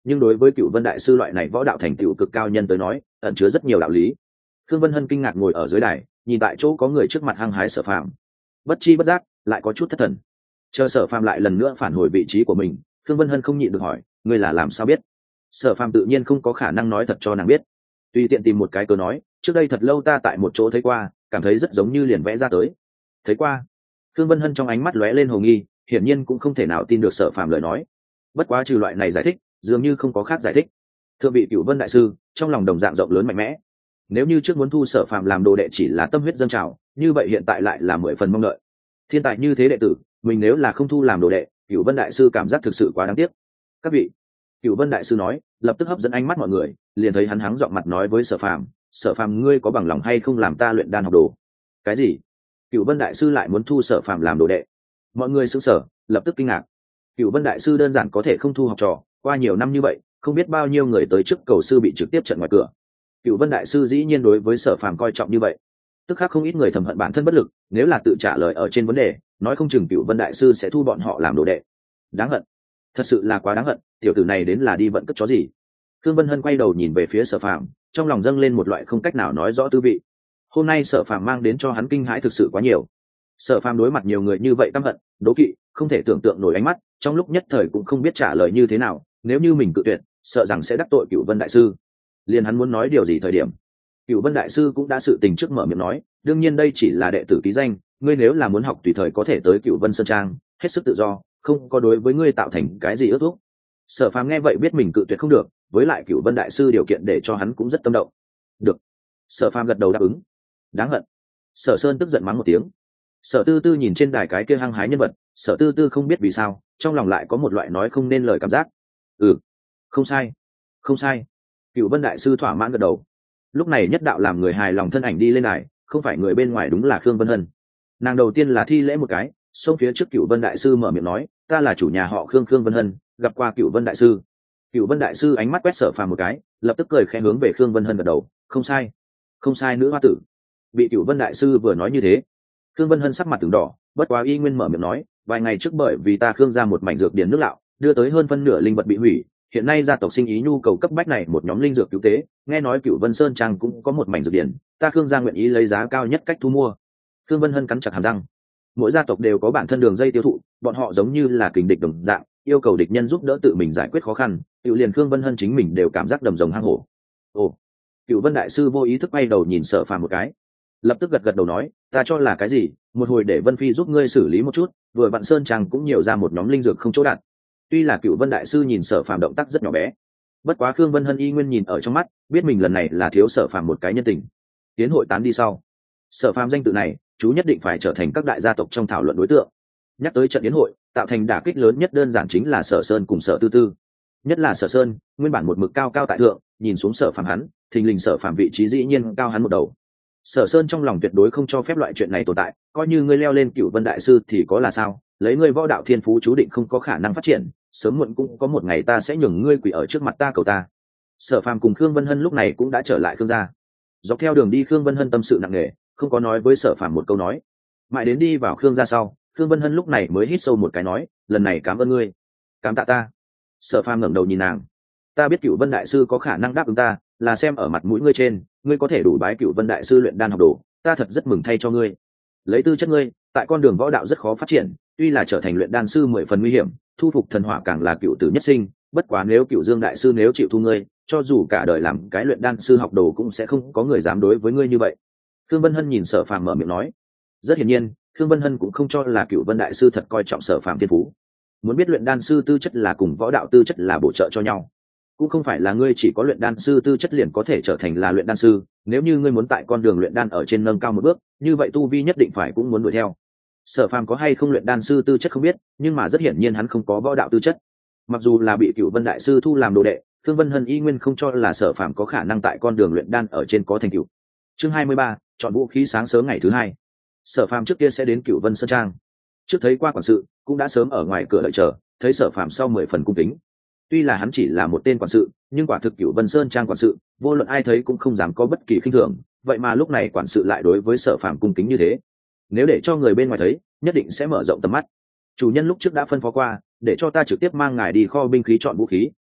nhưng đối với Cửu Vân đại sư loại này võ đạo thành tựu cực cao nhân tới nói ẩn chứa rất nhiều đạo lý. Khương Vân Hân kinh ngạc ngồi ở dưới đài, nhìn tại chỗ có người trước mặt hăng hái Sở Phàm, bất chi bất giác lại có chút thất thần. Chờ Sở Phàm lại lần nữa phản hồi vị trí của mình, Khương Vân Hân không nhịn được hỏi, ngươi là làm sao biết? Sở Phàm tự nhiên không có khả năng nói thật cho nàng biết, tùy tiện tìm một cái cớ nói, trước đây thật lâu ta tại một chỗ thấy qua, cảm thấy rất giống như liền vẽ ra tới. Thấy qua? Khương Vân Hân trong ánh mắt lóe lên hồ nghi, hiển nhiên cũng không thể nào tin được Sở Phàm lời nói. Bất quá trừ loại này giải thích, dường như không có khác giải thích. Thượng vị Cửu Vân đại sư trong lòng đồng dạng rộng lớn mạnh mẽ. Nếu như trước muốn thu Sở Phàm làm đồ đệ chỉ là tâm huyết dâng trào, như vậy hiện tại lại là mười phần mong đợi. Thiên tài như thế đệ tử, mình nếu là không thu làm đồ đệ, Cửu Vân đại sư cảm giác thực sự quá đáng tiếc. Các vị, Cửu Vân đại sư nói, lập tức hấp dẫn ánh mắt mọi người, liền thấy hắn hắng giọng mặt nói với Sở Phàm, Sở Phàm ngươi có bằng lòng hay không làm ta luyện đan học đồ? Cái gì? Cửu Vân đại sư lại muốn thu Sở Phàm làm đồ đệ? Mọi người sững sờ, lập tức kinh ngạc. Cửu Vân đại sư đơn giản có thể không thu học trò, qua nhiều năm như vậy, không biết bao nhiêu người tới trước cầu sư bị trực tiếp trận ngoài cửa. Cửu Vân đại sư dĩ nhiên đối với Sở Phàm coi trọng như vậy, tức khắc không ít người thầm hận bản thân bất lực, nếu là tự trả lời ở trên vấn đề, nói không chừng Cửu Vân đại sư sẽ thu bọn họ làm đồ đệ. Đáng hận, thật sự là quá đáng hận, tiểu tử này đến là đi vận cất chó gì? Khương Vân Hân quay đầu nhìn về phía Sở Phàm, trong lòng dâng lên một loại không cách nào nói rõ tư vị. Hôm nay Sở Phàm mang đến cho hắn kinh hãi thực sự quá nhiều. Sở Phàm đối mặt nhiều người như vậy căm hận, đố kỵ, không thể tưởng tượng nổi ánh mắt, trong lúc nhất thời cũng không biết trả lời như thế nào, nếu như mình cự tuyệt, sợ rằng sẽ đắc tội Cửu Vân đại sư. Liền hắn muốn nói điều gì thời điểm, Cửu Vân đại sư cũng đã sự tình trước mở miệng nói, đương nhiên đây chỉ là đệ tử ký danh, ngươi nếu là muốn học tùy thời có thể tới Cửu Vân sơn trang, hết sức tự do, không có đối với ngươi tạo thành cái gì ước thúc. Sở Phàm nghe vậy biết mình cự tuyệt không được, với lại Cửu Vân đại sư điều kiện để cho hắn cũng rất tâm động. Được. Sở Phàm gật đầu đáp ứng. Đáng hận. Sở Sơn tức giận mắng một tiếng. Sở Tư Tư nhìn trên đài cái kia hăng hái nhân vật, Sở Tư Tư không biết vì sao, trong lòng lại có một loại nói không nên lời cảm giác. Ừ, không sai, không sai. Cửu Vân đại sư thỏa mãn gật đầu. Lúc này nhất đạo làm người hài lòng thân ảnh đi lên đài, không phải người bên ngoài đúng là Khương Vân Hân. Nàng đầu tiên là thi lễ một cái, xông phía trước Cửu Vân đại sư mở miệng nói, ta là chủ nhà họ Khương Khương Vân Hân, gặp qua Cửu Vân đại sư. Cửu Vân đại sư ánh mắt quét Sở Phàm một cái, lập tức cười khẽ hướng về Khương Vân Hân gật đầu, không sai, không sai nữ hoa tử. Bị Cửu Vân đại sư vừa nói như thế, Khương Vân Hân sắc mặt từng đỏ, bất quá y nguyên mở miệng nói, vài ngày trước bởi vì ta Khương ra một mảnh dược điển nước lạo, đưa tới hơn phân nửa linh vật bị hủy, hiện nay gia tộc sinh ý nhu cầu cấp bách này một nhóm linh dược cứu tế, nghe nói Cửu Vân Sơn Trang cũng có một mảnh dược điển, ta Khương gia nguyện ý lấy giá cao nhất cách thu mua. Khương Vân Hân cắn chặt hàm răng. Mỗi gia tộc đều có bản thân đường dây tiêu thụ, bọn họ giống như là kình địch đồng dạng, yêu cầu địch nhân giúp đỡ tự mình giải quyết khó khăn, tự liền Khương Vân Hân chính mình đều cảm giác đầm rồng hang hổ. Ồ. Cửu Vân đại sư vô ý thức quay đầu nhìn Sở Phàm một cái, lập tức gật gật đầu nói, ta cho là cái gì, một hồi để Vân Phi giúp ngươi xử lý một chút, vừa vạn Sơn Trang cũng nhiều ra một nhóm linh dược không chỗ đặt. Tuy là Cửu Vân đại sư nhìn Sở Phàm động tác rất nhỏ bé, bất quá Khương Vân Hân y nguyên nhìn ở trong mắt, biết mình lần này là thiếu Sở Phàm một cái nhân tình. Tiến hội tán đi sau, Sở Phàm danh tự này, chú nhất định phải trở thành các đại gia tộc trong thảo luận đối tượng. Nhắc tới trận yến hội, tạo thành đả kích lớn nhất đơn giản chính là Sở Sơn cùng Sở Tư Tư. Nhất là Sở Sơn, nguyên bản một mực cao cao tại thượng, nhìn xuống Sở Phàm hắn, thình lình Sở Phàm vị trí dĩ nhiên cao hắn một đầu. Sở Sơn trong lòng tuyệt đối không cho phép loại chuyện này tồn tại, coi như ngươi leo lên Cửu Vân đại sư thì có là sao, lấy ngươi võ đạo thiên phú chú định không có khả năng phát triển, sớm muộn cũng có một ngày ta sẽ nhường ngươi quỳ ở trước mặt ta cầu ta. Sở Phàm cùng Khương Vân Hân lúc này cũng đã trở lại Khương gia. Dọc theo đường đi Khương Vân Hân tâm sự nặng nề, không có nói với Sở Phàm một câu nói. Mãi đến đi vào Khương gia sau, Khương Vân Hân lúc này mới hít sâu một cái nói, lần này cảm ơn ngươi. Cảm tạ ta. Sở Phàm ngẩng đầu nhìn nàng. Ta biết Cửu Vân đại sư có khả năng đáp ứng ta, là xem ở mặt mũi ngươi trên, ngươi có thể đủ bái Cửu Vân đại sư luyện đan học đồ, ta thật rất mừng thay cho ngươi. Lấy tư chất ngươi, tại con đường võ đạo rất khó phát triển, tuy là trở thành luyện đan sư mười phần nguy hiểm, thu phục thần hỏa càng là cựu tử nhất sinh, bất quá nếu Cửu Dương đại sư nếu chịu thu ngươi, cho dù cả đời làm cái luyện đan sư học đồ cũng sẽ không có người dám đối với ngươi như vậy. Khương Vân Hân nhìn Sở Phàm mở miệng nói. Rất hiển nhiên, Khương Vân Hân cũng không cho là Cửu Vân đại sư thật coi trọng Sở Phàm thiên phú. Muốn biết luyện đan sư tư chất là cùng võ đạo tư chất là bổ trợ cho nhau, cũng không phải là ngươi chỉ có luyện đan sư tư chất liền có thể trở thành là luyện đan sư, nếu như ngươi muốn tại con đường luyện đan ở trên nâng cao một bước, như vậy tu vi nhất định phải cũng muốn đuổi theo. Sở Phàm có hay không luyện đan sư tư chất không biết, nhưng mà rất hiển nhiên hắn không có võ đạo tư chất. Mặc dù là bị Cửu Vân đại sư thu làm đồ đệ, Khương Vân Hân y nguyên không cho là Sở Phàm có khả năng tại con đường luyện đan ở trên có thành tựu. Chương hai mươi ba, chọn vũ khí sáng sớm ngày thứ hai. Sở Phàm trước kia sẽ đến Cửu Vân Sơn Trang, trước thấy qua quản sự, cũng đã sớm ở ngoài cửa đợi chờ, thấy Sở Phàm sau mười phần cung kính. Tuy là hắn chỉ là một tên quản sự, nhưng quả thực Cửu Vân Sơn Trang quản sự, vô luận ai thấy cũng không dám có bất kỳ khinh thường, vậy mà lúc này quản sự lại đối với Sở Phàm cung kính như thế. Nếu để cho người bên ngoài thấy, nhất định sẽ mở rộng tầm mắt. Chủ nhân lúc trước đã phân phó qua, để cho ta trực tiếp mang ngài đi kho binh khí chọn vũ khí,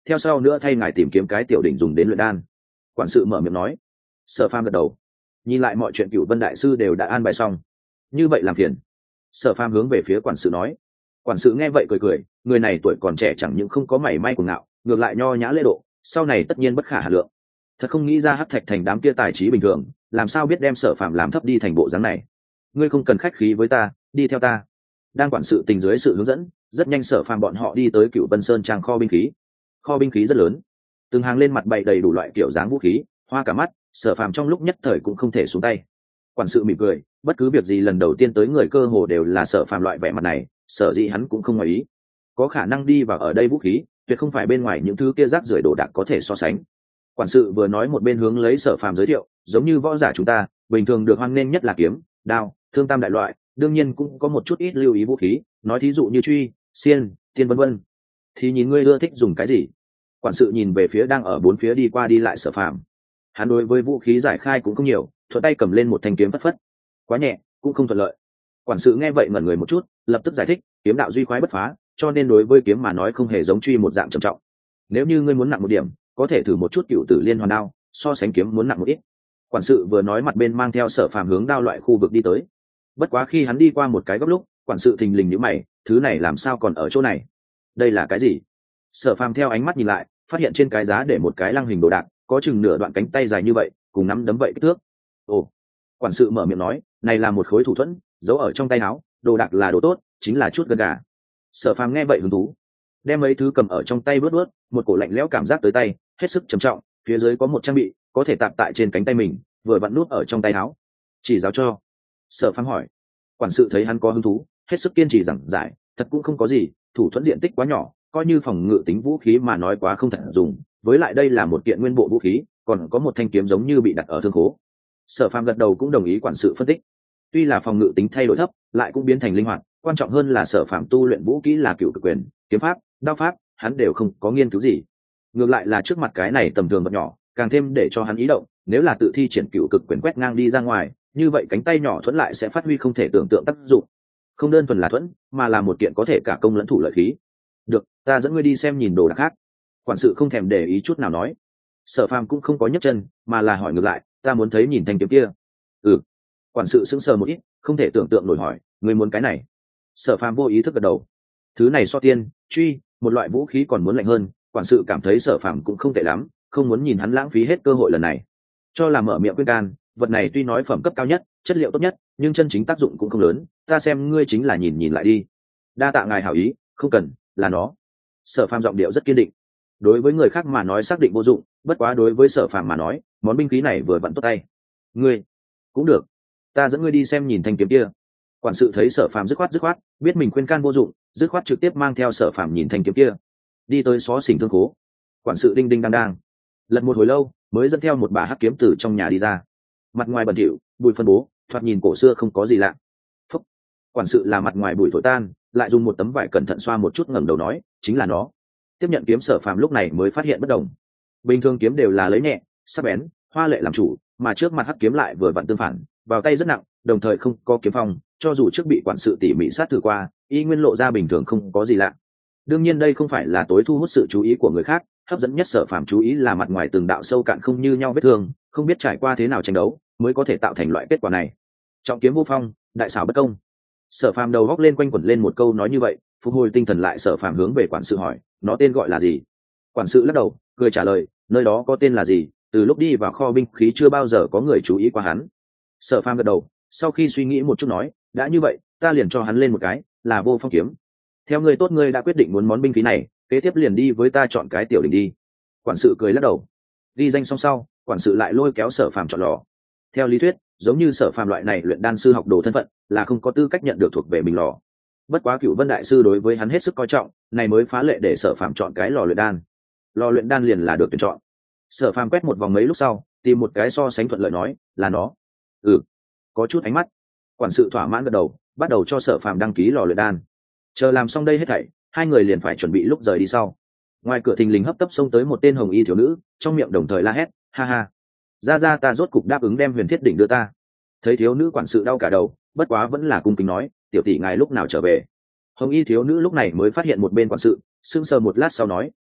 theo sau nữa thay ngài tìm kiếm cái tiểu đỉnh dùng đến luyện đan. Quản sự mở miệng nói. Sở Phàm gật đầu, nhìn lại mọi chuyện Cửu Vân đại sư đều đã an bài xong, như vậy làm phiền. Sở Phàm hướng về phía quản sự nói. Quản sự nghe vậy cười cười, người này tuổi còn trẻ chẳng những không có mảy may cuồng ngạo, ngược lại nho nhã lễ độ, sau này tất nhiên bất khả hà lượng. Thật không nghĩ ra Hắc Thạch thành đám kia tài trí bình thường, làm sao biết đem Sở Phàm làm thấp đi thành bộ dáng này. Ngươi không cần khách khí với ta, đi theo ta. Đang quản sự tình dưới sự hướng dẫn, rất nhanh Sở Phàm bọn họ đi tới Cửu Vân Sơn trang kho binh khí. Kho binh khí rất lớn, từng hàng lên mặt bày đầy đủ loại kiểu dáng vũ khí, hoa cả mắt. Sở Phàm trong lúc nhất thời cũng không thể xuống tay. Quản sự mỉm cười, bất cứ việc gì lần đầu tiên tới người cơ hồ đều là Sở Phàm loại vẻ mặt này, sở dĩ hắn cũng không ngoài ý. Có khả năng đi vào ở đây vũ khí, tuyệt không phải bên ngoài những thứ kia rác rưởi đồ đạc có thể so sánh. Quản sự vừa nói một bên hướng lấy Sở Phàm giới thiệu, giống như võ giả chúng ta, bình thường được hoan nghênh nhất là kiếm, đao, thương tam đại loại, đương nhiên cũng có một chút ít lưu ý vũ khí, nói thí dụ như truy, xiên, tiên vân vân. Thì nhìn ngươi ưa thích dùng cái gì. Quản sự nhìn về phía đang ở bốn phía đi qua đi lại Sở Phàm. Hắn đối với vũ khí giải khai cũng không nhiều, thuận tay cầm lên một thanh kiếm phất phất. Quá nhẹ, cũng không thuận lợi. Quản sự nghe vậy ngẩn người một chút, lập tức giải thích, kiếm đạo duy khoái bất phá, cho nên đối với kiếm mà nói không hề giống truy một dạng trầm trọng. Nếu như ngươi muốn nặng một điểm, có thể thử một chút Cựu Tử Liên Hoàn đao, so sánh kiếm muốn nặng một ít. Quản sự vừa nói mặt bên mang theo Sở Phàm hướng đao loại khu vực đi tới. Bất quá khi hắn đi qua một cái góc lúc, quản sự thình lình nhíu mày, thứ này làm sao còn ở chỗ này? Đây là cái gì? Sở Phàm theo ánh mắt nhìn lại, phát hiện trên cái giá để một cái lăng hình đồ đạc, có chừng nửa đoạn cánh tay dài như vậy, cùng nắm đấm vậy kích thước. Ồ, quản sự mở miệng nói, này là một khối thủ thuẫn, giấu ở trong tay áo, đồ đạc là đồ tốt, chính là chút gân gà. Sở Phàm nghe vậy hứng thú, đem mấy thứ cầm ở trong tay vớt vớt, một cổ lạnh lẽo cảm giác tới tay, hết sức trầm trọng. Phía dưới có một trang bị, có thể tạm tại trên cánh tay mình, vừa vặn nút ở trong tay áo. Chỉ giáo cho. Sở Phàm hỏi. Quản sự thấy hắn có hứng thú, hết sức kiên trì giảng giải, thật cũng không có gì, thủ thuẫn diện tích quá nhỏ, coi như phòng ngự tính vũ khí mà nói quá không thật dùng. Với lại đây là một kiện nguyên bộ vũ khí, còn có một thanh kiếm giống như bị đặt ở thương khố. Sở Phàm gật đầu cũng đồng ý quản sự phân tích. Tuy là phòng ngự tính thay đổi thấp, lại cũng biến thành linh hoạt, quan trọng hơn là Sở Phàm tu luyện vũ kỹ là cựu cực quyền, kiếm pháp, đao pháp, hắn đều không có nghiên cứu gì. Ngược lại là trước mặt cái này tầm thường vật nhỏ, càng thêm để cho hắn ý động, nếu là tự thi triển cựu cực quyền quét ngang đi ra ngoài, như vậy cánh tay nhỏ thuẫn lại sẽ phát huy không thể tưởng tượng tác dụng. Không đơn thuần là thuẫn, mà là một kiện có thể cả công lẫn thủ lợi khí. Được, ta dẫn ngươi đi xem nhìn đồ đạc khác. Quản sự không thèm để ý chút nào nói. Sở Phàm cũng không có nhấc chân, mà là hỏi ngược lại, ta muốn thấy nhìn thanh kiếm kia. Ừ. Quản sự sững sờ một ít, không thể tưởng tượng nổi hỏi, ngươi muốn cái này? Sở Phàm vô ý thức gật đầu. Thứ này so tiên, truy, một loại vũ khí còn muốn lạnh hơn. Quản sự cảm thấy Sở Phàm cũng không tệ lắm, không muốn nhìn hắn lãng phí hết cơ hội lần này. Cho là mở miệng khuyên can, vật này tuy nói phẩm cấp cao nhất, chất liệu tốt nhất, nhưng chân chính tác dụng cũng không lớn. Ta xem ngươi chính là nhìn nhìn lại đi. Đa tạ ngài hảo ý, không cần, là nó. Sở Phàm giọng điệu rất kiên định. Đối với người khác mà nói xác định vô dụng, bất quá đối với Sở Phàm mà nói, món binh khí này vừa vặn tốt tay. Ngươi cũng được, ta dẫn ngươi đi xem nhìn thanh kiếm kia. Quản sự thấy Sở Phàm dứt khoát dứt khoát, biết mình khuyên can vô dụng, dứt khoát trực tiếp mang theo Sở Phàm nhìn thanh kiếm kia. Đi tới xó xỉnh thương khố, quản sự đinh đinh đang đang lật một hồi lâu, mới dẫn theo một bả hắc kiếm từ trong nhà đi ra. Mặt ngoài bẩn thỉu, bụi phân bố, thoạt nhìn cổ xưa không có gì lạ. Phúc. Quản sự là mặt ngoài bụi thổi tan, lại dùng một tấm vải cẩn thận xoa một chút, ngẩng đầu nói, chính là nó. Tiếp nhận kiếm, Sở Phàm lúc này mới phát hiện bất đồng. Bình thường kiếm đều là lấy nhẹ, sắc bén, hoa lệ làm chủ, mà trước mặt hắc kiếm lại vừa vặn tương phản, vào tay rất nặng, đồng thời không có kiếm phong, cho dù trước bị quản sự tỉ mỉ sát thử qua, y nguyên lộ ra bình thường không có gì lạ. Đương nhiên đây không phải là tối thu hút sự chú ý của người khác, hấp dẫn nhất Sở Phàm chú ý là mặt ngoài từng đạo sâu cạn không như nhau vết thương, không biết trải qua thế nào tranh đấu, mới có thể tạo thành loại kết quả này. Trọng kiếm vô phong, đại xảo bất công. Sở Phàm đầu góc lên quanh quẩn lên một câu nói như vậy, phục hồi tinh thần lại, Sở Phàm hướng về quản sự hỏi, nó tên gọi là gì? Quản sự lắc đầu, cười trả lời, nơi đó có tên là gì, từ lúc đi vào kho binh khí chưa bao giờ có người chú ý qua hắn. Sở Phàm gật đầu, sau khi suy nghĩ một chút nói, đã như vậy, ta liền cho hắn lên một cái, là Vô Phong kiếm. Theo người tốt, ngươi đã quyết định muốn món binh khí này, kế tiếp liền đi với ta chọn cái tiểu đỉnh đi. Quản sự cười lắc đầu. Ghi danh xong sau, quản sự lại lôi kéo Sở Phàm chọn lò. Theo lý thuyết, giống như Sở Phàm loại này luyện đan sư học đồ thân phận, là không có tư cách nhận được thuộc về mình lò. Bất quá Cửu Vân đại sư đối với hắn hết sức coi trọng, này mới phá lệ để Sở Phàm chọn cái lò luyện đan. Lò luyện đan liền là được tuyển chọn. Sở Phàm quét một vòng mấy lúc sau, tìm một cái so sánh thuận lợi nói, là nó. Ừ, có chút ánh mắt. Quản sự thỏa mãn gật đầu, bắt đầu cho Sở Phàm đăng ký lò luyện đan. Chờ làm xong đây hết thảy, hai người liền phải chuẩn bị lúc rời đi sau. Ngoài cửa thình lình hấp tấp xông tới một tên hồng y thiếu nữ, trong miệng đồng thời la hét, ha ha, ra ra, ta rốt cục đáp ứng đem Huyền Thiết đỉnh đưa ta. Thấy thiếu nữ, quản sự đau cả đầu, bất quá vẫn là cung kính nói, tiểu tỷ ngài lúc nào trở về? Hồng y thiếu nữ lúc này mới phát hiện một bên quản sự, sững sờ một lát sau nói,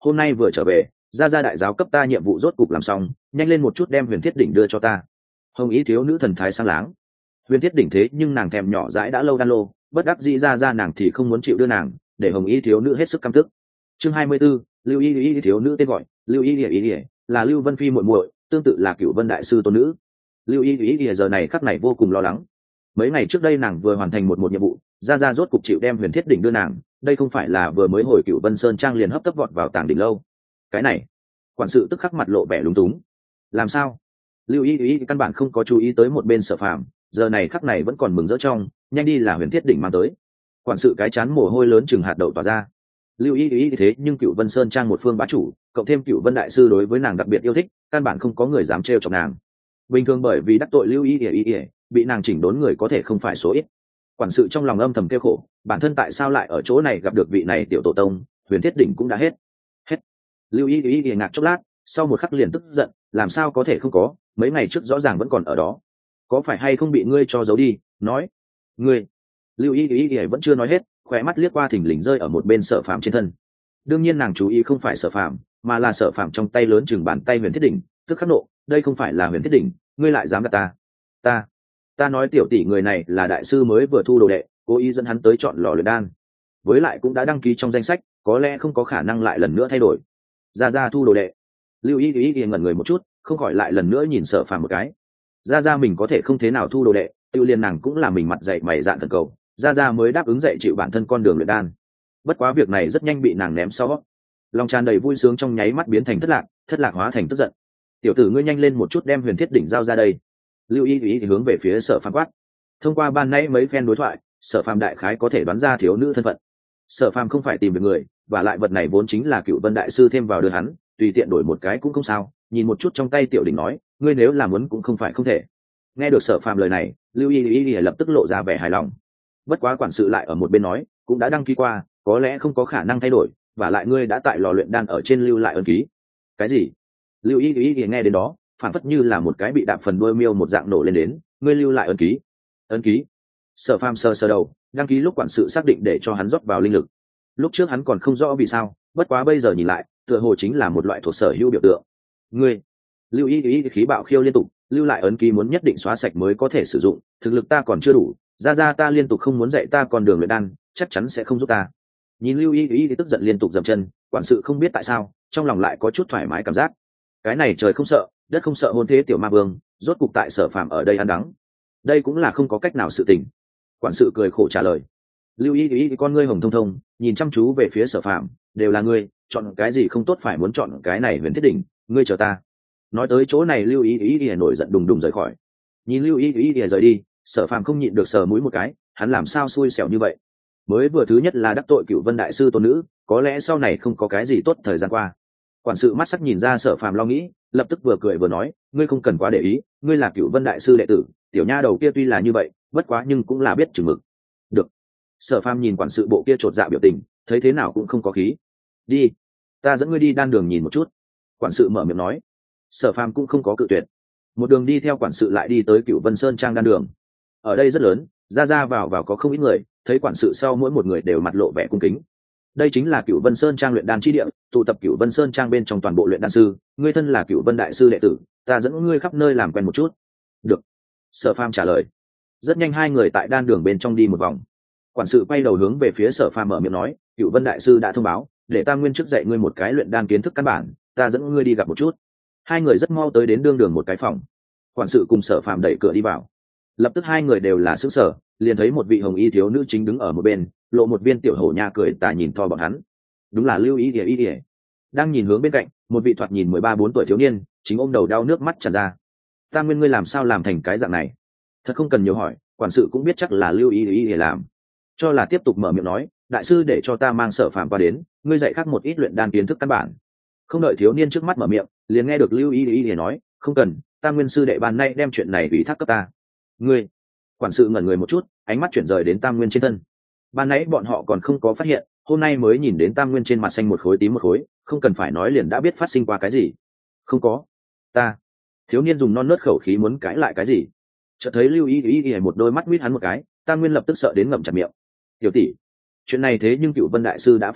hôm nay vừa trở về, ra ra đại giáo cấp ta nhiệm vụ rốt cục làm xong, nhanh lên một chút đem huyền thiết đỉnh đưa cho ta. Hồng ý thiếu nữ thần thái sáng láng. Huyền thiết đỉnh thế nhưng nàng thèm nhỏ dãi đã lâu đan lô, bất đắc dĩ ra ra nàng thì không muốn chịu đưa nàng, để hồng ý thiếu nữ hết sức căm tức. Chương hai mươi 24, lưu y y thiếu nữ tên gọi lưu y y y là Lưu Vân Phi muội muội, tương tự là Cửu Vân đại sư tôn nữ. Lưu y y y giờ này khắc này vô cùng lo lắng. Mấy ngày trước đây nàng vừa hoàn thành một một nhiệm vụ, ra ra rốt cục chịu đem huyền thiết đỉnh đưa nàng, đây không phải là vừa mới hồi Cửu Vân Sơn trang liền hấp tấp vọt vào tàng đỉnh lâu. Cái này, quản sự tức khắc mặt lộ vẻ lúng túng. Làm sao? Lưu y y căn bản không có chú ý tới một bên Sở Phàm, giờ này khắc này vẫn còn mừng rỡ trong, nhanh đi là huyền thiết đỉnh mang tới. Quản sự cái chán mồ hôi lớn chừng hạt đậu tỏa ra. Lưu y y thế nhưng Cửu Vân Sơn trang một phương bá chủ, cộng thêm Cửu Vân đại sư đối với nàng đặc biệt yêu thích, căn bản không có người dám trêu chọc nàng. Bình thường bởi vì đắc tội Lưu y y y, bị nàng chỉnh đốn người có thể không phải số ít. Quản sự trong lòng âm thầm kêu khổ, bản thân tại sao lại ở chỗ này gặp được vị này tiểu tổ tông, huyền thiết đỉnh cũng đã hết. Hết. Lưu y y y ngạc chốc lát, sau một khắc liền tức giận, làm sao có thể không có, mấy ngày trước rõ ràng vẫn còn ở đó, có phải hay không bị ngươi cho giấu đi? Nói, ngươi. Lưu y y y vẫn chưa nói hết, khóe mắt liếc qua thình lình rơi ở một bên Sở Phàm trên thân. Đương nhiên nàng chú ý không phải Sở Phàm, mà là Sở Phàm trong tay lớn chừng bàn tay huyền thiết đỉnh, tức khắc nộ, đây không phải là huyền thiết đỉnh, ngươi lại dám gạt ta? Ta, ta nói tiểu tỷ người này là đại sư mới vừa thu đồ đệ, cố ý dẫn hắn tới chọn lò luyện đan, với lại cũng đã đăng ký trong danh sách, có lẽ không có khả năng lại lần nữa thay đổi. Ra ra thu đồ đệ. Lưu y y y ngẩn người một chút, không khỏi lại lần nữa nhìn Sở Phàm một cái. Ra ra mình có thể không thế nào thu đồ đệ, tiêu liên nàng cũng là mình mặt dạy mày dạn thần cầu, ra ra mới đáp ứng dạy chịu bản thân con đường luyện đan. Bất quá việc này rất nhanh bị nàng ném sau, lòng tràn đầy vui sướng trong nháy mắt biến thành thất lạc, thất lạc hóa thành tức giận. Tiểu tử ngươi nhanh lên một chút đem huyền thiết đỉnh giao ra đây. Lưu y y thì hướng về phía Sở Phàm quát. Thông qua ban nãy mấy phen đối thoại, Sở Phàm đại khái có thể đoán ra thiếu nữ thân phận. Sở Phàm không phải tìm được người, và lại vật này vốn chính là Cửu Vân đại sư thêm vào đưa hắn, tùy tiện đổi một cái cũng không sao. Nhìn một chút trong tay tiểu đỉnh nói, ngươi nếu làm muốn cũng không phải không thể. Nghe được Sở Phàm lời này, Lưu y y lập tức lộ ra vẻ hài lòng. Bất quá quản sự lại ở một bên nói, cũng đã đăng ký qua, có lẽ không có khả năng thay đổi, và lại ngươi đã tại lò luyện đan ở trên lưu lại ấn ký. Cái gì? Lưu y y nghe đến đó, phản phất như là một cái bị đạp phần đuôi miêu một dạng nổ lên đến, ngươi lưu lại ấn ký? Ấn ký? Sở Phàm sờ sờ đầu, đăng ký lúc quản sự xác định để cho hắn rót vào linh lực. Lúc trước hắn còn không rõ vì sao, bất quá bây giờ nhìn lại, tựa hồ chính là một loại thuộc sở hữu biểu tượng. Ngươi? Lưu y y khí bạo khiêu liên tục, lưu lại ấn ký muốn nhất định xóa sạch mới có thể sử dụng, thực lực ta còn chưa đủ, ra ra ta liên tục không muốn dạy ta con đường luyện đan, chắc chắn sẽ không giúp ta. Nhìn Lưu y y tức giận liên tục dậm chân, quản sự không biết tại sao, trong lòng lại có chút thoải mái cảm giác. Cái này trời không sợ, đất không sợ hôn thế tiểu ma vương, rốt cục tại Sở Phàm ở đây ăn đắng. Đây cũng là không có cách nào sự tình. Quản sự cười khổ trả lời. Lưu y y con ngươi hồng thông thông, nhìn chăm chú về phía Sở Phàm, đều là ngươi, chọn cái gì không tốt phải muốn chọn cái này huyền thiết đỉnh, ngươi chờ ta. Nói tới chỗ này Lưu y y nổi giận đùng đùng rời khỏi. Nhìn Lưu y y rời đi, Sở Phàm không nhịn được sờ mũi một cái, hắn làm sao xui xẻo như vậy? Mới vừa thứ nhất là đắc tội Cửu Vân đại sư tôn nữ, có lẽ sau này không có cái gì tốt thời gian qua. Quản sự mắt sắc nhìn ra Sở Phàm lo nghĩ, lập tức vừa cười vừa nói, ngươi không cần quá để ý, ngươi là Cửu Vân đại sư đệ tử, tiểu nha đầu kia tuy là như vậy, bất quá nhưng cũng là biết chừng mực. Được. Sở Phàm nhìn quản sự bộ kia chột dạ biểu tình, thấy thế nào cũng không có khí. Đi, ta dẫn ngươi đi đan đường nhìn một chút. Quản sự mở miệng nói. Sở Phàm cũng không có cự tuyệt. Một đường đi theo quản sự lại đi tới Cửu Vân Sơn trang đan đường. Ở đây rất lớn, ra ra vào vào có không ít người, thấy quản sự sau mỗi một người đều mặt lộ vẻ cung kính. Đây chính là Cửu Vân Sơn trang luyện đan chi địa, tụ tập Cửu Vân Sơn trang bên trong toàn bộ luyện đan sư, ngươi thân là Cửu Vân đại sư đệ tử, ta dẫn ngươi khắp nơi làm quen một chút. Được. Sở Phàm trả lời. Rất nhanh hai người tại đan đường bên trong đi một vòng. Quản sự quay đầu hướng về phía Sở Phàm mở miệng nói, Cửu Vân đại sư đã thông báo, để ta nguyên chức dạy ngươi một cái luyện đan kiến thức căn bản, ta dẫn ngươi đi gặp một chút. Hai người rất mau tới đến đương đường một cái phòng. Quản sự cùng Sở Phàm đẩy cửa đi vào. Lập tức hai người đều là sững sờ, liền thấy một vị hồng y thiếu nữ chính đứng ở một bên, lộ một viên tiểu hổ nha cười tà nhìn to bọn hắn. Đúng là Lưu y y y. Đang nhìn hướng bên cạnh, một vị thoạt nhìn mười ba bốn tuổi thiếu niên, chính ôm đầu đau nước mắt tràn ra. Ta nguyên ngươi làm sao làm thành cái dạng này? Thật không cần nhiều hỏi, quản sự cũng biết chắc là Lưu y y làm. Cho là tiếp tục mở miệng nói, đại sư để cho ta mang Sở Phàm qua đến, ngươi dạy khác một ít luyện đan kiến thức căn bản. Không đợi thiếu niên trước mắt mở miệng, liền nghe được Lưu y y nói, không cần, ta nguyên sư đệ ban nay đem chuyện này ủy thác cấp ta. Ngươi? Quản sự ngẩn người một chút, ánh mắt chuyển rời đến Tam Nguyên trên thân. Ban nãy bọn họ còn không có phát hiện, hôm nay mới nhìn đến Tam Nguyên trên mặt xanh một khối tím một khối, không cần phải nói liền đã biết phát sinh qua cái gì. Không có. Ta. Thiếu niên dùng non nớt khẩu khí muốn cãi lại cái gì. Chợt thấy Lưu y y y một đôi mắt quýt hắn một cái, Tam Nguyên lập tức sợ đến ngậm chặt miệng. Tiểu tỷ, chuyện này thế nhưng Cửu Vân đại sư đã phân phó,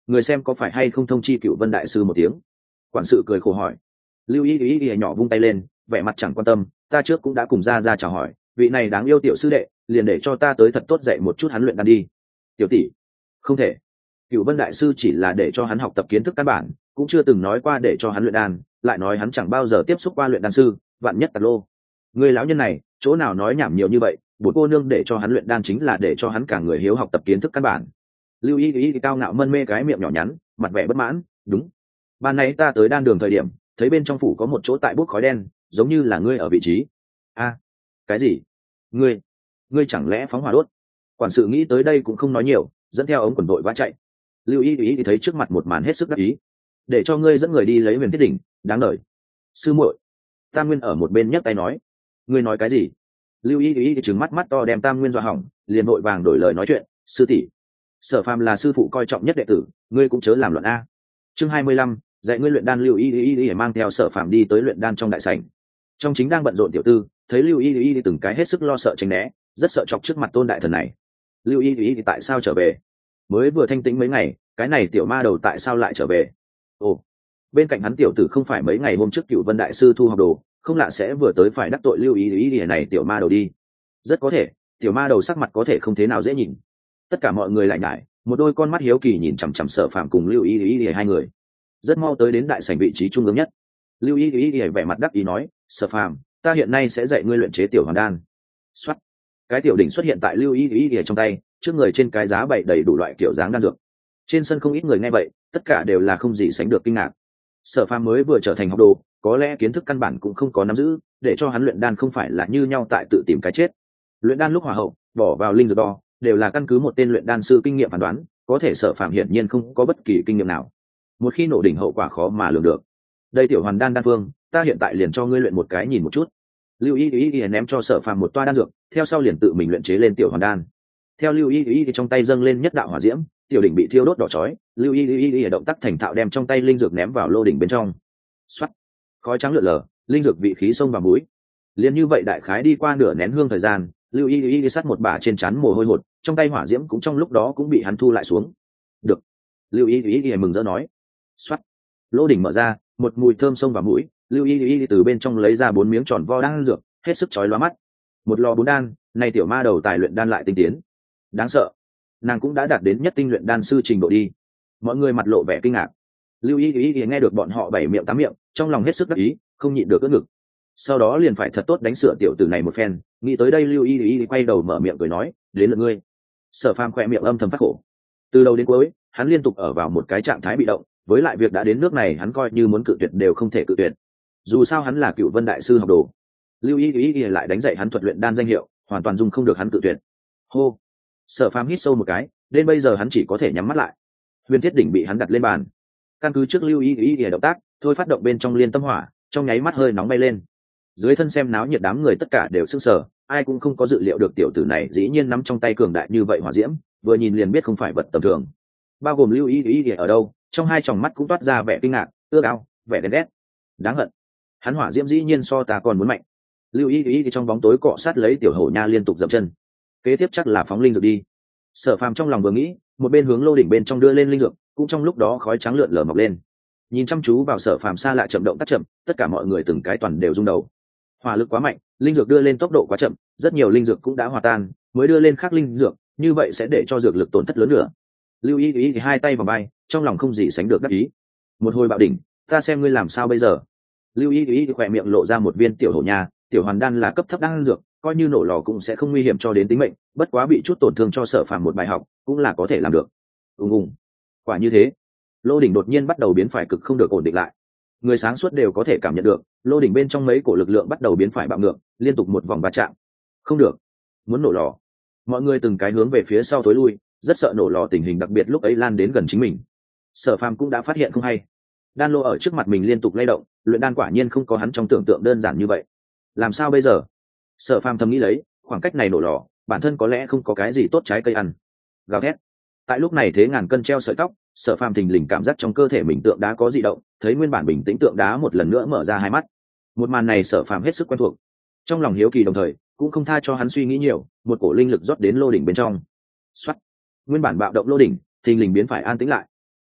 người xem có phải hay không thông chi cựu vân đại sư một tiếng? Quản sự cười khổ hỏi. Lưu ý ý ý nhỏ vung tay lên, vẻ mặt chẳng quan tâm, ta trước cũng đã cùng ra ra chào hỏi, vị này đáng yêu tiểu sư đệ, liền để cho ta tới thật tốt dạy một chút hắn luyện đan đi. Tiểu tỷ, không thể. Cựu vân đại sư chỉ là để cho hắn học tập kiến thức căn bản, cũng chưa từng nói qua để cho hắn luyện đan, lại nói hắn chẳng bao giờ tiếp xúc qua luyện đan sư, vạn nhất tạt lô. Người lão nhân này, chỗ nào nói nhảm nhiều như vậy, bổn cô nương để cho hắn luyện đan chính là để cho hắn cả người hiếu học tập kiến thức căn bản. Lưu ý ý cao ngạo mân mê cái miệng nhỏ nhắn, mặt vẻ bất mãn, đúng. Ban nãy ta tới đan đường thời điểm, thấy bên trong phủ có một chỗ tại bốc khói đen, giống như là ngươi ở vị trí. A, cái gì? Ngươi, ngươi chẳng lẽ phóng hỏa đốt? Quản sự nghĩ tới đây cũng không nói nhiều, dẫn theo ống quần đội vã chạy. Lưu ý ý thì thấy trước mặt một màn hết sức đắc ý, để cho ngươi dẫn người đi lấy huyền thiết đỉnh, đáng lời. Sư muội, Tam Nguyên ở một bên nhấc tay nói, ngươi nói cái gì? Lưu ý ý trừng mắt mắt to đem Tam Nguyên dọa hỏng, liền vội vàng đổi lời nói chuyện, sư tỷ, Sở Phàm là sư phụ coi trọng nhất đệ tử, ngươi cũng chớ làm loạn a. Chương hai mươi lăm, dạy ngươi luyện đan. Lưu ý ý ý mang theo Sở Phàm đi tới luyện đan trong đại sảnh. Trong chính đang bận rộn tiểu tư, thấy Lưu ý ý từng cái hết sức lo sợ tránh né, rất sợ chọc trước mặt tôn đại thần này. Lưu ý ý tại sao trở về? Mới vừa thanh tĩnh mấy ngày, cái này tiểu ma đầu tại sao lại trở về? Ồ, bên cạnh hắn tiểu tử không phải mấy ngày hôm trước Cửu Vân đại sư thu học đồ, không lạ sẽ vừa tới phải đắc tội Lưu ý ý ý này tiểu ma đầu đi. Rất có thể, tiểu ma đầu sắc mặt có thể không thế nào dễ nhìn. Tất cả mọi người lại nhải, một đôi con mắt hiếu kỳ nhìn chằm chằm Sở Phàm cùng Lưu ý ý ý hai người. Rất mau tới đến đại sảnh vị trí trung ương nhất. Lưu ý ý ý vẻ mặt đắc ý nói, Sở Phàm, ta hiện nay sẽ dạy ngươi luyện chế tiểu hoàn đan. Soát, cái tiểu đỉnh xuất hiện tại Lưu ý ý ý trong tay, trước người trên cái giá bày đầy đủ loại kiểu dáng đan dược. Trên sân không ít người nghe vậy, tất cả đều là không gì sánh được kinh ngạc. Sở Phàm mới vừa trở thành học đồ, có lẽ kiến thức căn bản cũng không có nắm giữ, để cho hắn luyện đan không phải là như nhau tại tự tìm cái chết. Luyện đan lúc hòa hậu, bỏ vào linh dược đo, đều là căn cứ một tên luyện đan sư kinh nghiệm phán đoán, có thể Sở Phàm hiển nhiên không có bất kỳ kinh nghiệm nào. Một khi nổ đỉnh hậu quả khó mà lường được. Đây tiểu hoàn đan đan phương, ta hiện tại liền cho ngươi luyện một cái nhìn một chút. Lưu ý ý ý ném cho Sở Phàm một toa đan dược, theo sau liền tự mình luyện chế lên tiểu hoàn đan. Theo Lưu ý ý trong tay dâng lên nhất đạo hỏa diễm, tiểu đỉnh bị thiêu đốt đỏ chói. Lưu ý ý ý động tác thành thạo đem trong tay linh dược ném vào lô đỉnh bên trong. Xoát, khói trắng lượn lờ, linh dược vị khí xông vào mũi. Liền như vậy đại khái đi qua nửa nén hương thời gian, Lưu ý ý sát một bả trên trán mồ hôi hột, trong tay hỏa diễm cũng trong lúc đó cũng bị hắn thu lại xuống. Được, Lưu ý ý mừng rỡ nói. Xoát, lô đỉnh mở ra, một mùi thơm xông vào mũi. Lưu ý ý từ bên trong lấy ra bốn miếng tròn vo đan dược, hết sức chói lóa mắt. Một lò bốn đan, này tiểu ma đầu tài luyện đan lại tinh tiến, đáng sợ. Nàng cũng đã đạt đến nhất tinh luyện đan sư trình độ đi. Mọi người mặt lộ vẻ kinh ngạc. Lưu ý ý nghe được bọn họ bảy miệng tám miệng, trong lòng hết sức đắc ý, không nhịn được ưỡn ngực. Sau đó liền phải thật tốt đánh sửa tiểu tử này một phen. Nghĩ tới đây Lưu ý ý quay đầu mở miệng cười nói, đến lượt ngươi. Sở Phàm khỏe miệng âm thầm phát khổ. Từ đầu đến cuối, hắn liên tục ở vào một cái trạng thái bị động, với lại việc đã đến nước này hắn coi như muốn cự tuyệt đều không thể cự tuyệt. Dù sao hắn là Cửu Vân đại sư học đồ. Lưu ý ý lại đánh dạy hắn thuật luyện đan danh hiệu, hoàn toàn dung không được hắn cự tuyệt. Hô, Sở Phàm hít sâu một cái, đến bây giờ hắn chỉ có thể nhắm mắt lại. Huyền thiết đỉnh bị hắn đặt lên bàn, căn cứ trước Lưu ý ý động tác, thôi phát động bên trong liên tâm hỏa, trong nháy mắt hơi nóng bay lên. Dưới thân xem náo nhiệt đám người tất cả đều sững sờ, ai cũng không có dự liệu được tiểu tử này dĩ nhiên nắm trong tay cường đại như vậy hỏa diễm, vừa nhìn liền biết không phải vật tầm thường. Bao gồm Lưu ý ý ở đâu, trong hai tròng mắt cũng toát ra vẻ kinh ngạc, ước ao, vẻ ghen ghét. Đáng hận, hắn hỏa diễm dĩ nhiên so ta còn muốn mạnh. Lưu ý ý trong bóng tối cọ sát lấy tiểu hổ nha liên tục dậm chân. Kế tiếp chắc là phóng linh dược đi. Sở Phàm trong lòng vừa nghĩ, một bên hướng lô đỉnh bên trong đưa lên linh dược, cũng trong lúc đó khói trắng lượn lờ mọc lên. Nhìn chăm chú vào Sở Phàm xa lạ chậm động tác chậm, tất cả mọi người từng cái toàn đều rung đầu. Hỏa lực quá mạnh, linh dược đưa lên tốc độ quá chậm, rất nhiều linh dược cũng đã hòa tan, mới đưa lên khác linh dược, như vậy sẽ để cho dược lực tổn thất lớn nữa. Lưu ý ý thì hai tay vào vai, trong lòng không gì sánh được đắc ý. Một hồi bạo đỉnh, ta xem ngươi làm sao bây giờ. Lưu ý ý khỏe miệng lộ ra một viên tiểu hổ nha, tiểu hoàn đan là cấp thấp đan dược, coi như nổ lò cũng sẽ không nguy hiểm cho đến tính mệnh, bất quá bị chút tổn thương cho Sở Phàm một bài học, cũng là có thể làm được. Ùng ùng. Quả như thế, lô đỉnh đột nhiên bắt đầu biến phải cực không được ổn định lại. Người sáng suốt đều có thể cảm nhận được, lô đỉnh bên trong mấy cổ lực lượng bắt đầu biến phải bạo ngược, liên tục một vòng va chạm. Không được, muốn nổ lò. Mọi người từng cái hướng về phía sau tối lui, rất sợ nổ lò tình hình đặc biệt lúc ấy lan đến gần chính mình. Sở Phàm cũng đã phát hiện không hay. Đan lô ở trước mặt mình liên tục lay động, luyện đan quả nhiên không có hắn trong tưởng tượng đơn giản như vậy. Làm sao bây giờ? Sở Phàm thầm nghĩ lấy, khoảng cách này nổ lò, bản thân có lẽ không có cái gì tốt trái cây ăn. Gào thét. Tại lúc này thế ngàn cân treo sợi tóc, Sở Phàm thình lình cảm giác trong cơ thể mình tượng đá có dị động, thấy nguyên bản bình tĩnh tượng đá một lần nữa mở ra hai mắt. Một màn này Sở Phàm hết sức quen thuộc. Trong lòng hiếu kỳ đồng thời, cũng không tha cho hắn suy nghĩ nhiều, một cổ linh lực rót đến lô đỉnh bên trong. Soát. Nguyên bản bạo động lô đỉnh, thình lình biến phải an tĩnh lại.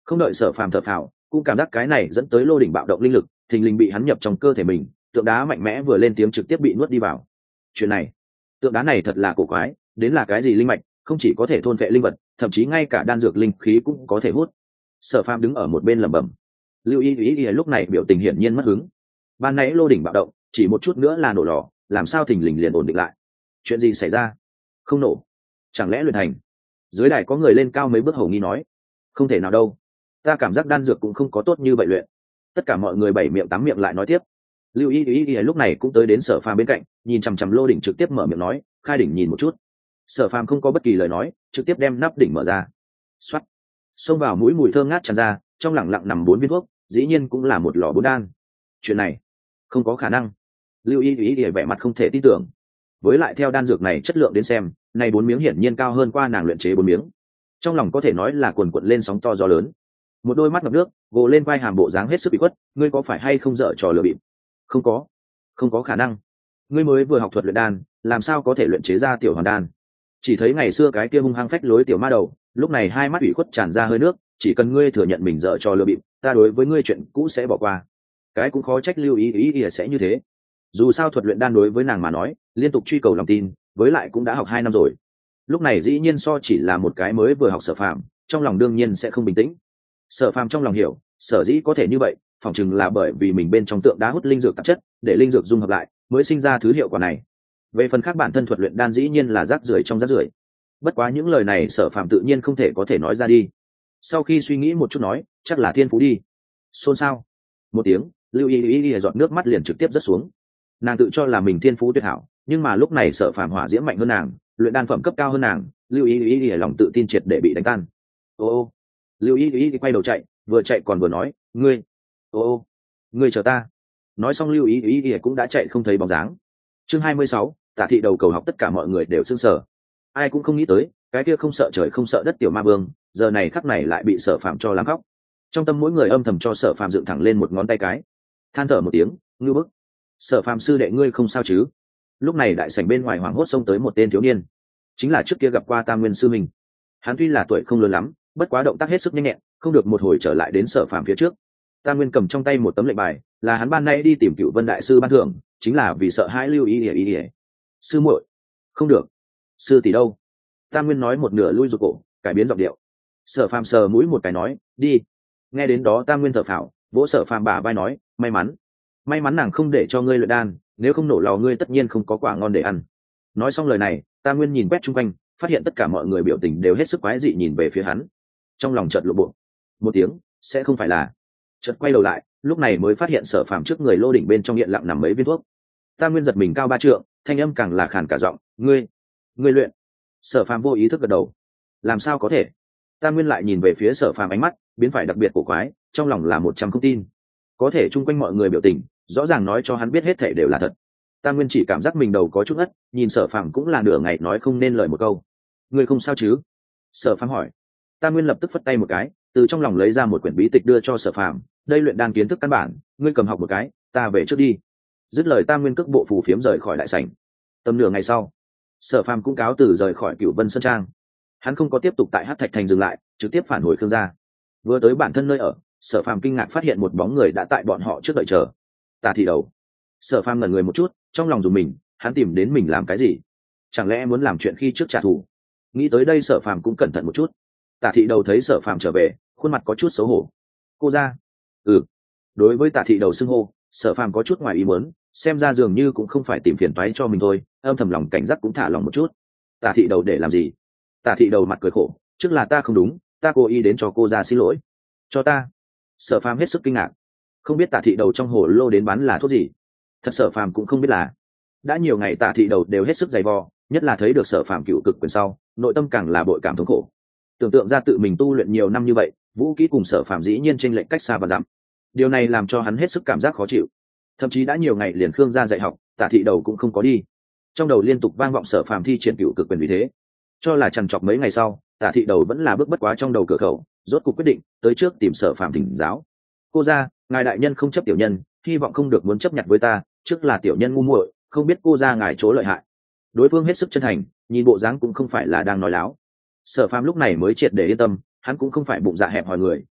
Không đợi Sở Phàm thở phào, cũng cảm giác cái này dẫn tới lô đỉnh bạo động linh lực thình lình bị hắn nhập trong cơ thể mình, tượng đá mạnh mẽ vừa lên tiếng trực tiếp bị nuốt đi vào. Chuyện này, tượng đá này thật là cổ quái, đến là cái gì linh mạch, không chỉ có thể thôn vệ linh vật, thậm chí ngay cả đan dược linh khí cũng có thể hút. Sở Phàm đứng ở một bên lẩm bẩm. Lưu Y Y lúc này biểu tình hiển nhiên mất hứng. Ban nãy lô đỉnh bạo động, chỉ một chút nữa là nổ lò, làm sao thình lình liền ổn định lại? Chuyện gì xảy ra? Không nổ? Chẳng lẽ luyện thành? Dưới đài có người lên cao mấy bước hầu nghi nói, không thể nào đâu, ta cảm giác đan dược cũng không có tốt như vậy luyện. Tất cả mọi người bảy miệng tám miệng lại nói tiếp. Lưu Y Y Y lúc này cũng tới đến Sở Phàm bên cạnh, nhìn chằm chằm lô đỉnh trực tiếp mở miệng nói, khai đỉnh nhìn một chút. Sở Phàm không có bất kỳ lời nói, trực tiếp đem nắp đỉnh mở ra. Xoát, xông vào mũi mùi thơm ngát tràn ra, trong lẳng lặng nằm bốn viên thuốc, dĩ nhiên cũng là một lò bốn đan. Chuyện này không có khả năng. Lưu Y Y vẻ mặt không thể tin tưởng. Với lại theo đan dược này chất lượng đến xem, này bốn miếng hiển nhiên cao hơn qua nàng luyện chế bốn miếng. Trong lòng có thể nói là cuồn cuộn lên sóng to gió lớn. Một đôi mắt ngập nước, gồ lên vai hàm bộ dáng hết sức bị khuất, ngươi có phải hay không dở trò lừa bịp? Không có, không có khả năng. Ngươi mới vừa học thuật luyện đan, làm sao có thể luyện chế ra tiểu hoàn đan? Chỉ thấy ngày xưa cái kia hung hăng phách lối tiểu ma đầu, lúc này hai mắt ủy khuất tràn ra hơi nước, chỉ cần ngươi thừa nhận mình dở trò lừa bịp, ta đối với ngươi chuyện cũ sẽ bỏ qua. Cái cũng khó trách Lưu Ý Ý Ý sẽ như thế. Dù sao thuật luyện đan đối với nàng mà nói, liên tục truy cầu lòng tin, với lại cũng đã học hai năm rồi. Lúc này dĩ nhiên so chỉ là một cái mới vừa học Sở Phàm, trong lòng đương nhiên sẽ không bình tĩnh. Sở Phàm trong lòng hiểu, sở dĩ có thể như vậy, phỏng chừng là bởi vì mình bên trong tượng đá hút linh dược tạp chất, để linh dược dung hợp lại, mới sinh ra thứ hiệu quả này. Về phần khác bản thân thuật luyện đan dĩ nhiên là rác rưởi trong rác rưởi. Bất quá những lời này Sở Phàm tự nhiên không thể có thể nói ra đi. Sau khi suy nghĩ một chút nói, chắc là thiên phú đi. Xôn xao. Một tiếng, Lưu Y Y Y giọt nước mắt liền trực tiếp rớt xuống. Nàng tự cho là mình thiên phú tuyệt hảo, nhưng mà lúc này Sở Phàm hỏa diễm mạnh hơn nàng, luyện đan phẩm cấp cao hơn nàng, Lưu Y Y Y lòng tự tin triệt để bị đánh tan. Ô ô. Lưu Y Y quay đầu chạy, vừa chạy còn vừa nói, ngươi, ô ô, ngươi chờ ta. Nói xong Lưu Y Y cũng đã chạy không thấy bóng dáng. Chương hai mươi sáu, Tả thị đầu cầu học, tất cả mọi người đều sững sờ. Ai cũng không nghĩ tới, cái kia không sợ trời không sợ đất tiểu ma vương, giờ này khắc này lại bị Sở Phàm cho làm khóc. Trong tâm mỗi người âm thầm cho Sở Phàm dựng thẳng lên một ngón tay cái, than thở một tiếng, ngư bức. Sở Phàm sư đệ ngươi không sao chứ? Lúc này đại sảnh bên ngoài hoảng hốt xông tới một tên thiếu niên, chính là trước kia gặp qua Tam Nguyên sư mình. Hắn tuy là tuổi không lớn lắm, bất quá động tác hết sức nhanh nhẹn, không được một hồi trở lại đến Sở Phàm phía trước. Tam Nguyên cầm trong tay một tấm lệnh bài, là hắn ban nay đi tìm Cựu Vân đại sư ban thưởng, chính là vì sợ hãi Lưu Y Y Y. Sư muội, không được. Sư tỷ đâu? Tam Nguyên nói một nửa lui rụt cổ, cải biến giọng điệu. Sở Phàm sờ mũi một cái nói, đi. Nghe đến đó Tam Nguyên thở phào, vỗ Sở Phàm bả vai nói, may mắn, may mắn nàng không để cho ngươi luyện đan, nếu không nổ lò ngươi tất nhiên không có quả ngon để ăn. Nói xong lời này, Tam Nguyên nhìn quét chung quanh, phát hiện tất cả mọi người biểu tình đều hết sức quái dị nhìn về phía hắn. Trong lòng chợt lộ bộ một tiếng, sẽ không phải là. Chợt quay đầu lại, lúc này mới phát hiện Sở Phàm trước người lô đỉnh bên trong hiện lặng nằm mấy viên thuốc. Tam Nguyên giật mình cao ba trượng, thanh âm càng là khàn cả giọng, ngươi, ngươi luyện. Sở Phàm vô ý thức gật đầu. Làm sao có thể? Tam Nguyên lại nhìn về phía Sở Phàm, ánh mắt biến phải đặc biệt cổ quái, trong lòng là một trăm không tin. Có thể chung quanh mọi người biểu tình rõ ràng nói cho hắn biết hết thảy đều là thật. Tam Nguyên chỉ cảm giác mình đầu có chút ngất, nhìn Sở Phàm cũng là nửa ngày nói không nên lời một câu. Ngươi không sao chứ? Sở Phàm hỏi. Tam Nguyên lập tức phất tay một cái, từ trong lòng lấy ra một quyển bí tịch đưa cho Sở Phàm, đây luyện đan kiến thức căn bản, ngươi cầm học một cái, ta về trước đi. Dứt lời Tam Nguyên cước bộ phù phiếm rời khỏi đại sảnh. Tầm nửa ngày sau, Sở Phàm cũng cáo từ rời khỏi Cửu Vân Sơn Trang. Hắn không có tiếp tục tại Hắc Thạch Thành dừng lại, trực tiếp phản hồi Khương gia. Vừa tới bản thân nơi ở, Sở Phàm kinh ngạc phát hiện một bóng người đã tại bọn họ trước đợi chờ. Tả thị đầu. Sở Phàm ngẩn người một chút, trong lòng dùng mình, hắn tìm đến mình làm cái gì? Chẳng lẽ muốn làm chuyện khi trước trả thù? Nghĩ tới đây Sở Phàm cũng cẩn thận một chút. Tả thị đầu thấy Sở Phàm trở về, khuôn mặt có chút xấu hổ. Cô ra. Ừ. Đối với Tả thị đầu xưng hô, Sở Phàm có chút ngoài ý muốn, xem ra dường như cũng không phải tìm phiền toái cho mình thôi, âm thầm lòng cảnh giác cũng thả lòng một chút. Tả thị đầu để làm gì? Tả thị đầu mặt cười khổ, trước là ta không đúng, ta cố ý đến cho cô ra xin lỗi. Cho ta? Sở Phàm hết sức kinh ngạc, không biết Tả thị đầu trong hồ lô đến bán là thuốc gì. Thật Sở Phàm cũng không biết là. Đã nhiều ngày Tả thị đầu đều hết sức dày vò, nhất là thấy được Sở Phàm cựu cực quyền sau, nội tâm càng là bội cảm thống khổ. Tưởng tượng ra tự mình tu luyện nhiều năm như vậy, vũ kỹ cùng Sở Phàm dĩ nhiên chênh lệch cách xa và dặm. Điều này làm cho hắn hết sức cảm giác khó chịu. Thậm chí đã nhiều ngày liền Khương gia dạy học, Tả thị đầu cũng không có đi. Trong đầu liên tục vang vọng Sở Phàm thi triển cựu cực quyền vì thế, cho là chằn chọc mấy ngày sau, Tả thị đầu vẫn là bước bất quá trong đầu cửa khẩu, rốt cuộc quyết định tới trước tìm Sở Phàm thỉnh giáo. Cô gia, ngài đại nhân không chấp tiểu nhân, hy vọng không được muốn chấp nhận với ta, trước là tiểu nhân ngu muội, không biết cô gia ngài chỗ lợi hại. Đối phương hết sức chân thành, nhìn bộ dáng cũng không phải là đang nói láo. Sở Phàm lúc này mới triệt để yên tâm, hắn cũng không phải bụng dạ hẹp hòi người,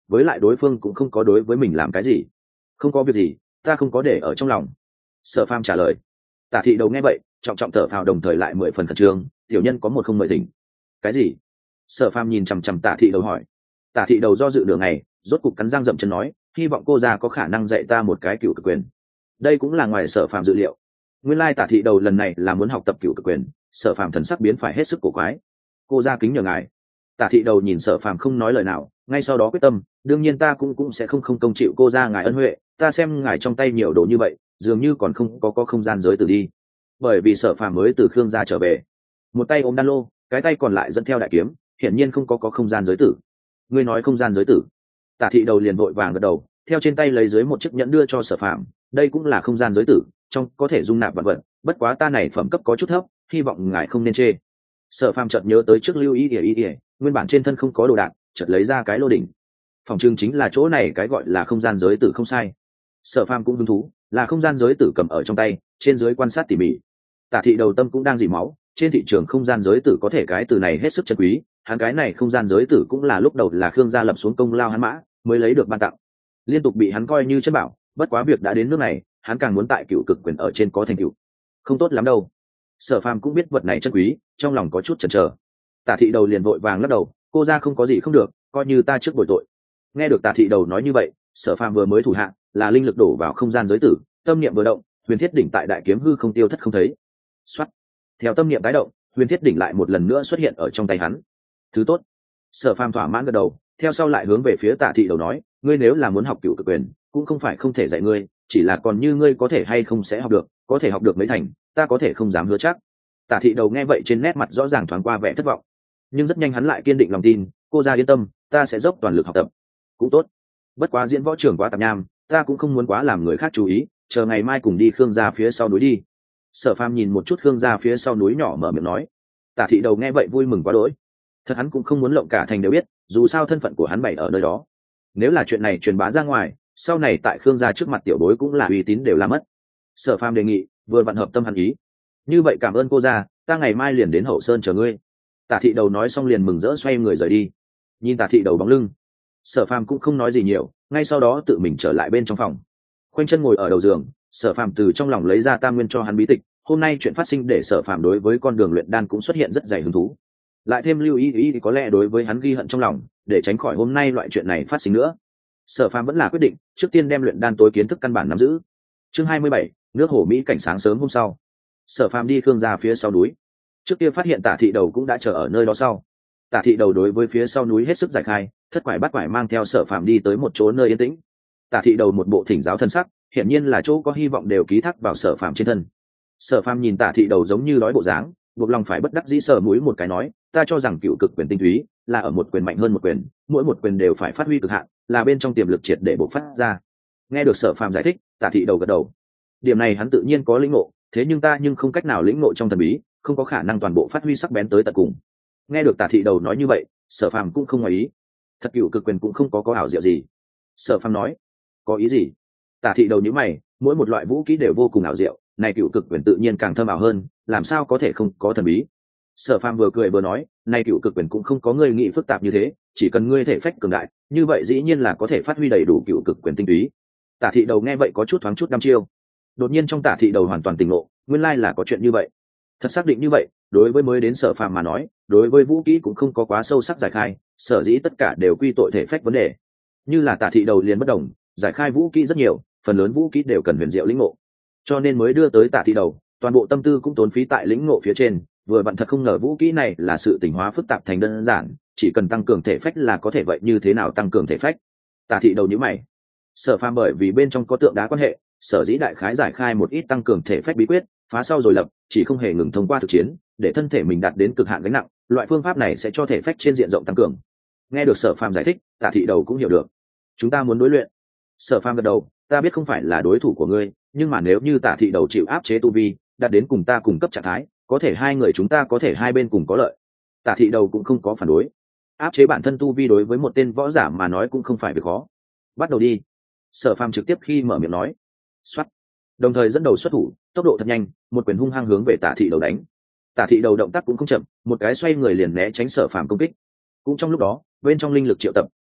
với lại đối phương cũng không có đối với mình làm cái gì. Không có việc gì, ta không có để ở trong lòng. Sở Phàm trả lời. Tả thị đầu nghe vậy trọng trọng thở phào, đồng thời lại mười phần khẩn trương. Tiểu nhân có một không mời thỉnh. Cái gì? Sở Phàm nhìn chằm chằm Tả thị đầu hỏi. Tả thị đầu do dự đường này, rốt cục cắn răng dậm chân nói, hy vọng cô già có khả năng dạy ta một cái cựu cực quyền. Đây cũng là ngoài Sở Phàm dự liệu. Nguyên lai Tả thị đầu lần này là muốn học tập cựu cực quyền. Sở Phàm thần sắc biến phải hết sức cổ quái. Cô gia kính nhờ ngài. Tả thị đầu nhìn Sở Phàm không nói lời nào, ngay sau đó quyết tâm, đương nhiên ta cũng cũng sẽ không không công chịu cô gia ngài ân huệ. Ta xem ngài trong tay nhiều đồ như vậy, dường như còn không có có không gian giới tử đi. Bởi vì Sở Phàm mới từ Khương gia trở về, một tay ôm đan lô, cái tay còn lại dẫn theo đại kiếm, hiển nhiên không có có không gian giới tử. Ngươi nói không gian giới tử? Tả thị đầu liền vội vàng gật đầu, theo trên tay lấy dưới một chiếc nhẫn đưa cho Sở Phàm. Đây cũng là không gian giới tử, trong có thể dung nạp vật vật, bất quá ta này phẩm cấp có chút thấp, hy vọng ngài không nên chê. Sở Phàm chợt nhớ tới trước lưu ý ỉa ý ỉa, nguyên bản trên thân không có đồ đạc, chợt lấy ra cái lô đỉnh. Phòng trưng chính là chỗ này cái gọi là không gian giới tử không sai. Sở Phàm cũng hứng thú, là không gian giới tử cầm ở trong tay, trên dưới quan sát tỉ mỉ. Tả thị đầu tâm cũng đang dỉ máu, trên thị trường không gian giới tử có thể cái từ này hết sức chân quý, hắn cái này không gian giới tử cũng là lúc đầu là Khương gia lập xuống công lao hắn mã, mới lấy được ban tặng. Liên tục bị hắn coi như chân bảo, bất quá việc đã đến nước này, hắn càng muốn tại cựu cực quyền ở trên có thành tựu. Không tốt lắm đâu. Sở Phàm cũng biết vật này chân quý, trong lòng có chút chần chờ. Tả thị đầu liền vội vàng lắc đầu, cô gia không có gì không được, coi như ta trước bồi tội. Nghe được Tả thị đầu nói như vậy, Sở Phàm vừa mới thủ hạ, là linh lực đổ vào không gian giới tử, tâm niệm vừa động, huyền thiết đỉnh tại đại kiếm hư không tiêu thất không thấy. Soát. Theo tâm niệm tái động, huyền thiết đỉnh lại một lần nữa xuất hiện ở trong tay hắn. Thứ tốt. Sở Phàm thỏa mãn gật đầu, theo sau lại hướng về phía Tả thị đầu nói, ngươi nếu là muốn học cựu cực quyền, cũng không phải không thể dạy ngươi, chỉ là còn như ngươi có thể hay không sẽ học được, có thể học được mấy thành, ta có thể không dám hứa chắc. Tả thị đầu nghe vậy trên nét mặt rõ ràng thoáng qua vẻ thất vọng, nhưng rất nhanh hắn lại kiên định lòng tin, cô gia yên tâm, ta sẽ dốc toàn lực học tập. Cũng tốt, bất quá diễn võ trưởng quá tạp nham, ta cũng không muốn quá làm người khác chú ý, chờ ngày mai cùng đi Khương gia phía sau núi đi. Sở Phàm nhìn một chút Khương gia phía sau núi nhỏ mở miệng nói. Tả thị đầu nghe vậy vui mừng quá đỗi, thật hắn cũng không muốn lộng cả thành đều biết, dù sao thân phận của hắn bày ở nơi đó, nếu là chuyện này truyền bá ra ngoài, sau này tại Khương gia trước mặt tiểu bối cũng là uy tín đều làm mất. Sở Phàm đề nghị vừa vặn hợp tâm hắn ý. Như vậy cảm ơn cô gia, ta ngày mai liền đến Hậu Sơn chờ ngươi. Tả thị đầu nói xong liền mừng rỡ xoay người rời đi. Nhìn Tả thị đầu bóng lưng, Sở Phàm cũng không nói gì nhiều, ngay sau đó tự mình trở lại bên trong phòng, khoanh chân ngồi ở đầu giường. Sở Phàm từ trong lòng lấy ra tam nguyên cho hắn bí tịch, hôm nay chuyện phát sinh để Sở Phàm đối với con đường luyện đan cũng xuất hiện rất dày hứng thú, lại thêm lưu ý ý thì có lẽ đối với hắn ghi hận trong lòng, để tránh khỏi hôm nay loại chuyện này phát sinh nữa. Sở Phàm vẫn là quyết định trước tiên đem luyện đan tối kiến thức căn bản nắm giữ. Chương hai mươi bảy, nước hồ mỹ cảnh. Sáng sớm hôm sau, Sở Phàm đi Khương gia phía sau núi, trước kia phát hiện Tả thị đầu cũng đã chờ ở nơi đó sau. Tả thị đầu đối với phía sau núi hết sức giải khai, thất quải bắt quải mang theo Sở Phàm đi tới một chỗ nơi yên tĩnh. Tả thị đầu một bộ thỉnh giáo thân sắc, hiển nhiên là chỗ có hy vọng đều ký thác vào Sở Phàm trên thân. Sở Phàm nhìn Tả thị đầu giống như đói bộ dáng, buộc lòng phải bất đắc dĩ sờ mũi một cái nói, ta cho rằng cựu cực quyền tinh túy là ở một quyền mạnh hơn một quyền, mỗi một quyền đều phải phát huy cực hạn, là bên trong tiềm lực triệt để bộc phát ra. Nghe được Sở Phàm giải thích, Tả thị đầu gật đầu. Điểm này hắn tự nhiên có lĩnh ngộ, thế nhưng ta nhưng không cách nào lĩnh ngộ trong thần bí, không có khả năng toàn bộ phát huy sắc bén tới tận cùng. Nghe được Tả thị đầu nói như vậy, Sở Phàm cũng không ngoài ý. Thật cựu cực quyền cũng không có có ảo diệu gì. Sở Phàm nói, có ý gì? Tả thị đầu nhíu mày, mỗi một loại vũ khí đều vô cùng ảo diệu, này cựu cực quyền tự nhiên càng thâm ảo hơn, làm sao có thể không có thần bí? Sở Phàm vừa cười vừa nói, này cựu cực quyền cũng không có ngươi nghĩ phức tạp như thế, chỉ cần ngươi thể phách cường đại, như vậy dĩ nhiên là có thể phát huy đầy đủ cựu cực quyền tinh túy. Tả thị đầu nghe vậy có chút thoáng chút đăm chiêu. Đột nhiên trong Tả thị đầu hoàn toàn tỉnh ngộ, nguyên lai là có chuyện như vậy. Thật xác định như vậy, đối với mới đến Sở Phàm mà nói, đối với vũ khí cũng không có quá sâu sắc giải khai, sở dĩ tất cả đều quy tội thể phách vấn đề. Như là Tả thị đầu liền bất đồng, giải khai vũ khí rất nhiều, phần lớn vũ khí đều cần huyền diệu lĩnh ngộ, cho nên mới đưa tới Tả thị đầu, toàn bộ tâm tư cũng tốn phí tại lĩnh ngộ phía trên. Vừa vặn thật không ngờ vũ khí này là sự tỉnh hóa phức tạp thành đơn giản, chỉ cần tăng cường thể phách là có thể, vậy như thế nào tăng cường thể phách? Tả thị đầu nhíu mày. Sở Phàm bởi vì bên trong có tượng đá quan hệ, sở dĩ đại khái giải khai một ít tăng cường thể phách bí quyết, phá sau rồi lập, chỉ không hề ngừng thông qua thực chiến, để thân thể mình đạt đến cực hạn gánh nặng, loại phương pháp này sẽ cho thể phách trên diện rộng tăng cường. Nghe được Sở Phàm giải thích, Tả thị đầu cũng hiểu được. Chúng ta muốn đối luyện. Sở Phàm gật đầu, ta biết không phải là đối thủ của ngươi, nhưng mà nếu như Tả thị đầu chịu áp chế tu vi, đạt đến cùng ta cùng cấp trạng thái, có thể hai người chúng ta có thể hai bên cùng có lợi. Tả thị đầu cũng không có phản đối. Áp chế bản thân tu vi đối với một tên võ giả mà nói cũng không phải việc khó. Bắt đầu đi. Sở Phàm trực tiếp khi mở miệng nói. Xoát. Đồng thời dẫn đầu xuất thủ, tốc độ thật nhanh, một quyền hung hăng hướng về Tả thị đầu đánh. Tả thị đầu động tác cũng không chậm, một cái xoay người liền né tránh Sở Phàm công kích. Cũng trong lúc đó, bên trong linh lực triệu tập,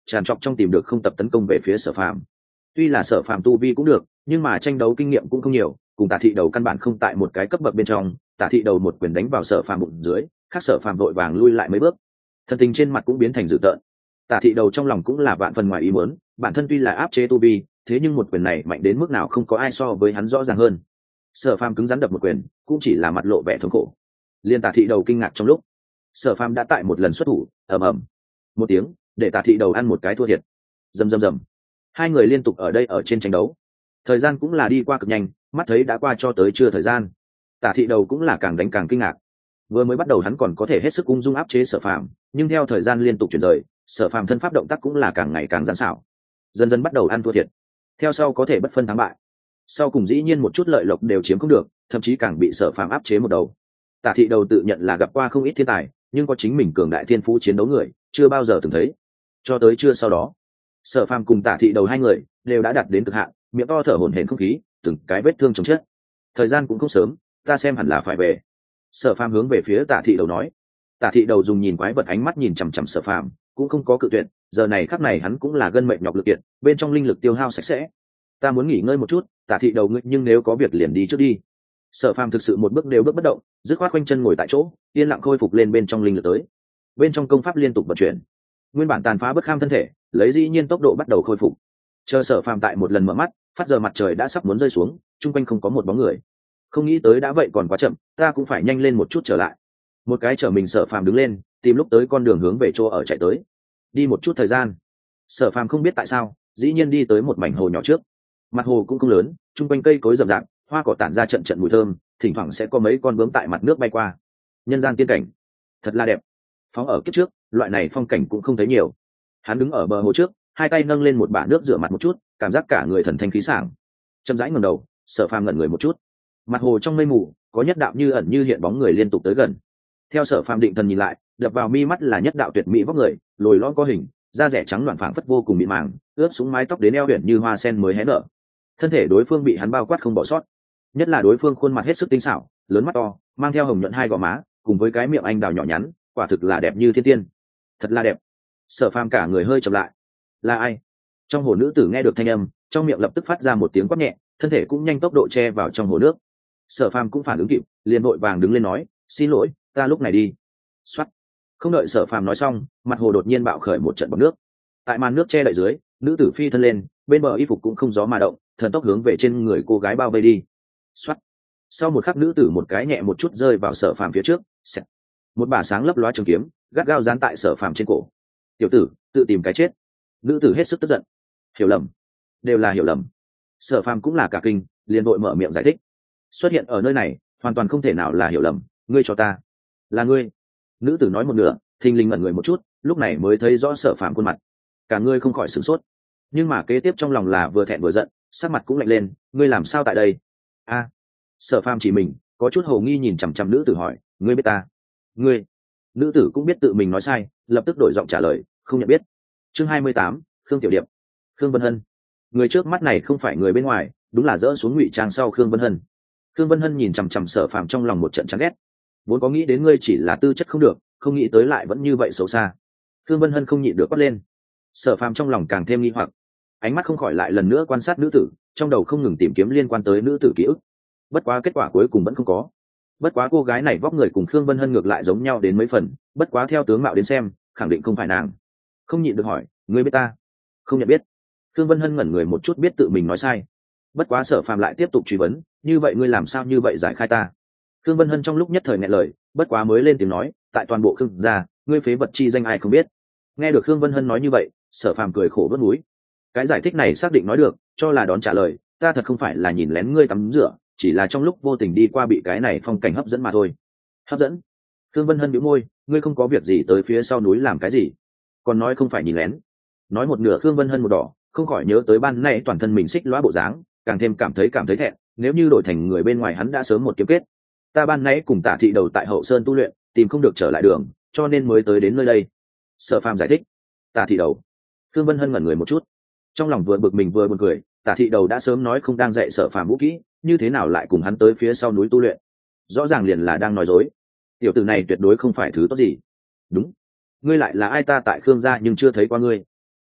tràn trọc trong tìm được không tập tấn công về phía Sở Phàm. Tuy là Sở Phàm tu vi cũng được, nhưng mà tranh đấu kinh nghiệm cũng không nhiều, cùng Tả thị đầu căn bản không tại một cái cấp bậc bên trong. Tả thị đầu một quyền đánh vào Sở Phàm bụng dưới, khác Sở Phàm vội vàng lui lại mấy bước, thần tình trên mặt cũng biến thành dữ tợn. Tả thị đầu trong lòng cũng là vạn phần ngoài ý muốn, bản thân tuy là áp chế tu vi, thế nhưng một quyền này mạnh đến mức nào không có ai so với hắn rõ ràng hơn. Sở Phàm cứng rắn đập một quyền, cũng chỉ là mặt lộ vẻ thống khổ. Liên Tả thị đầu kinh ngạc trong lúc, Sở Phàm đã tại một lần xuất thủ, ầm ầm một tiếng, để Tả thị đầu ăn một cái thua thiệt. Rầm rầm rầm, hai người liên tục ở đây ở trên tranh đấu, thời gian cũng là đi qua cực nhanh, mắt thấy đã qua cho tới trưa thời gian. Tả thị đầu cũng là càng đánh càng kinh ngạc. Vừa mới bắt đầu hắn còn có thể hết sức ung dung áp chế Sở Phàm, nhưng theo thời gian liên tục chuyển rời, Sở Phàm thân pháp động tác cũng là càng ngày càng giãn xảo, dần dần bắt đầu ăn thua thiệt. Theo sau có thể bất phân thắng bại, sau cùng dĩ nhiên một chút lợi lộc đều chiếm không được, thậm chí càng bị Sở Phàm áp chế một đầu. Tả thị đầu tự nhận là gặp qua không ít thiên tài, nhưng có chính mình cường đại thiên phú chiến đấu người chưa bao giờ từng thấy. Cho tới trưa sau đó, Sở Phàm cùng Tả thị đầu hai người đều đã đạt đến cực hạn, miệng to thở hổn hển không khí, từng cái vết thương chồng chết. Thời gian cũng không sớm, ta xem hẳn là phải về. Sở Phàm hướng về phía Tả thị đầu nói. Tả thị đầu dùng nhìn quái vật ánh mắt nhìn chằm chằm Sở Phàm, cũng không có cự tuyệt. Giờ này khắc này hắn cũng là gân mệnh nhọc lực kiệt, bên trong linh lực tiêu hao sạch sẽ. Ta muốn nghỉ ngơi một chút. Tả thị đầu ngươi, nhưng nếu có việc liền đi trước đi. Sở Phàm thực sự một bước đều bước bất động, dứt khoát quanh chân ngồi tại chỗ, yên lặng khôi phục lên bên trong linh lực tới. Bên trong công pháp liên tục vận chuyển, nguyên bản tàn phá bất kham thân thể lấy dĩ nhiên tốc độ bắt đầu khôi phục. Chờ Sở Phàm tại một lần mở mắt, phát giờ mặt trời đã sắp muốn rơi xuống, chung quanh không có một bóng người. Không nghĩ tới đã vậy còn quá chậm, ta cũng phải nhanh lên một chút trở lại. Một cái chở mình Sở Phàm đứng lên, tìm lúc tới con đường hướng về chỗ ở chạy tới. Đi một chút thời gian, Sở Phàm không biết tại sao dĩ nhiên đi tới một mảnh hồ nhỏ trước. Mặt hồ cũng không lớn, chung quanh cây cối rậm rạp, hoa cỏ tản ra trận trận mùi thơm, thỉnh thoảng sẽ có mấy con bướm tại mặt nước bay qua. Nhân gian tiên cảnh thật là đẹp. Phóng ở kiếp trước, loại này phong cảnh cũng không thấy nhiều. Hắn đứng ở bờ hồ trước, hai tay nâng lên một bả nước rửa mặt một chút, cảm giác cả người thần thanh khí sảng. Chậm rãi ngẩng đầu, Sở Phàm ngẩn người một chút. Mặt hồ trong mây mù có nhất đạo như ẩn như hiện bóng người liên tục tới gần. Theo Sở Phàm định thần nhìn lại, đập vào mi mắt là nhất đạo tuyệt mỹ vóc người, lồi lõm có hình, da rẻ trắng loạn phảng phất vô cùng mịn màng, ướt xuống mái tóc đến eo huyền như hoa sen mới hé nở. Thân thể đối phương bị hắn bao quát không bỏ sót, nhất là đối phương khuôn mặt hết sức tinh xảo, lớn mắt to, mang theo hồng nhuận hai gò má, cùng với cái miệng anh đào nhỏ nhắn, quả thực là đẹp như thiên tiên. Thật là đẹp. Sở Phàm cả người hơi chậm lại. Là ai? Trong hồ nữ tử nghe được thanh âm, trong miệng lập tức phát ra một tiếng quát nhẹ, thân thể cũng nhanh tốc độ che vào trong hồ nước. Sở Phàm cũng phản ứng kịp, liền vội vàng đứng lên nói, xin lỗi, ta lúc này đi. Soát. Không đợi Sở Phàm nói xong, mặt hồ đột nhiên bạo khởi một trận bọt nước. Tại màn nước che đậy dưới, nữ tử phi thân lên, bên bờ y phục cũng không gió mà động, thần tốc hướng về trên người cô gái bao vây đi. Soát. Sau một khắc nữ tử một cái nhẹ một chút rơi vào Sở Phàm phía trước. Xẹt. Một bả sáng lấp lóa trường kiếm gắt gao dán tại Sở Phàm trên cổ. Tiểu tử, tự tìm cái chết. Nữ tử hết sức tức giận. Hiểu lầm, đều là hiểu lầm. Sở Phàm cũng là cả kinh, liền vội mở miệng giải thích. Xuất hiện ở nơi này hoàn toàn không thể nào là hiểu lầm, ngươi cho ta. Là ngươi. Nữ tử nói một nửa, thình lình ngẩn người một chút, lúc này mới thấy rõ Sở Phàm khuôn mặt. Cả ngươi không khỏi sửng sốt, nhưng mà kế tiếp trong lòng là vừa thẹn vừa giận, sắc mặt cũng lạnh lên. Ngươi làm sao tại đây? A. Sở Phàm chỉ mình có chút hồ nghi nhìn chằm chằm nữ tử hỏi, ngươi biết ta? Ngươi? Nữ tử cũng biết tự mình nói sai, lập tức đổi giọng trả lời, không nhận biết. Chương hai mươi tám, Khương Tiểu Điệp. Khương Vân Hân. Người trước mắt này không phải người bên ngoài, đúng là dỡ xuống ngụy trang sau Khương Vân Hân. Khương Vân Hân nhìn chằm chằm Sở Phàm trong lòng một trận chán ghét. Vốn có nghĩ đến ngươi chỉ là tư chất không được, không nghĩ tới lại vẫn như vậy xấu xa. Khương Vân Hân không nhịn được quát lên. Sở Phàm trong lòng càng thêm nghi hoặc, ánh mắt không khỏi lại lần nữa quan sát nữ tử, trong đầu không ngừng tìm kiếm liên quan tới nữ tử ký ức. Bất quá kết quả cuối cùng vẫn không có. Bất quá cô gái này vóc người cùng Khương Vân Hân ngược lại giống nhau đến mấy phần, bất quá theo tướng mạo đến xem, khẳng định không phải nàng. Không nhịn được hỏi, ngươi biết ta? Không nhận biết. Khương Vân Hân ngẩn người một chút, biết tự mình nói sai. Bất quá Sở Phàm lại tiếp tục truy vấn, như vậy ngươi làm sao như vậy giải khai ta? Khương Vân Hân trong lúc nhất thời nghẹn lời, bất quá mới lên tiếng nói, tại toàn bộ Khương gia, ngươi phế vật chi danh ai không biết. Nghe được Khương Vân Hân nói như vậy, Sở Phàm cười khổ vớt mũi. Cái giải thích này xác định nói được, cho là đón trả lời, ta thật không phải là nhìn lén ngươi tắm rửa, chỉ là trong lúc vô tình đi qua bị cái này phong cảnh hấp dẫn mà thôi. Hấp dẫn? Khương Vân Hân bĩu môi, ngươi không có việc gì tới phía sau núi làm cái gì? Còn nói không phải nhìn lén. Nói một nửa Khương Vân Hân một đỏ, không khỏi nhớ tới ban nay toàn thân mình xích lõa bộ dáng, càng thêm cảm thấy cảm thấy thẹn, nếu như đổi thành người bên ngoài hắn đã sớm một kiếm kết. Ta ban nãy cùng Tả thị đầu tại Hậu Sơn tu luyện, tìm không được trở lại đường, cho nên mới tới đến nơi đây. Sở Phàm giải thích. Tả thị đầu? Khương Vân Hân ngẩn người một chút, trong lòng vừa bực mình vừa buồn cười, Tả thị đầu đã sớm nói không đang dạy Sở Phàm vũ kỹ, như thế nào lại cùng hắn tới phía sau núi tu luyện? Rõ ràng liền là đang nói dối. Tiểu tử này tuyệt đối không phải thứ tốt gì. Đúng, ngươi lại là ai? Ta tại Khương gia nhưng chưa thấy qua ngươi.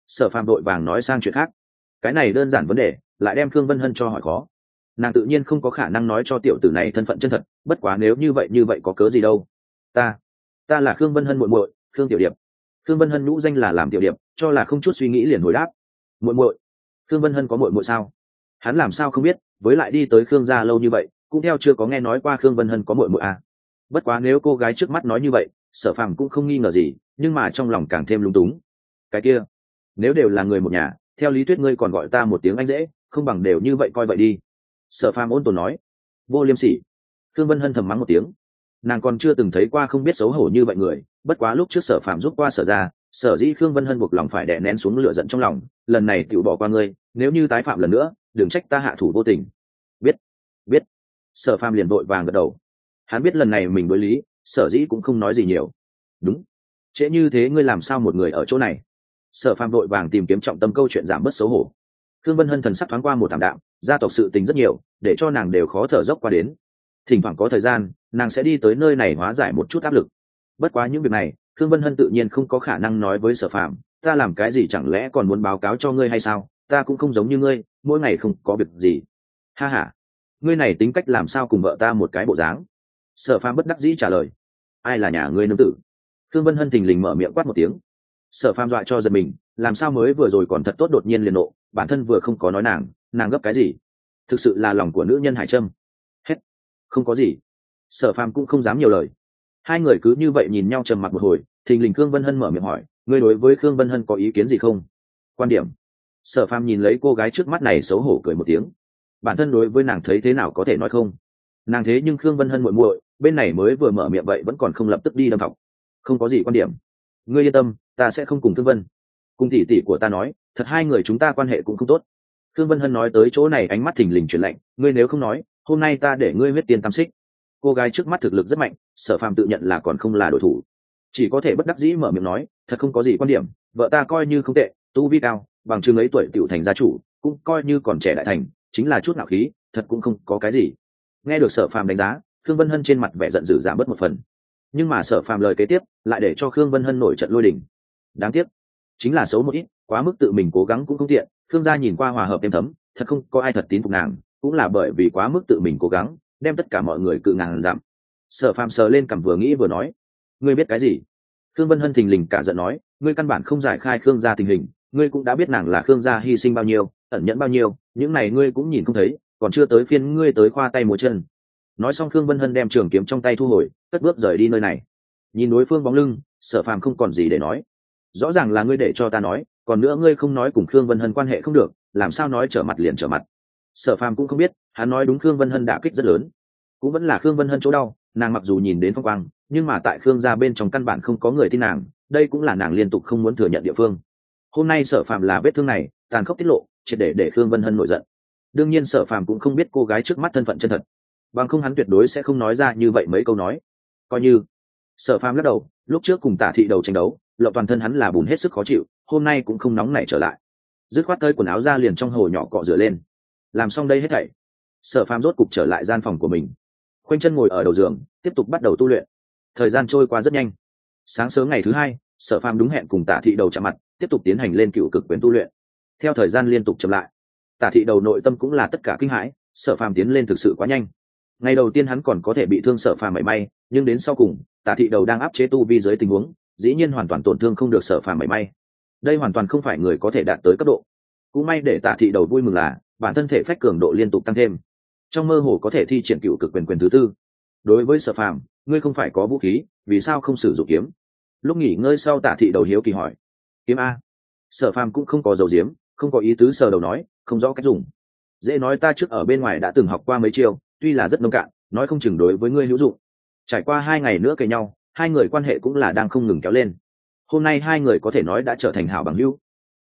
Sở Phàm đội vàng nói sang chuyện khác. Cái này đơn giản vấn đề lại đem Khương Vân Hân cho hỏi khó. Nàng tự nhiên không có khả năng nói cho tiểu tử này thân phận chân thật, bất quá nếu như vậy như vậy có cớ gì đâu. ta ta là Khương Vân Hân muội muội, Khương Tiểu Điệp. Khương Vân Hân nhũ danh là làm Tiểu Điệp, cho là không chút suy nghĩ liền hồi đáp. Muội muội? Khương Vân Hân có muội muội sao? Hắn làm sao không biết, với lại đi tới Khương gia lâu như vậy cũng theo chưa có nghe nói qua Khương Vân Hân có muội muội à. Bất quá nếu cô gái trước mắt nói như vậy, Sở Phàm cũng không nghi ngờ gì, nhưng mà trong lòng càng thêm lung túng. Cái kia, nếu đều là người một nhà, theo lý thuyết ngươi còn gọi ta một tiếng anh dễ, không bằng đều như vậy coi vậy đi. Sở Phàm ôn tồn nói. Vô liêm sỉ. Khương Vân Hân thầm mắng một tiếng. Nàng còn chưa từng thấy qua không biết xấu hổ như vậy người, bất quá lúc trước Sở Phàm giúp qua Sở ra, sở dĩ Khương Vân Hân buộc lòng phải đè nén xuống lửa giận trong lòng, lần này tiểu bỏ qua ngươi, nếu như tái phạm lần nữa, đừng trách ta hạ thủ vô tình. Biết, biết. Sở Phàm liền vội vàng gật đầu. Hắn biết lần này mình đối lý, sở dĩ cũng không nói gì nhiều. Đúng. Trễ như thế ngươi làm sao một người ở chỗ này? Sở Phàm vội vàng tìm kiếm trọng tâm câu chuyện giảm bớt xấu hổ. Khương Vân Hân thần sắc thoáng qua một thảm đạm, gia tộc sự tình rất nhiều, để cho nàng đều khó thở dốc qua đến. Thỉnh thoảng có thời gian, nàng sẽ đi tới nơi này hóa giải một chút áp lực. Bất quá những việc này, Khương Vân Hân tự nhiên không có khả năng nói với Sở Phàm, ta làm cái gì chẳng lẽ còn muốn báo cáo cho ngươi hay sao? Ta cũng không giống như ngươi, mỗi ngày không có việc gì. Ha ha, ngươi này tính cách làm sao cùng vợ ta một cái bộ dáng? Sở Phàm bất đắc dĩ trả lời. Ai là nhà ngươi nương tử? Khương Vân Hân thình lình mở miệng quát một tiếng. Sở Phàm dọa cho giật mình, làm sao mới vừa rồi còn thật tốt đột nhiên liền nộ, bản thân vừa không có nói nàng, nàng gấp cái gì? Thực sự là lòng của nữ nhân Hải Trâm. Hết, không có gì. Sở Phàm cũng không dám nhiều lời. Hai người cứ như vậy nhìn nhau trầm mặc một hồi, thình lình Khương Vân Hân mở miệng hỏi, ngươi đối với Khương Vân Hân có ý kiến gì không? Quan điểm. Sở Phàm nhìn lấy cô gái trước mắt này xấu hổ cười một tiếng. Bản thân đối với nàng thấy thế nào có thể nói không? Nàng thế nhưng Khương Vân Hân muội muội, bên này mới vừa mở miệng vậy vẫn còn không lập tức đi đâm thọc. Không có gì quan điểm. Ngươi yên tâm, ta sẽ không cùng Thương Vân. Cùng tỷ tỷ của ta nói, thật hai người chúng ta quan hệ cũng không tốt. Khương Vân Hân nói tới chỗ này ánh mắt thình lình chuyển lạnh, ngươi nếu không nói, hôm nay ta để ngươi huyết tiền tam xích. Cô gái trước mắt thực lực rất mạnh, Sở Phàm tự nhận là còn không là đối thủ, chỉ có thể bất đắc dĩ mở miệng nói, thật không có gì quan điểm, vợ ta coi như không tệ, tu vi cao, bằng chừng ấy tuổi tiểu thành gia chủ, cũng coi như còn trẻ đại thành, chính là chút nạo khí, thật cũng không có cái gì. Nghe được Sở Phàm đánh giá, Khương Vân Hân trên mặt vẻ giận dữ giảm bớt một phần, nhưng mà Sở Phàm lời kế tiếp lại để cho Khương Vân Hân nổi trận lôi đình. Đáng tiếc, chính là xấu một ít, quá mức tự mình cố gắng cũng không tiện. Khương gia nhìn qua hòa hợp êm thấm, thật không có ai thật tín phục nàng, cũng là bởi vì quá mức tự mình cố gắng, đem tất cả mọi người cự ngàn giảm. Sở Phàm sờ lên cằm vừa nghĩ vừa nói, ngươi biết cái gì? Khương Vân Hân thình lình cả giận nói, ngươi căn bản không giải khai Khương gia tình hình, ngươi cũng đã biết nàng là Khương gia hy sinh bao nhiêu, ẩn nhẫn bao nhiêu, những này ngươi cũng nhìn không thấy, còn chưa tới phiên ngươi tới khoa tay múa chân. Nói xong Khương Vân Hân đem trường kiếm trong tay thu hồi, cất bước rời đi nơi này. Nhìn đối phương bóng lưng, Sở Phàm không còn gì để nói. Rõ ràng là ngươi để cho ta nói, còn nữa ngươi không nói cùng Khương Vân Hân quan hệ không được, làm sao nói trở mặt liền trở mặt. Sở Phàm cũng không biết, hắn nói đúng Khương Vân Hân đả kích rất lớn, cũng vẫn là Khương Vân Hân chỗ đau. Nàng mặc dù nhìn đến phong quang, nhưng mà tại Khương gia bên trong căn bản không có người tin nàng, đây cũng là nàng liên tục không muốn thừa nhận địa phương. Hôm nay Sở Phàm là vết thương này tàn khốc tiết lộ, triệt để để Khương Vân Hân nổi giận. Đương nhiên Sở Phàm cũng không biết cô gái trước mắt thân phận chân thật, bằng không hắn tuyệt đối sẽ không nói ra như vậy mấy câu nói. Coi như Sở Phàm lắc đầu, lúc trước cùng Tả thị đầu tranh đấu, lộng toàn thân hắn là bùn hết sức khó chịu, hôm nay cũng không nóng nảy trở lại, dứt khoát tơi quần áo ra liền trong hồ nhỏ cọ rửa lên. Làm xong đây hết thảy, Sở Phàm rốt cục trở lại gian phòng của mình, khoanh chân ngồi ở đầu giường tiếp tục bắt đầu tu luyện. Thời gian trôi qua rất nhanh. Sáng sớm ngày thứ hai, Sở Phàm đúng hẹn cùng Tả thị đầu chạm mặt, tiếp tục tiến hành lên cựu cực quyền tu luyện. Theo thời gian liên tục chậm lại, Tả thị đầu nội tâm cũng là tất cả kinh hãi, Sở Phàm tiến lên thực sự quá nhanh. Ngày đầu tiên hắn còn có thể bị thương Sở Phàm mảy may, nhưng đến sau cùng, Tả thị đầu đang áp chế tu vi dưới tình huống, dĩ nhiên hoàn toàn tổn thương không được Sở Phàm mảy may. Đây hoàn toàn không phải người có thể đạt tới cấp độ. Cũng may để Tả thị đầu vui mừng là bản thân thể phách cường độ liên tục tăng thêm, trong mơ hồ có thể thi triển cựu cực quyền quyền thứ tư. Đối với Sở Phàm, ngươi không phải có vũ khí, vì sao không sử dụng kiếm? Lúc nghỉ ngơi sau Tả thị đầu hiếu kỳ hỏi. Kiếm a? Sở Phàm cũng không có dầu diếm, không có ý tứ sờ đầu nói, không rõ cách dùng. Dễ nói ta trước ở bên ngoài đã từng học qua mấy chiêu, tuy là rất nông cạn, nói không chừng đối với ngươi hữu dụng. Trải qua hai ngày nữa kề nhau, hai người quan hệ cũng là đang không ngừng kéo lên. Hôm nay hai người có thể nói đã trở thành hảo bằng hữu.